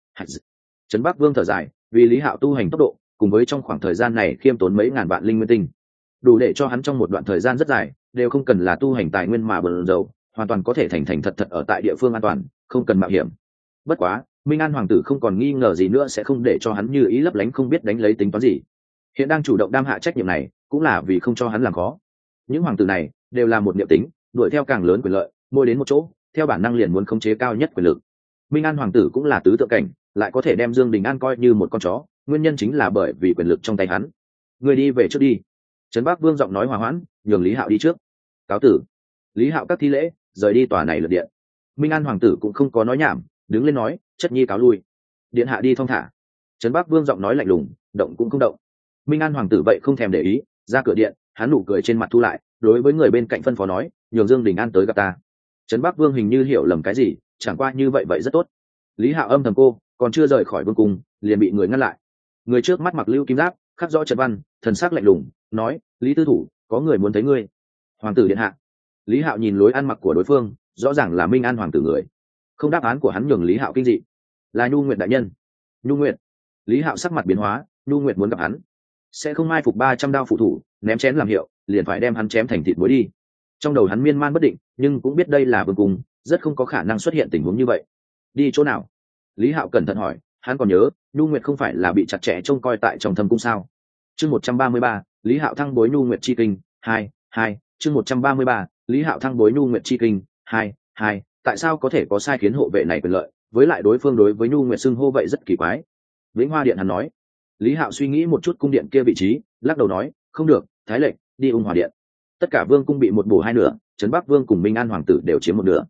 Trấn Bắc Vương thở dài, vì Lý Hạo tu hành tốc độ, cùng với trong khoảng thời gian này khiêm tốn mấy ngàn vạn linh nguyên tinh, đủ để cho hắn trong một đoạn thời gian rất dài đều không cần là tu hành tài nguyên mà bận rộn, hoàn toàn có thể thành thành thật thật ở tại địa phương an toàn, không cần mạo hiểm. Bất quá, Minh An hoàng tử không còn nghi ngờ gì nữa sẽ không để cho hắn như ý lấp lánh không biết đánh lấy tính toán gì. Hiện đang chủ động đam hạ trách nhiệm này, cũng là vì không cho hắn làm khó. Những hoàng tử này đều là một niệm tính, đuổi theo càng lớn quyền lợi, mỗi đến một chỗ, theo bản năng liền muốn khống chế cao nhất quyền lực. Minh An hoàng tử cũng là tứ tượng cảnh, lại có thể đem Dương Đình An coi như một con chó, nguyên nhân chính là bởi vì quyền lực trong tay hắn. Người đi về trước đi. Trấn Bắc Vương giọng nói hòa hoãn, nhường Lý Hạo đi trước. Cáo tử. Lý Hạo các thi lễ, rời đi tòa này lượt điện. Minh An hoàng tử cũng không có nói nhảm, đứng lên nói, chất nhi cáo lui. Điện hạ đi thong thả. Trấn Bắc Vương giọng nói lạnh lùng, động cũng không động. Minh An hoàng tử vậy không thèm để ý, ra cửa điện, hắn nụ cười trên mặt thu lại, đối với người bên cạnh phân phó nói, nhường Dương Đình An tới gặp ta. Trấn Bắc Vương hình như hiểu lầm cái gì, chẳng qua như vậy vậy rất tốt. Lý Hạo âm thầm cô, còn chưa rời khỏi vương cung, liền bị người ngăn lại. Người trước mắt mặc lưu kim giáp, khắc rõ trận văn, thần sắc lạnh lùng, nói, Lý tư thủ, có người muốn thấy ngươi. Hoàng tử điện hạ. Lý Hạo nhìn lối ăn mặc của đối phương, rõ ràng là Minh An hoàng tử người. Không đáp án của hắn nhường Lý Hạo kinh dị. Là Nhu Nguyệt đại nhân. Nhu Nguyệt. Lý Hạo sắc mặt biến hóa, Nhu Nguyệt muốn gặp hắn, sẽ không mai phục ba trăm đao phụ thủ, ném chén làm hiệu, liền phải đem hắn chém thành thịt muối đi. Trong đầu hắn miên man bất định, nhưng cũng biết đây là vương cung, rất không có khả năng xuất hiện tình huống như vậy. Đi chỗ nào? Lý Hạo cẩn thận hỏi, hắn còn nhớ, Nhu Nguyệt không phải là bị chặt chẽ trông coi tại trong thâm cung sao? Chương một trăm ba mươi ba, Lý Hạo thăng bối Nhu Nguyệt chi kinh, hai, hai, chương một trăm ba mươi ba, Lý Hạo thăng bối Nhu Nguyệt chi kinh, hai, hai, tại sao có thể có sai khiến hộ vệ này quyền lợi, với lại đối phương đối với Nhu Nguyệt xưng hô vậy rất kỳ quái. Vĩnh Hoa điện hắn nói. Lý Hạo suy nghĩ một chút cung điện kia vị trí, lắc đầu nói, không được, thái lệnh, đi Ung Hòa điện. Tất cả vương cung bị một bổ hai nửa, Trấn Bắc Vương cùng Minh An hoàng tử đều chiếm một nửa.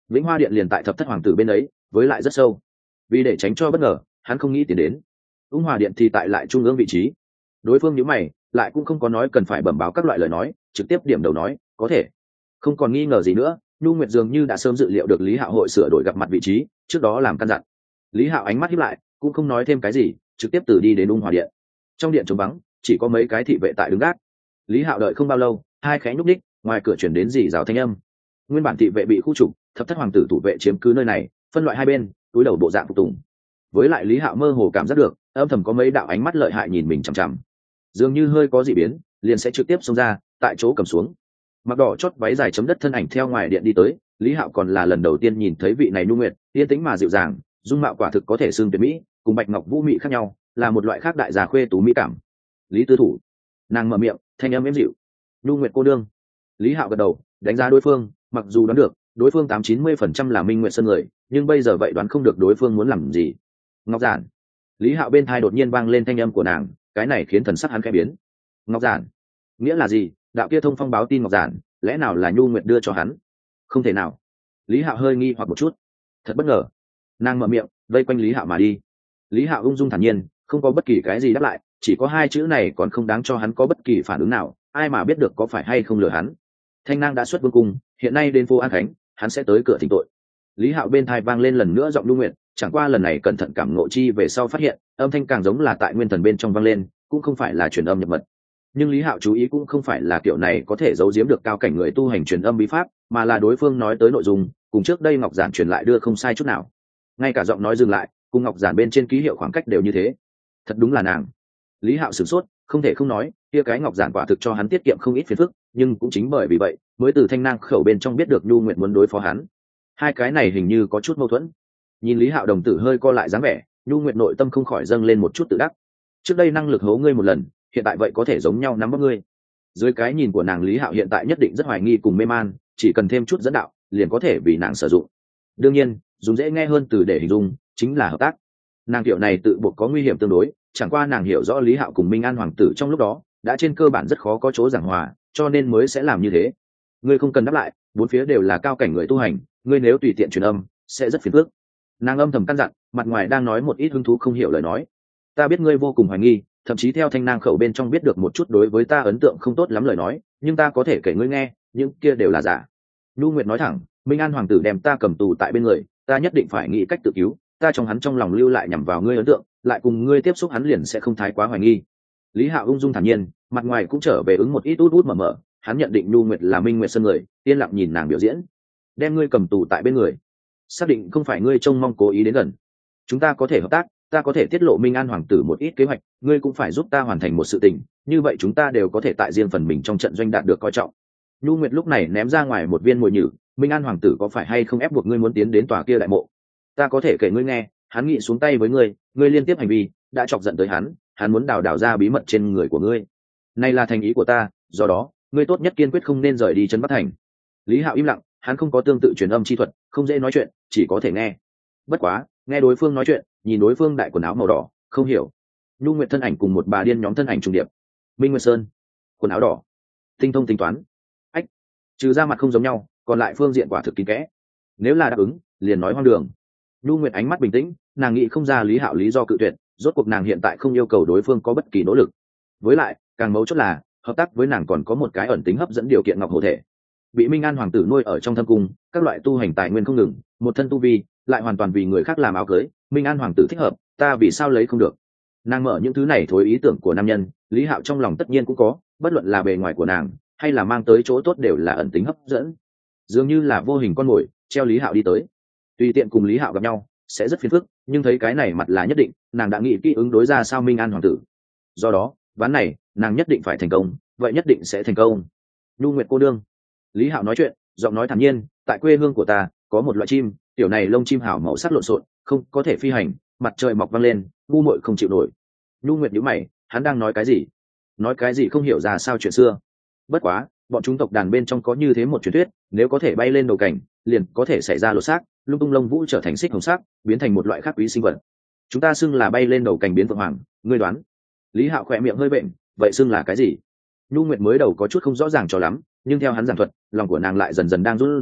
Vĩnh Hoa điện liền tại thập thất hoàng tử bên ấy, với lại rất sâu. Vì để tránh cho bất ngờ, hắn không nghĩ tiến đến. Ung Hòa điện thì tại lại trung ương vị trí. Đối phương nhíu mày, lại cũng không có nói cần phải bẩm báo các loại lời nói, trực tiếp điểm đầu nói, có thể. Không còn nghi ngờ gì nữa, Nhu Nguyệt dường như đã sớm dự liệu được Lý Hạo hội sửa đổi gặp mặt vị trí, trước đó làm căn dặn. Lý Hạo ánh mắt híp lại, cũng không nói thêm cái gì, trực tiếp từ đi đến Ung Hòa điện. Trong điện trống vắng, chỉ có mấy cái thị vệ tại đứng gác. Lý Hạo đợi không bao lâu, hai khẽ nhúc nhích, ngoài cửa chuyển đến rì rào thanh âm. Nguyên bản thị vệ bị khu trục, thập thất hoàng tử thủ vệ chiếm cứ nơi này, phân loại hai bên, túi đầu bộ dạng phục tùng. Với lại Lý Hạo mơ hồ cảm giác được, âm thầm có mấy đạo ánh mắt lợi hại nhìn mình chằm chằm, dường như hơi có dị biến, liền sẽ trực tiếp xông ra, tại chỗ cầm xuống. Mặc đỏ chót váy dài chấm đất thân ảnh theo ngoài điện đi tới, Lý Hạo còn là lần đầu tiên nhìn thấy vị này Nhu Nguyệt, yên tĩnh mà dịu dàng, dung mạo quả thực có thể xưng tuyệt mỹ, cùng Bạch Ngọc Vũ mỹ khác nhau, là một loại khác đại gia khuê tú mỹ cảm. Lý tư thủ, nàng mở miệng, thanh âm êm dịu. Nhu Nguyệt cô đương. Lý Hạo gật đầu, đánh giá đối phương, mặc dù đoán được đối phương tám chín mươi phần trăm là Minh Nguyệt Sơn người, nhưng bây giờ vậy đoán không được đối phương muốn làm gì. Ngọc Giản. Lý Hạo bên tai đột nhiên vang lên thanh âm của nàng, cái này khiến thần sắc hắn khẽ biến. Ngọc Giản, nghĩa là gì? Đạo kia thông phong báo tin Ngọc Giản, lẽ nào là Nhu Nguyệt đưa cho hắn? Không thể nào. Lý Hạo hơi nghi hoặc một chút. Thật bất ngờ. Nàng mở miệng, vây quanh Lý Hạo mà đi. Lý Hạo ung dung thản nhiên, không có bất kỳ cái gì đáp lại, chỉ có hai chữ này còn không đáng cho hắn có bất kỳ phản ứng nào, ai mà biết được có phải hay không lừa hắn. Thanh Nang đã xuất vương cung, hiện nay đến phố An Khánh, hắn sẽ tới cửa thỉnh tội. Lý Hạo bên tai vang lên lần nữa giọng Nhu Nguyệt, chẳng qua lần này cẩn thận cảm ngộ chi về sau phát hiện, âm thanh càng giống là tại nguyên thần bên trong vang lên, cũng không phải là truyền âm nhập mật. Nhưng Lý Hạo chú ý cũng không phải là kiểu này có thể giấu giếm được cao cảnh người tu hành truyền âm bí pháp, mà là đối phương nói tới nội dung, cùng trước đây Ngọc Giản truyền lại đưa không sai chút nào. Ngay cả giọng nói dừng lại, cùng Ngọc Giản bên trên ký hiệu khoảng cách đều như thế. Thật đúng là nàng. Lý Hạo sửng sốt, không thể không nói, kia cái Ngọc Giản quả thực cho hắn tiết kiệm không ít phiền phức, nhưng cũng chính bởi vì vậy, mới từ Thanh Nang khẩu bên trong biết được Nhu Nguyệt muốn đối phó hắn. Hai cái này hình như có chút mâu thuẫn. Nhìn Lý Hạo đồng tử hơi co lại dáng vẻ, Nhu Nguyệt nội tâm không khỏi dâng lên một chút tự đắc. Trước đây năng lực hố ngươi một lần, hiện tại vậy có thể giống nhau nắm bắt ngươi. Dưới cái nhìn của nàng, Lý Hạo hiện tại nhất định rất hoài nghi cùng mê man, chỉ cần thêm chút dẫn đạo, liền có thể vì nàng sử dụng. Đương nhiên, dùng dễ nghe hơn từ để hình dung, chính là hợp tác. Nàng kiểu này tự buộc có nguy hiểm tương đối, chẳng qua nàng hiểu rõ Lý Hạo cùng Minh An hoàng tử trong lúc đó đã trên cơ bản rất khó có chỗ giảng hòa, cho nên mới sẽ làm như thế. Ngươi không cần đáp lại, bốn phía đều là cao cảnh người tu hành, ngươi nếu tùy tiện truyền âm, sẽ rất phiền phức. Nàng âm thầm căn dặn, mặt ngoài đang nói một ít hứng thú không hiểu lời nói. Ta biết ngươi vô cùng hoài nghi, thậm chí theo Thanh Nang khẩu bên trong biết được một chút đối với ta ấn tượng không tốt lắm lời nói, nhưng ta có thể kể ngươi nghe, những kia đều là giả. Nhu Nguyệt nói thẳng, Minh An hoàng tử đem ta cầm tù tại bên người, ta nhất định phải nghĩ cách tự cứu, ta trong hắn trong lòng lưu lại nhằm vào ngươi ấn tượng, lại cùng ngươi tiếp xúc hắn liền sẽ không thái quá hoài nghi. Lý Hạo ung dung thản nhiên, mặt ngoài cũng trở về ứng một ít út út mở mở, hắn nhận định Nhu Nguyệt là Minh Nguyệt Sơn người, yên lặng nhìn nàng biểu diễn. Đem ngươi cầm tù tại bên người, xác định không phải ngươi trông mong cố ý đến gần. Chúng ta có thể hợp tác, ta có thể tiết lộ Minh An hoàng tử một ít kế hoạch, ngươi cũng phải giúp ta hoàn thành một sự tình, như vậy chúng ta đều có thể tại riêng phần mình trong trận doanh đạt được coi trọng. Nhu Nguyệt lúc này ném ra ngoài một viên mồi nhử, Minh An hoàng tử có phải hay không ép buộc ngươi muốn tiến đến tòa kia đại mộ? Ta có thể kể ngươi nghe, hắn nghị xuống tay với ngươi, ngươi liên tiếp hành vi đã chọc giận tới hắn, hắn muốn đào đào ra bí mật trên người của ngươi. Này là thành ý của ta, do đó, ngươi tốt nhất kiên quyết không nên rời đi Trấn Bắc Thành. Lý Hạo im lặng, hắn không có tương tự truyền âm chi thuật, không dễ nói chuyện, chỉ có thể nghe. Bất quá, nghe đối phương nói chuyện, nhìn đối phương đại quần áo màu đỏ, không hiểu. Nhu Nguyệt thân ảnh cùng một bà điên nhóm thân ảnh trùng điệp. Minh Nguyệt Sơn, quần áo đỏ, tinh thông tính toán. Ách, trừ ra mặt không giống nhau, còn lại phương diện quả thực kín kẽ. Nếu là đáp ứng, liền nói hoang đường. Nhu Nguyệt ánh mắt bình tĩnh, nàng nghĩ không ra Lý Hạo lý do cự tuyệt, rốt cuộc nàng hiện tại không yêu cầu đối phương có bất kỳ nỗ lực. Với lại, càng mấu chốt là, hợp tác với nàng còn có một cái ẩn tính hấp dẫn điều kiện ngọc hộ thể. Bị Minh An hoàng tử nuôi ở trong thâm cung, các loại tu hành tài nguyên không ngừng, một thân tu vi, lại hoàn toàn vì người khác làm áo cưới, Minh An hoàng tử thích hợp, ta vì sao lấy không được? Nàng mở những thứ này thối ý tưởng của nam nhân, Lý Hạo trong lòng tất nhiên cũng có, bất luận là bề ngoài của nàng, hay là mang tới chỗ tốt đều là ẩn tính hấp dẫn. Dường như là vô hình con mồi, treo Lý Hạo đi tới. Tùy tiện cùng Lý Hạo gặp nhau, sẽ rất phiền phức, nhưng thấy cái này mặt là nhất định, nàng đã nghĩ kỹ ứng đối ra sao Minh An hoàng tử. Do đó, ván này, nàng nhất định phải thành công, vậy nhất định sẽ thành công. Nhu Nguyệt cô đương. Lý Hạo nói chuyện, giọng nói thản nhiên, tại quê hương của ta, có một loại chim, tiểu này lông chim hảo màu sắc lộn xộn, không có thể phi hành, mặt trời mọc văng lên, ngu muội không chịu nổi. Nhu Nguyệt nhíu mày, hắn đang nói cái gì? Nói cái gì không hiểu ra sao chuyện xưa. Bất quá, bọn chúng tộc đàn bên trong có như thế một truyền thuyết, nếu có thể bay lên đầu cảnh, liền có thể xảy ra lỗ xác, lung tung lông vũ trở thành xích hồng sắc, biến thành một loại khác quý sinh vật. Chúng ta xưng là bay lên đầu cảnh biến vượng hoàng, ngươi đoán? Lý Hạo khỏe miệng hơi bệnh, vậy xưng là cái gì? Nhu Nguyệt mới đầu có chút không rõ ràng cho lắm, nhưng theo hắn giảng thuật, lòng của nàng lại dần dần đang run rẩy,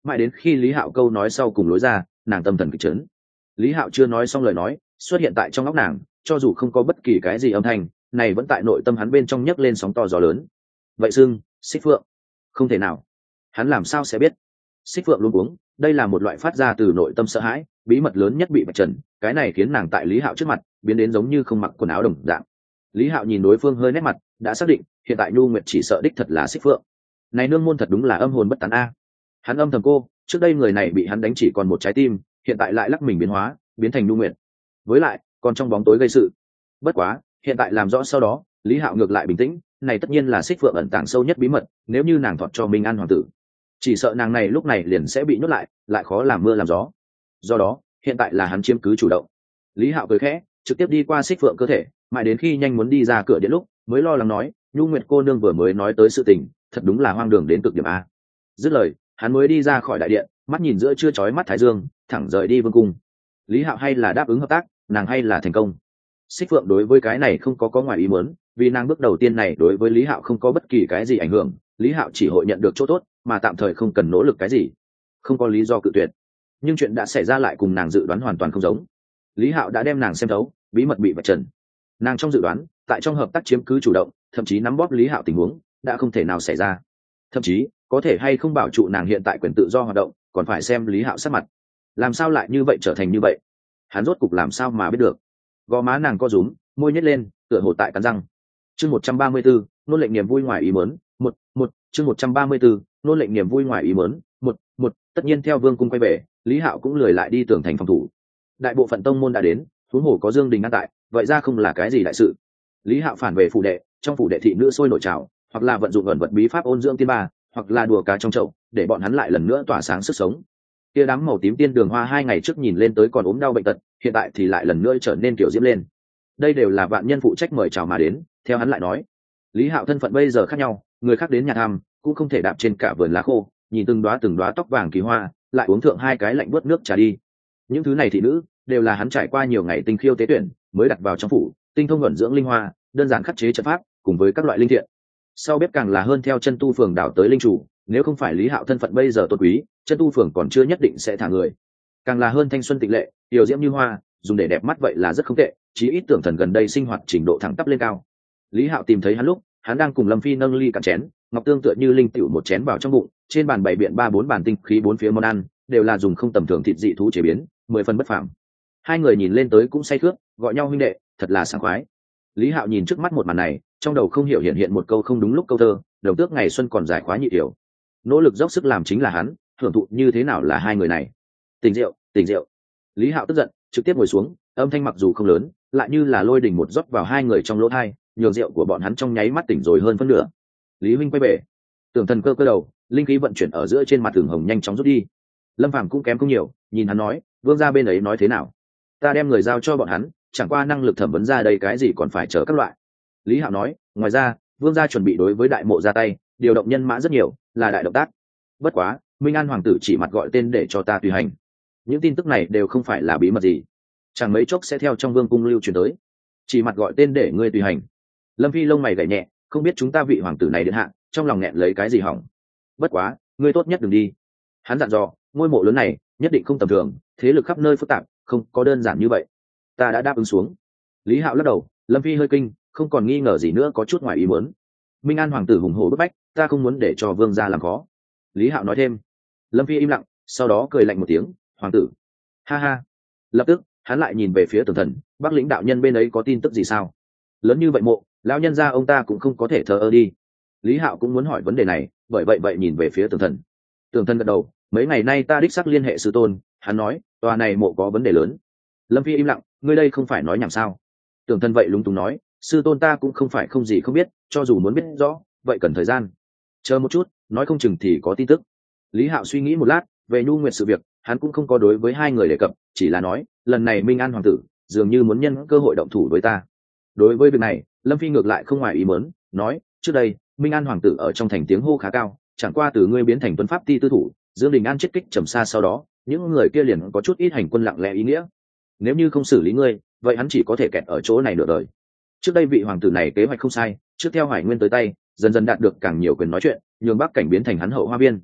mãi đến khi Lý Hạo câu nói sau cùng lối ra, nàng tâm thần kịch chấn. Lý Hạo chưa nói xong lời nói, xuất hiện tại trong óc nàng, cho dù không có bất kỳ cái gì âm thanh, này vẫn tại nội tâm hắn bên trong nhấc lên sóng to gió lớn. Vậy xưng, Xích Phượng? Không thể nào. Hắn làm sao sẽ biết? Xích Phượng luống cuống, đây là một loại phát ra từ nội tâm sợ hãi, bí mật lớn nhất bị vạch trần, cái này khiến nàng tại Lý Hạo trước mặt biến đến giống như không mặc quần áo đồng dạng. Lý Hạo nhìn đối phương hơi nét mặt, đã xác định hiện tại Nhu Nguyệt chỉ sợ đích thật là Xích Phượng. Này nương môn thật đúng là âm hồn bất tán a. Hắn âm thầm cô, trước đây người này bị hắn đánh chỉ còn một trái tim, hiện tại lại lắc mình biến hóa, biến thành Nhu Nguyệt. Với lại, còn trong bóng tối gây sự. Bất quá, hiện tại làm rõ sau đó, Lý Hạo ngược lại bình tĩnh, này tất nhiên là Xích Phượng ẩn tàng sâu nhất bí mật, nếu như nàng thọt cho Minh An hoàng tử, chỉ sợ nàng này lúc này liền sẽ bị nhốt lại, lại khó làm mưa làm gió. Do đó, hiện tại là hắn chiếm cứ chủ động. Lý Hạo cười khẽ, trực tiếp đi qua Xích Phượng cơ thể, mãi đến khi nhanh muốn đi ra cửa điện lúc, mới lo lắng nói, Nhu Nguyệt cô nương vừa mới nói tới sự tình, thật đúng là hoang đường đến cực điểm a. Dứt lời, hắn mới đi ra khỏi đại điện, mắt nhìn giữa chưa chói mắt thái dương, thẳng rời đi vương cung. Lý Hạo hay là đáp ứng hợp tác, nàng hay là thành công. Xích Phượng đối với cái này không có có ngoài ý muốn, vì nàng bước đầu tiên này đối với Lý Hạo không có bất kỳ cái gì ảnh hưởng, Lý Hạo chỉ hội nhận được chỗ tốt, mà tạm thời không cần nỗ lực cái gì, không có lý do cự tuyệt. Nhưng chuyện đã xảy ra lại cùng nàng dự đoán hoàn toàn không giống. Lý Hạo đã đem nàng xem thấu, bí mật bị vạch trần. Nàng trong dự đoán, tại trong hợp tác chiếm cứ chủ động, thậm chí nắm bóp Lý Hạo tình huống, đã không thể nào xảy ra. Thậm chí, có thể hay không bảo trụ nàng hiện tại quyền tự do hoạt động, còn phải xem Lý Hạo sắc mặt. Làm sao lại như vậy trở thành như vậy? Hắn rốt cục làm sao mà biết được? Gò má nàng co rúm, môi nhếch lên, tựa hồ tại cắn răng. Chương một trăm ba mươi tư, nôn lệnh niềm vui ngoài ý muốn, một, một, chương một trăm ba mươi tư, nôn lệnh niềm vui ngoài ý muốn, một, một, tất nhiên theo vương cung quay về, Lý Hạo cũng lười lại đi tường thành phòng thủ. Đại bộ phận tông môn đã đến, huống hồ có Dương Đình ngăn tại, vậy ra không là cái gì đại sự. Lý Hạo phản về phủ đệ, trong phủ đệ thị nữ sôi nổi trào, hoặc là vận dụng ẩn vật bí pháp ôn dưỡng tiên ba, hoặc là đùa cá trong chậu, để bọn hắn lại lần nữa tỏa sáng sức sống. Kia đám màu tím tiên đường hoa hai ngày trước nhìn lên tới còn ốm đau bệnh tật, hiện tại thì lại lần nữa trở nên kiểu diễm lên. Đây đều là vạn nhân phụ trách mời chào mà đến, theo hắn lại nói. Lý Hạo thân phận bây giờ khác nhau, người khác đến nhà thăm, cũng không thể đạp trên cả vườn lá khô, nhìn từng đóa từng đóa tóc vàng kỳ hoa, lại uống thượng hai cái lạnh buốt nước trà đi. Những thứ này thị nữ đều là hắn trải qua nhiều ngày tinh khiêu tế tuyển, mới đặt vào trong phủ, tinh thông ẩn dưỡng linh hoa, đơn giản khắc chế trận pháp, cùng với các loại linh thiện. Sau bếp càng là hơn theo chân tu phường đảo tới linh chủ, nếu không phải Lý Hạo thân phận bây giờ tôn quý, chân tu phường còn chưa nhất định sẽ thả người. Càng là hơn thanh xuân tịnh lệ, tiểu diễm như hoa, dùng để đẹp mắt vậy là rất không tệ, chí ít tưởng thần gần đây sinh hoạt trình độ thẳng tắp lên cao. Lý Hạo tìm thấy hắn lúc, hắn đang cùng Lâm Phi nâng ly cạn chén, ngọc tương tựa như linh tiểu một chén vào trong bụng, trên bàn bày biện ba bốn bàn tinh khí bốn phía món ăn, đều là dùng không tầm thường thịt dị thú chế biến, mười phần bất phàm. Hai người nhìn lên tới cũng say khướt, gọi nhau huynh đệ, thật là sảng khoái. Lý Hạo nhìn trước mắt một màn này, trong đầu không hiểu hiện hiện một câu không đúng lúc câu thơ, đồng tước ngày xuân còn dài khóa nhị tiểu. Nỗ lực dốc sức làm chính là hắn, hưởng thụ như thế nào là hai người này. Tỉnh rượu, tỉnh rượu. Lý Hạo tức giận, trực tiếp ngồi xuống, âm thanh mặc dù không lớn, lại như là lôi đình một rót vào hai người trong lỗ tai, nhường rượu của bọn hắn trong nháy mắt tỉnh rồi hơn phân nửa. Lý huynh quay bể. Tưởng thần cơ cơ đầu, linh khí vận chuyển ở giữa trên mặt tường hồng nhanh chóng rút đi. Lâm Phàm cũng kém không nhiều, nhìn hắn nói, vương gia bên ấy nói thế nào? Ta đem người giao cho bọn hắn, chẳng qua năng lực thẩm vấn ra đây cái gì còn phải chờ các loại. Lý Hạo nói, ngoài ra, vương gia chuẩn bị đối với đại mộ ra tay, điều động nhân mã rất nhiều, là đại động tác. Bất quá, Minh An hoàng tử chỉ mặt gọi tên để cho ta tùy hành. Những tin tức này đều không phải là bí mật gì, chẳng mấy chốc sẽ theo trong vương cung lưu truyền tới. Chỉ mặt gọi tên để ngươi tùy hành. Lâm Phi lông mày gảy nhẹ, không biết chúng ta vị hoàng tử này điện hạ, trong lòng nghẹn lấy cái gì hỏng. Bất quá, ngươi tốt nhất đừng đi. Hắn dặn dò, ngôi mộ lớn này nhất định không tầm thường, thế lực khắp nơi phức tạp, không có đơn giản như vậy. Ta đã đáp ứng xuống. Lý Hạo lắc đầu, Lâm Phi hơi kinh, không còn nghi ngờ gì nữa, có chút ngoài ý muốn. Minh An hoàng tử hùng hổ bức bách, ta không muốn để cho vương gia làm khó. Lý Hạo nói thêm. Lâm Phi im lặng, sau đó cười lạnh một tiếng, hoàng tử. Ha ha. Lập tức, hắn lại nhìn về phía Tường Thần, Bắc lĩnh đạo nhân bên ấy có tin tức gì sao? Lớn như vậy mộ, lão nhân gia ông ta cũng không có thể thờ ơ đi. Lý Hạo cũng muốn hỏi vấn đề này, bởi vậy vậy nhìn về phía Tường Thần. Tường Thần gật đầu, mấy ngày nay ta đích xác liên hệ sư tôn, hắn nói, tòa này mộ có vấn đề lớn. Lâm Phi im lặng, ngươi đây không phải nói nhảm sao? Tường Thần vậy lúng túng nói, sư tôn ta cũng không phải không gì không biết, cho dù muốn biết rõ, vậy cần thời gian. Chờ một chút, nói không chừng thì có tin tức. Lý Hạo suy nghĩ một lát, về Nhu Nguyệt sự việc, hắn cũng không có đối với hai người đề cập, chỉ là nói, lần này Minh An hoàng tử dường như muốn nhân cơ hội động thủ với ta. Đối với việc này, Lâm Phi ngược lại không ngoài ý muốn, nói, trước đây, Minh An hoàng tử ở trong thành tiếng hô khá cao, chẳng qua từ ngươi biến thành tuấn pháp ti tư thủ, Dương Đình An chết kích trầm xa sau đó, những người kia liền có chút ít hành quân lặng lẽ ý nghĩa. Nếu như không xử lý ngươi, vậy hắn chỉ có thể kẹt ở chỗ này nửa đời. Trước đây vị hoàng tử này kế hoạch không sai, trước theo Hải Nguyên tới tay, dần dần đạt được càng nhiều quyền nói chuyện, nhường Bắc cảnh biến thành hắn hậu hoa viên.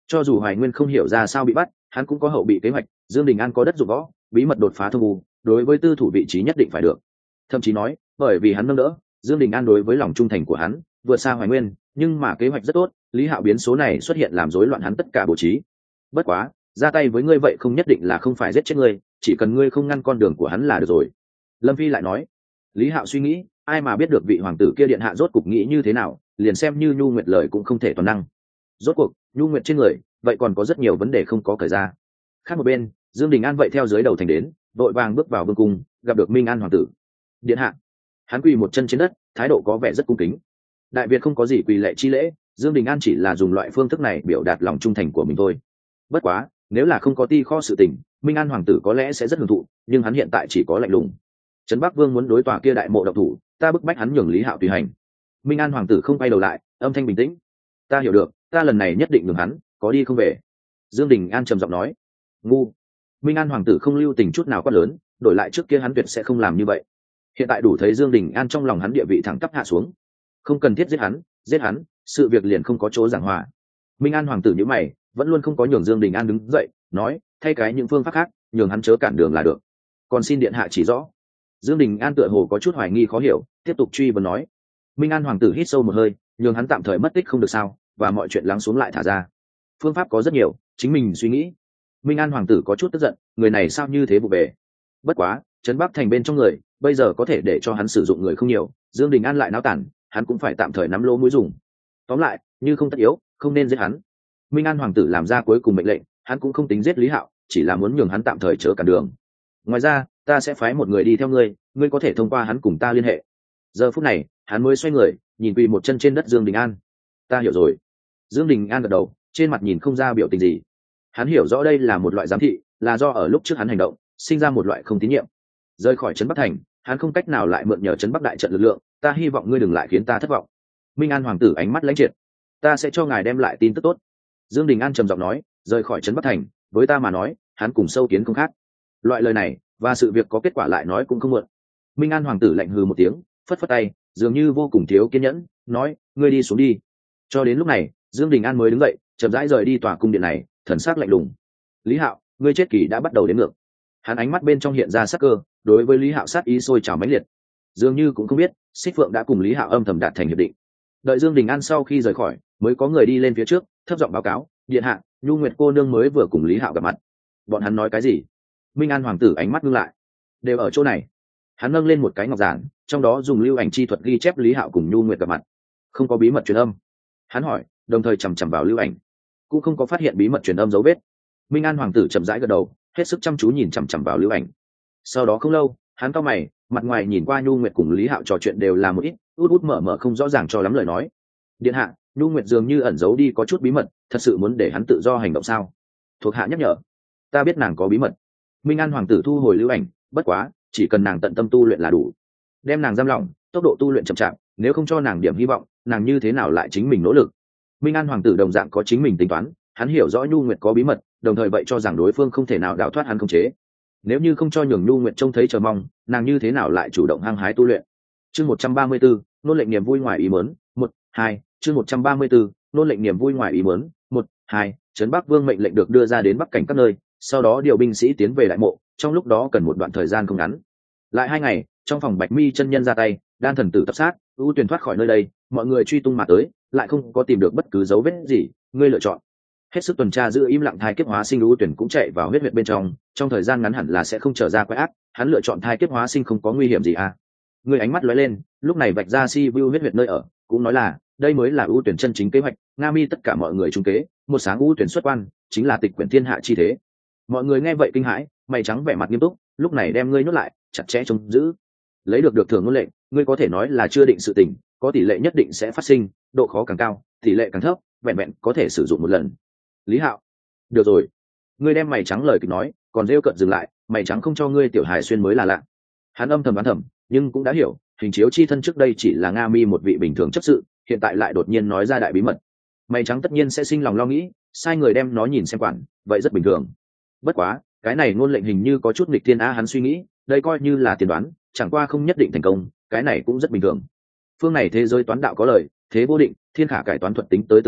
Cho dù Hoài Nguyên không hiểu ra sao bị bắt, hắn cũng có hậu bị kế hoạch. Dương Đình An có đất dụng võ, bí mật đột phá thông u, đối với tư thủ vị trí nhất định phải được. Thậm chí nói, bởi vì hắn nâng đỡ, Dương Đình An đối với lòng trung thành của hắn vượt xa Hoài Nguyên, nhưng mà kế hoạch rất tốt. Lý Hạo biến số này xuất hiện làm rối loạn hắn tất cả bố trí. Bất quá, ra tay với ngươi vậy không nhất định là không phải giết chết ngươi, chỉ cần ngươi không ngăn con đường của hắn là được rồi. Lâm Phi lại nói. Lý Hạo suy nghĩ, ai mà biết được vị hoàng tử kia điện hạ rốt cục nghĩ như thế nào, liền xem như Nhu Nguyệt lời cũng không thể toàn năng. Rốt cuộc, Nhu Nguyệt trên người, vậy còn có rất nhiều vấn đề không có cởi ra. Khác một bên, Dương Đình An vậy theo dưới đầu thành đến, đội vàng bước vào vương cung, gặp được Minh An hoàng tử. Điện hạ. Hắn quỳ một chân trên đất, thái độ có vẻ rất cung kính. Đại Việt không có gì quỳ lệ chi lễ, Dương Đình An chỉ là dùng loại phương thức này biểu đạt lòng trung thành của mình thôi. Bất quá, nếu là không có ti kho sự tình, Minh An hoàng tử có lẽ sẽ rất hưởng thụ, nhưng hắn hiện tại chỉ có lạnh lùng. Trấn Bắc Vương muốn đối tòa kia đại mộ độc thủ, ta bức bách hắn nhường Lý Hạo tùy hành. Minh An hoàng tử không quay đầu lại, âm thanh bình tĩnh. Ta hiểu được, ta lần này nhất định nhường hắn, có đi không về. Dương Đình An trầm giọng nói. Ngu. Minh An hoàng tử không lưu tình chút nào quát lớn, đổi lại trước kia hắn tuyệt sẽ không làm như vậy. Hiện tại đủ thấy Dương Đình An trong lòng hắn địa vị thẳng tắp hạ xuống. Không cần thiết giết hắn, giết hắn, sự việc liền không có chỗ giảng hòa. Minh An hoàng tử nhíu mày, vẫn luôn không có nhường Dương Đình An đứng dậy, nói, thay cái những phương pháp khác, nhường hắn chớ cản đường là được. Còn xin điện hạ chỉ rõ. Dương Đình An tựa hồ có chút hoài nghi khó hiểu, tiếp tục truy vấn nói. Minh An hoàng tử hít sâu một hơi, nhường hắn tạm thời mất tích không được sao, và mọi chuyện lắng xuống lại thả ra. Phương pháp có rất nhiều, chính mình suy nghĩ. Minh An hoàng tử có chút tức giận, người này sao như thế vụ về. Bất quá, Trấn Bắc thành bên trong người, bây giờ có thể để cho hắn sử dụng người không nhiều, Dương Đình An lại náo tản, hắn cũng phải tạm thời nắm lỗ mũi dùng. Tóm lại, như không tất yếu, không nên giết hắn. Minh An hoàng tử làm ra cuối cùng mệnh lệnh, hắn cũng không tính giết Lý Hạo, chỉ là muốn nhường hắn tạm thời chớ cản đường. Ngoài ra, ta sẽ phái một người đi theo ngươi, ngươi có thể thông qua hắn cùng ta liên hệ. Giờ phút này, hắn mới xoay người, nhìn quỳ một chân trên đất Dương Đình An. Ta hiểu rồi. Dương Đình An gật đầu, trên mặt nhìn không ra biểu tình gì. Hắn hiểu rõ đây là một loại giám thị, là do ở lúc trước hắn hành động, sinh ra một loại không tín nhiệm. Rời khỏi trấn Bắc thành, hắn không cách nào lại mượn nhờ trấn Bắc đại trận lực lượng, ta hy vọng ngươi đừng lại khiến ta thất vọng. Minh An hoàng tử ánh mắt lãnh triệt. Ta sẽ cho ngài đem lại tin tức tốt. Dương Đình An trầm giọng nói, rời khỏi trấn Bắc thành, với ta mà nói, hắn cùng sâu kiến không khác. Loại lời này, và sự việc có kết quả lại nói cũng không muộn. Minh An hoàng tử lạnh hừ một tiếng, phất phất tay, dường như vô cùng thiếu kiên nhẫn, nói, ngươi đi xuống đi. Cho đến lúc này, Dương Đình An mới đứng dậy, chậm rãi rời đi tòa cung điện này, thần sắc lạnh lùng. Lý Hạo, ngươi chết kỳ đã bắt đầu đến ngược. Hắn ánh mắt bên trong hiện ra sắc cơ, đối với Lý Hạo sát ý sôi trào mãnh liệt. Dường như cũng không biết, Xích Phượng đã cùng Lý Hạo âm thầm đạt thành hiệp định. Đợi Dương Đình An sau khi rời khỏi, mới có người đi lên phía trước, thấp giọng báo cáo, điện hạ, Nhu Nguyệt cô nương mới vừa cùng Lý Hạo gặp mặt. Bọn hắn nói cái gì? Minh An hoàng tử ánh mắt ngưng lại. Đều ở chỗ này. Hắn nâng lên một cái ngọc giản, trong đó dùng lưu ảnh chi thuật ghi chép Lý Hạo cùng Nhu Nguyệt gặp mặt. Không có bí mật truyền âm. Hắn hỏi, đồng thời chằm chằm vào lưu ảnh, cũng không có phát hiện bí mật truyền âm dấu vết. Minh An hoàng tử chậm rãi gật đầu, hết sức chăm chú nhìn chằm chằm vào lưu ảnh. Sau đó không lâu, hắn cau mày, mặt ngoài nhìn qua Nhu Nguyệt cùng Lý Hạo trò chuyện đều là một ít út út mở mở không rõ ràng cho lắm lời nói. Điện hạ, Nhu Nguyệt dường như ẩn giấu đi có chút bí mật, thật sự muốn để hắn tự do hành động sao? Thuộc hạ nhắc nhở. Ta biết nàng có bí mật. Minh An hoàng tử thu hồi lưu ảnh, bất quá, chỉ cần nàng tận tâm tu luyện là đủ. Đem nàng giam lỏng, tốc độ tu luyện chậm chạp, nếu không cho nàng điểm hy vọng, nàng như thế nào lại chính mình nỗ lực. Minh An hoàng tử đồng dạng có chính mình tính toán, hắn hiểu rõ Nhu Nguyệt có bí mật, đồng thời vậy cho rằng đối phương không thể nào đào thoát hắn khống chế. Nếu như không cho nhường Nhu Nguyệt trông thấy chờ mong, nàng như thế nào lại chủ động hăng hái tu luyện. Chương một trăm ba mươi tư, nôn lệnh niềm vui ngoài ý muốn, một, hai, chương một trăm ba mươi tư, nôn lệnh niềm vui ngoài ý muốn, một, hai, trấn Bắc Vương mệnh lệnh được đưa ra đến Bắc cảnh các nơi, sau đó điều binh sĩ tiến về đại mộ, trong lúc đó cần một đoạn thời gian không ngắn. Lại hai ngày, trong phòng Bạch Mi chân nhân ra tay, đan thần tử tập sát, ưu tuyển thoát khỏi nơi đây, mọi người truy tung mà tới, lại không có tìm được bất cứ dấu vết gì, ngươi lựa chọn. Hết sức tuần tra giữ im lặng, thai kiếp hóa sinh ưu tuyển cũng chạy vào huyết huyệt bên trong, trong thời gian ngắn hẳn là sẽ không trở ra quái ác, hắn lựa chọn thai kiếp hóa sinh không có nguy hiểm gì à? Ngươi ánh mắt lóe lên, lúc này vạch ra si vu huyết huyệt nơi ở, cũng nói là đây mới là ưu tuyển chân chính kế hoạch, Nga Mi tất cả mọi người trung kế, một sáng ưu tuyển xuất quan, chính là tịch quyển thiên hạ chi thế. Mọi người nghe vậy kinh hãi, mày trắng vẻ mặt nghiêm túc, lúc này đem ngươi nhốt lại, chặt chẽ trông giữ. Lấy được được thưởng ngôn lệnh, ngươi có thể nói là chưa định sự tình, có tỷ lệ nhất định sẽ phát sinh, độ khó càng cao, tỷ lệ càng thấp, vẹn vẹn có thể sử dụng một lần. Lý Hạo, được rồi, ngươi đem mày trắng lời kịch nói, còn rêu cợt dừng lại, mày trắng không cho ngươi tiểu hài xuyên mới là lạ. Hắn âm thầm đoán thầm, nhưng cũng đã hiểu, hình chiếu chi thân trước đây chỉ là Nga Mi một vị bình thường chấp sự, hiện tại lại đột nhiên nói ra đại bí mật. Mày trắng tất nhiên sẽ sinh lòng lo nghĩ, sai người đem nó nhìn xem quản, vậy rất bình thường. Bất quá, cái này ngôn lệnh hình như có chút nghịch thiên a, hắn suy nghĩ, đây coi như là tiên đoán, chẳng qua không nhất định thành công, cái này cũng rất bình thường. Phương này thế giới toán đạo có lời, thế vô định, thiên khả cải toán thuật tính tới tương lai,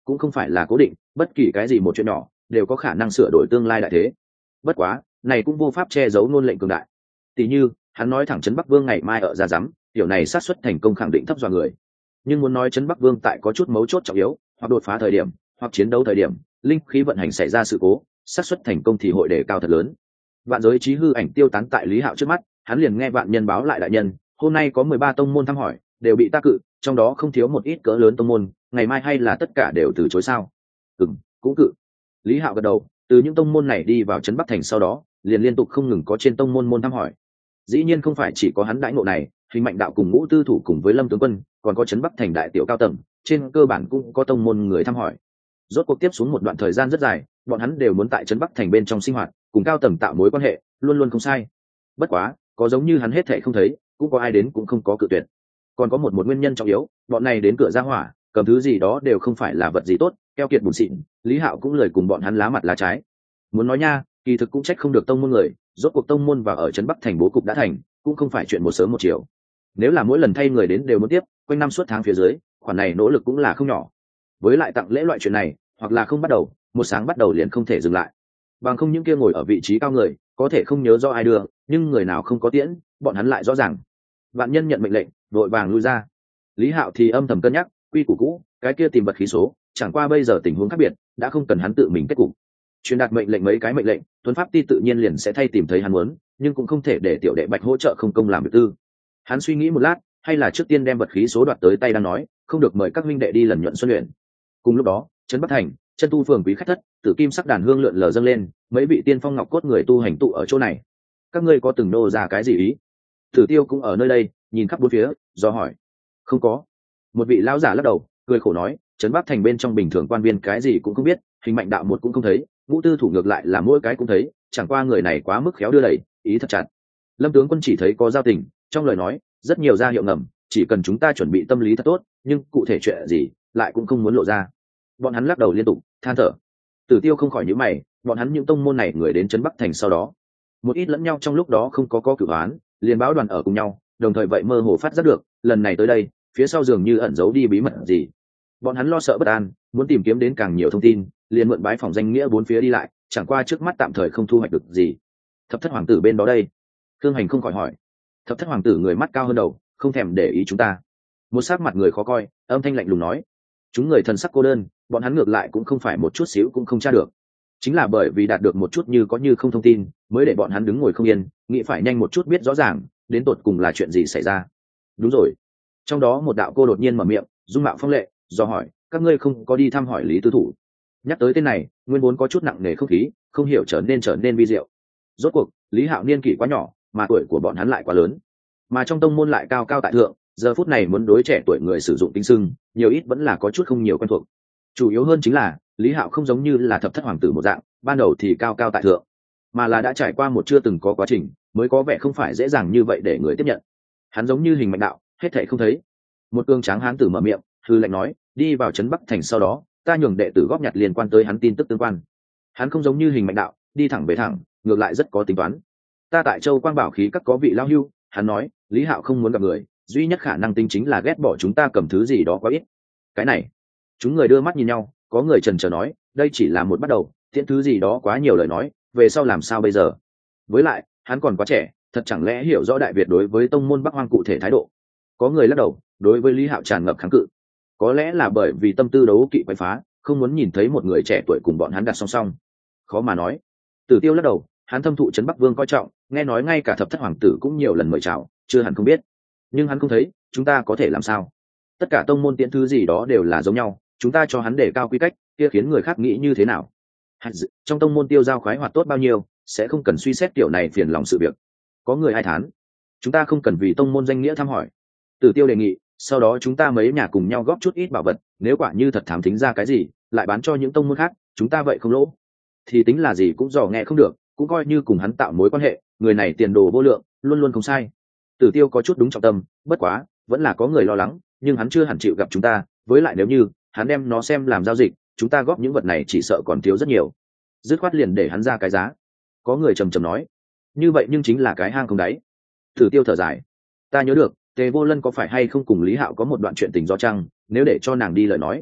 cũng không phải là cố định, bất kỳ cái gì một chuyện nhỏ đều có khả năng sửa đổi tương lai đại thế. Bất quá này cũng vô pháp che giấu ngôn lệnh cường đại. Tỷ như hắn nói thẳng trấn Bắc Vương ngày mai ở ra rắm, điều này xác suất thành công khẳng định thấp dọa người. Nhưng muốn nói trấn Bắc Vương tại có chút mấu chốt trọng yếu hoặc đột phá thời điểm hoặc chiến đấu thời điểm linh khí vận hành xảy ra sự cố, xác suất thành công thì hội đề cao thật lớn. Vạn giới chí hư ảnh tiêu tán tại Lý Hạo trước mắt, hắn liền nghe vạn nhân báo lại đại nhân, hôm nay có mười ba tông môn thăm hỏi, đều bị ta cự, trong đó không thiếu một ít cỡ lớn tông môn, ngày mai hay là tất cả đều từ chối sao? Ừm, cũng cự. Lý Hạo gật đầu, từ những tông môn này đi vào trấn Bắc thành sau đó, liền liên tục không ngừng có trên tông môn môn thăm hỏi. Dĩ nhiên không phải chỉ có hắn đãi ngộ này, Hình Mạnh Đạo cùng Ngũ Tư Thủ cùng với Lâm tướng quân, còn có trấn Bắc thành đại tiểu cao tầng, trên cơ bản cũng có tông môn người thăm hỏi. Rốt cuộc tiếp xuống một đoạn thời gian rất dài, bọn hắn đều muốn tại trấn Bắc thành bên trong sinh hoạt, cùng cao tầng tạo mối quan hệ, luôn luôn không sai. Bất quá, có giống như hắn hết thảy không thấy, cũng có ai đến cũng không có cự tuyệt. Còn có một một nguyên nhân trọng yếu, bọn này đến cửa ra hỏa, cầm thứ gì đó đều không phải là vật gì tốt, keo kiệt bùn xịn, Lý Hạo cũng lời cùng bọn hắn lá mặt lá trái. Muốn nói nha, kỳ thực cũng trách không được tông môn người, rốt cuộc tông môn và ở trấn Bắc thành bố cục đã thành, cũng không phải chuyện một sớm một chiều. Nếu là mỗi lần thay người đến đều muốn tiếp, quanh năm suốt tháng phía dưới, khoản này nỗ lực cũng là không nhỏ. Với lại tặng lễ loại chuyện này, hoặc là không bắt đầu, một sáng bắt đầu liền không thể dừng lại. Bằng không những kia ngồi ở vị trí cao người, có thể không nhớ do ai đưa, nhưng người nào không có tiễn, bọn hắn lại rõ ràng. Vạn nhân nhận mệnh lệnh, vội vàng lui ra. Lý Hạo thì âm thầm cân nhắc, quy củ cũ, cái kia tìm vật khí số, chẳng qua bây giờ tình huống khác biệt, đã không cần hắn tự mình kết cục. Truyền đạt mệnh lệnh mấy cái mệnh lệnh, Tuấn Pháp Ti tự nhiên liền sẽ thay tìm thấy hắn muốn, nhưng cũng không thể để tiểu đệ Bạch hỗ trợ không công làm việc tư. Hắn suy nghĩ một lát, hay là trước tiên đem vật khí số đoạt tới tay đang nói, không được mời các huynh đệ đi lần nhuận xuân luyện. Cùng lúc đó, trấn Bắc thành, chân tu phường quý khách thất, tử kim sắc đàn hương lượn lờ dâng lên, mấy vị tiên phong ngọc cốt người tu hành tụ ở chỗ này. Các ngươi có từng nô ra cái gì ý? Tử Tiêu cũng ở nơi đây, nhìn khắp bốn phía, do hỏi. Không có. Một vị lão giả lắc đầu, cười khổ nói, trấn Bắc thành bên trong bình thường quan viên cái gì cũng không biết, Hình Mạnh Đạo một cũng không thấy, Ngũ Tư Thủ ngược lại là mỗi cái cũng thấy, chẳng qua người này quá mức khéo đưa đẩy, ý thật chặt. Lâm tướng quân chỉ thấy có giao tình, trong lời nói rất nhiều ra hiệu ngầm, chỉ cần chúng ta chuẩn bị tâm lý thật tốt, nhưng cụ thể chuyện gì lại cũng không muốn lộ ra. Bọn hắn lắc đầu liên tục, than thở. Tử Tiêu không khỏi nhíu mày, bọn hắn những tông môn này người đến trấn Bắc thành sau đó, một ít lẫn nhau trong lúc đó không có có cửu án, liền báo đoàn ở cùng nhau, đồng thời vậy mơ hồ phát giác được, lần này tới đây, phía sau dường như ẩn giấu đi bí mật gì. Bọn hắn lo sợ bất an, muốn tìm kiếm đến càng nhiều thông tin, liền mượn bái phòng danh nghĩa bốn phía đi lại, chẳng qua trước mắt tạm thời không thu hoạch được gì. Thập thất hoàng tử bên đó đây? Thương Hành không khỏi hỏi. Thập thất hoàng tử người mắt cao hơn đầu, không thèm để ý chúng ta. Một sắc mặt người khó coi, âm thanh lạnh lùng nói. Chúng người thần sắc cô đơn, bọn hắn ngược lại cũng không phải một chút xíu cũng không tra được. Chính là bởi vì đạt được một chút như có như không thông tin, mới để bọn hắn đứng ngồi không yên, nghĩ phải nhanh một chút biết rõ ràng, đến tột cùng là chuyện gì xảy ra. Đúng rồi. Trong đó một đạo cô đột nhiên mở miệng, dung mạo phong lệ, do hỏi, các ngươi không có đi thăm hỏi Lý Tư Thủ? Nhắc tới tên này, nguyên vốn có chút nặng nề không khí, không hiểu trở nên trở nên vi diệu. Rốt cuộc, Lý Hạo niên kỷ quá nhỏ, mà tuổi của bọn hắn lại quá lớn, mà trong tông môn lại cao cao tại thượng, giờ phút này muốn đối trẻ tuổi người sử dụng tính sưng, nhiều ít vẫn là có chút không nhiều quen thuộc. Chủ yếu hơn chính là Lý Hạo không giống như là thập thất hoàng tử một dạng, ban đầu thì cao cao tại thượng, mà là đã trải qua một chưa từng có quá trình, mới có vẻ không phải dễ dàng như vậy để người tiếp nhận. Hắn giống như Hình Mạnh Đạo, hết thảy không thấy. Một cương tráng hán tử mở miệng, hư lệnh nói, đi vào trấn Bắc thành sau đó, ta nhường đệ tử góp nhặt liên quan tới hắn tin tức tương quan. Hắn không giống như Hình Mạnh Đạo, đi thẳng về thẳng, ngược lại rất có tính toán. Ta tại Châu Quang Bảo khí các có vị lão hưu, hắn nói, Lý Hạo không muốn gặp người, duy nhất khả năng tính chính là ghét bỏ chúng ta cầm thứ gì đó quá ít. Cái này, chúng người đưa mắt nhìn nhau, có người chần chờ nói, đây chỉ là một bắt đầu, tiễn thứ gì đó quá nhiều lời nói, về sau làm sao bây giờ? Với lại, hắn còn quá trẻ, thật chẳng lẽ hiểu rõ Đại Việt đối với tông môn Bắc Hoang cụ thể thái độ? Có người lắc đầu, đối với Lý Hạo tràn ngập kháng cự. Có lẽ là bởi vì tâm tư đấu kỵ quậy phá, không muốn nhìn thấy một người trẻ tuổi cùng bọn hắn đặt song song. Khó mà nói. Tử Tiêu lắc đầu, hắn thâm thụ trấn Bắc Vương coi trọng, nghe nói ngay cả thập thất hoàng tử cũng nhiều lần mời chào, chưa hẳn không biết. Nhưng hắn không thấy, chúng ta có thể làm sao? Tất cả tông môn tiễn thứ gì đó đều là giống nhau, chúng ta cho hắn để cao quy cách, kia khiến người khác nghĩ như thế nào? Trong tông môn tiêu giao khoái hoạt tốt bao nhiêu, sẽ không cần suy xét kiểu này phiền lòng sự việc. Có người ai thán, chúng ta không cần vì tông môn danh nghĩa thăm hỏi. Tử Tiêu đề nghị, sau đó chúng ta mấy nhà cùng nhau góp chút ít bảo vật, nếu quả như thật thám thính ra cái gì, lại bán cho những tông môn khác, chúng ta vậy không lỗ. Thì tính là gì cũng dò nghe không được, cũng coi như cùng hắn tạo mối quan hệ, người này tiền đồ vô lượng, luôn luôn không sai. Tử Tiêu có chút đúng trọng tâm, bất quá, vẫn là có người lo lắng, nhưng hắn chưa hẳn chịu gặp chúng ta, với lại nếu như hắn đem nó xem làm giao dịch, chúng ta góp những vật này chỉ sợ còn thiếu rất nhiều. Dứt khoát liền để hắn ra cái giá. Có người trầm trầm nói, như vậy nhưng chính là cái hang không đáy. Tử Tiêu thở dài, ta nhớ được, Tề Vô Lân có phải hay không cùng Lý Hạo có một đoạn chuyện tình do chăng, nếu để cho nàng đi lời nói.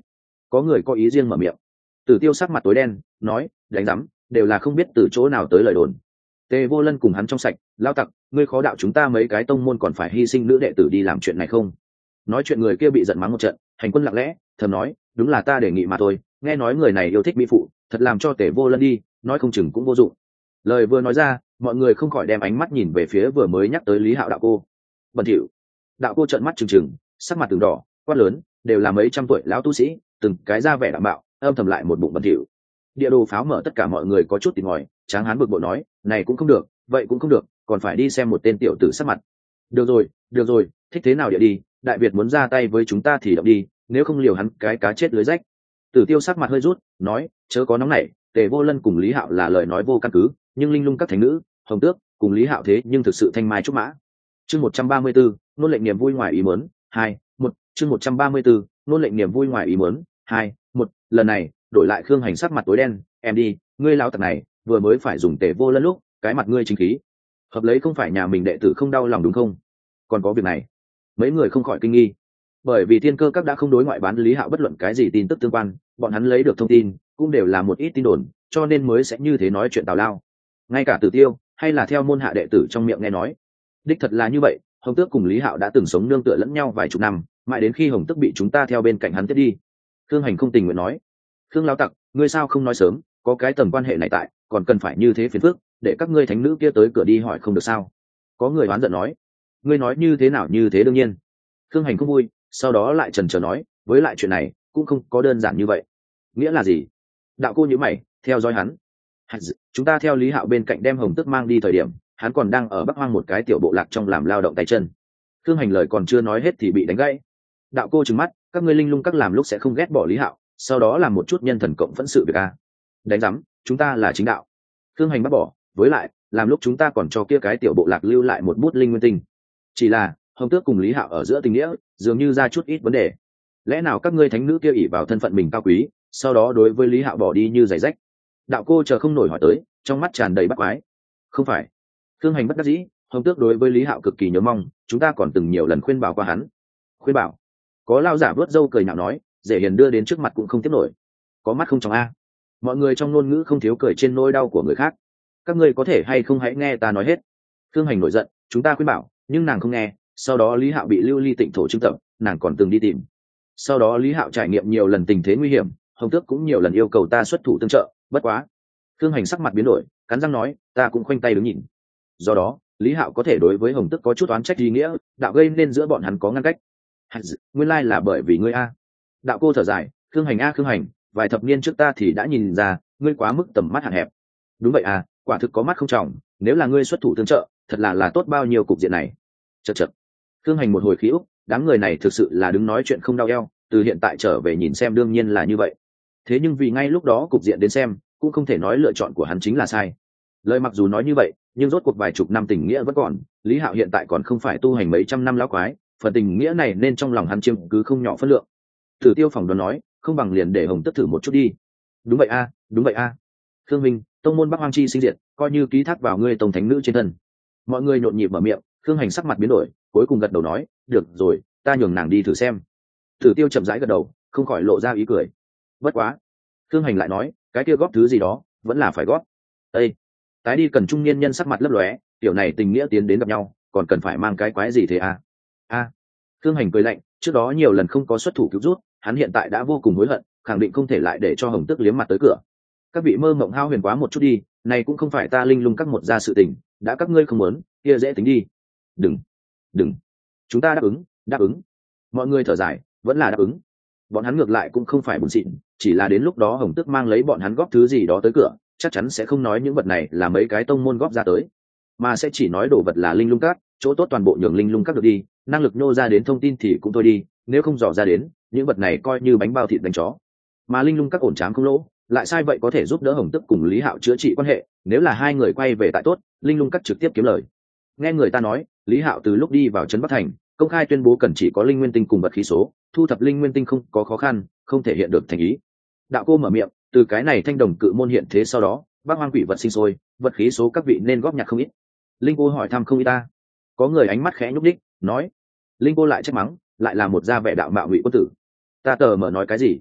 Có người có ý riêng mở miệng. Tử Tiêu sắc mặt tối đen nói, đánh rắm, đều là không biết từ chỗ nào tới lời đồn. Tề Vô Lân cùng hắn trong sạch, lao tặc, ngươi khó đạo chúng ta mấy cái tông môn còn phải hy sinh nữ đệ tử đi làm chuyện này không? Nói chuyện người kia bị giận mắng một trận, hành quân lặng lẽ thầm nói, đúng là ta đề nghị mà thôi, nghe nói người này yêu thích mỹ phụ, thật làm cho Tề Vô Lân đi, nói không chừng cũng vô dụng. Lời vừa nói ra, mọi người không khỏi đem ánh mắt nhìn về phía vừa mới nhắc tới Lý Hạo đạo cô. Bẩn thỉu. Đạo cô trợn mắt trừng trừng, sắc mặt từng đỏ, quát lớn, đều là mấy trăm tuổi lão tu sĩ, từng cái ra vẻ đạm bạo, âm thầm lại một bụng bẩn thỉu. Địa đồ pháo mở, tất cả mọi người có chút tìm ngòi, Tráng Hán bực bội nói, này cũng không được, vậy cũng không được, còn phải đi xem một tên tiểu tử sắc mặt. Được rồi, được rồi, thích thế nào địa đi, Đại Việt muốn ra tay với chúng ta thì động đi, nếu không liều hắn cái cá chết lưới rách. Tử Tiêu sắc mặt hơi rút, nói, chớ có nóng nảy, Tề Vô Lân cùng Lý Hạo là lời nói vô căn cứ, nhưng linh lung các thánh nữ, Hồng Tước cùng Lý Hạo thế nhưng thực sự thanh mai trúc mã. Chương một trăm ba mươi tư, nôn lệnh niềm vui ngoài ý muốn, hai, một, chương một trăm ba mươi tư, nôn lệnh niềm vui ngoài ý muốn, hai, một, lần này, đổi lại Khương Hành sắc mặt tối đen, em đi, ngươi lão tặc này, vừa mới phải dùng Tề Vô Lân lúc, cái mặt ngươi chính khí. Hợp lấy không phải nhà mình đệ tử không đau lòng đúng không? Còn có việc này. Mấy người không khỏi kinh nghi. Bởi vì Thiên Cơ các đã không đối ngoại bán Lý Hạo bất luận cái gì tin tức tương quan, bọn hắn lấy được thông tin, cũng đều là một ít tin đồn, cho nên mới sẽ như thế nói chuyện tào lao. Ngay cả Tử Tiêu, hay là theo môn hạ đệ tử trong miệng nghe nói. Đích thật là như vậy, Hồng Tước cùng Lý Hạo đã từng sống nương tựa lẫn nhau vài chục năm, mãi đến khi Hồng Tước bị chúng ta theo bên cạnh hắn tiếp đi. Khương Hành không tình nguyện nói, Khương lão tặc, ngươi sao không nói sớm, có cái tầm quan hệ này tại, còn cần phải như thế phiền phức, để các ngươi thánh nữ kia tới cửa đi hỏi không được sao? Có người oán giận nói, ngươi nói như thế nào như thế đương nhiên. Khương Hành không vui, sau đó lại chần chờ nói, với lại chuyện này cũng không có đơn giản như vậy. Nghĩa là gì? Đạo cô nhíu mày, theo dõi hắn. Chúng ta theo Lý Hạo bên cạnh đem Hồng Tước mang đi thời điểm, hắn còn đang ở Bắc Hoang một cái tiểu bộ lạc trong làm lao động tay chân. Khương Hành lời còn chưa nói hết thì bị đánh gãy. Đạo cô trừng mắt, các ngươi linh lung các làm lúc sẽ không ghét bỏ Lý Hạo, sau đó làm một chút nhân thần cộng phẫn sự việc a. Đánh rắm, chúng ta là chính đạo. Khương Hành bắt bỏ, với lại, làm lúc chúng ta còn cho kia cái tiểu bộ lạc lưu lại một bút linh nguyên tinh. Chỉ là, Hồng Tước cùng Lý Hạo ở giữa tình nghĩa, dường như ra chút ít vấn đề. Lẽ nào các ngươi thánh nữ kia ỷ vào thân phận mình cao quý, sau đó đối với Lý Hạo bỏ đi như giày rách? Đạo cô chờ không nổi hỏi tới, trong mắt tràn đầy bắt quái. Không phải. Khương Hành bất đắc dĩ, Hồng Tước đối với Lý Hạo cực kỳ nhớ mong, chúng ta còn từng nhiều lần khuyên bảo qua hắn. Khuyên bảo? Có lao giả vớt râu cười nhạo nói, dễ hiền đưa đến trước mặt cũng không tiếp nổi. Có mắt không trong a. Mọi người trong ngôn ngữ không thiếu cười trên nỗi đau của người khác. Các ngươi có thể hay không hãy nghe ta nói hết. Khương Hành nổi giận, chúng ta khuyên bảo, nhưng nàng không nghe. Sau đó Lý Hạo bị lưu ly tịnh thổ trưng tập, nàng còn từng đi tìm. Sau đó Lý Hạo trải nghiệm nhiều lần tình thế nguy hiểm, Hồng Tước cũng nhiều lần yêu cầu ta xuất thủ tương trợ, bất quá. Khương Hành sắc mặt biến đổi, cắn răng nói, ta cũng khoanh tay đứng nhìn. Do đó, Lý Hạo có thể đối với Hồng Tước có chút oán trách ý nghĩa, đạo gây nên giữa bọn hắn có ngăn cách. Nguyên lai là bởi vì ngươi a. Đạo cô thở dài, Khương Hành a Khương Hành, vài thập niên trước ta thì đã nhìn ra, ngươi quá mức tầm mắt hạn hẹp. Đúng vậy à, quả thực có mắt không trọng, nếu là ngươi xuất thủ tương trợ, thật là là tốt bao nhiêu cục diện này. Chậc chậc. Khương Hành một hồi khí úc, đám người này thực sự là đứng nói chuyện không đau eo, từ hiện tại trở về nhìn xem đương nhiên là như vậy. Thế nhưng vì ngay lúc đó cục diện đến xem, cũng không thể nói lựa chọn của hắn chính là sai. Lời mặc dù nói như vậy, nhưng rốt cuộc vài chục năm tình nghĩa vẫn còn, Lý Hạo hiện tại còn không phải tu hành mấy trăm năm lão quái, phần tình nghĩa này nên trong lòng hắn chiếm cứ không nhỏ phân lượng. Tử Tiêu phỏng đoán nói, không bằng liền để Hồng Tước thử một chút đi. Đúng vậy a, đúng vậy a. Khương Minh, tông môn Bắc Hoang chi sinh diệt, coi như ký thác vào ngươi tông thánh nữ trên thân. Mọi người nhộn nhịp mở miệng, Khương Hành sắc mặt biến đổi, cuối cùng gật đầu nói, được rồi, ta nhường nàng đi thử xem. Tử Tiêu chậm rãi gật đầu, không khỏi lộ ra ý cười. Bất quá, Khương Hành lại nói, cái kia góp thứ gì đó, vẫn là phải góp. Ê, tái đi cần trung niên nhân sắc mặt lấp lóe, tiểu này tình nghĩa tiến đến gặp nhau, còn cần phải mang cái quái gì thế à? A. Khương Hành cười lạnh, trước đó nhiều lần không có xuất thủ cứu rút, hắn hiện tại đã vô cùng hối hận, khẳng định không thể lại để cho Hồng Tước liếm mặt tới cửa. Các vị mơ mộng hao huyền quá một chút đi, này cũng không phải ta linh lung các một gia sự tình, đã các ngươi không muốn, kia dễ tính đi. Đừng, đừng, chúng ta đáp ứng, đáp ứng. Mọi người thở dài, vẫn là đáp ứng. Bọn hắn ngược lại cũng không phải buồn xịn, chỉ là đến lúc đó Hồng Tước mang lấy bọn hắn góp thứ gì đó tới cửa, chắc chắn sẽ không nói những vật này là mấy cái tông môn góp ra tới, mà sẽ chỉ nói đồ vật là linh lung các, chỗ tốt toàn bộ nhường linh lung các được đi, năng lực nhô ra đến thông tin thì cũng thôi đi, nếu không dò ra đến, những vật này coi như bánh bao thịt đánh chó. Mà linh lung các ổn trám không lỗ, lại sai vậy có thể giúp đỡ Hồng Tước cùng Lý Hạo chữa trị quan hệ, nếu là hai người quay về tại tốt, linh lung các trực tiếp kiếm lời. Nghe người ta nói, Lý Hạo từ lúc đi vào trấn Bắc Thành, công khai tuyên bố cần chỉ có linh nguyên tinh cùng vật khí số, thu thập linh nguyên tinh không có khó khăn, không thể hiện được thành ý. Đạo cô mở miệng, từ cái này thanh đồng cự môn hiện thế sau đó, Bắc Hoang quỷ vật sinh sôi, vật khí số các vị nên góp nhặt không ít. Linh cô hỏi thăm không ít ta. Có người ánh mắt khẽ nhúc đích, nói. Linh cô lại trách mắng, lại là một gia vẻ đạo mạo ngụy quân tử. Ta tờ mở nói cái gì?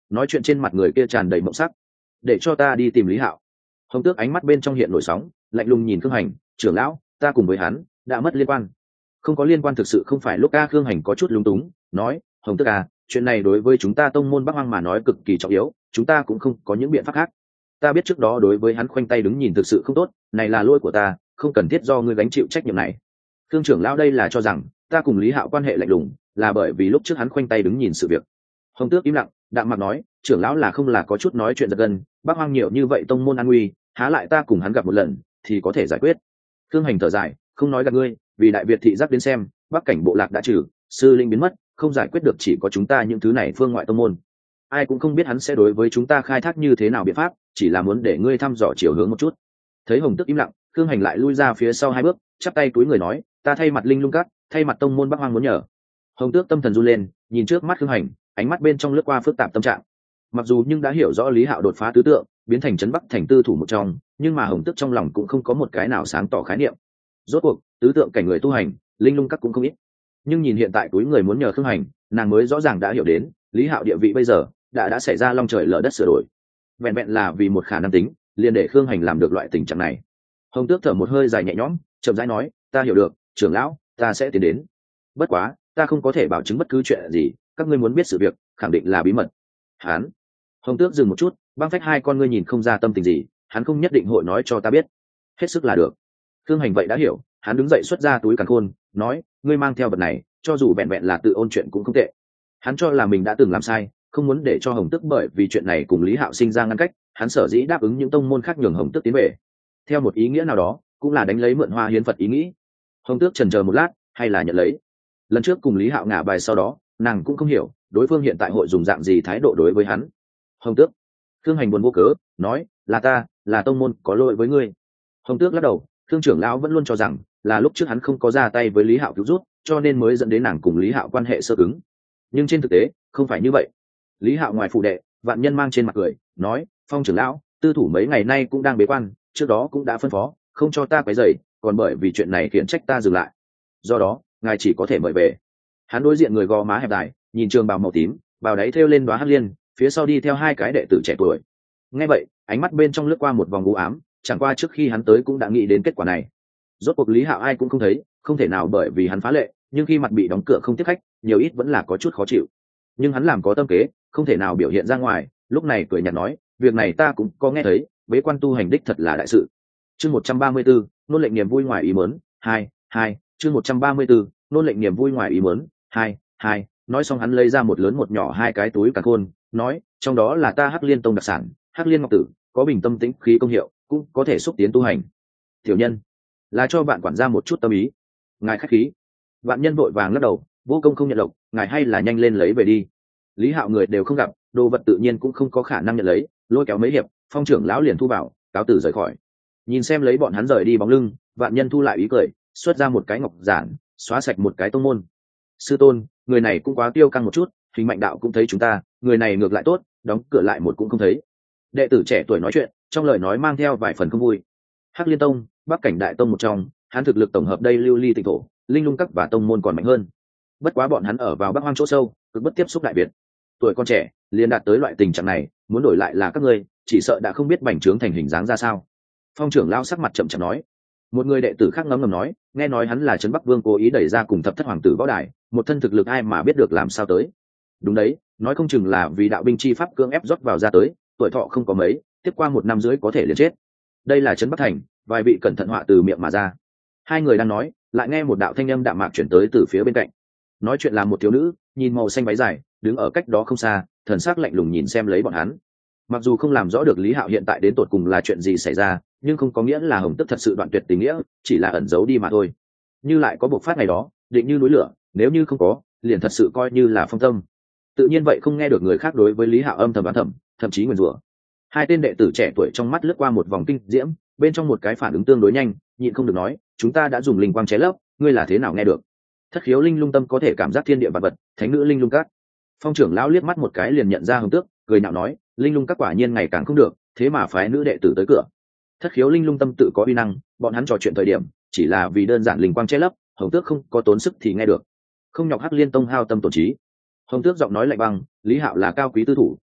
nói chuyện trên mặt người kia tràn đầy mộng sắc. Để cho ta đi tìm Lý Hạo. Hồng Tước ánh mắt bên trong hiện nổi sóng, lạnh lùng nhìn Khương Hành, trưởng lão, ta cùng với hắn đã mất liên quan. Không có liên quan thực sự không phải lúc a. Khương Hành có chút lúng túng, nói, Hồng Tước à, chuyện này đối với chúng ta tông môn Bắc Hoang mà nói cực kỳ trọng yếu, chúng ta cũng không có những biện pháp khác. Ta biết trước đó đối với hắn khoanh tay đứng nhìn thực sự không tốt, này là lỗi của ta, không cần thiết do ngươi gánh chịu trách nhiệm này. Khương trưởng lão đây là cho rằng ta cùng Lý Hạo quan hệ lạnh lùng, là bởi vì lúc trước hắn khoanh tay đứng nhìn sự việc. Hồng Tước im lặng, đạm mặt nói, trưởng lão là không là có chút nói chuyện giật gân, Bắc Hoang nhiều như vậy tông môn an nguy, há lại ta cùng hắn gặp một lần thì có thể giải quyết. Khương Hành thở dài, không nói gạt ngươi, vì Đại Việt thị giác đến xem, Bắc cảnh bộ lạc đã trừ, sư linh biến mất, không giải quyết được chỉ có chúng ta những thứ này phương ngoại tông môn. Ai cũng không biết hắn sẽ đối với chúng ta khai thác như thế nào biện pháp, chỉ là muốn để ngươi thăm dò chiều hướng một chút. Thấy Hồng Tước im lặng, Khương Hành lại lui ra phía sau hai bước, chắp tay túi người nói, ta thay mặt Linh Lung Các, thay mặt tông môn Bắc Hoang muốn nhờ. Hồng Tước tâm thần run lên, nhìn trước mắt Khương Hành, ánh mắt bên trong lướt qua phức tạp tâm trạng. Mặc dù nhưng đã hiểu rõ Lý Hạo đột phá tứ tượng, biến thành trấn Bắc thành tư thủ một trong, nhưng mà Hồng Tước trong lòng cũng không có một cái nào sáng tỏ khái niệm. Rốt cuộc tứ tượng cảnh người tu hành, Linh Lung Các cũng không ít. Nhưng nhìn hiện tại túi người muốn nhờ Khương Hành, nàng mới rõ ràng đã hiểu đến Lý Hạo địa vị bây giờ đã đã xảy ra long trời lở đất sửa đổi. Vẹn vẹn là vì một khả năng tính, liền để Khương Hành làm được loại tình trạng này. Hồng Tước thở một hơi dài nhẹ nhõm, chậm rãi nói, ta hiểu được, trưởng lão, ta sẽ tiến đến. Bất quá, ta không có thể bảo chứng bất cứ chuyện gì, các ngươi muốn biết sự việc, khẳng định là bí mật. Hán. Hồng Tước dừng một chút, băng phách hai con ngươi nhìn không ra tâm tình gì, hắn không nhất định hội nói cho ta biết. Hết sức là được. Khương Hành vậy đã hiểu, hắn đứng dậy xuất ra túi càn khôn, nói, ngươi mang theo vật này, cho dù vẹn vẹn là tự ôn chuyện cũng không tệ. Hắn cho là mình đã từng làm sai, không muốn để cho Hồng Tước bởi vì chuyện này cùng Lý Hạo sinh ra ngăn cách, hắn sở dĩ đáp ứng những tông môn khác nhường Hồng Tước tiến về. Theo một ý nghĩa nào đó, cũng là đánh lấy mượn hoa hiến Phật ý nghĩ. Hồng Tước chần chờ một lát, hay là nhận lấy. Lần trước cùng Lý Hạo ngả bài sau đó, nàng cũng không hiểu đối phương hiện tại hội dùng dạng gì thái độ đối với hắn. Hồng Tước. Khương Hành buồn vô cớ, nói, là ta, là tông môn có lỗi với ngươi. Hồng Tước lắc đầu, Khương trưởng lão vẫn luôn cho rằng là lúc trước hắn không có ra tay với Lý Hạo cứu rút, cho nên mới dẫn đến nàng cùng Lý Hạo quan hệ sơ cứng. Nhưng trên thực tế, không phải như vậy. Lý Hạo ngoài phụ đệ, vạn nhân mang trên mặt cười, nói, Phong trưởng lão, tư thủ mấy ngày nay cũng đang bế quan, trước đó cũng đã phân phó, không cho ta quấy rầy, còn bởi vì chuyện này khiển trách ta dừng lại. Do đó, ngài chỉ có thể mời về. Hắn đối diện người gò má hẹp dài, nhìn trường bào màu tím, bào đáy thêu lên đóa hắc liên, phía sau đi theo hai cái đệ tử trẻ tuổi. Nghe vậy, ánh mắt bên trong lướt qua một vòng u ám, chẳng qua trước khi hắn tới cũng đã nghĩ đến kết quả này. Rốt cuộc Lý Hạo ai cũng không thấy, không thể nào bởi vì hắn phá lệ, nhưng khi mặt bị đóng cửa không tiếp khách, nhiều ít vẫn là có chút khó chịu. Nhưng hắn làm có tâm kế, không thể nào biểu hiện ra ngoài, lúc này cười nhạt nói, việc này ta cũng có nghe thấy, bế quan tu hành đích thật là đại sự. Chương một trăm ba mươi tư, nôn lệnh niềm vui ngoài ý muốn, hai, hai, chương một trăm ba mươi tư, nôn lệnh niềm vui ngoài ý muốn, hai, hai, nói xong hắn lấy ra một lớn một nhỏ hai cái túi càn khôn, nói, trong đó là ta Hắc Liên tông đặc sản, Hắc Liên ngọc tử, có bình tâm tĩnh khí công hiệu, cũng có thể xúc tiến tu hành. Tiểu nhân, là cho bạn quản gia một chút tâm ý. Ngài khách khí. Vạn nhân vội vàng lắc đầu, vô công không nhận lộc, ngài hay là nhanh lên lấy về đi. Lý Hạo người đều không gặp, đồ vật tự nhiên cũng không có khả năng nhận lấy, lôi kéo mấy hiệp, Phong trưởng lão liền thu vào, cáo tử rời khỏi. Nhìn xem lấy bọn hắn rời đi bóng lưng, vạn nhân thu lại ý cười, xuất ra một cái ngọc giản, xóa sạch một cái tông môn. Sư tôn, người này cũng quá tiêu căng một chút, hình mạnh đạo cũng thấy chúng ta, người này ngược lại tốt, đóng cửa lại một cũng không thấy. Đệ tử trẻ tuổi nói chuyện, trong lời nói mang theo vài phần không vui. Hắc Liên tông, Bắc cảnh đại tông một trong, hắn thực lực tổng hợp đây lưu ly tịnh thổ, Linh Lung Các và tông môn còn mạnh hơn. Bất quá bọn hắn ở vào Bắc Hoang chỗ sâu, cực bất tiếp xúc đại biệt. Tuổi con trẻ, liền đạt tới loại tình trạng này, muốn đổi lại là các ngươi, chỉ sợ đã không biết bành trướng thành hình dáng ra sao. Phong trưởng lao sắc mặt chậm chậm nói. Một người đệ tử khác ngấm ngầm nói, nghe nói hắn là trấn Bắc Vương cố ý đẩy ra cùng thập thất hoàng tử võ đài, một thân thực lực ai mà biết được làm sao tới. Đúng đấy, nói không chừng là vì đạo binh chi pháp cưỡng ép rót vào ra tới, tuổi thọ không có mấy, tiếp qua một năm rưỡi có thể liền chết. Đây là trấn Bắc thành, vài vị cẩn thận họa từ miệng mà ra. Hai người đang nói, lại nghe một đạo thanh âm đạm mạc chuyển tới từ phía bên cạnh. Nói chuyện là một thiếu nữ, nhìn màu xanh váy dài, đứng ở cách đó không xa, thần sắc lạnh lùng nhìn xem lấy bọn hắn. Mặc dù không làm rõ được Lý Hạo hiện tại đến tột cùng là chuyện gì xảy ra, nhưng không có nghĩa là Hồng Tức thật sự đoạn tuyệt tình nghĩa, chỉ là ẩn giấu đi mà thôi. Như lại có bộc phát ngày đó, định như núi lửa, nếu như không có, liền thật sự coi như là phong tâm. Tự nhiên vậy không nghe được người khác đối với Lý Hạo âm thầm đoán thầm, thậm chí nguyền rủa. Hai tên đệ tử trẻ tuổi trong mắt lướt qua một vòng kinh diễm, bên trong một cái phản ứng tương đối nhanh, nhịn không được nói, chúng ta đã dùng linh quang chế lấp, ngươi là thế nào nghe được? Thất khiếu linh lung tâm có thể cảm giác thiên địa vật vật, thánh nữ linh lung các. Phong trưởng lão liếc mắt một cái liền nhận ra Hồng Tước, cười nhạo nói, linh lung các quả nhiên ngày càng không được, thế mà phái nữ đệ tử tới cửa. Thất khiếu linh lung tâm tự có uy năng, bọn hắn trò chuyện thời điểm chỉ là vì đơn giản linh quang che lấp, Hồng Tước không có tốn sức thì nghe được, không nhọc Hắc Liên tông hao tâm tổn trí. Hồng Tước giọng nói lạnh băng, Lý Hạo là cao quý tư thủ,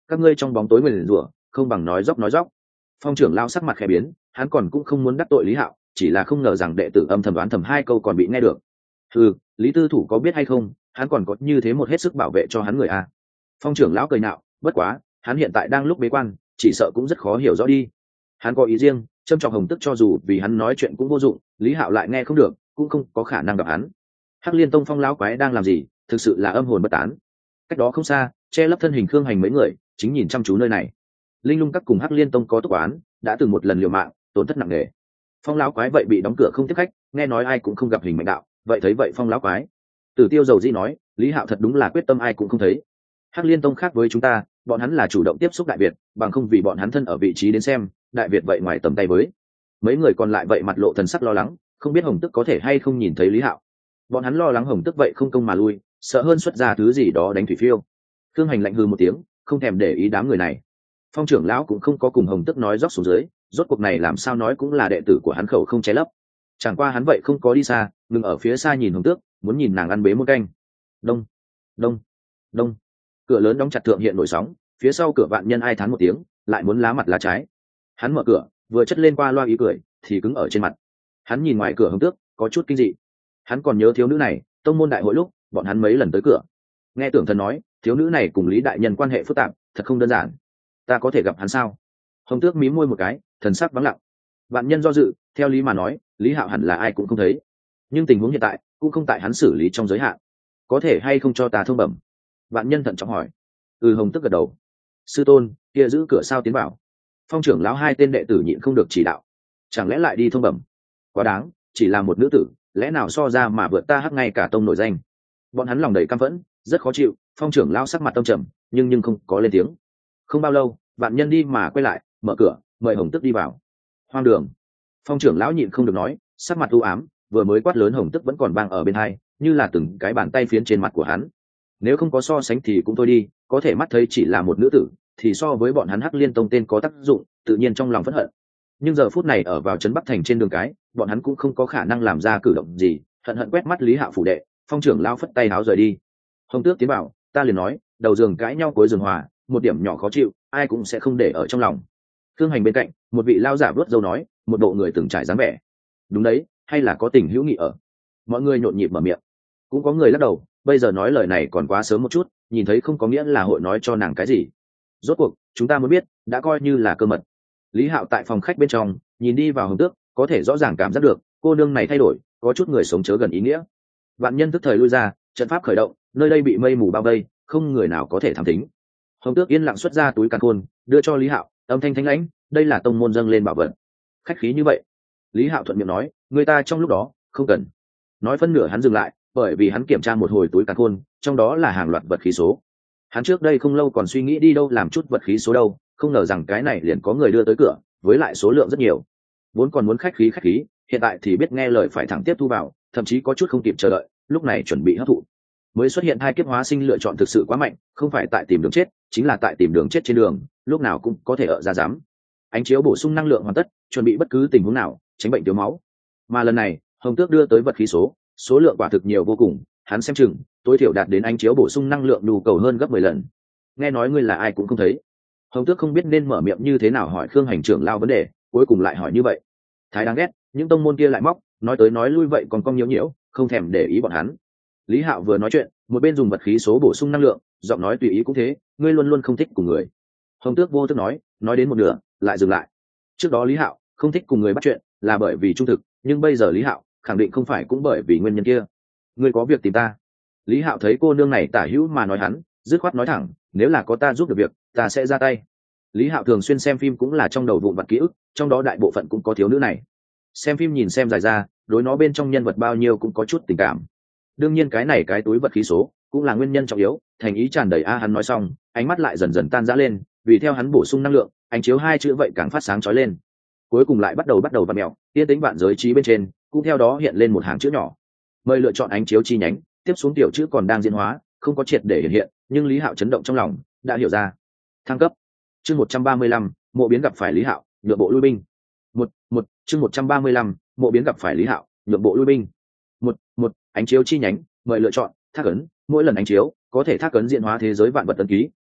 các ngươi trong bóng tối nguyền rủa không bằng nói dốc nói dốc. Phong trưởng lao sắc mặt khẽ biến, hắn còn cũng không muốn đắc tội Lý Hạo, chỉ là không ngờ rằng đệ tử âm thầm đoán thầm hai câu còn bị nghe được. Ừ, Lý tư thủ có biết hay không, hắn còn có như thế một hết sức bảo vệ cho hắn người a. Phong trưởng lão cười nạo, bất quá hắn hiện tại đang lúc bế quan, chỉ sợ cũng rất khó hiểu rõ đi. Hắn có ý riêng, châm chọc Hồng Tức cho dù vì hắn nói chuyện cũng vô dụng, Lý Hạo lại nghe không được, cũng không có khả năng gặp hắn. Hắc Liên Tông Phong lão quái đang làm gì, thực sự là âm hồn bất tán. Cách đó không xa, che lấp thân hình Khương Hành mấy người chính nhìn chăm chú nơi này. Linh Lung Các cùng Hắc Liên Tông có túc oán, đã từng một lần liều mạng, tổn thất nặng nề. Phong lão quái vậy bị đóng cửa không tiếp khách, nghe nói ai cũng không gặp hình mệnh đạo, vậy thấy vậy Phong lão quái. Tử Tiêu dầu di nói, Lý Hạo thật đúng là quyết tâm ai cũng không thấy. Hắc Liên Tông khác với chúng ta, bọn hắn là chủ động tiếp xúc Đại Việt, bằng không vì bọn hắn thân ở vị trí đến xem, Đại Việt vậy ngoài tầm tay với. Mấy người còn lại vậy mặt lộ thần sắc lo lắng, không biết Hồng Tức có thể hay không nhìn thấy Lý Hạo. Bọn hắn lo lắng Hồng Tức vậy không công mà lui, sợ hơn xuất ra thứ gì đó đánh thủy phiêu. Khương Hành lạnh hừ một tiếng, không thèm để ý đám người này. Phong trưởng lão cũng không có cùng Hồng Tức nói dốc xuống dưới, rốt cuộc này làm sao nói cũng là đệ tử của hắn khẩu không che lấp. Chẳng qua hắn vậy không có đi xa, ngừng ở phía xa nhìn Hồng Tước, muốn nhìn nàng ăn bế muôn canh. Đông, đông, đông. Cửa lớn đóng chặt thượng hiện nổi sóng, phía sau cửa vạn nhân ai thán một tiếng, lại muốn lá mặt lá trái. Hắn mở cửa, vừa chất lên qua loa ý cười, thì cứng ở trên mặt. Hắn nhìn ngoài cửa Hồng Tước, có chút kinh dị. Hắn còn nhớ thiếu nữ này, tông môn đại hội lúc, bọn hắn mấy lần tới cửa. Nghe tưởng thần nói, thiếu nữ này cùng Lý đại nhân quan hệ phức tạp, thật không đơn giản. Ta có thể gặp hắn sao? Hồng Tước mím môi một cái, thần sắc vắng lặng. Vạn nhân do dự, theo lý mà nói, Lý Hạo hẳn là ai cũng không thấy. Nhưng tình huống hiện tại, cũng không tại hắn xử lý trong giới hạn. Có thể hay không cho ta thông bẩm? Vạn nhân thận trọng hỏi. Ừ, Hồng Tước gật đầu. Sư tôn, kia giữ cửa sao tiến vào? Phong trưởng lão hai tên đệ tử nhịn không được chỉ đạo. Chẳng lẽ lại đi thông bẩm? Quá đáng, chỉ là một nữ tử, lẽ nào so ra mà vượt ta hắc ngay cả tông nổi danh? Bọn hắn lòng đầy căm phẫn, rất khó chịu. Phong trưởng lão sắc mặt tâm trầm, nhưng nhưng không có lên tiếng. Không bao lâu, vạn nhân đi mà quay lại, mở cửa, mời Hồng Tước đi vào. Hoang đường. Phong trưởng lão nhịn không được nói, sắc mặt u ám, vừa mới quát lớn Hồng Tước vẫn còn vang ở bên hai, như là từng cái bàn tay phiến trên mặt của hắn. Nếu không có so sánh thì cũng thôi đi, có thể mắt thấy chỉ là một nữ tử, thì so với bọn hắn Hắc Liên Tông tên có tác dụng, tự nhiên trong lòng phẫn hận. Nhưng giờ phút này ở vào trấn Bắc thành trên đường cái, bọn hắn cũng không có khả năng làm ra cử động gì, hận hận quét mắt Lý Hạo phủ đệ. Phong trưởng lão phất tay háo rời đi. Hồng Tước tiến bảo, ta liền nói, đầu giường cãi nhau cuối giường hòa, một điểm nhỏ khó chịu, ai cũng sẽ không để ở trong lòng. Khương Hành bên cạnh, một vị lao giả vớt dâu nói, một bộ người từng trải dáng vẻ. Đúng đấy, hay là có tình hữu nghị ở. Mọi người nhộn nhịp mở miệng. Cũng có người lắc đầu, bây giờ nói lời này còn quá sớm một chút, nhìn thấy không có nghĩa là hội nói cho nàng cái gì. Rốt cuộc, chúng ta mới biết, đã coi như là cơ mật. Lý Hạo tại phòng khách bên trong, nhìn đi vào Hồng Tước, có thể rõ ràng cảm giác được, cô nương này thay đổi, có chút người sống chớ gần ý nghĩa. Vạn nhân tức thời lui ra, trận pháp khởi động, nơi đây bị mây mù bao vây, không người nào có thể thám thính. Hồng Tước yên lặng xuất ra túi càn khôn, đưa cho Lý Hạo, âm thanh thanh lãnh, đây là tông môn dâng lên bảo vật. Khách khí như vậy. Lý Hạo thuận miệng nói, người ta trong lúc đó không cần. Nói phân nửa hắn dừng lại, bởi vì hắn kiểm tra một hồi túi càn khôn, trong đó là hàng loạt vật khí số. Hắn trước đây không lâu còn suy nghĩ đi đâu làm chút vật khí số đâu, không ngờ rằng cái này liền có người đưa tới cửa, với lại số lượng rất nhiều. Vốn còn muốn khách khí khách khí, hiện tại thì biết nghe lời phải thẳng tiếp thu vào, thậm chí có chút không kịp chờ đợi, lúc này chuẩn bị hấp thụ. Mới xuất hiện hai kiếp hóa sinh lựa chọn thực sự quá mạnh, không phải tại tìm đường chết, chính là tại tìm đường chết trên đường, lúc nào cũng có thể ở ra dám. Ánh chiếu bổ sung năng lượng hoàn tất, chuẩn bị bất cứ tình huống nào, tránh bệnh thiếu máu. Mà lần này, Hồng Tước đưa tới vật khí số, số lượng quả thực nhiều vô cùng, hắn xem chừng tối thiểu đạt đến ánh chiếu bổ sung năng lượng nhu cầu hơn gấp mười lần. Nghe nói ngươi là ai cũng không thấy. Hồng Tước không biết nên mở miệng như thế nào hỏi Khương Hành trưởng lao vấn đề, cuối cùng lại hỏi như vậy. Thái đáng ghét, những tông môn kia lại móc, nói tới nói lui vậy còn cong nhiễu nhiễu, không thèm để ý bọn hắn. Lý Hạo vừa nói chuyện, một bên dùng vật khí số bổ sung năng lượng, giọng nói tùy ý cũng thế, ngươi luôn luôn không thích cùng người. Hồng Tước vô thức nói, nói đến một nửa, lại dừng lại. Trước đó Lý Hạo không thích cùng người bắt chuyện, là bởi vì trung thực, nhưng bây giờ Lý Hạo khẳng định không phải cũng bởi vì nguyên nhân kia. Ngươi có việc tìm ta? Lý Hạo thấy cô nương này tả hữu mà nói hắn, dứt khoát nói thẳng, nếu là có ta giúp được việc, ta sẽ ra tay. Lý Hạo thường xuyên xem phim cũng là trong đầu vụn vặt ký ức, trong đó đại bộ phận cũng có thiếu nữ này. Xem phim nhìn xem dài ra, đối nó bên trong nhân vật bao nhiêu cũng có chút tình cảm. Đương nhiên cái này cái túi vật khí số cũng là nguyên nhân trọng yếu, thành ý tràn đầy a. Hắn nói xong, ánh mắt lại dần dần tan rã lên, vì theo hắn bổ sung năng lượng, ánh chiếu hai chữ vậy càng phát sáng chói lên. Cuối cùng lại bắt đầu bắt đầu vặn mèo, tiên tính vạn giới trí bên trên, cũng theo đó hiện lên một hàng chữ nhỏ. Mời lựa chọn ánh chiếu chi nhánh, tiếp xuống tiểu chữ còn đang diễn hóa, không có triệt để hiện hiện, nhưng Lý Hạo chấn động trong lòng, đã hiểu ra. Thăng cấp. Chương một trăm ba mươi lăm, mộ biến gặp phải Lý Hạo, nhượng bộ lui binh. Một, một, chương một trăm ba mươi lăm, mộ biến gặp phải Lý Hạo, nhượng bộ lui binh. Một, một, ánh chiếu chi nhánh, mời lựa chọn, thác ấn, mỗi lần ánh chiếu có thể thác ấn diễn hóa thế giới vạn vật ấn ký,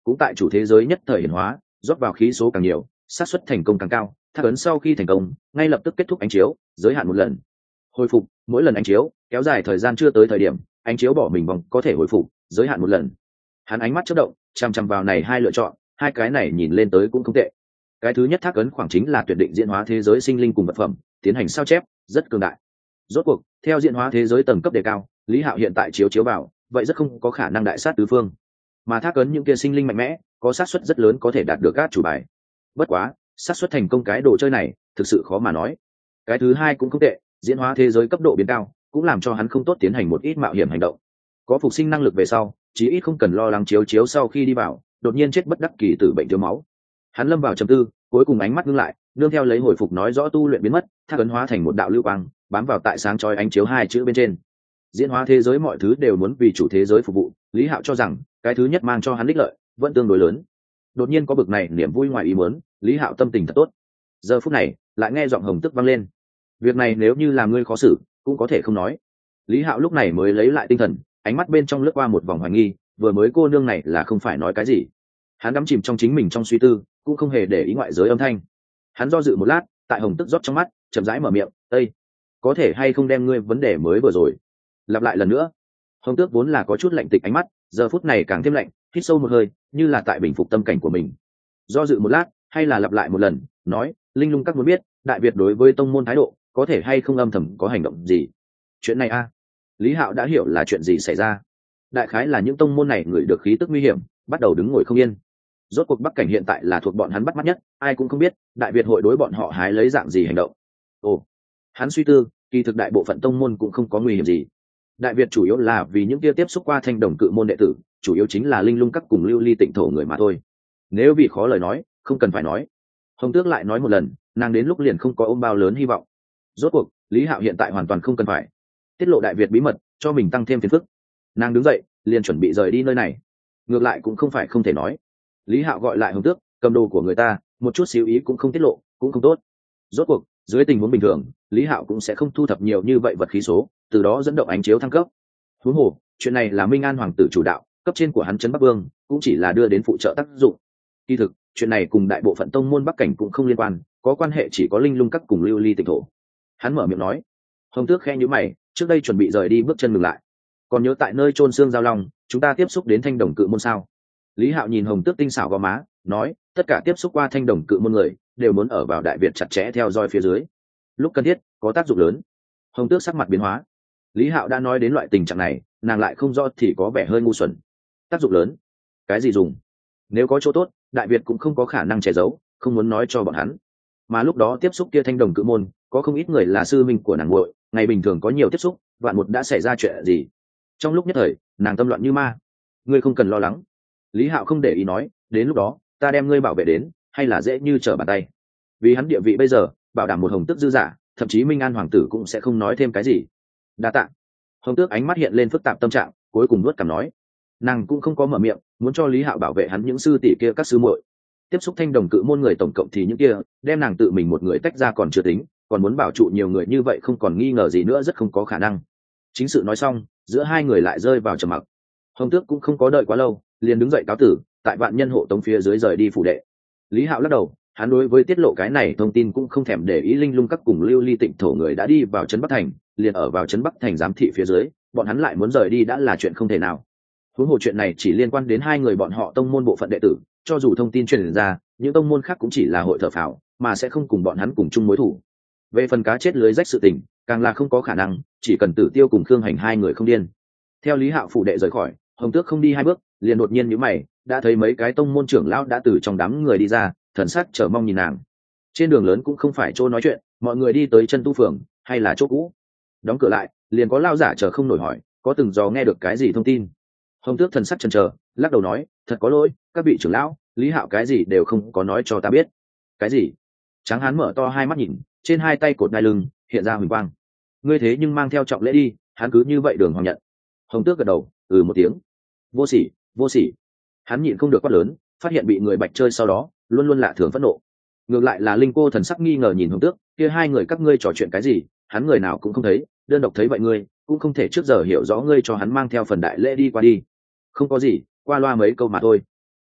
cũng tại chủ thế giới nhất thời hiển hóa, rót vào khí số càng nhiều, xác suất thành công càng cao. Thác ấn sau khi thành công, ngay lập tức kết thúc ánh chiếu, giới hạn một lần. Hồi phục, mỗi lần ánh chiếu kéo dài thời gian chưa tới thời điểm, ánh chiếu bỏ mình vòng có thể hồi phục, giới hạn một lần. Hắn ánh mắt chớp động, chằm chằm vào này hai lựa chọn, hai cái này nhìn lên tới cũng không tệ. Cái thứ nhất thác ấn khoảng chính là tuyệt định diễn hóa thế giới sinh linh cùng vật phẩm, tiến hành sao chép, rất cường đại. Rốt cuộc, theo diễn hóa thế giới tầng cấp đề cao, Lý Hạo hiện tại chiếu chiếu vào, vậy rất không có khả năng đại sát tứ phương. Mà thác ấn những kia sinh linh mạnh mẽ, có xác suất rất lớn có thể đạt được các chủ bài. Bất quá, xác suất thành công cái đồ chơi này, thực sự khó mà nói. Cái thứ hai cũng không tệ, diễn hóa thế giới cấp độ biến cao, cũng làm cho hắn không tốt tiến hành một ít mạo hiểm hành động. Có phục sinh năng lực về sau, chí ít không cần lo lắng chiếu chiếu sau khi đi vào, đột nhiên chết bất đắc kỳ tử bệnh thiếu máu. Hắn lâm vào trầm tư, cuối cùng ánh mắt ngưng lại, nương theo lấy hồi phục nói rõ tu luyện biến mất, thác ấn hóa thành một đạo lưu quang, bám vào tại sáng chói ánh chiếu hai chữ bên trên. Diễn hóa thế giới mọi thứ đều muốn vì chủ thế giới phục vụ, Lý Hạo cho rằng cái thứ nhất mang cho hắn ích lợi vẫn tương đối lớn. Đột nhiên có bực này niềm vui ngoài ý muốn, Lý Hạo tâm tình thật tốt. Giờ phút này, lại nghe giọng hồng tức vang lên. Việc này nếu như làm ngươi khó xử, cũng có thể không nói. Lý Hạo lúc này mới lấy lại tinh thần, ánh mắt bên trong lướt qua một vòng hoài nghi, vừa mới cô nương này là không phải nói cái gì. Hắn đắm chìm trong chính mình trong suy tư, cũng không hề để ý ngoại giới âm thanh. Hắn do dự một lát, tại hồng tức rót trong mắt, chậm rãi mở miệng, "Ê, có thể hay không đem ngươi vấn đề mới vừa rồi lặp lại lần nữa?" Hồng tước vốn là có chút lạnh tịch ánh mắt, giờ phút này càng thêm lạnh, hít sâu một hơi, như là tại bình phục tâm cảnh của mình. Do dự một lát, hay là lặp lại một lần, nói, "Linh lung các muốn biết, Đại Việt đối với tông môn thái độ, có thể hay không âm thầm có hành động gì?" Chuyện này a Lý Hạo đã hiểu là chuyện gì xảy ra. Đại khái là những tông môn này người được khí tức nguy hiểm, bắt đầu đứng ngồi không yên. Rốt cuộc Bắc cảnh hiện tại là thuộc bọn hắn bắt mắt nhất, ai cũng không biết Đại Việt hội đối bọn họ hái lấy dạng gì hành động. Ồ, hắn suy tư, kỳ thực đại bộ phận tông môn cũng không có nguy hiểm gì. Đại Việt chủ yếu là vì những kia tiếp xúc qua thanh đồng cự môn đệ tử, chủ yếu chính là linh lung các cùng lưu ly tịnh thổ người mà thôi. Nếu vì khó lời nói, không cần phải nói. Hồng Tước lại nói một lần, nàng đến lúc liền không có ôm bao lớn hy vọng. Rốt cuộc, Lý Hạo hiện tại hoàn toàn không cần phải tiết lộ Đại Việt bí mật, cho mình tăng thêm phiền phức. Nàng đứng dậy, liền chuẩn bị rời đi nơi này. Ngược lại cũng không phải không thể nói. Lý Hạo gọi lại Hồng Tước, cầm đồ của người ta, một chút xíu ý cũng không tiết lộ, cũng không tốt. Rốt cuộc, dưới tình huống bình thường, Lý Hạo cũng sẽ không thu thập nhiều như vậy vật khí số, từ đó dẫn động ánh chiếu thăng cấp. Huống hồ, chuyện này là Minh An hoàng tử chủ đạo, cấp trên của hắn trấn Bắc Vương cũng chỉ là đưa đến phụ trợ tác dụng. Kỳ thực, chuyện này cùng đại bộ phận tông môn Bắc cảnh cũng không liên quan, có quan hệ chỉ có linh lung các cùng lưu ly tịnh thổ. Hắn mở miệng nói. Hồng Tước khe nhíu mày, trước đây chuẩn bị rời đi bước chân ngừng lại. Còn nhớ tại nơi chôn xương giao long, chúng ta tiếp xúc đến thanh đồng cự môn sao? Lý Hạo nhìn Hồng Tước tinh xảo gò má, nói, tất cả tiếp xúc qua thanh đồng cự môn người đều muốn ở vào Đại Việt chặt chẽ theo dõi phía dưới. Lúc cần thiết, có tác dụng lớn. Hồng Tước sắc mặt biến hóa. Lý Hạo đã nói đến loại tình trạng này, nàng lại không rõ thì có vẻ hơi ngu xuẩn. Tác dụng lớn? Cái gì dùng? Nếu có chỗ tốt, Đại Việt cũng không có khả năng che giấu, không muốn nói cho bọn hắn. Mà lúc đó tiếp xúc kia thanh đồng cự môn, có không ít người là sư minh của nàng muội, ngày bình thường có nhiều tiếp xúc, vạn một đã xảy ra chuyện gì. Trong lúc nhất thời, nàng tâm loạn như ma. Ngươi không cần lo lắng. Lý Hạo không để ý nói, đến lúc đó, ta đem ngươi bảo vệ đến, hay là dễ như trở bàn tay. Vì hắn địa vị bây giờ, bảo đảm một Hồng Tước dư giả, thậm chí Minh An hoàng tử cũng sẽ không nói thêm cái gì. Đa tạ. Hồng Tước ánh mắt hiện lên phức tạp tâm trạng, cuối cùng nuốt cằm nói, nàng cũng không có mở miệng, muốn cho Lý Hạo bảo vệ hắn những sư tỷ kia các sư muội. Tiếp xúc thanh đồng cự môn người tổng cộng thì những kia, đem nàng tự mình một người tách ra còn chưa tính, còn muốn bảo trụ nhiều người như vậy không còn nghi ngờ gì nữa rất không có khả năng. Chính sự nói xong, giữa hai người lại rơi vào trầm mặc. Hồng Tước cũng không có đợi quá lâu, liền đứng dậy cáo tử, tại vạn nhân hộ tống phía dưới rời đi phủ đệ. Lý Hạo lắc đầu, hắn đối với tiết lộ cái này thông tin cũng không thèm để ý linh lung các cùng lưu ly tịnh thổ người đã đi vào trấn Bắc thành, liền ở vào trấn Bắc thành giám thị phía dưới, bọn hắn lại muốn rời đi đã là chuyện không thể nào. Huống hồ chuyện này chỉ liên quan đến hai người bọn họ tông môn bộ phận đệ tử, cho dù thông tin truyền ra, những tông môn khác cũng chỉ là hội thở phào, mà sẽ không cùng bọn hắn cùng chung mối thủ. Về phần cá chết lưới rách sự tình, càng là không có khả năng, chỉ cần Tử Tiêu cùng Khương Hành hai người không điên. Theo Lý Hạo phủ đệ rời khỏi, Hồng Tước không đi hai bước, liền đột nhiên nhíu mày, đã thấy mấy cái tông môn trưởng lão đã từ trong đám người đi ra, thần sắc chờ mong nhìn nàng. Trên đường lớn cũng không phải chỗ nói chuyện, mọi người đi tới chân tu phường, hay là chỗ cũ. Đóng cửa lại, liền có lão giả chờ không nổi hỏi, có từng dò nghe được cái gì thông tin. Hồng Tước thần sắc chần chờ, lắc đầu nói, thật có lỗi, các vị trưởng lão, Lý Hạo cái gì đều không có nói cho ta biết. Cái gì? Tráng hán mở to hai mắt nhìn, trên hai tay cột đai lưng hiện ra huỳnh quang. Ngươi thế nhưng mang theo trọng lễ đi, hắn cứ như vậy đường hoàng nhận. Hồng Tước gật đầu, ừ một tiếng. Vô sỉ, vô sỉ. Hắn nhịn không được quát lớn, phát hiện bị người bạch chơi sau đó, luôn luôn lạ thường phẫn nộ. Ngược lại là Linh Cô thần sắc nghi ngờ nhìn Hồng Tước, kia hai người các ngươi trò chuyện cái gì, hắn người nào cũng không thấy, đơn độc thấy vậy ngươi, cũng không thể trước giờ hiểu rõ ngươi cho hắn mang theo phần đại lễ đi qua đi. Không có gì, qua loa mấy câu mà thôi.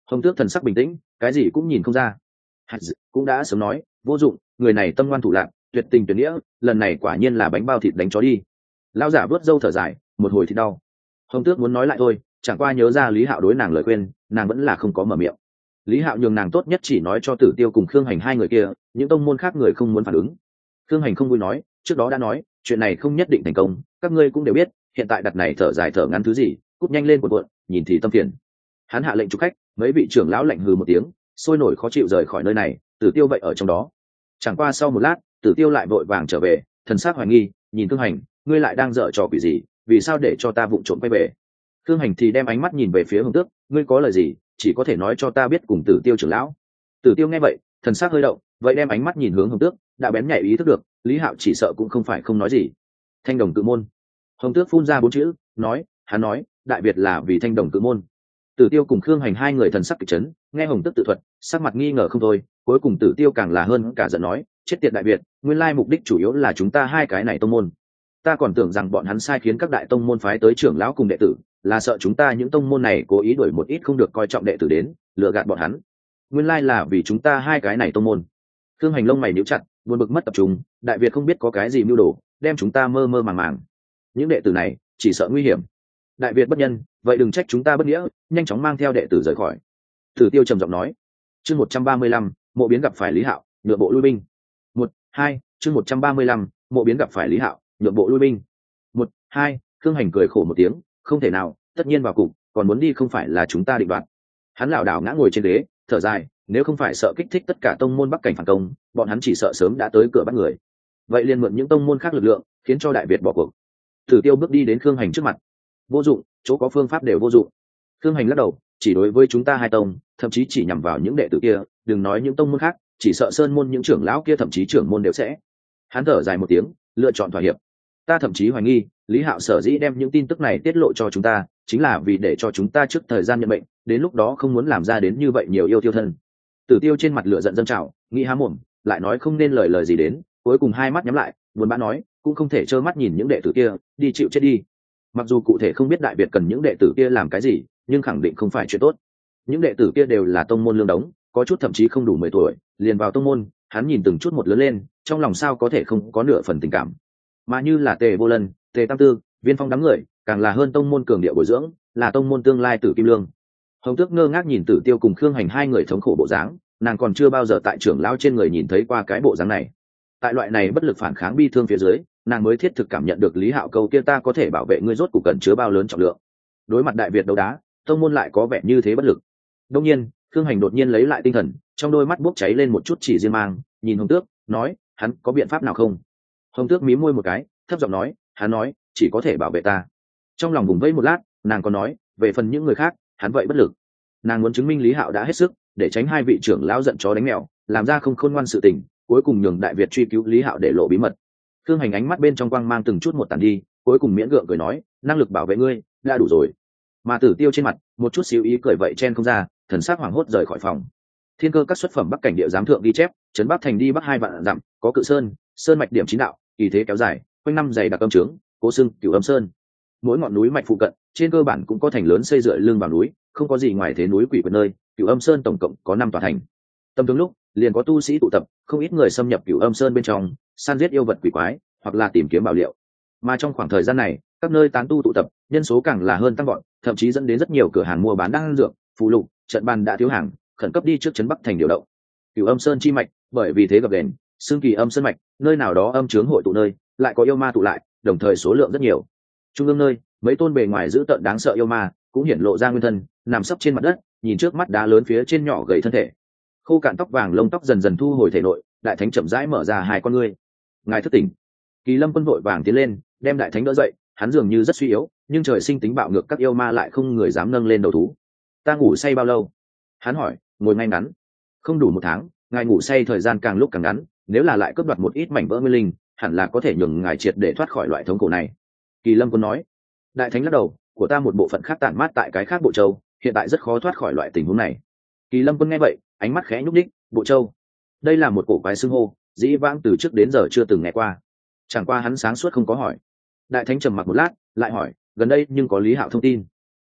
Hồng Tước thần sắc bình tĩnh, cái gì cũng nhìn không ra. Hạt dự cũng đã sớm nói, vô dụng, người này tâm ngoan thủ lạc, tuyệt tình tuyệt nghĩa, lần này quả nhiên là bánh bao thịt đánh chó đi. Lão giả vớt râu thở dài, một hồi thì đau. Hồng Tước muốn nói lại thôi, chẳng qua nhớ ra Lý Hạo đối nàng lời khuyên, nàng vẫn là không có mở miệng. Lý Hạo nhường nàng tốt nhất chỉ nói cho Tử Tiêu cùng Khương Hành hai người kia, những tông môn khác người không muốn phản ứng. Khương Hành không vui nói, trước đó đã nói, chuyện này không nhất định thành công, các ngươi cũng đều biết, hiện tại đặt này thở dài thở ngắn thứ gì, cút nhanh lên cuộn cuộn, nhìn thì tâm phiền. Hắn hạ lệnh chúc khách, mấy vị trưởng lão lạnh hừ một tiếng, sôi nổi khó chịu rời khỏi nơi này, Tử Tiêu vậy ở trong đó. Chẳng qua sau một lát, Tử Tiêu lại vội vàng trở về, thần sắc hoài nghi, nhìn Khương Hành, ngươi lại đang dở trò quỷ gì, vì sao để cho ta vụng trộm quay về? Khương Hành thì đem ánh mắt nhìn về phía Hồng Tước, ngươi có lời gì, chỉ có thể nói cho ta biết cùng Tử Tiêu trưởng lão. Tử Tiêu nghe vậy, thần sắc hơi động, vậy đem ánh mắt nhìn hướng Hồng Tước, đã bén nhạy ý thức được, Lý Hạo chỉ sợ cũng không phải không nói gì. Thanh Đồng Cự Môn. Hồng Tước phun ra bốn chữ, nói, hắn nói, Đại Việt là vì Thanh Đồng Cự Môn. Tử Tiêu cùng Khương Hành hai người thần sắc kịch chấn, nghe Hồng Tước tự thuật, sắc mặt nghi ngờ không thôi, cuối cùng Tử Tiêu càng là hơn cả giận nói, chết tiệt Đại Việt, nguyên lai mục đích chủ yếu là chúng ta hai cái này tông môn. Ta còn tưởng rằng bọn hắn sai khiến các đại tông môn phái tới trưởng lão cùng đệ tử, là sợ chúng ta những tông môn này cố ý đuổi một ít không được coi trọng đệ tử đến, lừa gạt bọn hắn. Nguyên lai là vì chúng ta hai cái này tông môn. Khương Hành lông mày nhíu chặt, buồn bực mất tập trung, Đại Việt không biết có cái gì mưu đồ, đem chúng ta mơ mơ màng màng. Những đệ tử này chỉ sợ nguy hiểm. Đại Việt bất nhân, vậy đừng trách chúng ta bất nghĩa, nhanh chóng mang theo đệ tử rời khỏi. Tử Tiêu trầm giọng nói. Chương một trăm ba mươi lăm, Mộ Biến gặp phải Lý Hạo, nhượng bộ lui binh. Một, hai, chương một trăm ba mươi lăm, Mộ Biến gặp phải Lý Hạo, nhượng bộ lui binh. Một, hai, Khương Hành cười khổ một tiếng, không thể nào, tất nhiên vào cục, còn muốn đi không phải là chúng ta định đoạt. Hắn lảo đảo ngã ngồi trên ghế, thở dài, nếu không phải sợ kích thích tất cả tông môn Bắc Cảnh phản công, bọn hắn chỉ sợ sớm đã tới cửa bắt người. Vậy liền mượn những tông môn khác lực lượng, khiến cho Đại Việt bỏ cuộc. Tử Tiêu bước đi đến Khương Hành trước mặt. Vô dụng, chỗ có phương pháp đều vô dụng. Khương Hành lắc đầu, chỉ đối với chúng ta hai tông, thậm chí chỉ nhằm vào những đệ tử kia, đừng nói những tông môn khác, chỉ sợ sơn môn những trưởng lão kia thậm chí trưởng môn đều sẽ. Hắn thở dài một tiếng, lựa chọn thỏa hiệp. Ta thậm chí hoài nghi, Lý Hạo sở dĩ đem những tin tức này tiết lộ cho chúng ta, chính là vì để cho chúng ta trước thời gian nhận bệnh, đến lúc đó không muốn làm ra đến như vậy nhiều yêu tiêu thân. Tử Tiêu trên mặt lửa giận dâng trào, nghĩ há mồm, lại nói không nên lời lời gì đến, cuối cùng hai mắt nhắm lại, buồn bã nói, cũng không thể trơ mắt nhìn những đệ tử kia đi chịu chết đi. Mặc dù cụ thể không biết Đại Việt cần những đệ tử kia làm cái gì, nhưng khẳng định không phải chuyện tốt. Những đệ tử kia đều là tông môn lương đống, có chút thậm chí không đủ mười tuổi, liền vào tông môn, hắn nhìn từng chút một lớn lên, trong lòng sao có thể không có nửa phần tình cảm. Mà như là Tề Vô Lân, Tề Tam Tư, Viên Phong đám người, càng là hơn tông môn cường địa bồi dưỡng, là tông môn tương lai Tử Kim Lương. Hồng Tước ngơ ngác nhìn Tử Tiêu cùng Khương Hành hai người thống khổ bộ dáng, nàng còn chưa bao giờ tại trưởng lão trên người nhìn thấy qua cái bộ dáng này. Tại loại này bất lực phản kháng bi thương phía dưới, nàng mới thiết thực cảm nhận được Lý Hạo câu kia ta có thể bảo vệ ngươi rốt cuộc cần chứa bao lớn trọng lượng. Đối mặt Đại Việt đấu đá, tông môn lại có vẻ như thế bất lực. Đông nhiên, Khương Hành đột nhiên lấy lại tinh thần, trong đôi mắt bốc cháy lên một chút chỉ riêng mang, nhìn Hồng Tước, nói, hắn có biện pháp nào không? Hồng Tước mím môi một cái, thấp giọng nói, hắn nói, chỉ có thể bảo vệ ta. Trong lòng vùng vẫy một lát, nàng còn nói, về phần những người khác, hắn vậy bất lực. Nàng muốn chứng minh Lý Hạo đã hết sức, để tránh hai vị trưởng lão giận chó đánh mèo, làm ra không khôn ngoan sự tình, cuối cùng nhường Đại Việt truy cứu Lý Hạo để lộ bí mật. Khương Hành ánh mắt bên trong quang mang từng chút một tàn đi, cuối cùng miễn gượng cười nói, năng lực bảo vệ ngươi đã đủ rồi. Mà Tử Tiêu trên mặt một chút xíu ý cười vậy chen không ra, thần sắc hoảng hốt rời khỏi phòng. Thiên Cơ các xuất phẩm Bắc Cảnh địa giám thượng ghi chép, trấn Bắc thành đi bắc hai vạn dặm, có Cự Sơn, sơn mạch điểm chín đạo, kỳ thế kéo dài, quanh năm dày đặc âm trướng, cố xưng Cửu Âm Sơn. Mỗi ngọn núi mạch phụ cận, trên cơ bản cũng có thành lớn xây dựa lưng vào núi, không có gì ngoài thế núi quỷ quật nơi. Cửu Âm Sơn tổng cộng có năm tòa thành. Tầm thường lúc, liền có tu sĩ tụ tập, không ít người xâm nhập Cửu Âm Sơn bên trong, săn giết yêu vật quỷ quái, hoặc là tìm kiếm bảo liệu. Mà trong khoảng thời gian này, các nơi tán tu tụ tập, nhân số càng là hơn tăng vọt, thậm chí dẫn đến rất nhiều cửa hàng mua bán đan dược, phù lục, trận bàn đã thiếu hàng, khẩn cấp đi trước trấn Bắc thành điều động. Cửu Âm Sơn chi mạch, bởi vì thế gặp đèn, xương Kỳ Âm Sơn mạch, nơi nào đó âm chướng hội tụ nơi, lại có yêu ma tụ lại, đồng thời số lượng rất nhiều. Trung ương nơi, mấy tôn bề ngoài dữ tợn đáng sợ yêu ma, cũng hiển lộ ra nguyên thân, nằm sấp trên mặt đất, nhìn trước mắt đá lớn phía trên nhỏ gầy thân thể. Khô cạn tóc vàng lông tóc dần dần thu hồi thể nội, đại thánh chậm rãi mở ra hai con ngươi. Ngài thức tỉnh. Kỳ Lâm Quân vội vàng tiến lên, đem đại thánh đỡ dậy, hắn dường như rất suy yếu, nhưng trời sinh tính bạo ngược các yêu ma lại không người dám nâng lên đầu thú. Ta ngủ say bao lâu? Hắn hỏi, ngồi ngay ngắn. Không đủ một tháng, ngài ngủ say thời gian càng lúc càng ngắn, nếu là lại cướp đoạt một ít mảnh vỡ nguyên linh, hẳn là có thể nhường ngài triệt để thoát khỏi loại thống khổ này. Kỳ Lâm Quân nói. Đại thánh lắc đầu, của ta một bộ phận khác tản mát tại cái khác bộ châu, hiện tại rất khó thoát khỏi loại tình huống này. Kỳ Lâm Quân nghe vậy, ánh mắt khẽ nhúc nhích, bộ châu. Đây là một cổ quái xưng hô, dĩ vãng từ trước đến giờ chưa từng nghe qua. Chẳng qua hắn sáng suốt không có hỏi. Đại thánh trầm mặc một lát, lại hỏi, gần đây nhưng có Lý Hạo thông tin.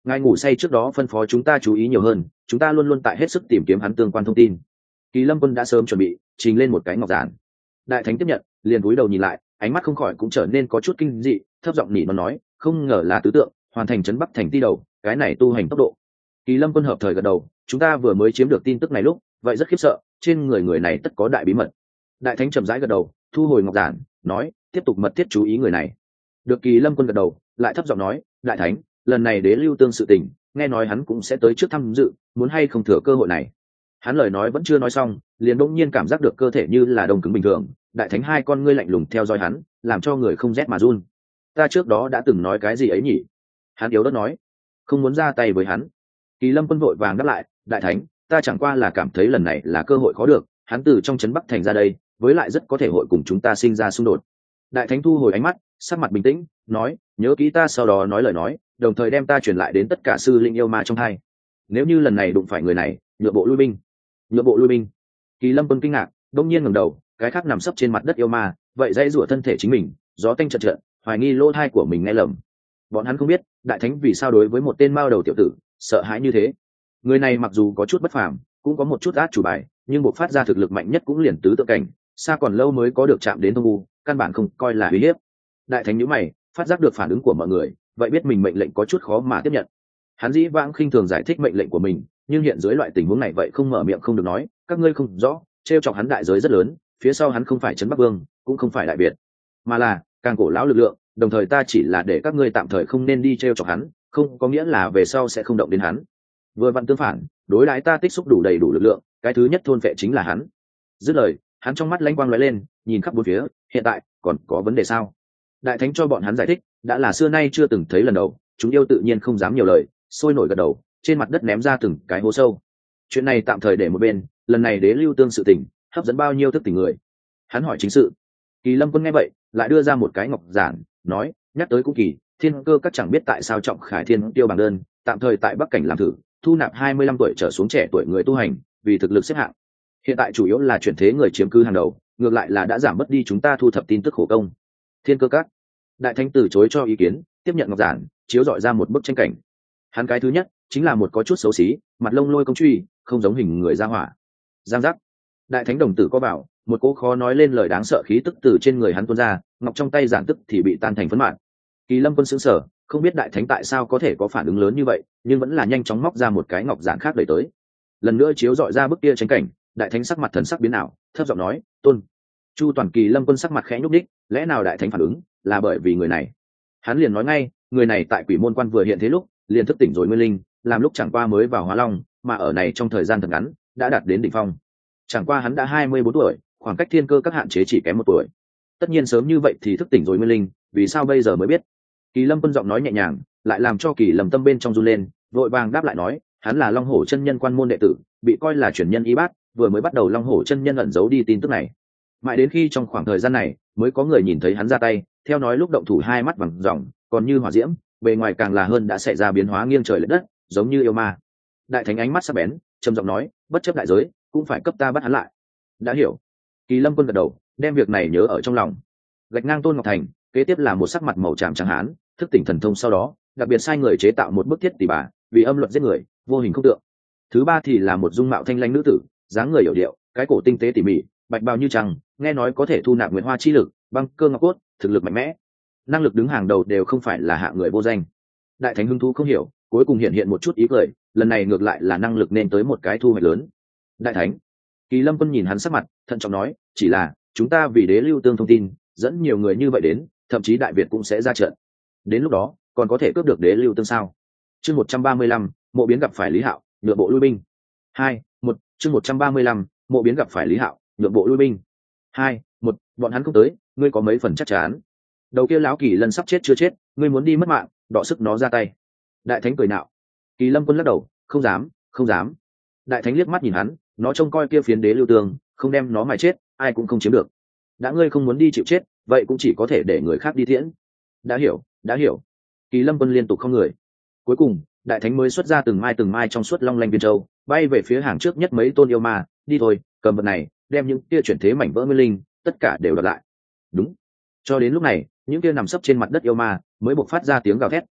ngài ngủ say trước đó phân phó chúng ta chú ý nhiều hơn, chúng ta luôn luôn tại hết sức tìm kiếm hắn tương quan thông tin. Kỳ Lâm Quân đã sớm chuẩn bị trình lên một cái ngọc giản. Đại thánh tiếp nhận, liền cúi đầu nhìn lại, ánh mắt không khỏi cũng trở nên có chút kinh dị, thấp giọng nỉ nó nói, không ngờ là tứ tượng hoàn thành trấn Bắc thành ti đầu, cái này tu hành tốc độ. Kỳ Lâm Quân hợp thời gật đầu, chúng ta vừa mới chiếm được tin tức này lúc vậy rất khiếp sợ, trên người người này tất có đại bí mật. Đại thánh chậm rãi gật đầu, thu hồi ngọc giản, nói, tiếp tục mật thiết chú ý người này. Được. Kỳ Lâm Quân gật đầu, lại thấp giọng nói, đại thánh, lần này đế lưu tương sự tình, nghe nói hắn cũng sẽ tới trước tham dự, muốn hay không thừa cơ hội này. Hắn lời nói vẫn chưa nói xong, liền bỗng nhiên cảm giác được cơ thể như là đông cứng bình thường, đại thánh hai con ngươi lạnh lùng theo dõi hắn, làm cho người không rét mà run. Ta trước đó đã từng nói cái gì ấy nhỉ? Hắn yếu đất nói, không muốn ra tay với hắn. Kỳ Lâm Quân vội vàng đáp lại, đại thánh, ta chẳng qua là cảm thấy lần này là cơ hội khó được, hắn từ trong trấn Bắc thành ra đây, với lại rất có thể hội cùng chúng ta sinh ra xung đột. Đại thánh thu hồi ánh mắt, sắc mặt bình tĩnh, nói, nhớ kỹ ta sau đó nói lời nói, đồng thời đem ta truyền lại đến tất cả sư linh yêu ma trong hai. Nếu như lần này đụng phải người này, nhượng bộ lui binh. Nhượng bộ lui binh. Kỳ Lâm Quân kinh ngạc, đông nhiên ngẩng đầu, cái khác nằm sấp trên mặt đất yêu ma, vậy dãy rủa thân thể chính mình, gió tanh chợt chợt, hoài nghi lỗ thai của mình nghe lầm. Bọn hắn không biết, đại thánh vì sao đối với một tên mao đầu tiểu tử sợ hãi như thế. Người này mặc dù có chút bất phàm, cũng có một chút át chủ bài, nhưng buộc phát ra thực lực mạnh nhất cũng liền tứ tượng cảnh, xa còn lâu mới có được chạm đến thông u, căn bản không coi là uy hiếp. Đại thánh nhíu mày, phát giác được phản ứng của mọi người, vậy biết mình mệnh lệnh có chút khó mà tiếp nhận. Hắn dĩ vãng khinh thường giải thích mệnh lệnh của mình, nhưng hiện dưới loại tình huống này vậy không mở miệng không được nói, các ngươi không rõ, trêu chọc hắn đại giới rất lớn, phía sau hắn không phải trấn Bắc Vương, cũng không phải đại Việt, mà là càng cổ lão lực lượng, đồng thời ta chỉ là để các ngươi tạm thời không nên đi trêu chọc hắn, không có nghĩa là về sau sẽ không động đến hắn. Vừa vặn tương phản, đối đãi ta tích xúc đủ đầy đủ lực lượng, cái thứ nhất thôn vệ chính là hắn. Dứt lời, hắn trong mắt lanh quang lóe lên, nhìn khắp bốn phía, hiện tại còn có vấn đề sao? Đại thánh cho bọn hắn giải thích, đã là xưa nay chưa từng thấy lần đầu, chúng yêu tự nhiên không dám nhiều lời, sôi nổi gật đầu, trên mặt đất ném ra từng cái hố sâu. Chuyện này tạm thời để một bên, lần này đế lưu tương sự tình, hấp dẫn bao nhiêu thức tỉnh người? Hắn hỏi chính sự. Kỳ Lâm Quân nghe vậy, lại đưa ra một cái ngọc giản, nói, nhắc tới cũng kỳ, thiên cơ các chẳng biết tại sao trọng khải thiên tiêu bằng đơn, tạm thời tại Bắc cảnh làm thử, thu nạp hai mươi lăm tuổi trở xuống trẻ tuổi người tu hành, vì thực lực xếp hạng. Hiện tại chủ yếu là chuyển thế người chiếm cứ hàng đầu, ngược lại là đã giảm mất đi chúng ta thu thập tin tức khổ công. Thiên cơ các. Đại thánh từ chối cho ý kiến, tiếp nhận ngọc giản, chiếu dọi ra một bức tranh cảnh. Hắn cái thứ nhất chính là một có chút xấu xí, mặt lông lôi công truy, không giống hình người ra hỏa. Giang giác. Đại thánh đồng tử có bảo, một cô khó nói lên lời đáng sợ khí tức từ trên người hắn tuôn ra, ngọc trong tay giản tức thì bị tan thành phấn mạn. Kỳ Lâm Quân sững sờ, không biết đại thánh tại sao có thể có phản ứng lớn như vậy, nhưng vẫn là nhanh chóng móc ra một cái ngọc giản khác đẩy tới. Lần nữa chiếu dọi ra bức kia tranh cảnh, đại thánh sắc mặt thần sắc biến ảo, thấp giọng nói, tôn. Chu toàn. Kỳ Lâm Quân sắc mặt khẽ nhúc đích, lẽ nào đại thánh phản ứng là bởi vì người này? Hắn liền nói ngay, người này tại Quỷ Môn Quan vừa hiện thế lúc, liền thức tỉnh rồi nguyên linh, làm lúc chẳng qua mới vào Hóa Long, mà ở này trong thời gian thật ngắn, đã đạt đến đỉnh phong. Chẳng qua hắn đã hai mươi bốn tuổi, khoảng cách thiên cơ các hạn chế chỉ kém một tuổi. Tất nhiên sớm như vậy thì thức tỉnh rồi nguyên linh, vì sao bây giờ mới biết? Kỳ Lâm Quân giọng nói nhẹ nhàng, lại làm cho Kỳ Lâm tâm bên trong run lên, vội vàng đáp lại nói, hắn là Long Hổ chân nhân quan môn đệ tử, bị coi là truyền nhân y bát, vừa mới bắt đầu Long Hổ chân nhân ẩn giấu đi tin tức này. Mãi đến khi trong khoảng thời gian này, mới có người nhìn thấy hắn ra tay, theo nói lúc động thủ hai mắt vàng ròng, còn như hỏa diễm, bề ngoài càng là hơn đã xảy ra biến hóa nghiêng trời lệch đất, giống như yêu ma. Đại thánh ánh mắt sắc bén, trầm giọng nói, bất chấp đại giới, cũng phải cấp ta bắt hắn lại. Đã hiểu. Kỳ Lâm Quân gật đầu, đem việc này nhớ ở trong lòng. Gạch ngang Tôn Ngọc Thành, kế tiếp là một sắc mặt màu tràm trắng hán, thức tỉnh thần thông sau đó, đặc biệt sai người chế tạo một bức thiết tỷ bà, vì âm luật giết người, vô hình không tượng. Thứ ba thì là một dung mạo thanh lãnh nữ tử, dáng người hiểu điệu, cái cổ tinh tế tỉ mỉ, bạch bào như trăng, nghe nói có thể thu nạp nguyệt hoa chi lực, băng cơ ngọc cốt, thực lực mạnh mẽ, năng lực đứng hàng đầu đều không phải là hạng người vô danh. Đại thánh hứng thú không hiểu, cuối cùng hiện hiện một chút ý cười, lần này ngược lại là năng lực nên tới một cái thu hoạch lớn. Đại thánh. Kỳ Lâm Quân nhìn hắn sắc mặt, thận trọng nói, chỉ là chúng ta vì đế lưu tương thông tin, dẫn nhiều người như vậy đến, thậm chí đại Việt cũng sẽ ra trận. Đến lúc đó, còn có thể cướp được đế lưu tương sao? Chương một trăm ba mươi lăm, Mộ Biến gặp phải Lý Hạo, nhượng bộ lui binh. Hai, một, chương một trăm ba mươi lăm, Mộ Biến gặp phải Lý Hạo, nhượng bộ lui binh. Hai, một, bọn hắn không tới, ngươi có mấy phần chắc chắn? Đầu kia lão Kỳ Lân sắp chết chưa chết, ngươi muốn đi mất mạng, đọ sức nó ra tay. Đại thánh cười nạo. Kỳ Lâm Quân lắc đầu, không dám, không dám. Đại thánh liếc mắt nhìn hắn, nó trông coi kia phiến đế lưu tương, không đem nó mà chết, ai cũng không chiếm được. Đã ngươi không muốn đi chịu chết, vậy cũng chỉ có thể để người khác đi thiễn. Đã hiểu, đã hiểu. Kỳ Lâm Quân liên tục không người. Cuối cùng, đại thánh mới xuất ra từng mai từng mai trong suốt long lanh viên châu, bay về phía hàng trước nhất mấy tôn yêu ma, đi thôi, cầm vật này, đem những kia chuyển thế mảnh vỡ nguyên linh, tất cả đều đặt lại. Đúng. Cho đến lúc này, những kia nằm sấp trên mặt đất yêu ma mới bộc phát ra tiếng gào thét,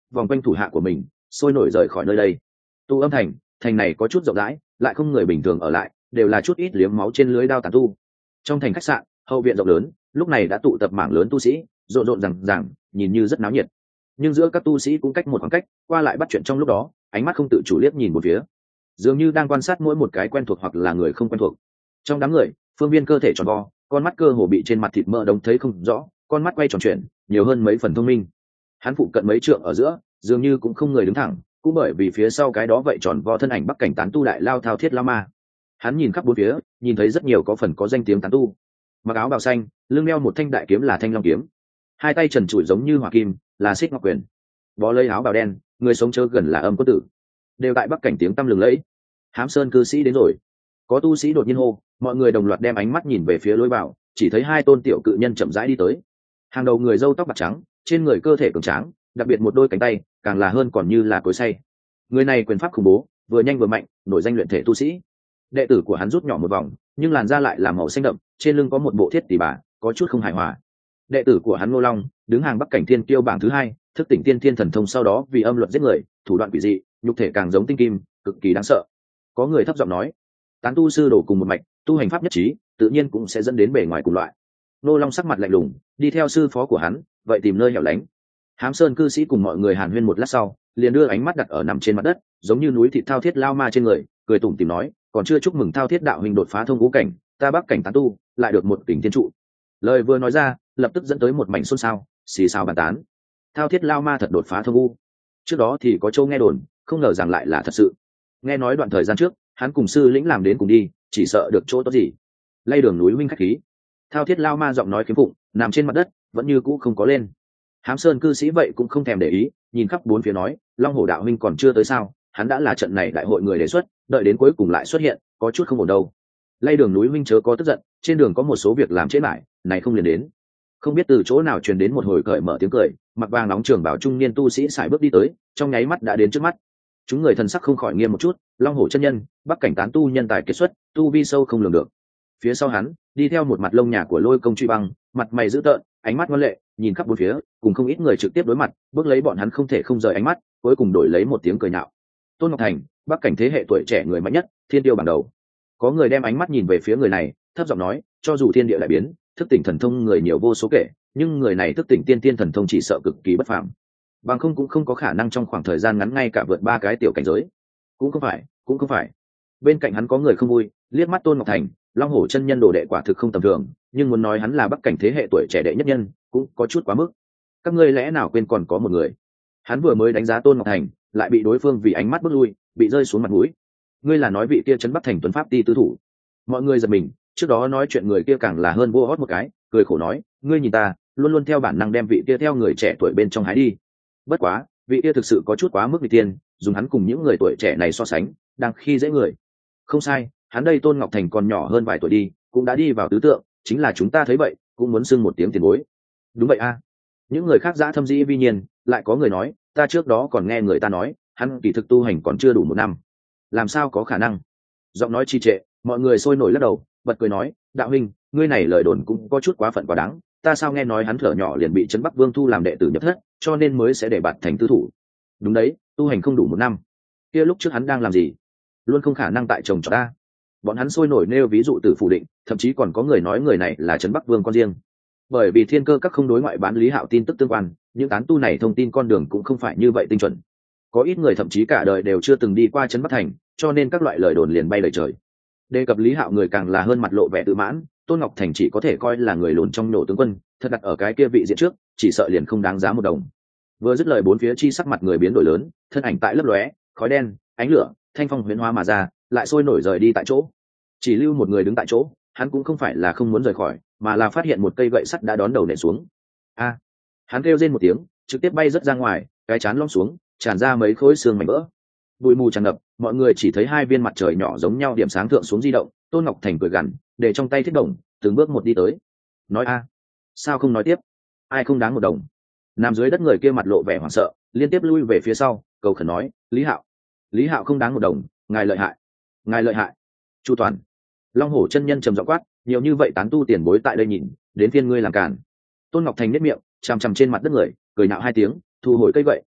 vòng quanh thủ hạ của mình sôi nổi rời khỏi nơi đây. Tu Âm Thành, thành này có chút rộng rãi, lại không người bình thường ở lại, đều là chút ít liếm máu trên lưới đao tàn tu. Trong thành khách sạn, hậu viện rộng lớn, lúc này đã tụ tập mảng lớn tu sĩ, rộn rộn rằng rằng, nhìn như rất náo nhiệt. Nhưng giữa các tu sĩ cũng cách một khoảng cách, qua lại bắt chuyện trong lúc đó, ánh mắt không tự chủ liếc nhìn một phía, dường như đang quan sát mỗi một cái quen thuộc hoặc là người không quen thuộc. Trong đám người, Phương Viên cơ thể tròn vo, con mắt cơ hồ bị trên mặt thịt mỡ đống thấy không rõ, con mắt quay tròn chuyển, nhiều hơn mấy phần thông minh. Hắn phụ cận mấy trượng ở giữa, dường như cũng không người đứng thẳng, cũng bởi vì phía sau cái đó vậy tròn vo thân ảnh bắc cảnh tán tu đại lao Thao Thiết Lao Ma. Hắn nhìn khắp bốn phía, nhìn thấy rất nhiều có phần có danh tiếng tán tu, mặc áo bào xanh, lưng đeo một thanh đại kiếm là Thanh Long kiếm, hai tay trần trụi giống như hỏa kim là Xích Ngọc Quyền, bó lấy áo bào đen, người sống chớ gần là Âm Quân Tử, đều tại bắc cảnh tiếng tăm lừng lẫy. Hám Sơn cư sĩ đến rồi. Có tu sĩ đột nhiên hô, mọi người đồng loạt đem ánh mắt nhìn về phía lối vào, chỉ thấy hai tôn tiểu cự nhân chậm rãi đi tới. Hàng đầu người râu tóc bạc trắng, trên người cơ thể cường tráng, đặc biệt một đôi cánh tay càng là hơn còn như là cối xay. Người này quyền pháp khủng bố, vừa nhanh vừa mạnh, nổi danh luyện thể tu sĩ. Đệ tử của hắn rút nhỏ một vòng, nhưng làn da lại là màu xanh đậm, trên lưng có một bộ thiết tỷ bà, có chút không hài hòa. Đệ tử của hắn Ngô Long, đứng hàng bắc cảnh thiên kiêu bảng thứ hai, thức tỉnh tiên thiên thần thông sau đó vì âm luật giết người, thủ đoạn quỷ dị, nhục thể càng giống tinh kim, cực kỳ đáng sợ. Có người thấp giọng nói, tán tu sư đổ cùng một mạch, tu hành pháp nhất trí, tự nhiên cũng sẽ dẫn đến bề ngoài cùng loại. Ngô Long sắc mặt lạnh lùng, đi theo sư phó của hắn, vậy tìm nơi hẻo lánh. Hám Sơn cư sĩ cùng mọi người hàn huyên một lát sau, liền đưa ánh mắt đặt ở nằm trên mặt đất, giống như núi thịt Thao Thiết Lao Ma trên người, cười tủm tỉm nói, còn chưa chúc mừng Thao Thiết đạo huynh đột phá thông ngũ cảnh, ta bắc cảnh tán tu lại được một kình thiên trụ. Lời vừa nói ra, lập tức dẫn tới một mảnh xôn xao, xì xào bàn tán. Thao Thiết Lao Ma thật đột phá thông ngũ. Trước đó thì có châu nghe đồn, không ngờ rằng lại là thật sự. Nghe nói đoạn thời gian trước, hắn cùng sư lĩnh làm đến cùng đi, chỉ sợ được chỗ tốt gì. Lay đường núi huynh khách khí. Thao Thiết Lao Ma giọng nói kiếm phụng, nằm trên mặt đất, vẫn như cũ không có lên. Hám Sơn cư sĩ vậy cũng không thèm để ý, nhìn khắp bốn phía nói, Long Hổ đạo huynh còn chưa tới sao? Hắn đã là trận này đại hội người đề xuất, đợi đến cuối cùng lại xuất hiện, có chút không ổn đâu. Lay đường núi huynh chớ có tức giận, trên đường có một số việc làm trễ lại, này không liền đến. Không biết từ chỗ nào truyền đến một hồi cởi mở tiếng cười, mặc vàng nóng trường bảo trung niên tu sĩ sải bước đi tới, trong nháy mắt đã đến trước mắt. Chúng người thần sắc không khỏi nghiêm một chút, Long Hổ chân nhân, bắc cảnh tán tu nhân tài kết xuất, tu vi sâu không lường được. Phía sau hắn, đi theo một mặt lông nhà của Lôi Công Truy Băng, mặt mày dữ tợn, ánh mắt ngoan lệ, nhìn khắp bốn phía, cùng không ít người trực tiếp đối mặt, bước lấy bọn hắn không thể không rời ánh mắt, cuối cùng đổi lấy một tiếng cười nhạo. Tôn Ngọc Thành, bắc cảnh thế hệ tuổi trẻ người mạnh nhất, thiên tiêu bảng đầu. Có người đem ánh mắt nhìn về phía người này, thấp giọng nói, cho dù thiên địa đại biến, thức tỉnh thần thông người nhiều vô số kể, nhưng người này thức tỉnh tiên tiên thần thông chỉ sợ cực kỳ bất phàm. Bằng không cũng không có khả năng trong khoảng thời gian ngắn ngay cả vượt ba cái tiểu cảnh giới. Cũng không phải, cũng không phải. Bên cạnh hắn có người không vui, liếc mắt Tôn Ngọc Thành, Long Hổ chân nhân đồ đệ quả thực không tầm thường, nhưng muốn nói hắn là bắc cảnh thế hệ tuổi trẻ đệ nhất nhân, cũng có chút quá mức. Các ngươi lẽ nào quên còn có một người? Hắn vừa mới đánh giá Tôn Ngọc Thành, lại bị đối phương vì ánh mắt bước lui, bị rơi xuống mặt mũi. Ngươi là nói vị kia trấn Bắc Thành tuấn pháp ti tứ thủ? Mọi người giật mình, trước đó nói chuyện người kia càng là hơn vô hót một cái, cười khổ nói, ngươi nhìn ta, luôn luôn theo bản năng đem vị kia theo người trẻ tuổi bên trong hái đi. Bất quá, vị kia thực sự có chút quá mức vị tiên, dùng hắn cùng những người tuổi trẻ này so sánh, đang khi dễ người. Không sai, hắn đây Tôn Ngọc Thành còn nhỏ hơn vài tuổi đi, cũng đã đi vào tứ tượng, chính là chúng ta thấy vậy, cũng muốn xưng một tiếng tiền bối. Đúng vậy a. Những người khác dã thâm dĩ vi nhiên, lại có người nói, ta trước đó còn nghe người ta nói, hắn kỳ thực tu hành còn chưa đủ một năm. Làm sao có khả năng? Giọng nói trì trệ, mọi người sôi nổi lắc đầu, bật cười nói, đạo huynh, ngươi này lời đồn cũng có chút quá phận quá đáng, ta sao nghe nói hắn thở nhỏ liền bị trấn Bắc Vương thu làm đệ tử nhập thất, cho nên mới sẽ để bạt thành tứ thủ. Đúng đấy, tu hành không đủ một năm. Kia lúc trước hắn đang làm gì? Luôn không khả năng tại chồng cho ta. Bọn hắn sôi nổi nêu ví dụ từ phủ định, thậm chí còn có người nói người này là trấn Bắc Vương con riêng. Bởi vì thiên cơ các không đối ngoại bán Lý Hạo tin tức tương quan, những tán tu này thông tin con đường cũng không phải như vậy tinh chuẩn. Có ít người thậm chí cả đời đều chưa từng đi qua trấn Bắc Thành, cho nên các loại lời đồn liền bay lời trời. Đề cập Lý Hạo người càng là hơn mặt lộ vẻ tự mãn, Tôn Ngọc Thành chỉ có thể coi là người lùn trong nổ tướng quân, thật đặt ở cái kia vị diện trước, chỉ sợ liền không đáng giá một đồng. Vừa dứt lời bốn phía chi sắc mặt người biến đổi lớn, thân ảnh tại lấp lóe, khói đen, ánh lửa, thanh phong huyễn hóa mà ra, lại sôi nổi rời đi tại chỗ. Chỉ lưu một người đứng tại chỗ, hắn cũng không phải là không muốn rời khỏi, mà là phát hiện một cây gậy sắt đã đón đầu nện xuống. A! Hắn kêu rên một tiếng, trực tiếp bay rất ra ngoài, cái chán lõm xuống, tràn ra mấy khối xương mảnh vỡ. Bụi mù tràn ngập, mọi người chỉ thấy hai viên mặt trời nhỏ giống nhau điểm sáng thượng xuống di động. Tôn Ngọc Thành cười gằn, để trong tay thiết đồng, từng bước một đi tới. Nói a, sao không nói tiếp? Ai không đáng một đồng? Nằm dưới đất người kia mặt lộ vẻ hoảng sợ, liên tiếp lui về phía sau, cầu khẩn nói, Lý Hạo, Lý Hạo không đáng một đồng, ngài lợi hại, ngài lợi hại. Chu Toàn, Long Hổ chân nhân trầm giọng quát, nhiều như vậy tán tu tiền bối tại đây nhìn, đến phiên ngươi làm cản. Tôn Ngọc Thành nhếch miệng, chằm chằm trên mặt đất người, cười nhạo hai tiếng, thu hồi cây gậy.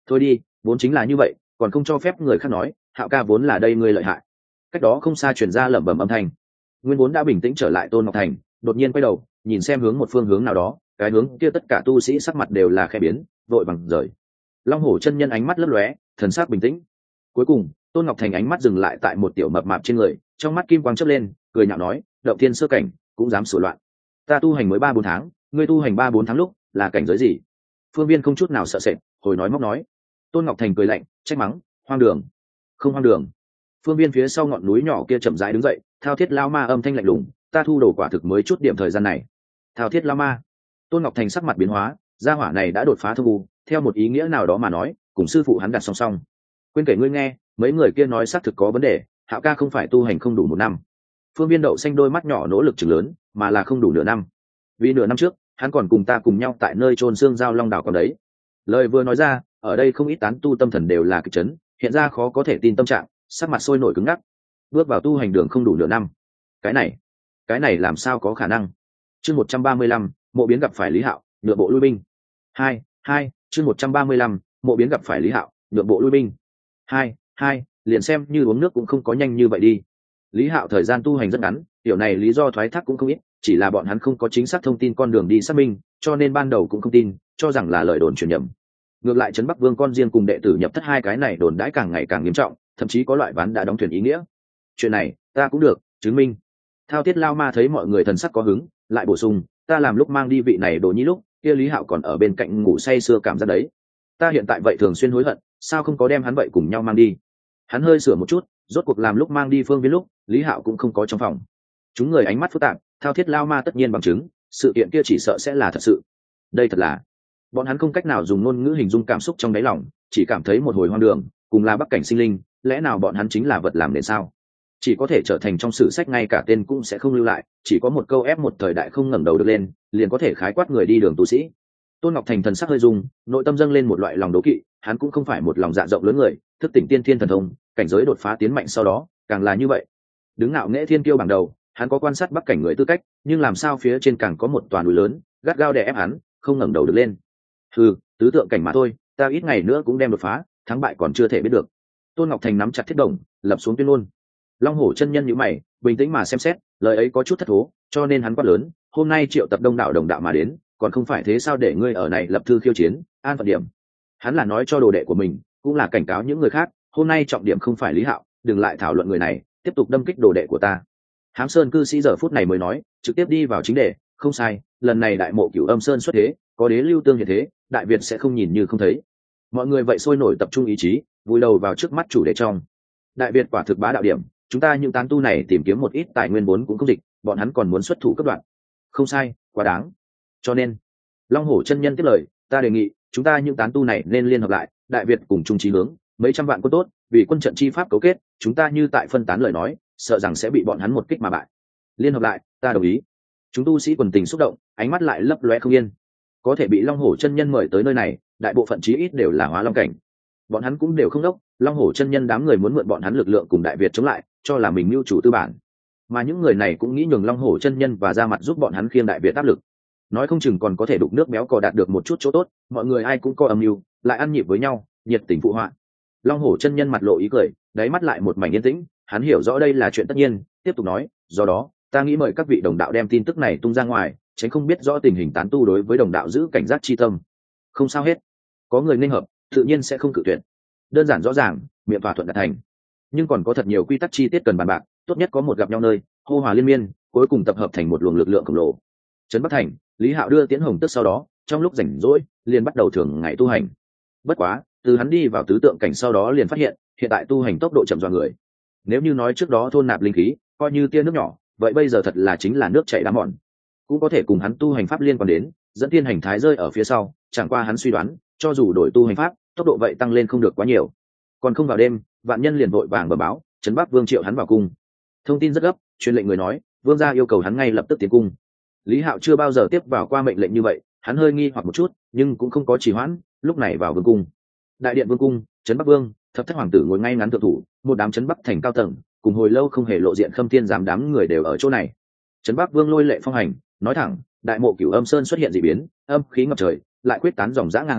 thôi đi, vốn chính là như vậy, còn không cho phép người khác nói Hạo ca vốn là đây ngươi lợi hại. Cách đó không xa truyền ra lẩm bẩm âm thanh. Nguyên vốn đã bình tĩnh trở lại Tôn Ngọc Thành đột nhiên quay đầu nhìn xem hướng một phương hướng nào đó, cái hướng kia tất cả tu sĩ sắc mặt đều là khẽ biến, vội vàng rời. Long Hổ chân nhân ánh mắt lấp lóe, thần sắc bình tĩnh. Cuối cùng Tôn Ngọc Thành ánh mắt dừng lại tại một tiểu mập mạp trên người, trong mắt kim quang chớp lên, cười nhạo nói: động thiên sơ cảnh cũng dám sửa loạn. Ta tu hành mới ba bốn tháng, ngươi tu hành ba bốn tháng lúc là cảnh giới gì? Phương Viên không chút nào sợ sệt, hồi nói móc nói. Tôn Ngọc Thành cười lạnh, trách mắng: hoang đường, không hoang đường. Phương Viên phía sau ngọn núi nhỏ kia chậm rãi đứng dậy, thao thiết lao ma âm thanh lạnh lùng: ta thu đồ quả thực mới chút điểm thời gian này. Thao thiết lao ma. Tôn Ngọc Thành sắc mặt biến hóa, gia hỏa này đã đột phá thông u, theo một ý nghĩa nào đó mà nói, cùng sư phụ hắn đặt song song. Quên kể ngươi nghe, mấy người kia nói xác thực có vấn đề, Hạo ca không phải tu hành không đủ một năm. Phương Viên đậu xanh đôi mắt nhỏ nỗ lực chừng lớn, mà là không đủ nửa năm. Vì nửa năm trước, hắn còn cùng ta cùng nhau tại nơi chôn xương giao long đảo còn đấy. Lời vừa nói ra, ở đây không ít tán tu tâm thần đều là kịch chấn, hiện ra khó có thể tin tâm trạng, sắc mặt sôi nổi cứng ngắc. Bước vào tu hành đường không đủ nửa năm. Cái này, cái này làm sao có khả năng? Chương một trăm ba mươi lăm, Mộ Biến gặp phải Lý Hạo, nhượng bộ lui binh. Hai, hai, chương một trăm ba mươi lăm, Mộ Biến gặp phải Lý Hạo, nhượng bộ lui binh. Hai, hai, liền xem như uống nước cũng không có nhanh như vậy đi. Lý Hạo thời gian tu hành rất ngắn, điều này lý do thoái thác cũng không ít, chỉ là bọn hắn không có chính xác thông tin con đường đi xác minh, cho nên ban đầu cũng không tin, cho rằng là lời đồn truyền nhầm. Ngược lại Trấn Bắc Vương con riêng cùng đệ tử nhập thất hai cái này đồn đãi càng ngày càng nghiêm trọng, thậm chí có loại ván đã đóng thuyền ý nghĩa. Chuyện này, ta cũng được chứng minh. Thao Thiết Lao Ma thấy mọi người thần sắc có hứng, lại bổ sung: ta làm lúc mang đi vị này đồ nhi lúc, kia Lý Hạo còn ở bên cạnh ngủ say sưa cảm giác đấy. Ta hiện tại vậy thường xuyên hối hận, sao không có đem hắn vậy cùng nhau mang đi. Hắn hơi sửa một chút, rốt cuộc làm lúc mang đi Phương Viên lúc, Lý Hạo cũng không có trong phòng. Chúng người ánh mắt phức tạp, Thao Thiết Lao Ma tất nhiên bằng chứng, sự kiện kia chỉ sợ sẽ là thật sự. Đây thật là, bọn hắn không cách nào dùng ngôn ngữ hình dung cảm xúc trong đáy lòng, chỉ cảm thấy một hồi hoang đường, cùng là bắc cảnh sinh linh, lẽ nào bọn hắn chính là vật làm nên sao? Chỉ có thể trở thành trong sử sách ngay cả tên cũng sẽ không lưu lại, chỉ có một câu ép một thời đại không ngẩng đầu được lên, liền có thể khái quát người đi đường tu sĩ. Tôn Ngọc Thành thần sắc hơi rung, nội tâm dâng lên một loại lòng đố kỵ, hắn cũng không phải một lòng dạ rộng lớn người, thức tỉnh tiên thiên thần thông, cảnh giới đột phá tiến mạnh sau đó, càng là như vậy. Đứng ngạo nghễ thiên kiêu bảng đầu, hắn có quan sát bắc cảnh người tư cách, nhưng làm sao phía trên càng có một toàn núi lớn, gắt gao đè ép hắn, không ngẩng đầu được lên. Hừ, tứ tượng cảnh mà thôi, ta ít ngày nữa cũng đem đột phá, thắng bại còn chưa thể biết được. Tôn Ngọc Thành nắm chặt thiết đồng, lập xuống tuyên ngôn. Long Hổ chân nhân nhíu mày, bình tĩnh mà xem xét, lời ấy có chút thất thố, cho nên hắn quát lớn: hôm nay triệu tập đông đạo đồng đạo mà đến, còn không phải thế sao để ngươi ở này lập thư khiêu chiến, an phận điểm. Hắn là nói cho đồ đệ của mình, cũng là cảnh cáo những người khác, hôm nay trọng điểm không phải Lý Hạo, đừng lại thảo luận người này, tiếp tục đâm kích đồ đệ của ta. Hám Sơn cư sĩ giờ phút này mới nói, trực tiếp đi vào chính đề, không sai, lần này đại mộ Cửu Âm Sơn xuất thế, có đế lưu tương hiện thế, đại việt sẽ không nhìn như không thấy. Mọi người vậy sôi nổi tập trung ý chí, vùi đầu vào trước mắt chủ đề trong. Đại việt quả thực bá đạo điểm, chúng ta những tán tu này tìm kiếm một ít tài nguyên vốn cũng không địch, bọn hắn còn muốn xuất thủ cấp đoạn. Không sai, quá đáng. Cho nên, Long Hổ chân nhân tiếp lời, ta đề nghị, chúng ta những tán tu này nên liên hợp lại, đại việt cùng chung chí hướng, mấy trăm vạn quân tốt, vì quân trận chi pháp cấu kết, chúng ta như tại phân tán lời nói, sợ rằng sẽ bị bọn hắn một kích mà bại. Liên hợp lại, ta đồng ý. Chúng tu sĩ quần tình xúc động, ánh mắt lại lấp lóe không yên. Có thể bị Long Hổ chân nhân mời tới nơi này, đại bộ phận chí ít đều là hóa long cảnh. Bọn hắn cũng đều không đốc, Long Hổ chân nhân đám người muốn mượn bọn hắn lực lượng cùng đại việt chống lại, cho là mình mưu chủ tư bản. Mà những người này cũng nghĩ nhường Long Hổ chân nhân và ra mặt giúp bọn hắn khiêng đại việt áp lực. Nói không chừng còn có thể đục nước béo cò đạt được một chút chỗ tốt, mọi người ai cũng có âm mưu, lại ăn nhịp với nhau, nhiệt tình phụ họa. Long Hổ chân nhân mặt lộ ý cười, đáy mắt lại một mảnh yên tĩnh, hắn hiểu rõ đây là chuyện tất nhiên, tiếp tục nói, do đó, ta nghĩ mời các vị đồng đạo đem tin tức này tung ra ngoài, tránh không biết rõ tình hình tán tu đối với đồng đạo giữ cảnh giác chi tâm. Không sao hết, có người nên hợp, tự nhiên sẽ không cự tuyệt. Đơn giản rõ ràng, miệng thỏa thuận đạt thành. Nhưng còn có thật nhiều quy tắc chi tiết cần bàn bạc, tốt nhất có một gặp nhau nơi, hô hòa liên miên, cuối cùng tập hợp thành một luồng lực lượng khổng lồ. Trấn Bắc Thành, Lý Hạo đưa Tiễn Hồng Tức sau đó, trong lúc rảnh rỗi, liền bắt đầu thường ngày tu hành. Bất quá, từ hắn đi vào tứ tượng cảnh sau đó liền phát hiện, hiện tại tu hành tốc độ chậm dọa người. Nếu như nói trước đó thôn nạp linh khí, coi như tia nước nhỏ, vậy bây giờ thật là chính là nước chảy đá mòn. Cũng có thể cùng hắn tu hành pháp liên quan đến, dẫn thiên hành thái rơi ở phía sau, chẳng qua hắn suy đoán, cho dù đổi tu hành pháp, tốc độ vậy tăng lên không được quá nhiều. Còn không vào đêm, vạn nhân liền vội vàng bẩm báo, Trấn Bắc Vương triệu hắn vào cung. Thông tin rất gấp, truyền lệnh người nói, vương gia yêu cầu hắn ngay lập tức tiến cung. Lý Hạo chưa bao giờ tiếp vào qua mệnh lệnh như vậy, hắn hơi nghi hoặc một chút, nhưng cũng không có trì hoãn, lúc này vào vương cung. Đại điện vương cung, Trấn Bắc Vương, thập thất hoàng tử ngồi ngay ngắn thượng thủ, một đám Trấn Bắc thành cao tầng, cùng hồi lâu không hề lộ diện Khâm Thiên giám đám người đều ở chỗ này. Trấn Bắc Vương lôi lệ phong hành, nói thẳng, đại mộ Cửu Âm Sơn xuất hiện dị biến, âm khí ngập trời, lại quyết tán dòng dã ngàn dặm,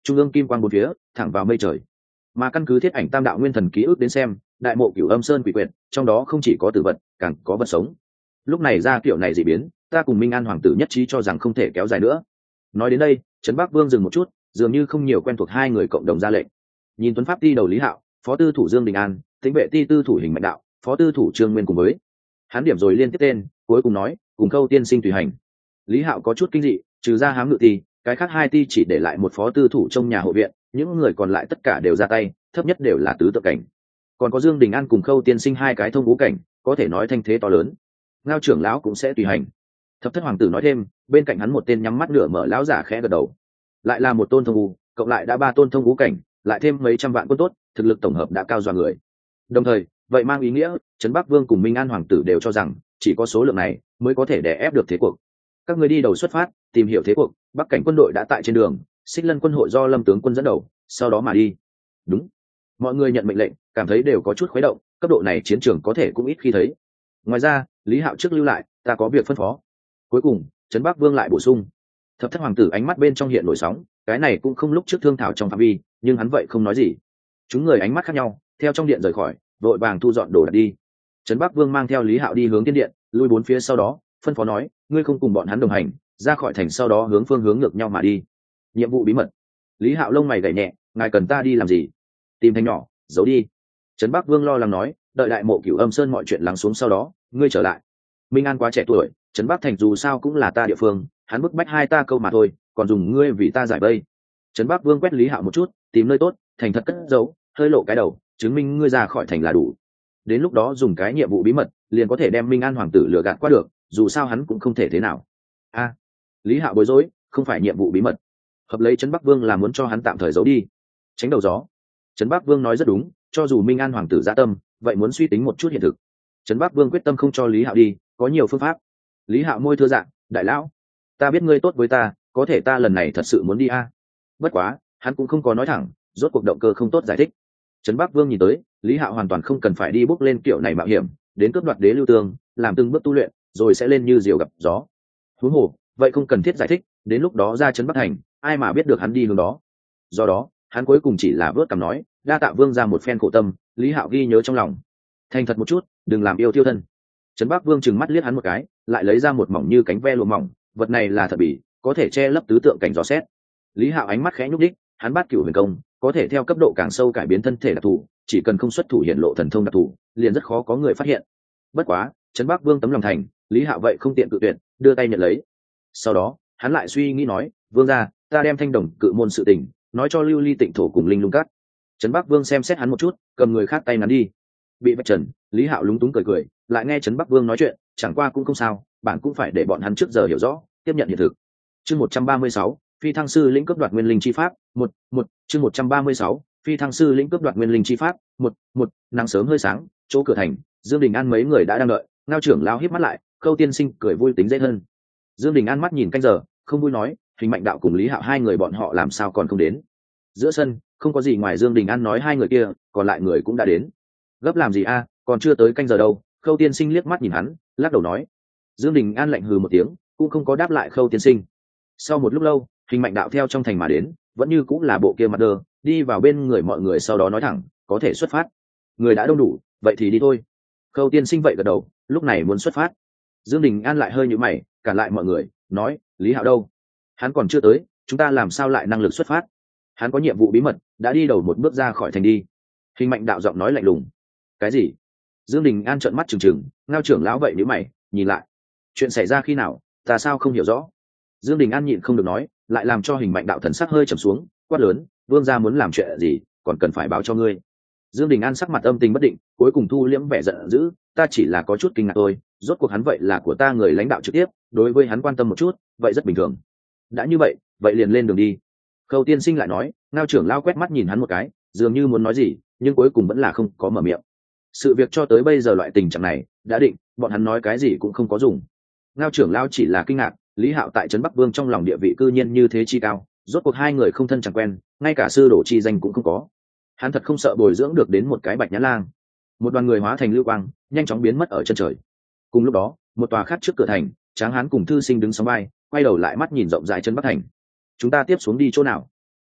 trung ương kim quang bốn phía thẳng vào mây trời. Mà căn cứ thiết ảnh tam đạo nguyên thần ký ức đến xem, đại mộ Cửu Âm Sơn quỷ quyệt trong đó không chỉ có tử vật, càng có vật sống. Lúc này ra kiểu này dị biến, ta cùng Minh An hoàng tử nhất trí cho rằng không thể kéo dài nữa. Nói đến đây, Trấn Bắc Vương dừng một chút, dường như không nhiều quen thuộc hai người cộng đồng ra lệnh. Nhìn Tuấn Pháp ti đầu Lý Hạo, phó tư thủ Dương Đình An, Tĩnh vệ ti tư thủ Hình Mạnh Đạo, phó tư thủ Trương Nguyên cùng với hắn điểm rồi liên tiếp tên, cuối cùng nói cùng Khâu tiên sinh tùy hành. Lý Hạo có chút kinh dị, trừ ra hám ngự ti, cái khác hai ti chỉ để lại một phó tư thủ trong nhà hộ viện, những người còn lại tất cả đều ra tay, thấp nhất đều là tứ tự cảnh. Còn có Dương Đình An cùng Khâu tiên sinh hai cái thông ngũ cảnh, có thể nói thanh thế to lớn. Ngao trưởng lão cũng sẽ tùy hành. Thập thất hoàng tử nói thêm, bên cạnh hắn một tên nhắm mắt nửa mở lão giả khẽ gật đầu. Lại là một tôn thông ngũ, cộng lại đã ba tôn thông ngũ cảnh, lại thêm mấy trăm vạn quân tốt, thực lực tổng hợp đã cao dọa người. Đồng thời, vậy mang ý nghĩa, Trấn Bắc Vương cùng Minh An hoàng tử đều cho rằng, chỉ có số lượng này mới có thể đè ép được thế cuộc. Các người đi đầu xuất phát, tìm hiểu thế cuộc, Bắc cảnh quân đội đã tại trên đường, Xích Lân quân hội do Lâm tướng quân dẫn đầu, sau đó mà đi. Đúng. Mọi người nhận mệnh lệnh, cảm thấy đều có chút khuấy động, cấp độ này chiến trường có thể cũng ít khi thấy. Ngoài ra, Lý Hạo trước lưu lại, ta có việc phân phó. Cuối cùng, Trấn Bắc Vương lại bổ sung. Thập thất hoàng tử ánh mắt bên trong hiện nổi sóng, cái này cũng không lúc trước thương thảo trong phạm vi, nhưng hắn vậy không nói gì. Chúng người ánh mắt khác nhau, theo trong điện rời khỏi, vội vàng thu dọn đồ đạc đi. Trấn Bắc Vương mang theo Lý Hạo đi hướng tiên điện, lui bốn phía sau đó, phân phó nói, ngươi không cùng bọn hắn đồng hành, ra khỏi thành sau đó hướng phương hướng ngược nhau mà đi. Nhiệm vụ bí mật. Lý Hạo lông mày gảy nhẹ, ngài cần ta đi làm gì? Tìm thành nhỏ, giấu đi. Trấn Bắc Vương lo lắng nói, đợi đại mộ Cửu Âm Sơn mọi chuyện lắng xuống sau đó, ngươi trở lại. Minh An quá trẻ tuổi, Trấn Bắc thành dù sao cũng là ta địa phương, hắn bức bách hai ta câu mà thôi, còn dùng ngươi vì ta giải vây. Trấn Bắc Vương quét Lý Hạo một chút, tìm nơi tốt, thành thật cất giấu, hơi lộ cái đầu, chứng minh ngươi ra khỏi thành là đủ. Đến lúc đó dùng cái nhiệm vụ bí mật, liền có thể đem Minh An hoàng tử lừa gạt qua được, dù sao hắn cũng không thể thế nào. A, à, Lý Hạo bối rối, không phải nhiệm vụ bí mật. Hợp lấy Trấn Bắc Vương là muốn cho hắn tạm thời giấu đi, tránh đầu gió. Trấn Bắc Vương nói rất đúng, cho dù Minh An hoàng tử dạ tâm, vậy muốn suy tính một chút hiện thực. Trấn Bắc Vương quyết tâm không cho Lý Hạo đi, có nhiều phương pháp. Lý Hạo môi thưa dạng, đại lão, ta biết ngươi tốt với ta, có thể ta lần này thật sự muốn đi a. À. Bất quá, hắn cũng không có nói thẳng, rốt cuộc động cơ không tốt giải thích. Trấn Bắc Vương nhìn tới, Lý Hạo hoàn toàn không cần phải đi bước lên kiểu này mạo hiểm, đến cướp đoạt đế lưu tương, làm từng bước tu luyện, rồi sẽ lên như diều gặp gió. Huống hồ, vậy không cần thiết giải thích, đến lúc đó ra trấn Bắc thành, ai mà biết được hắn đi hướng đó. Do đó, hắn cuối cùng chỉ là vớt cằm nói, đa tạ Vương ra một phen khổ tâm, Lý Hạo ghi nhớ trong lòng. Thành thật một chút, đừng làm yêu tiêu thân. Trấn Bắc Vương trừng mắt liếc hắn một cái, lại lấy ra một mỏng như cánh ve lụa mỏng, vật này là thật bỉ, có thể che lấp tứ tượng cảnh gió xét. Lý Hạo ánh mắt khẽ nhúc đích, hắn bắt cửu huyền công, có thể theo cấp độ càng sâu cải biến thân thể đặc thù, chỉ cần không xuất thủ hiện lộ thần thông đặc thù, liền rất khó có người phát hiện. Bất quá, Trấn Bắc Vương tấm lòng thành, Lý Hạo vậy không tiện cự tuyệt, đưa tay nhận lấy. Sau đó, hắn lại suy nghĩ nói, Vương gia, ta đem thanh đồng cự môn sự tình, nói cho Lưu Ly Tịnh thổ cùng Linh Lung Cát. Trấn Bắc Vương xem xét hắn một chút, cầm người khác tay nắn đi. Bị vạch trần, Lý Hạo lúng túng cười cười, lại nghe Trấn Bắc Vương nói chuyện, chẳng qua cũng không sao, bản cũng phải để bọn hắn trước giờ hiểu rõ, tiếp nhận hiện thực. Chương một trăm ba mươi sáu, Phi Thăng sư lĩnh cướp đoạt nguyên linh chi pháp, một, một, chương một trăm ba mươi sáu, Phi Thăng sư lĩnh cướp đoạt nguyên linh chi pháp, một, một, nắng sớm hơi sáng, chỗ cửa thành, Dương Đình An mấy người đã đang đợi, Ngao trưởng lão híp mắt lại, Khâu tiên sinh cười vui tính dễ hơn. Dương Đình An mắt nhìn canh giờ, không vui nói, Hình Mạnh Đạo cùng Lý Hạo hai người bọn họ làm sao còn không đến? Giữa sân, không có gì ngoài Dương Đình An nói hai người kia, còn lại người cũng đã đến. Gấp làm gì a, còn chưa tới canh giờ đâu? Khâu tiên sinh liếc mắt nhìn hắn, lắc đầu nói. Dương Đình An lạnh hừ một tiếng, cũng không có đáp lại Khâu tiên sinh. Sau một lúc lâu, Hình Mạnh Đạo theo trong thành mà đến, vẫn như cũng là bộ kia mặt đơ, đi vào bên người mọi người sau đó nói thẳng, có thể xuất phát. Người đã đông đủ, vậy thì đi thôi. Khâu tiên sinh vậy gật đầu, lúc này muốn xuất phát. Dương Đình An lại hơi nhíu mày, cản lại mọi người, nói, Lý Hạo đâu? Hắn còn chưa tới, chúng ta làm sao lại năng lực xuất phát? Hắn có nhiệm vụ bí mật, đã đi đầu một bước ra khỏi thành đi. Hình Mạnh Đạo giọng nói lạnh lùng. Cái gì? Dương Đình An trợn mắt trừng trừng, Ngao trưởng lão vậy nhíu mày, nhìn lại. Chuyện xảy ra khi nào, ta sao không hiểu rõ? Dương Đình An nhịn không được nói, lại làm cho Hình Mạnh Đạo thần sắc hơi trầm xuống, quát lớn, Vương gia muốn làm chuyện gì, còn cần phải báo cho ngươi. Dương Đình An sắc mặt âm tình bất định, cuối cùng thu liễm vẻ giận dữ, ta chỉ là có chút kinh ngạc thôi, rốt cuộc hắn vậy là của ta người lãnh đạo trực tiếp, đối với hắn quan tâm một chút, vậy rất bình thường. Đã như vậy, vậy liền lên đường đi. Khâu tiên sinh lại nói, Ngao trưởng lao quét mắt nhìn hắn một cái, dường như muốn nói gì, nhưng cuối cùng vẫn là không có mở miệng. Sự việc cho tới bây giờ loại tình trạng này, đã định, bọn hắn nói cái gì cũng không có dùng. Ngao trưởng lao chỉ là kinh ngạc, Lý Hạo tại trấn Bắc Vương trong lòng địa vị cư nhiên như thế chi cao, rốt cuộc hai người không thân chẳng quen, ngay cả sư đồ chi danh cũng không có. Hắn thật không sợ bồi dưỡng được đến một cái Bạch Nhãn Lang. Một đoàn người hóa thành lưu quang, nhanh chóng biến mất ở chân trời. Cùng lúc đó, một tòa khác trước cửa thành, Tráng Hán cùng thư sinh đứng sóng vai, quay đầu lại mắt nhìn rộng dài chân Bắc thành. Chúng ta tiếp xuống đi chỗ nào?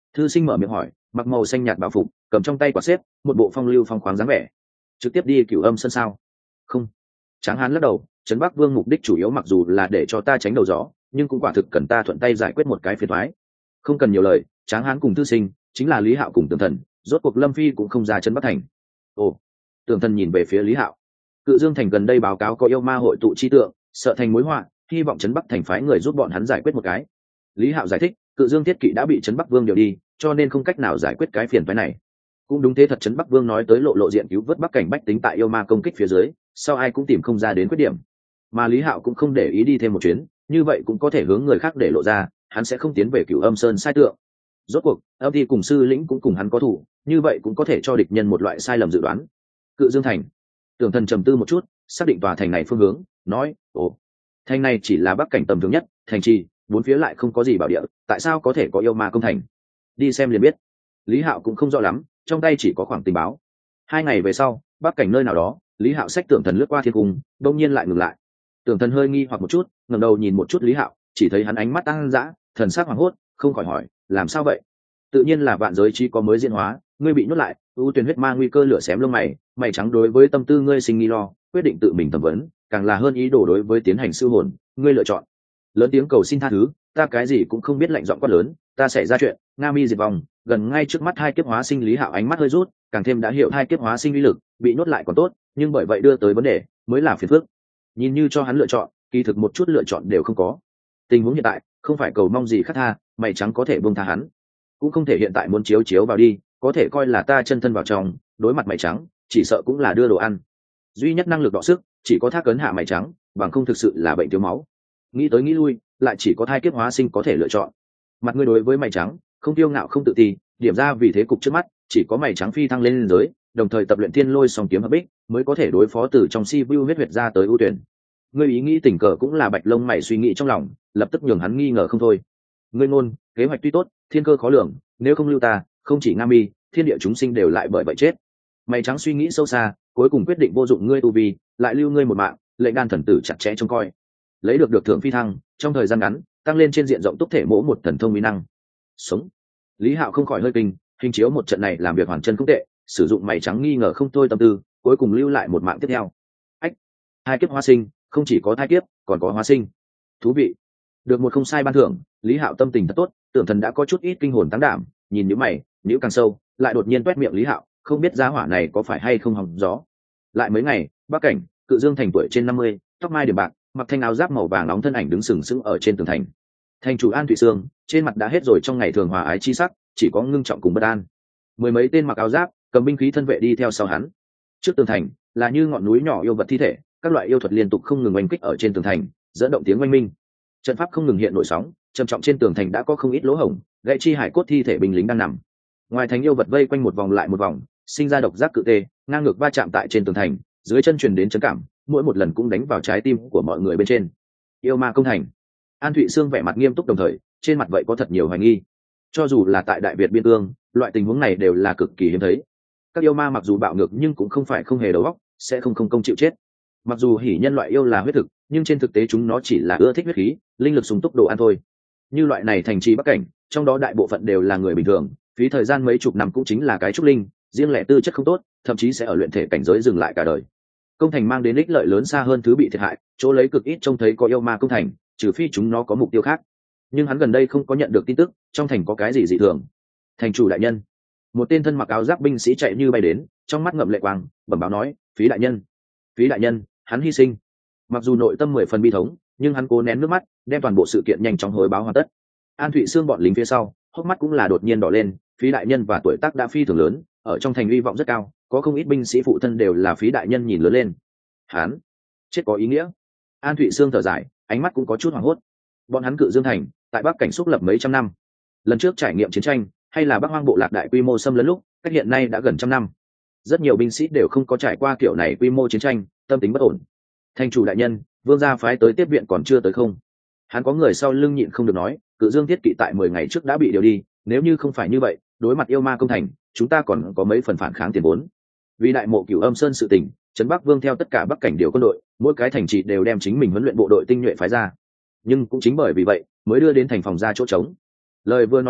Thư sinh mở miệng hỏi, mặc màu xanh nhạt bảo phục, cầm trong tay quả xếp, một bộ phong lưu phong khoáng dáng vẻ. Trực tiếp đi Cửu Âm Sơn sao? Không. Tráng Hán lắc đầu, Trấn Bắc Vương mục đích chủ yếu mặc dù là để cho ta tránh đầu gió, nhưng cũng quả thực cần ta thuận tay giải quyết một cái phiền toái. Không cần nhiều lời, Tráng Hán cùng thư sinh chính là Lý Hạo cùng Tưởng Thần, rốt cuộc Lâm Phi cũng không ra Trấn Bắc thành. Ồ. Tưởng Thần nhìn về phía Lý Hạo. Cự Dương thành gần đây báo cáo có yêu ma hội tụ chi tượng, sợ thành mối họa, hy vọng Trấn Bắc thành phái người giúp bọn hắn giải quyết một cái. Lý Hạo giải thích, Cự Dương Thiết Kỵ đã bị Trấn Bắc Vương điều đi, cho nên không cách nào giải quyết cái phiền phái này. Cũng đúng thế thật, Trấn Bắc Vương nói tới lộ lộ diện cứu vớt Bắc cảnh bách tính tại yêu ma công kích phía dưới, sau ai cũng tìm không ra đến khuyết điểm. Mà Lý Hạo cũng không để ý đi thêm một chuyến, như vậy cũng có thể hướng người khác để lộ ra, hắn sẽ không tiến về Cửu Âm Sơn sai tượng. Rốt cuộc, Âm Ti cùng sư lĩnh cũng cùng hắn có thủ, như vậy cũng có thể cho địch nhân một loại sai lầm dự đoán. Cự Dương thành. Tưởng Thần trầm tư một chút, xác định tòa thành này phương hướng, nói, ồ, thành này chỉ là bắc cảnh tầm thường nhất, thành trì, bốn phía lại không có gì bảo địa, tại sao có thể có yêu ma công thành? Đi xem liền biết. Lý Hạo cũng không rõ lắm, trong tay chỉ có khoảng tình báo. Hai ngày về sau, bắc cảnh nơi nào đó, Lý Hạo xách Tưởng Thần lướt qua thiên cung, đông nhiên lại ngừng lại. Tưởng Thần hơi nghi hoặc một chút, ngẩng đầu nhìn một chút Lý Hạo, chỉ thấy hắn ánh mắt tăng dã, thần sắc hoảng hốt, không khỏi hỏi, làm sao vậy? Tự nhiên là vạn giới chi có mới diễn hóa, ngươi bị nhốt lại, ưu tuyển huyết ma nguy cơ lửa xém lông mày, mày trắng đối với tâm tư ngươi sinh nghi lo, quyết định tự mình thẩm vấn, càng là hơn ý đồ đối với tiến hành siêu hồn, ngươi lựa chọn. Lớn tiếng cầu xin tha thứ, ta cái gì cũng không biết, lạnh giọng quát lớn, ta xảy ra chuyện, Nga Mi diệt vong, gần ngay trước mắt hai kiếp hóa sinh. Lý Hạo ánh mắt hơi rút, càng thêm đã hiểu hai kiếp hóa sinh uy lực, bị nhốt lại còn tốt, nhưng bởi vậy đưa tới vấn đề mới là phiền phức. Nhìn như cho hắn lựa chọn, kỳ thực một chút lựa chọn đều không có. Tình huống hiện tại, không phải cầu mong gì khác tha, mày trắng có thể buông tha hắn, cũng không thể hiện tại muốn chiếu chiếu vào đi, có thể coi là ta chân thân vào trong, đối mặt mày trắng, chỉ sợ cũng là đưa đồ ăn. Duy nhất năng lực đọ sức, chỉ có thác cấn hạ mày trắng, bằng không thực sự là bệnh thiếu máu. Nghĩ tới nghĩ lui, lại chỉ có thai kiếp hóa sinh có thể lựa chọn. Mặt ngươi đối với mày trắng, không tiêu ngạo không tự ti, điểm ra vì thế cục trước mắt, chỉ có mày trắng phi thăng lên giới, đồng thời tập luyện thiên lôi song kiếm hợp bích, mới có thể đối phó từ trong si vu huyết huyệt ra tới ưu tuyển. Ngươi ý nghĩ tình cờ cũng là bạch lông mày suy nghĩ trong lòng, lập tức nhường hắn nghi ngờ không thôi. Ngươi ngôn, kế hoạch tuy tốt, thiên cơ khó lường, nếu không lưu ta, không chỉ Nam Mi, thiên địa chúng sinh đều lại bởi vậy chết. Mày trắng suy nghĩ sâu xa, cuối cùng quyết định vô dụng ngươi tu vi, lại lưu ngươi một mạng, lệnh đan thần tử chặt chẽ trông coi, lấy được được thượng phi thăng, trong thời gian ngắn tăng lên trên diện rộng túc thể mỗ một thần thông uy năng. Sống. Lý Hạo không khỏi hơi kinh, hình chiếu một trận này làm việc hoàn chân không tệ, sử dụng mày trắng nghi ngờ không thôi tâm tư, cuối cùng lưu lại một mạng tiếp theo. Ách, hai kiếp hóa sinh, không chỉ có thai kiếp, còn có hóa sinh. Thú vị. Được một không sai ban thưởng, Lý Hạo tâm tình thật tốt, Tưởng Thần đã có chút ít kinh hồn tăng đảm, nhìn nhíu mày, nhíu càng sâu, lại đột nhiên toét miệng Lý Hạo, không biết giá hỏa này có phải hay không hòng gió. Lại mấy ngày, Bắc cảnh, Cự Dương thành tuổi trên năm mươi, tóc mai điểm bạc, mặc thanh áo giáp màu vàng nóng, thân ảnh đứng sừng sững ở trên tường thành. Thành chủ An Thụy Sương, trên mặt đã hết rồi trong ngày thường hòa ái chi sắc, chỉ có ngưng trọng cùng bất an. Mười mấy tên mặc áo giáp, cầm binh khí thân vệ đi theo sau hắn. Trước tường thành là như ngọn núi nhỏ yêu vật thi thể, các loại yêu thuật liên tục không ngừng oanh kích ở trên tường thành, dẫn động tiếng oanh minh. Trận pháp không ngừng hiện nổi sóng, trầm trọng trên tường thành đã có không ít lỗ hổng, gãy chi hải cốt thi thể binh lính đang nằm. Ngoài thành yêu vật vây quanh một vòng lại một vòng, sinh ra độc giác cự tê, ngang ngược va chạm tại trên tường thành, dưới chân truyền đến chấn cảm, mỗi một lần cũng đánh vào trái tim của mọi người bên trên. Yêu ma công thành. An Thụy Sương vẻ mặt nghiêm túc, đồng thời trên mặt vậy có thật nhiều hoài nghi. Cho dù là tại Đại Việt biên cương, loại tình huống này đều là cực kỳ hiếm thấy. Các yêu ma mặc dù bạo ngược nhưng cũng không phải không hề đầu óc, sẽ không không công chịu chết. Mặc dù hỉ nhân loại yêu là huyết thực, nhưng trên thực tế chúng nó chỉ là ưa thích huyết khí, linh lực sung túc đồ ăn thôi. Như loại này thành trì Bắc cảnh, trong đó đại bộ phận đều là người bình thường, phí thời gian mấy chục năm cũng chính là cái trúc linh, riêng lẻ tư chất không tốt, thậm chí sẽ ở luyện thể cảnh giới dừng lại cả đời. Công thành mang đến ích lợi lớn xa hơn thứ bị thiệt hại, chỗ lấy cực ít trông thấy có yêu ma công thành, trừ phi chúng nó có mục tiêu khác. Nhưng hắn gần đây không có nhận được tin tức trong thành có cái gì dị thường. Thành chủ đại nhân, một tên thân mặc áo giáp binh sĩ chạy như bay đến, trong mắt ngậm lệ quang, bẩm báo nói, phí đại nhân, phí đại nhân, hắn hy sinh. Mặc dù nội tâm mười phần bi thống, nhưng hắn cố nén nước mắt, đem toàn bộ sự kiện nhanh chóng hồi báo hoàn tất. An Thụy Sương bọn lính phía sau, hốc mắt cũng là đột nhiên đỏ lên, phí đại nhân và tuổi tác đã phi thường lớn, ở trong thành uy vọng rất cao, có không ít binh sĩ phụ thân đều là phí đại nhân nhìn lớn lên. Hắn chết có ý nghĩa. An Thụy Sương thở dài, ánh mắt cũng có chút hoảng hốt. Bọn hắn Cự Dương thành tại Bắc cảnh xúc lập mấy trăm năm, lần trước trải nghiệm chiến tranh hay là Bắc Hoang bộ lạc đại quy mô xâm lấn lúc, cách hiện nay đã gần trăm năm. Rất nhiều binh sĩ đều không có trải qua kiểu này quy mô chiến tranh, tâm tính bất ổn. Thành chủ đại nhân, vương gia phái tới tiếp viện còn chưa tới không? Hắn có người sau lưng nhịn không được nói, Cự Dương thiết kỵ tại mười ngày trước đã bị điều đi, nếu như không phải như vậy, đối mặt yêu ma công thành, chúng ta còn có mấy phần phản kháng tiền vốn. Vì đại mộ Cửu Âm Sơn sự tình, Trấn Bắc Vương theo tất cả Bắc cảnh điều quân đội, mỗi cái thành trì đều đem chính mình huấn luyện bộ đội tinh nhuệ phái ra. Nhưng cũng chính bởi vì vậy, mới đưa đến thành phòng ra chỗ trống. Lời vừa nói ra,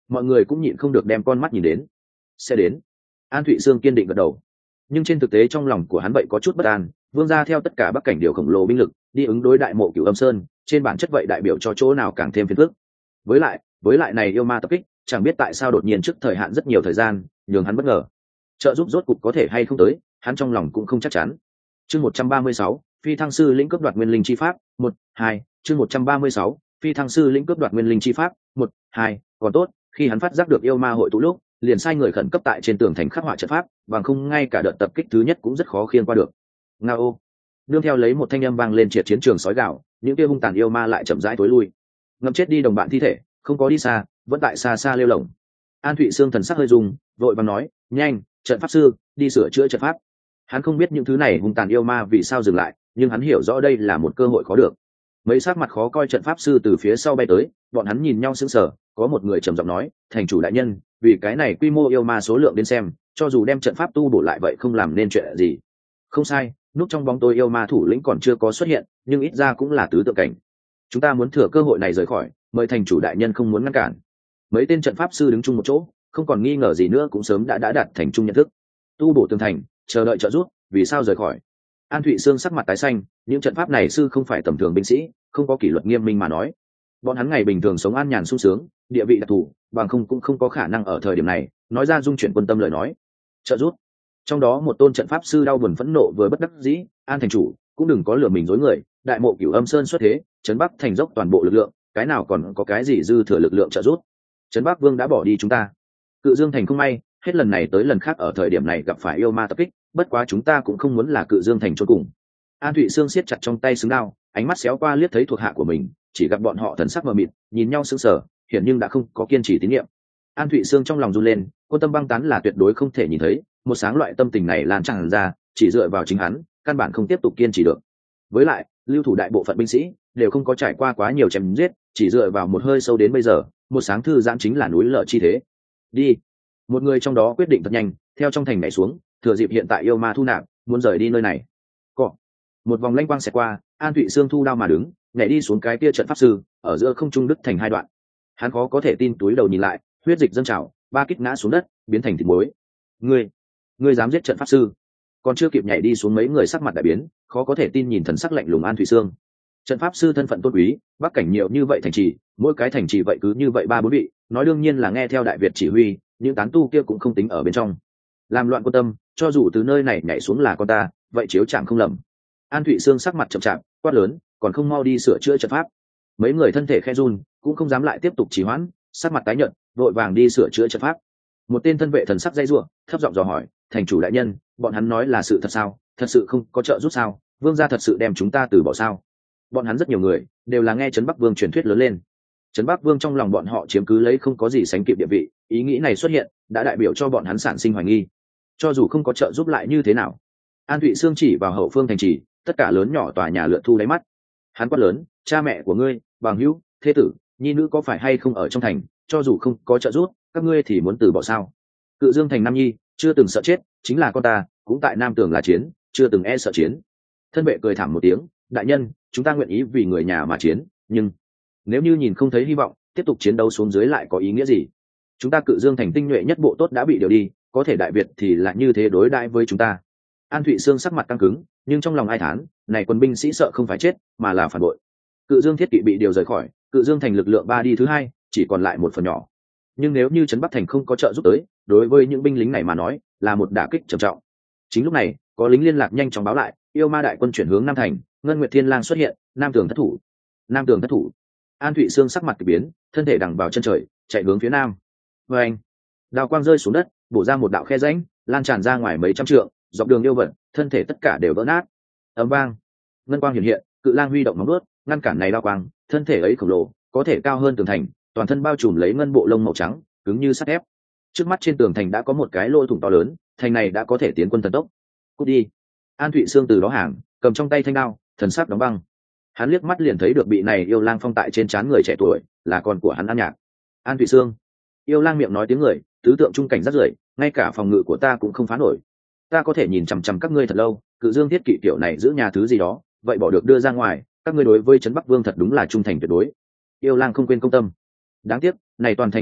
mọi người cũng nhịn không được đem con mắt nhìn đến. Sẽ đến. An Thụy Sương kiên định gật đầu, nhưng trên thực tế trong lòng của hắn vậy có chút bất an. Vương gia theo tất cả bắc cảnh điều khổng lồ binh lực đi ứng đối đại mộ Cửu Âm Sơn, trên bản chất vậy đại biểu cho chỗ nào càng thêm phiền phức. Với lại, với lại này yêu ma tập kích, chẳng biết tại sao đột nhiên trước thời hạn rất nhiều thời gian, nhường hắn bất ngờ. Trợ giúp rốt cục có thể hay không tới, hắn trong lòng cũng không chắc chắn. Chương một trăm ba mươi sáu, Phi Thăng sư lĩnh cướp đoạt nguyên linh chi pháp, một, hai, chương một trăm ba mươi sáu, Phi Thăng sư lĩnh cướp đoạt nguyên linh chi pháp, một, hai, còn tốt, khi hắn phát giác được yêu ma hội tụ lúc, liền sai người khẩn cấp tại trên tường thành khắc họa trận pháp, bằng không ngay cả đợt tập kích thứ nhất cũng rất khó khiêng qua được. Ngao. Nương theo lấy một thanh âm vang lên triệt chiến trường sói gạo, những kia hung tàn yêu ma lại chậm rãi tối lui. Ngậm chết đi đồng bạn thi thể, không có đi xa, vẫn tại xa xa lêu lổng. An Thụy Sương thần sắc hơi rung, vội vàng nói, nhanh, trận pháp sư, đi sửa chữa trận pháp. Hắn không biết những thứ này hung tàn yêu ma vì sao dừng lại, nhưng hắn hiểu rõ đây là một cơ hội khó được. Mấy sắc mặt khó coi trận pháp sư từ phía sau bay tới, bọn hắn nhìn nhau sững sờ, có một người trầm giọng nói, thành chủ đại nhân, vì cái này quy mô yêu ma số lượng đến xem, cho dù đem trận pháp tu bổ lại vậy không làm nên chuyện gì. Không sai, núp trong bóng tối yêu ma thủ lĩnh còn chưa có xuất hiện, nhưng ít ra cũng là tứ tượng cảnh. Chúng ta muốn thừa cơ hội này rời khỏi, mời thành chủ đại nhân không muốn ngăn cản. Mấy tên trận pháp sư đứng chung một chỗ, không còn nghi ngờ gì nữa cũng sớm đã đã đạt thành chung nhận thức. Tu bổ tường thành, chờ đợi trợ giúp, vì sao rời khỏi? An Thụy Sương sắc mặt tái xanh, những trận pháp này sư không phải tầm thường binh sĩ, không có kỷ luật nghiêm minh mà nói. Bọn hắn ngày bình thường sống an nhàn sung sướng, địa vị đặc thù, bằng không cũng không có khả năng ở thời điểm này nói ra dung chuyển quân tâm lời nói. Trợ giúp. Trong đó một tôn trận pháp sư đau buồn phẫn nộ với bất đắc dĩ, An thành chủ, cũng đừng có lừa mình dối người, đại mộ Cửu Âm Sơn xuất thế, trấn Bắc thành dốc toàn bộ lực lượng, cái nào còn có cái gì dư thừa lực lượng trợ giúp? Trấn Bắc Vương đã bỏ đi chúng ta. Cự Dương thành không may, hết lần này tới lần khác ở thời điểm này gặp phải yêu ma tập kích, bất quá chúng ta cũng không muốn là Cự Dương thành chôn cùng. An Thụy Sương siết chặt trong tay xứng đao, ánh mắt xéo qua liếc thấy thuộc hạ của mình, chỉ gặp bọn họ thần sắc mờ mịt, nhìn nhau sững sờ, hiển nhưng đã không có kiên trì tín nhiệm. An Thụy Sương trong lòng run lên, quân tâm băng tán là tuyệt đối không thể nhìn thấy, một sáng loại tâm tình này lan tràn ra, chỉ dựa vào chính hắn, căn bản không tiếp tục kiên trì được. Với lại, lưu thủ đại bộ phận binh sĩ đều không có trải qua quá nhiều chém giết, chỉ dựa vào một hơi sâu đến bây giờ, một sáng thư giãn chính là núi lở chi thế. Đi. Một người trong đó quyết định thật nhanh, theo trong thành nhảy xuống, thừa dịp hiện tại yêu ma thu nạp, muốn rời đi nơi này. Cọ. Một vòng lanh quang xẹt qua, An Thụy Sương thu đao mà đứng, nhảy đi xuống cái kia trận pháp sư, ở giữa không trung đứt thành hai đoạn. Hắn khó có thể tin túi đầu nhìn lại, huyết dịch dâng trào, ba kích ngã xuống đất, biến thành thịt muối. Ngươi, ngươi dám giết trận pháp sư? Còn chưa kịp nhảy đi xuống mấy người sắc mặt đại biến, khó có thể tin nhìn thần sắc lạnh lùng An Thụy Sương. Trận pháp sư thân phận tôn quý, bắc cảnh nhiều như vậy thành trì, mỗi cái thành trì vậy cứ như vậy ba bốn vị, nói đương nhiên là nghe theo đại Việt chỉ huy, những tán tu kia cũng không tính ở bên trong. Làm loạn quân tâm, cho dù từ nơi này nhảy xuống là con ta, vậy chiếu chẳng không lầm. An Thụy Sương sắc mặt chậm chạp, quát lớn, còn không mau đi sửa chữa trận pháp. Mấy người thân thể khe run, cũng không dám lại tiếp tục trì hoãn, sắc mặt tái nhợt, vội vàng đi sửa chữa trận pháp. Một tên thân vệ thần sắc dây rủa, thấp giọng dò hỏi, thành chủ đại nhân, bọn hắn nói là sự thật sao? Thật sự không có trợ giúp sao? Vương gia thật sự đem chúng ta từ bỏ sao? Bọn hắn rất nhiều người đều là nghe Trấn Bắc Vương truyền thuyết lớn lên. Trấn Bắc Vương trong lòng bọn họ chiếm cứ lấy không có gì sánh kịp địa vị, ý nghĩ này xuất hiện đã đại biểu cho bọn hắn sản sinh hoài nghi. Cho dù không có trợ giúp lại như thế nào? An Thụy Sương chỉ vào hậu phương thành trì, tất cả lớn nhỏ tòa nhà lượn thu đáy mắt. Hắn quát lớn, cha mẹ của ngươi, bằng hữu, thế tử, nhi nữ có phải hay không ở trong thành? Cho dù không có trợ giúp, các ngươi thì muốn từ bỏ sao? Cự Dương thành Nam Nhi, chưa từng sợ chết, chính là con ta, cũng tại Nam Tường là chiến, chưa từng e sợ chiến. Thân vệ cười thảm một tiếng, đại nhân, chúng ta nguyện ý vì người nhà mà chiến, nhưng nếu như nhìn không thấy hy vọng, tiếp tục chiến đấu xuống dưới lại có ý nghĩa gì? Chúng ta Cự Dương thành tinh nhuệ nhất bộ tốt đã bị điều đi, có thể Đại Việt thì lại như thế đối đãi với chúng ta. An Thụy Sương sắc mặt căng cứng, nhưng trong lòng ai thán, này quân binh sĩ sợ không phải chết, mà là phản bội. Cự Dương thiết kỵ bị điều rời khỏi, Cự Dương thành lực lượng ba đi thứ hai, chỉ còn lại một phần nhỏ. Nhưng nếu như Trấn Bắc thành không có trợ giúp tới, đối với những binh lính này mà nói, là một đả kích trầm trọng. Chính lúc này, có lính liên lạc nhanh chóng báo lại, yêu ma đại quân chuyển hướng Nam thành, Ngân Nguyệt Thiên Lang xuất hiện, Nam Tường thất thủ. Nam Tường thất thủ. An Thụy Sương sắc mặt kỳ biến, thân thể đằng vào chân trời, chạy hướng phía nam. Và anh, đao quang rơi xuống đất, bổ ra một đạo khe rãnh, lan tràn ra ngoài mấy trăm trượng, dọc đường yêu vận, thân thể tất cả đều vỡ nát. Ầm vang, ngân quang hiện hiện, Cự Lang huy động móng vuốt, ngăn cản này đao quang, thân thể ấy khổng lồ, có thể cao hơn tường thành, toàn thân bao trùm lấy ngân bộ lông màu trắng, cứng như sắt thép. Trước mắt trên tường thành đã có một cái lỗ thủng to lớn, thành này đã có thể tiến quân thần tốc. Cút đi. An Thụy Sương từ đó hàng, cầm trong tay thanh đao, thần sắc đóng băng. Hắn liếc mắt liền thấy được bị này yêu lang phong tại trên trán người trẻ tuổi, là con của hắn An Nhạc. An Thụy Sương. Yêu lang miệng nói tiếng người, tứ tượng trung cảnh rất rưởi, ngay cả phòng ngự của ta cũng không phá nổi. Ta có thể nhìn chằm chằm các ngươi thật lâu, Cự Dương thiết kỵ tiểu này giữ nhà thứ gì đó, vậy bỏ được đưa ra ngoài, các ngươi đối với Trấn Bắc Vương thật đúng là trung thành tuyệt đối. Yêu lang không quên công tâm. Đáng tiếc, này toàn thành huyết thực,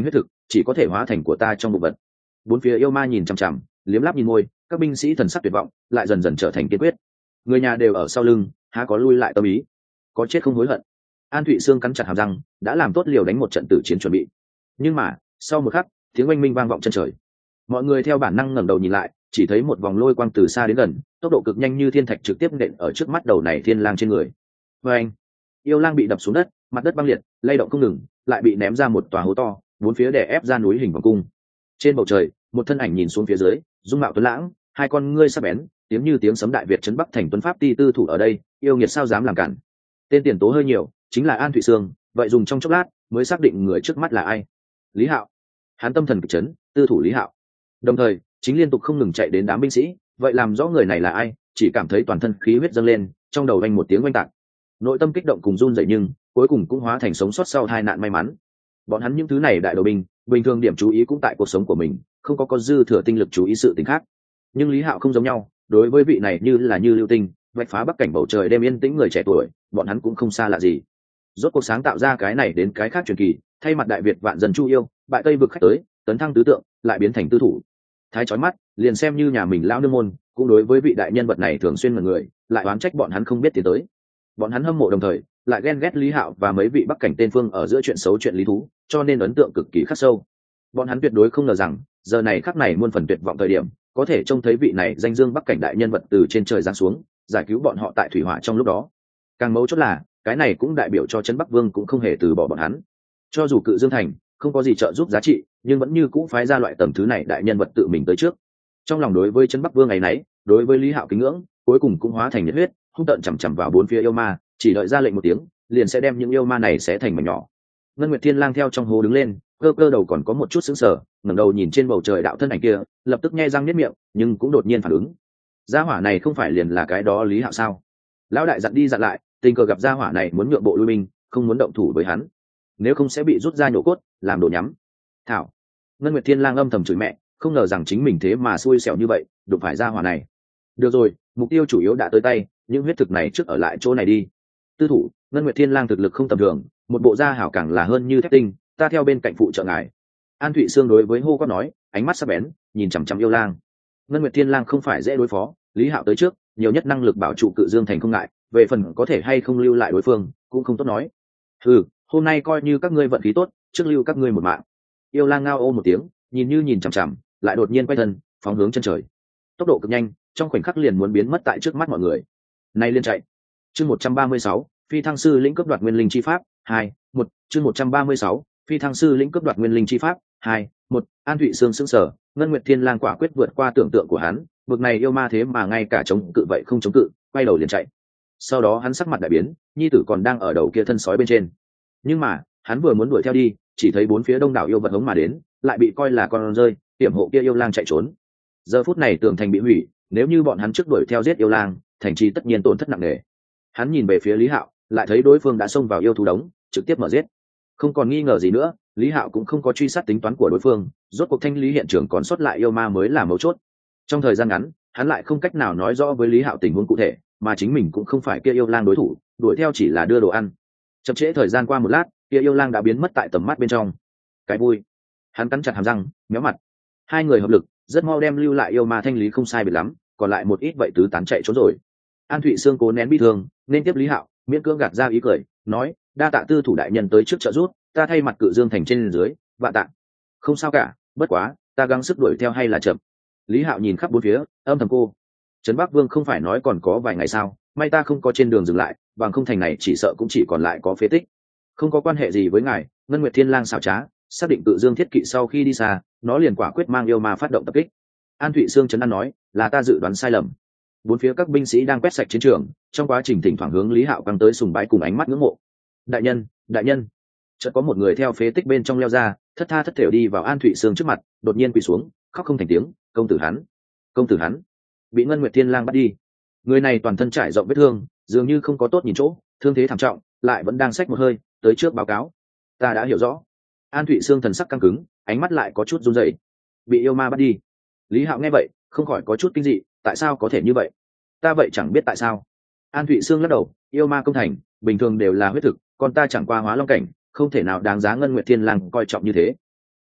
chỉ có thể hóa thành của ta trong bụng vật. Bốn phía yêu ma nhìn chằm chằm, liếm láp nhìn môi, các binh sĩ thần sắc tuyệt vọng lại dần dần trở thành kiên quyết. Người nhà đều ở sau lưng, há có lui lại tâm ý, có chết không hối hận. An Thụy Sương cắn chặt hàm răng, đã làm tốt liều đánh một trận tử chiến chuẩn bị. Nhưng mà sau một khắc, tiếng oanh minh vang vọng chân trời. Mọi người theo bản năng ngẩng đầu nhìn lại, chỉ thấy một vòng lôi quang từ xa đến gần, tốc độ cực nhanh như thiên thạch trực tiếp nện ở trước mắt đầu này thiên lang trên người. Oanh! Yêu lang bị đập xuống đất, mặt đất băng liệt, lay động không ngừng, lại bị ném ra một tòa hố to, bốn phía đè ép ra núi hình vòng cung. Trên bầu trời, một thân ảnh nhìn xuống phía dưới, dung mạo tuấn lãng, hai con ngươi sắc bén, tiếng như tiếng sấm đại việt trấn bắc thành tuấn pháp ti tư thủ ở đây, yêu nghiệt sao dám làm cản. Tên tiền tố hơi nhiều, chính là An Thụy Sương, vậy dùng trong chốc lát mới xác định người trước mắt là ai. Lý Hạo. Hắn tâm thần kịch chấn, tư thủ Lý Hạo. Đồng thời, chính liên tục không ngừng chạy đến đám binh sĩ, vậy làm rõ người này là ai, chỉ cảm thấy toàn thân khí huyết dâng lên, trong đầu vang một tiếng oanh tạc. Nội tâm kích động cùng run rẩy nhưng cuối cùng cũng hóa thành sống sót sau hai nạn may mắn. Bọn hắn những thứ này đại đầu binh, bình thường điểm chú ý cũng tại cuộc sống của mình, không có có dư thừa tinh lực chú ý sự tình khác. Nhưng Lý Hạo không giống nhau, đối với vị này như là như lưu tinh, vạch phá bắc cảnh bầu trời đêm yên tĩnh người trẻ tuổi, bọn hắn cũng không xa lạ gì. Rốt cuộc sáng tạo ra cái này đến cái khác truyền kỳ, thay mặt đại việt vạn dân chu yêu, bại tây vực khách tới, tấn thăng tứ tượng, lại biến thành tư thủ. Thái chói mắt, liền xem như nhà mình lão nương môn, cũng đối với vị đại nhân vật này thường xuyên ngẩn người, lại oán trách bọn hắn không biết tiến tới. Bọn hắn hâm mộ đồng thời, lại ghen ghét Lý Hạo và mấy vị bắc cảnh tên phương ở giữa chuyện xấu chuyện lý thú, cho nên ấn tượng cực kỳ khắc sâu. Bọn hắn tuyệt đối không ngờ rằng, giờ này khắc này muôn phần tuyệt vọng thời điểm, có thể trông thấy vị này danh dương bắc cảnh đại nhân vật từ trên trời giáng xuống, giải cứu bọn họ tại thủy hỏa trong lúc đó. Càng mấu chốt là, cái này cũng đại biểu cho trấn Bắc Vương cũng không hề từ bỏ bọn hắn. Cho dù Cự Dương thành không có gì trợ giúp giá trị, nhưng vẫn như cũ phái ra loại tầm thứ này đại nhân vật tự mình tới trước. Trong lòng đối với trấn Bắc Vương ngày nấy, đối với Lý Hạo kính ngưỡng, cuối cùng cũng hóa thành nhiệt huyết, hung tợn chằm chằm vào bốn phía yêu ma, chỉ đợi ra lệnh một tiếng, liền sẽ đem những yêu ma này xé thành mảnh nhỏ. Ngân Nguyệt Thiên Lang theo trong hố đứng lên, cơ cơ đầu còn có một chút sững sờ, ngẩng đầu nhìn trên bầu trời đạo thân ảnh kia, lập tức nhe răng niết miệng, nhưng cũng đột nhiên phản ứng. Gia hỏa này không phải liền là cái đó Lý Hạo sao? Lão đại dặn đi dặn lại, tình cờ gặp gia hỏa này muốn nhượng bộ lui binh, không muốn động thủ với hắn, nếu không sẽ bị rút ra nhổ cốt, làm đồ nhắm. Thảo. Ngân Nguyệt Thiên Lang âm thầm chửi mẹ, không ngờ rằng chính mình thế mà xui xẻo như vậy, đụng phải gia hỏa này. Được rồi, mục tiêu chủ yếu đã tới tay, những huyết thực này trước ở lại chỗ này đi. Tư thủ, Ngân Nguyệt Thiên Lang thực lực không tầm thường, một bộ da hảo càng là hơn như thép tinh, ta theo bên cạnh phụ trợ ngài. An Thụy Sương đối với hô quát nói, ánh mắt sắc bén, nhìn chằm chằm yêu lang. Ngân Nguyệt Thiên Lang không phải dễ đối phó, Lý Hạo tới trước, nhiều nhất năng lực bảo trụ Cự Dương thành không ngại, về phần có thể hay không lưu lại đối phương, cũng không tốt nói. Ừ, hôm nay coi như các ngươi vận khí tốt, trước lưu các ngươi một mạng. Yêu lang ngao ô một tiếng, nhìn như nhìn chằm chằm, lại đột nhiên quay thân, phóng hướng chân trời. Tốc độ cực nhanh, trong khoảnh khắc liền muốn biến mất tại trước mắt mọi người. Này liên chạy. Chương một trăm ba mươi sáu, Phi thăng sư lĩnh cấp đoạt nguyên linh chi pháp, hai, một, chương một trăm ba mươi sáu, Phi thăng sư lĩnh cấp đoạt nguyên linh chi pháp, hai, một. An Thụy Sương sững sờ, Ngân Nguyệt Thiên Lang quả quyết vượt qua tưởng tượng của hắn, bực này yêu ma thế mà ngay cả chống cự vậy không chống cự, quay đầu liền chạy. Sau đó hắn sắc mặt đại biến, nhi tử còn đang ở đầu kia thân sói bên trên. Nhưng mà, hắn vừa muốn đuổi theo đi, chỉ thấy bốn phía đông đảo yêu vật hống mà đến, lại bị coi là con rơi, hiểm hộ kia yêu lang chạy trốn. Giờ phút này tường thành bị hủy, nếu như bọn hắn trước đuổi theo giết yêu lang, thành trì tất nhiên tổn thất nặng nề. Hắn nhìn về phía Lý Hạo, lại thấy đối phương đã xông vào yêu thú đống, trực tiếp mở giết. Không còn nghi ngờ gì nữa, Lý Hạo cũng không có truy sát tính toán của đối phương, rốt cuộc thanh lý hiện trường còn sót lại yêu ma mới là mấu chốt. Trong thời gian ngắn, hắn lại không cách nào nói rõ với Lý Hạo tình huống cụ thể, mà chính mình cũng không phải kia yêu lang đối thủ, đuổi theo chỉ là đưa đồ ăn. Chậm trễ thời gian qua một lát, kia yêu lang đã biến mất tại tầm mắt bên trong. Cái vui. Hắn cắn chặt hàm răng, méo mặt. Hai người hợp lực, rất mau đem lưu lại yêu ma thanh lý không sai biệt lắm, còn lại một ít vậy tứ tán chạy trốn rồi. An Thụy Sương cố nén bi thương, nên tiếp Lý Hạo, miễn cưỡng gạt ra ý cười, nói, đa tạ tư thủ đại nhân tới trước trợ giúp, ta thay mặt Cự Dương thành trên dưới, vạn tạ. Không sao cả, bất quá, ta gắng sức đuổi theo hay là chậm. Lý Hạo nhìn khắp bốn phía, âm thầm cô. Trấn Bắc Vương không phải nói còn có vài ngày sao, may ta không có trên đường dừng lại, bằng không thành này chỉ sợ cũng chỉ còn lại có phế tích. Không có quan hệ gì với ngài. Ngân Nguyệt Thiên Lang xảo trá, xác định Cự Dương thiết kỵ sau khi đi xa, nó liền quả quyết mang yêu ma phát động tập kích. An Thụy Sương trấn an nói, là ta dự đoán sai lầm. Bốn phía các binh sĩ đang quét sạch chiến trường, trong quá trình thỉnh thoảng hướng Lý Hạo căng tới sùng bái cùng ánh mắt ngưỡng mộ. Đại nhân, đại nhân. Chợt có một người theo phế tích bên trong leo ra, thất tha thất thểu đi vào An Thụy Sương trước mặt, đột nhiên quỳ xuống, khóc không thành tiếng, công tử hắn, công tử hắn bị Ngân Nguyệt Thiên Lang bắt đi. Người này toàn thân trải rộng vết thương, dường như không có tốt nhìn chỗ, thương thế thảm trọng, lại vẫn đang xách một hơi, tới trước báo cáo. Ta đã hiểu rõ. An Thụy Sương thần sắc căng cứng, ánh mắt lại có chút run rẩy. Bị yêu ma bắt đi. Lý Hạo nghe vậy, không khỏi có chút kinh dị, tại sao có thể như vậy? Ta vậy chẳng biết tại sao. An Thụy Sương lắc đầu, yêu ma công thành, bình thường đều là huyết thực, còn ta chẳng qua hóa long cảnh, không thể nào đáng giá Ngân Nguyệt Thiên Lang coi trọng như thế.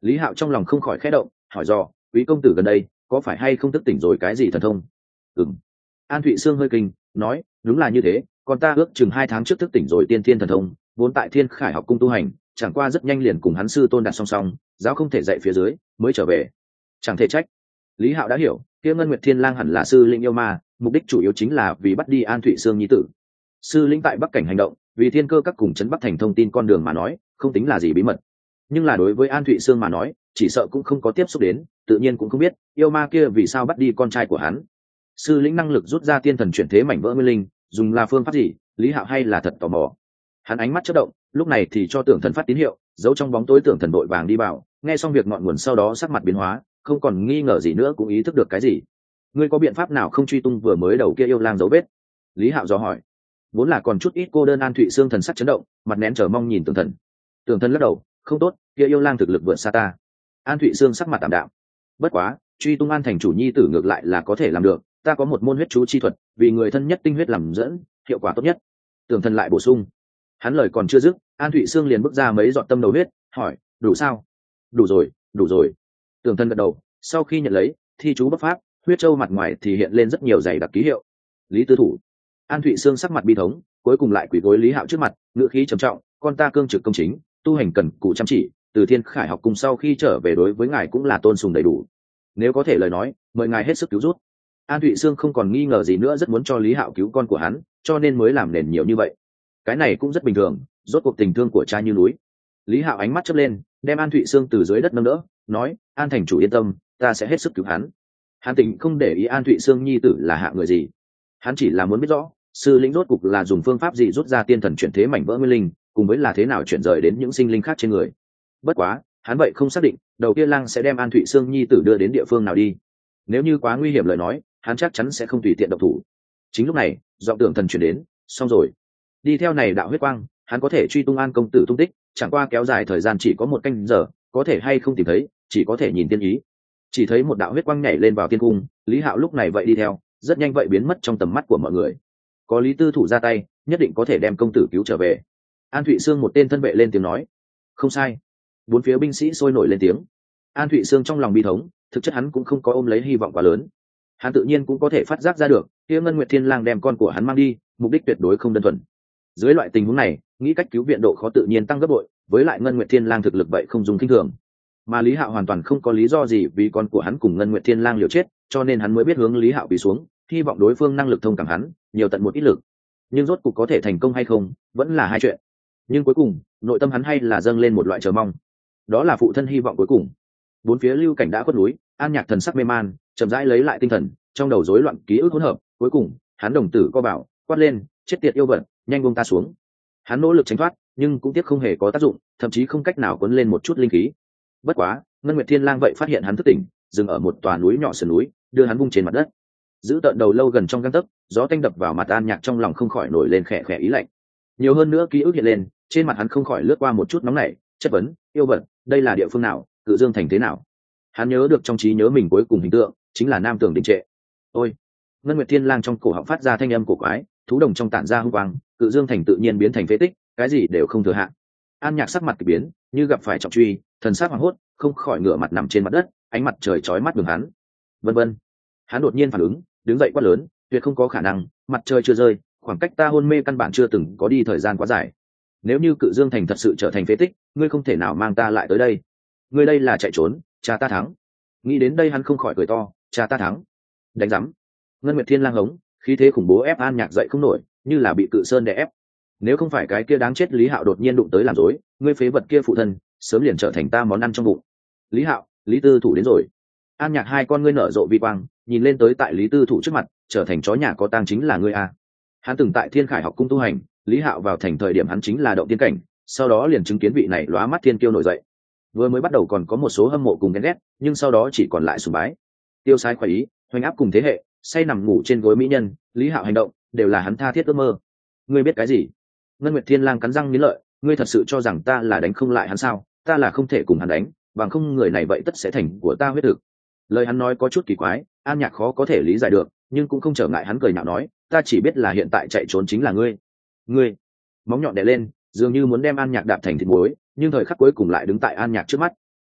Lý Hạo trong lòng không khỏi khẽ động, hỏi dò, quý công tử gần đây có phải hay không thức tỉnh rồi cái gì thần thông? Ừm. An Thụy Sương hơi kinh, nói, đúng là như thế, còn ta ước chừng hai tháng trước thức tỉnh rồi tiên thiên thần thông, vốn tại Thiên Khải học cung tu hành, chẳng qua rất nhanh liền cùng hắn sư tôn đặt song song, giáo không thể dạy phía dưới, mới trở về. Chẳng thể trách. Lý Hạo đã hiểu, kia Ngân Nguyệt Thiên Lang hẳn là sư linh yêu ma, mục đích chủ yếu chính là vì bắt đi An Thụy Sương nhi tử. Sư linh tại Bắc cảnh hành động, vì Thiên Cơ các cùng trấn Bắc thành thông tin con đường mà nói, không tính là gì bí mật. Nhưng là đối với An Thụy Sương mà nói, chỉ sợ cũng không có tiếp xúc đến, tự nhiên cũng không biết, yêu ma kia vì sao bắt đi con trai của hắn. Sư lĩnh năng lực rút ra tiên thần chuyển thế mảnh vỡ nguyên linh, dùng là phương pháp gì, Lý Hạo hay là thật tò mò. Hắn ánh mắt chớp động, lúc này thì cho Tưởng Thần phát tín hiệu, giấu trong bóng tối Tưởng Thần đội vàng đi vào, nghe xong việc ngọn nguồn sau đó sắc mặt biến hóa, không còn nghi ngờ gì nữa cũng ý thức được cái gì. Ngươi có biện pháp nào không truy tung vừa mới đầu kia yêu lang dấu vết? Lý Hạo dò hỏi. Vốn là còn chút ít cô đơn An Thụy Sương thần sắc chấn động, mặt nén chờ mong nhìn Tưởng Thần. Tưởng Thần lắc đầu, không tốt, kia yêu lang thực lực vượt xa ta. An Thụy Sương sắc mặt tạm đạm. Bất quá, truy tung An thành chủ nhi tử ngược lại là có thể làm được, ta có một môn huyết chú chi thuật, vì người thân nhất tinh huyết làm dẫn, hiệu quả tốt nhất. Tưởng Thần lại bổ sung. Hắn lời còn chưa dứt, An Thụy Sương liền bước ra mấy giọt tâm đầu huyết, hỏi, đủ sao? Đủ rồi, đủ rồi. Tưởng Thần gật đầu, sau khi nhận lấy, thi chú bất pháp, huyết châu mặt ngoài thì hiện lên rất nhiều dày đặc ký hiệu. Lý tư thủ. An Thụy Sương sắc mặt bi thống, cuối cùng lại quỳ gối Lý Hạo trước mặt, ngữ khí trầm trọng, con ta cương trực công chính, tu hành cần cù chăm chỉ, từ Thiên Khải học cùng sau khi trở về đối với ngài cũng là tôn sùng đầy đủ. Nếu có thể lời nói, mời ngài hết sức cứu giúp. An Thụy Sương không còn nghi ngờ gì nữa, rất muốn cho Lý Hạo cứu con của hắn, cho nên mới làm nền nhiều như vậy. Cái này cũng rất bình thường, rốt cuộc tình thương của cha như núi. Lý Hạo ánh mắt chớp lên, đem An Thụy Sương từ dưới đất nâng đỡ, nói, An thành chủ yên tâm, ta sẽ hết sức cứu hắn. Hắn tỉnh không để ý An Thụy Sương nhi tử là hạ người gì, hắn chỉ là muốn biết rõ sư lĩnh rốt cục là dùng phương pháp gì rút ra tiên thần chuyển thế mảnh vỡ nguyên linh, cùng với là thế nào chuyển rời đến những sinh linh khác trên người. Bất quá, hắn vậy không xác định đầu kia lang sẽ đem An Thụy Sương nhi tử đưa đến địa phương nào đi. Nếu như quá nguy hiểm lời nói, hắn chắc chắn sẽ không tùy tiện động thủ. Chính lúc này, giọng Tưởng Thần chuyển đến, xong rồi. Đi theo này đạo huyết quang, hắn có thể truy tung An công tử tung tích, chẳng qua kéo dài thời gian chỉ có một canh giờ, có thể hay không tìm thấy, chỉ có thể nhìn tiên ý. Chỉ thấy một đạo huyết quang nhảy lên vào tiên cung, Lý Hạo lúc này vậy đi theo, rất nhanh vậy biến mất trong tầm mắt của mọi người. Có Lý tư thủ ra tay, nhất định có thể đem công tử cứu trở về. An Thụy Sương một tên thân vệ lên tiếng nói. Không sai. Bốn phía binh sĩ sôi nổi lên tiếng. An Thụy Sương trong lòng bi thống, thực chất hắn cũng không có ôm lấy hy vọng quá lớn. Hắn tự nhiên cũng có thể phát giác ra được, kia Ngân Nguyệt Thiên Lang đem con của hắn mang đi, mục đích tuyệt đối không đơn thuần. Dưới loại tình huống này, nghĩ cách cứu viện độ khó tự nhiên tăng gấp bội, với lại Ngân Nguyệt Thiên Lang thực lực vậy không dùng kinh thường. Mà Lý Hạo hoàn toàn không có lý do gì vì con của hắn cùng Ngân Nguyệt Thiên Lang liều chết, cho nên hắn mới biết hướng Lý Hạo quỳ xuống, hy vọng đối phương năng lực thông cảm hắn, nhiều tận một ít lực. Nhưng rốt cuộc có thể thành công hay không, vẫn là hai chuyện. Nhưng cuối cùng, nội tâm hắn hay là dâng lên một loại chờ mong. Đó là phụ thân hy vọng cuối cùng. Bốn phía lưu cảnh đã khuất núi, An Nhạc thần sắc mê man, chậm rãi lấy lại tinh thần, trong đầu rối loạn ký ức hỗn hợp, cuối cùng, hắn đồng tử co bảo, quát lên, chết tiệt yêu vật, nhanh buông ta xuống. Hắn nỗ lực tránh thoát, nhưng cũng tiếc không hề có tác dụng, thậm chí không cách nào cuốn lên một chút linh khí. Bất quá, Ngân Nguyệt Thiên Lang vậy phát hiện hắn thức tỉnh, dừng ở một tòa núi nhỏ sườn núi, đưa hắn vung trên mặt đất. Giữ tợn đầu lâu gần trong gang tấc, gió tanh đập vào mặt An Nhạc trong lòng không khỏi nổi lên khẽ khẽ ý lạnh. Nhiều hơn nữa ký ức hiện lên, trên mặt hắn không khỏi lướt qua một chút nóng nảy, chất vấn, yêu vật, đây là địa phương nào, Cự Dương thành thế nào? Hắn nhớ được trong trí nhớ mình cuối cùng hình tượng chính là Nam Tường đình trệ. Ôi! Ngân Nguyệt Thiên Lang trong cổ họng phát ra thanh âm cổ quái, thú đồng trong tản ra hung quang, Cự Dương thành tự nhiên biến thành phế tích, cái gì đều không thừa hạn. An Nhạc sắc mặt kỳ biến, như gặp phải trọng truy, thần sắc hoảng hốt, không khỏi ngửa mặt nằm trên mặt đất, ánh mặt trời chói mắt đường hắn. Vân vân. Hắn đột nhiên phản ứng, đứng dậy quát lớn, tuyệt không có khả năng, mặt trời chưa rơi, khoảng cách ta hôn mê căn bản chưa từng có đi thời gian quá dài. Nếu như Cự Dương thành thật sự trở thành phế tích, ngươi không thể nào mang ta lại tới đây. Ngươi đây là chạy trốn, cha ta thắng. Nghĩ đến đây hắn không khỏi cười to, cha ta thắng. Đánh rắm. Ngân Nguyệt Thiên Lang hống, khí thế khủng bố ép An Nhạc dậy không nổi, như là bị Cự Sơn đè ép. Nếu không phải cái kia đáng chết Lý Hạo đột nhiên đụng tới làm rối, ngươi phế vật kia phụ thân, sớm liền trở thành ta món ăn trong bụng. Lý Hạo, Lý tư thủ đến rồi. An Nhạc hai con ngươi nở rộ vi quang, nhìn lên tới tại Lý tư thủ trước mặt, trở thành chó nhà có tang chính là ngươi a. Hắn từng tại Thiên Khải học cung tu hành, Lý Hạo vào thành thời điểm hắn chính là động tiên cảnh, sau đó liền chứng kiến vị này lóa mắt thiên kiêu nổi dậy. Vừa mới bắt đầu còn có một số hâm mộ cùng ghen ghét, nhưng sau đó chỉ còn lại sùng bái. Tiêu sai khoái ý, hoành áp cùng thế hệ, say nằm ngủ trên gối mỹ nhân, Lý Hạo hành động đều là hắn tha thiết ước mơ. Ngươi biết cái gì? Ngân Nguyệt Thiên Lang cắn răng nghiến lợi, ngươi thật sự cho rằng ta là đánh không lại hắn sao? Ta là không thể cùng hắn đánh, bằng không người này vậy tất sẽ thành của ta huyết thực. Lời hắn nói có chút kỳ quái, An Nhạc khó có thể lý giải được, nhưng cũng không trở ngại hắn cười nhạo nói, ta chỉ biết là hiện tại chạy trốn chính là ngươi. Ngươi! Móng nhọn đè lên, dường như muốn đem An Nhạc đạp thành thịt muối, nhưng thời khắc cuối cùng lại đứng tại An Nhạc trước mắt.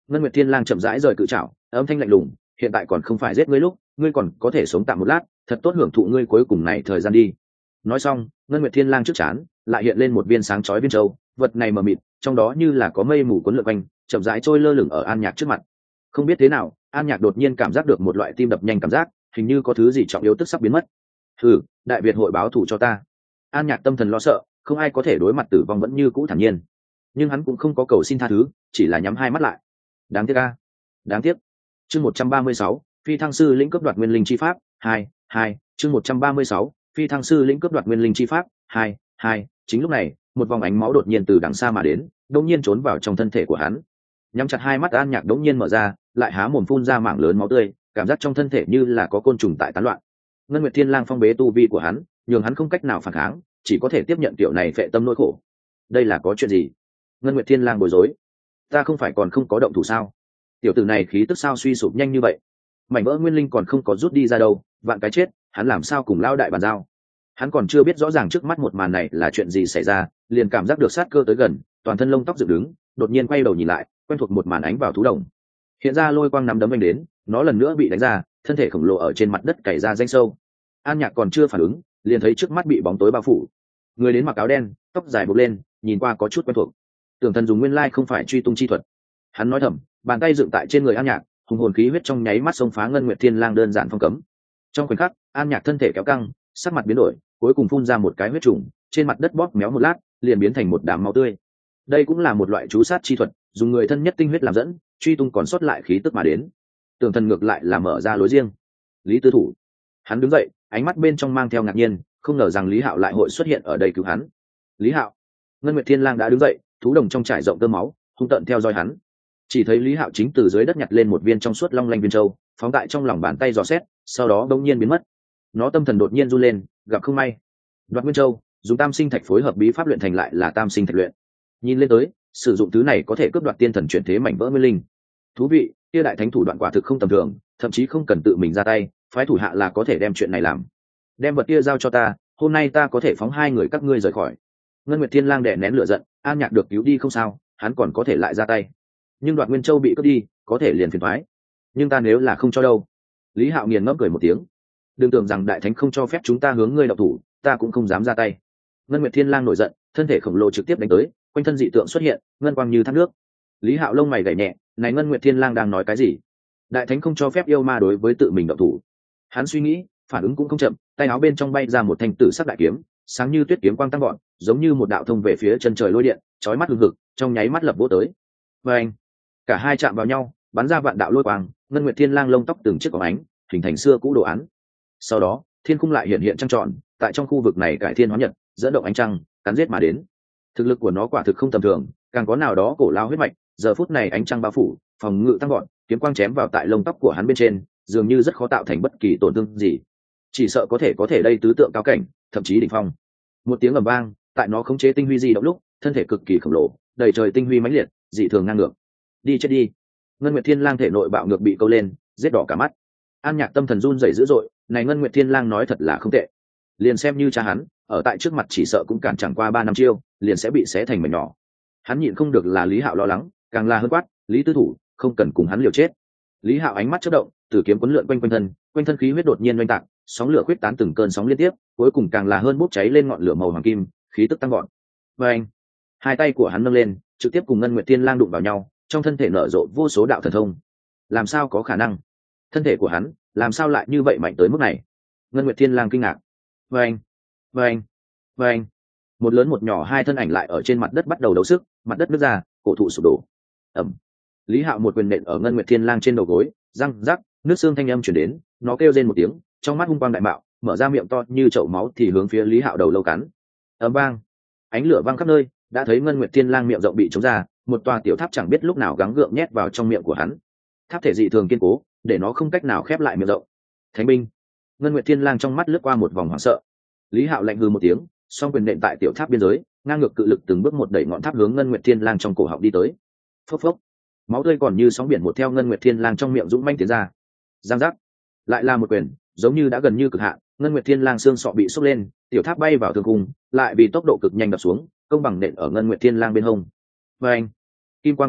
Ngân Nguyệt Thiên Lang chậm rãi rời cự trảo, âm thanh lạnh lùng, hiện tại còn không phải giết ngươi lúc, ngươi còn có thể sống tạm một lát, thật tốt hưởng thụ ngươi cuối cùng này thời gian đi. Nói xong, Ngân Nguyệt Thiên Lang trước chán lại hiện lên một viên sáng chói viên châu, vật này mờ mịt, trong đó như là có mây mù cuốn lượn quanh, chậm rãi trôi lơ lửng ở An Nhạc trước mặt. Không biết thế nào, An Nhạc đột nhiên cảm giác được một loại tim đập nhanh cảm giác, hình như có thứ gì trọng yếu tức sắp biến mất. Hừ, Đại Việt hội báo thù cho ta. An Nhạc tâm thần lo sợ, không ai có thể đối mặt tử vong vẫn như cũ thản nhiên, nhưng hắn cũng không có cầu xin tha thứ, chỉ là nhắm hai mắt lại. Đáng tiếc a, đáng tiếc. Chương một trăm ba mươi sáu, Phi Thăng sư lĩnh cướp đoạt nguyên linh chi pháp, hai, hai, chương một trăm ba mươi sáu, Phi Thăng sư lĩnh cướp đoạt nguyên linh chi pháp, hai, hai. Chính lúc này, một vòng ánh máu đột nhiên từ đằng xa mà đến, đột nhiên trốn vào trong thân thể của hắn. Nhắm chặt hai mắt An Nhạc đột nhiên mở ra, lại há mồm phun ra mảng lớn máu tươi, cảm giác trong thân thể như là có côn trùng tại tán loạn. Ngân Nguyệt Thiên Lang phong bế tu vi của hắn, nhường hắn không cách nào phản kháng, chỉ có thể tiếp nhận tiểu này phệ tâm nỗi khổ. Đây là có chuyện gì? Ngân Nguyệt Thiên Lang bối rối. Ta không phải còn không có động thủ sao? Tiểu tử này khí tức sao suy sụp nhanh như vậy? Mảnh vỡ nguyên linh còn không có rút đi ra đâu, vạn cái chết, hắn làm sao cùng lao đại bàn giao? Hắn còn chưa biết rõ ràng trước mắt một màn này là chuyện gì xảy ra, liền cảm giác được sát cơ tới gần, toàn thân lông tóc dựng đứng, đột nhiên quay đầu nhìn lại, quen thuộc một màn ánh vào thú đồng. Hiện ra lôi quang nắm đấm anh đến, nó lần nữa bị đánh ra, thân thể khổng lồ ở trên mặt đất cày ra danh sâu. An Nhạc còn chưa phản ứng, liền thấy trước mắt bị bóng tối bao phủ. Người đến mặc áo đen, tóc dài buộc lên, nhìn qua có chút quen thuộc. Tưởng Thần dùng nguyên lai không phải truy tung chi thuật. Hắn nói thầm, bàn tay dựng tại trên người An Nhạc, hùng hồn khí huyết trong nháy mắt xông phá Ngân Nguyệt Thiên Lang đơn giản phong cấm. Trong khoảnh khắc, An Nhạc thân thể kéo căng, sắc mặt biến đổi, cuối cùng phun ra một cái huyết trùng, trên mặt đất bóp méo một lát, liền biến thành một đám máu tươi. Đây cũng là một loại chú sát chi thuật, dùng người thân nhất tinh huyết làm dẫn, truy tung còn sót lại khí tức mà đến. Tưởng Thần ngược lại là mở ra lối riêng. Lý Tư Thủ. Hắn đứng dậy, ánh mắt bên trong mang theo ngạc nhiên, không ngờ rằng Lý Hạo lại hội xuất hiện ở đây cứu hắn. Lý Hạo. Ngân Nguyệt Thiên Lang đã đứng dậy, thú đồng trong trải rộng tơ máu, hung tợn theo dõi hắn. Chỉ thấy Lý Hạo chính từ dưới đất nhặt lên một viên trong suốt long lanh viên châu, phóng tại trong lòng bàn tay dò xét, sau đó đột nhiên biến mất. Nó tâm thần đột nhiên run lên, gặp không may. Đoạt nguyên châu, dùng tam sinh thạch phối hợp bí pháp luyện thành lại là tam sinh thạch luyện. Nhìn lên tới, sử dụng thứ này có thể cướp đoạt tiên thần chuyển thế mảnh vỡ nguyên linh. Thú vị, kia đại thánh thủ đoạn quả thực không tầm thường, thậm chí không cần tự mình ra tay, phái thủ hạ là có thể đem chuyện này làm. Đem vật kia giao cho ta, hôm nay ta có thể phóng hai người các ngươi rời khỏi. Ngân Nguyệt Thiên Lang đè nén lửa giận, An Nhạc được cứu đi không sao, hắn còn có thể lại ra tay. Nhưng đoạt nguyên châu bị cướp đi, có thể liền phiền toái. Nhưng ta nếu là không cho đâu? Lý Hạo nghiền ngẫm cười một tiếng. Đừng tưởng rằng đại thánh không cho phép chúng ta hướng ngươi động thủ, ta cũng không dám ra tay. Ngân Nguyệt Thiên Lang nổi giận, thân thể khổng lồ trực tiếp đánh tới, quanh thân dị tượng xuất hiện, ngân quang như thác nước. Lý Hạo lông mày gảy nhẹ, này Ngân Nguyệt Thiên Lang đang nói cái gì? Đại thánh không cho phép yêu ma đối với tự mình động thủ. Hắn suy nghĩ, phản ứng cũng không chậm, tay áo bên trong bay ra một thanh tử sắc đại kiếm, sáng như tuyết kiếm quang tăng gọn, giống như một đạo thông về phía chân trời lôi điện, chói mắt hừng hực, trong nháy mắt lập vỗ tới. Và anh, cả hai chạm vào nhau, bắn ra vạn đạo lôi quang, Ngân Nguyệt Thiên Lang lông tóc từng chiếc óng ánh, hình thành xưa cũ đồ án. Sau đó, thiên cung lại hiện hiện trăng tròn, tại trong khu vực này cải thiên hóa nhật, dẫn động ánh trăng, cắn giết mà đến. Thực lực của nó quả thực không tầm thường, càng có nào đó cổ lao huyết mạch, giờ phút này ánh trăng bao phủ, phòng ngự tăng gọn, kiếm quang chém vào tại lông tóc của hắn bên trên, dường như rất khó tạo thành bất kỳ tổn thương gì. Chỉ sợ có thể có thể đây tứ tượng cao cảnh, thậm chí đỉnh phong. Một tiếng ầm vang, tại nó khống chế tinh huy di động lúc, thân thể cực kỳ khổng lồ, đầy trời tinh huy mãnh liệt, dị thường ngang ngược. Đi chết đi. Ngân Nguyệt Thiên Lang thể nội bạo ngược bị câu lên, giết đỏ cả mắt. An Nhạc tâm thần run rẩy dữ dội, này Ngân Nguyệt Thiên Lang nói thật là không tệ. Liền xem như cha hắn, ở tại trước mặt chỉ sợ cũng cản chẳng qua ba năm chiêu, liền sẽ bị xé thành mảnh nhỏ. Hắn nhịn không được là Lý Hạo lo lắng, càng là hơn quát, Lý Tư Thủ, không cần cùng hắn liều chết. Lý Hạo ánh mắt chớp động, tử kiếm cuốn lượn quanh quanh thân, quanh thân khí huyết đột nhiên oanh tạc, sóng lửa khuyết tán từng cơn sóng liên tiếp, cuối cùng càng là hơn bốc cháy lên ngọn lửa màu hoàng kim, khí tức tăng vọt. Và anh, hai tay của hắn nâng lên, trực tiếp cùng Ngân Nguyệt Thiên Lang đụng vào nhau, trong thân thể nở rộ vô số đạo thần thông. Làm sao có khả năng? Thân thể của hắn, làm sao lại như vậy mạnh tới mức này? Ngân Nguyệt Thiên Lang kinh ngạc. Và anh, và anh, và anh, một lớn một nhỏ hai thân ảnh lại ở trên mặt đất bắt đầu đấu sức, mặt đất nứt ra, cổ thụ sụp đổ. Ầm. Lý Hạo một quyền nện ở Ngân Nguyệt Thiên Lang trên đầu gối, răng rắc, nước xương thanh âm truyền đến, nó kêu rên một tiếng, trong mắt hung quang đại mạo, mở ra miệng to như chậu máu thì hướng phía Lý Hạo đầu lâu cắn. Ầm vang, ánh lửa vang khắp nơi, đã thấy Ngân Nguyệt Thiên Lang miệng rộng bị chống ra, một tòa tiểu tháp chẳng biết lúc nào gắng gượng nhét vào trong miệng của hắn. Tháp thể dị thường kiên cố, để nó không cách nào khép lại miệng rộng. Thánh binh. Ngân Nguyệt Thiên Lang trong mắt lướt qua một vòng hoảng sợ. Lý Hạo lạnh hừ một tiếng, song quyền nện tại tiểu tháp biên giới, ngang ngược cự lực từng bước một đẩy ngọn tháp hướng Ngân Nguyệt Thiên Lang trong cổ họng đi tới. Phốc phốc, máu tươi còn như sóng biển một theo Ngân Nguyệt Thiên Lang trong miệng dũng manh tiến ra. Giang giác, lại là một quyền, giống như đã gần như cực hạn, Ngân Nguyệt Thiên Lang xương sọ bị sốc lên, tiểu tháp bay vào thương cung, lại vì tốc độ cực nhanh đập xuống, công bằng nện ở Ngân Nguyệt Thiên Lang bên hông. Và anh, kim quang cuộn cuộn,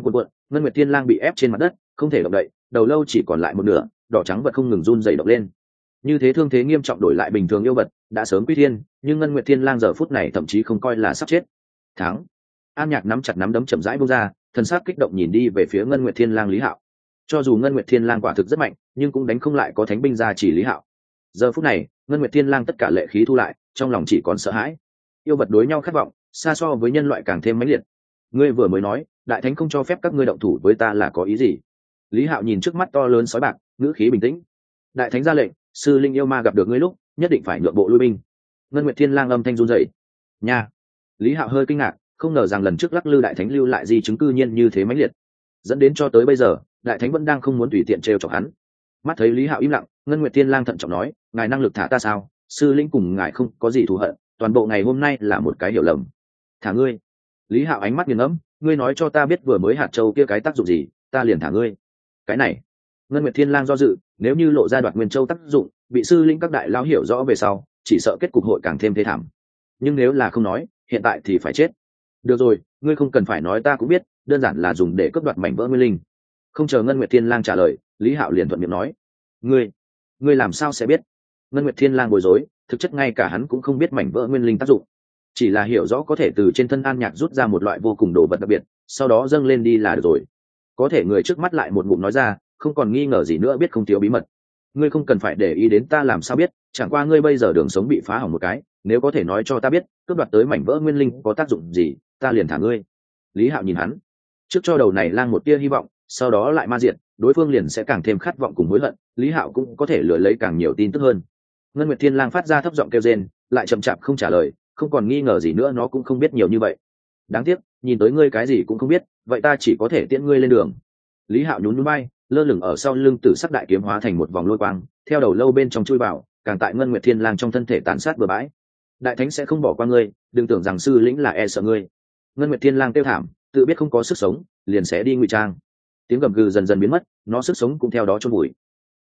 ngân nguyệt thiên lang bị ép trên mặt đất không thể động đậy, đầu lâu chỉ còn lại một nửa, đỏ trắng vật không ngừng run rẩy động lên. Như thế thương thế nghiêm trọng đổi lại bình thường yêu vật đã sớm quy thiên, nhưng ngân nguyệt thiên lang giờ phút này thậm chí không coi là sắp chết. Thắng. An Nhạc nắm chặt nắm đấm chậm rãi buông ra, thần sắc kích động nhìn đi về phía ngân nguyệt thiên lang Lý Hạo. Cho dù ngân nguyệt thiên lang quả thực rất mạnh, nhưng cũng đánh không lại có thánh binh gia chỉ Lý Hạo. Giờ phút này ngân nguyệt thiên lang tất cả lệ khí thu lại, trong lòng chỉ còn sợ hãi. Yêu vật đối nhau khát vọng xa so với nhân loại càng thêm mãnh liệt. Ngươi vừa mới nói đại thánh không cho phép các ngươi động thủ với ta là có ý gì? Lý Hạo nhìn trước mắt to lớn sói bạc, ngữ khí bình tĩnh. Đại thánh ra lệnh, sư linh yêu ma gặp được ngươi lúc nhất định phải nhượng bộ lui binh. Ngân nguyệt thiên lang âm thanh run rẩy. Nha. Lý Hạo hơi kinh ngạc, không ngờ rằng lần trước lắc lư đại thánh lưu lại di chứng cư nhiên như thế mãnh liệt, dẫn đến cho tới bây giờ đại thánh vẫn đang không muốn tùy tiện trêu chọc hắn. Mắt thấy Lý Hạo im lặng, ngân nguyệt thiên lang thận trọng nói, ngài năng lực thả ta sao? Sư linh cùng ngài không có gì thù hận, toàn bộ ngày hôm nay là một cái hiểu lầm. Thả ngươi. Lý Hạo ánh mắt nghiền ngẫm, ngươi nói cho ta biết vừa mới hạt châu kia cái tác dụng gì, ta liền thả ngươi. Cái này. Ngân nguyệt thiên lang do dự, nếu như lộ ra đoạt nguyên châu tác dụng, bị sư linh các đại lão hiểu rõ về sau, chỉ sợ kết cục hội càng thêm thê thảm. Nhưng nếu là không nói, hiện tại thì phải chết. Được rồi, ngươi không cần phải nói ta cũng biết, đơn giản là dùng để cướp đoạt mảnh vỡ nguyên linh. Không chờ ngân nguyệt thiên lang trả lời, Lý Hạo liền thuận miệng nói, ngươi ngươi làm sao sẽ biết? Ngân nguyệt thiên lang bối rối, thực chất ngay cả hắn cũng không biết mảnh vỡ nguyên linh tác dụng, chỉ là hiểu rõ có thể từ trên thân An Nhạc rút ra một loại vô cùng đồ vật đặc biệt, sau đó dâng lên đi là được rồi. Có thể người trước mắt lại một ngụm nói ra, không còn nghi ngờ gì nữa biết không thiếu bí mật. Ngươi không cần phải để ý đến ta làm sao biết, chẳng qua ngươi bây giờ đường sống bị phá hỏng một cái, nếu có thể nói cho ta biết cướp đoạt tới mảnh vỡ nguyên linh có tác dụng gì, ta liền thả ngươi. Lý Hạo nhìn hắn, trước cho đầu này lang một tia hy vọng, sau đó lại ma diệt, đối phương liền sẽ càng thêm khát vọng cùng hối hận, Lý Hạo cũng có thể lừa lấy càng nhiều tin tức hơn. Ngân nguyệt thiên lang phát ra thấp giọng kêu rên, lại chậm chạp không trả lời, không còn nghi ngờ gì nữa nó cũng không biết nhiều như vậy. Đáng tiếc, nhìn tới ngươi cái gì cũng không biết, vậy ta chỉ có thể tiễn ngươi lên đường. Lý Hạo nhún nhún bay, lơ lửng ở sau lưng tử sắc đại kiếm hóa thành một vòng lôi quang, theo đầu lâu bên trong chui vào, càng tại ngân nguyệt thiên lang trong thân thể tàn sát bừa bãi. Đại thánh sẽ không bỏ qua ngươi, đừng tưởng rằng sư lĩnh là e sợ ngươi. Ngân nguyệt thiên lang kêu thảm, tự biết không có sức sống, liền sẽ đi ngụy trang. Tiếng gầm gừ dần dần biến mất, nó sức sống cũng theo đó chôn bụi.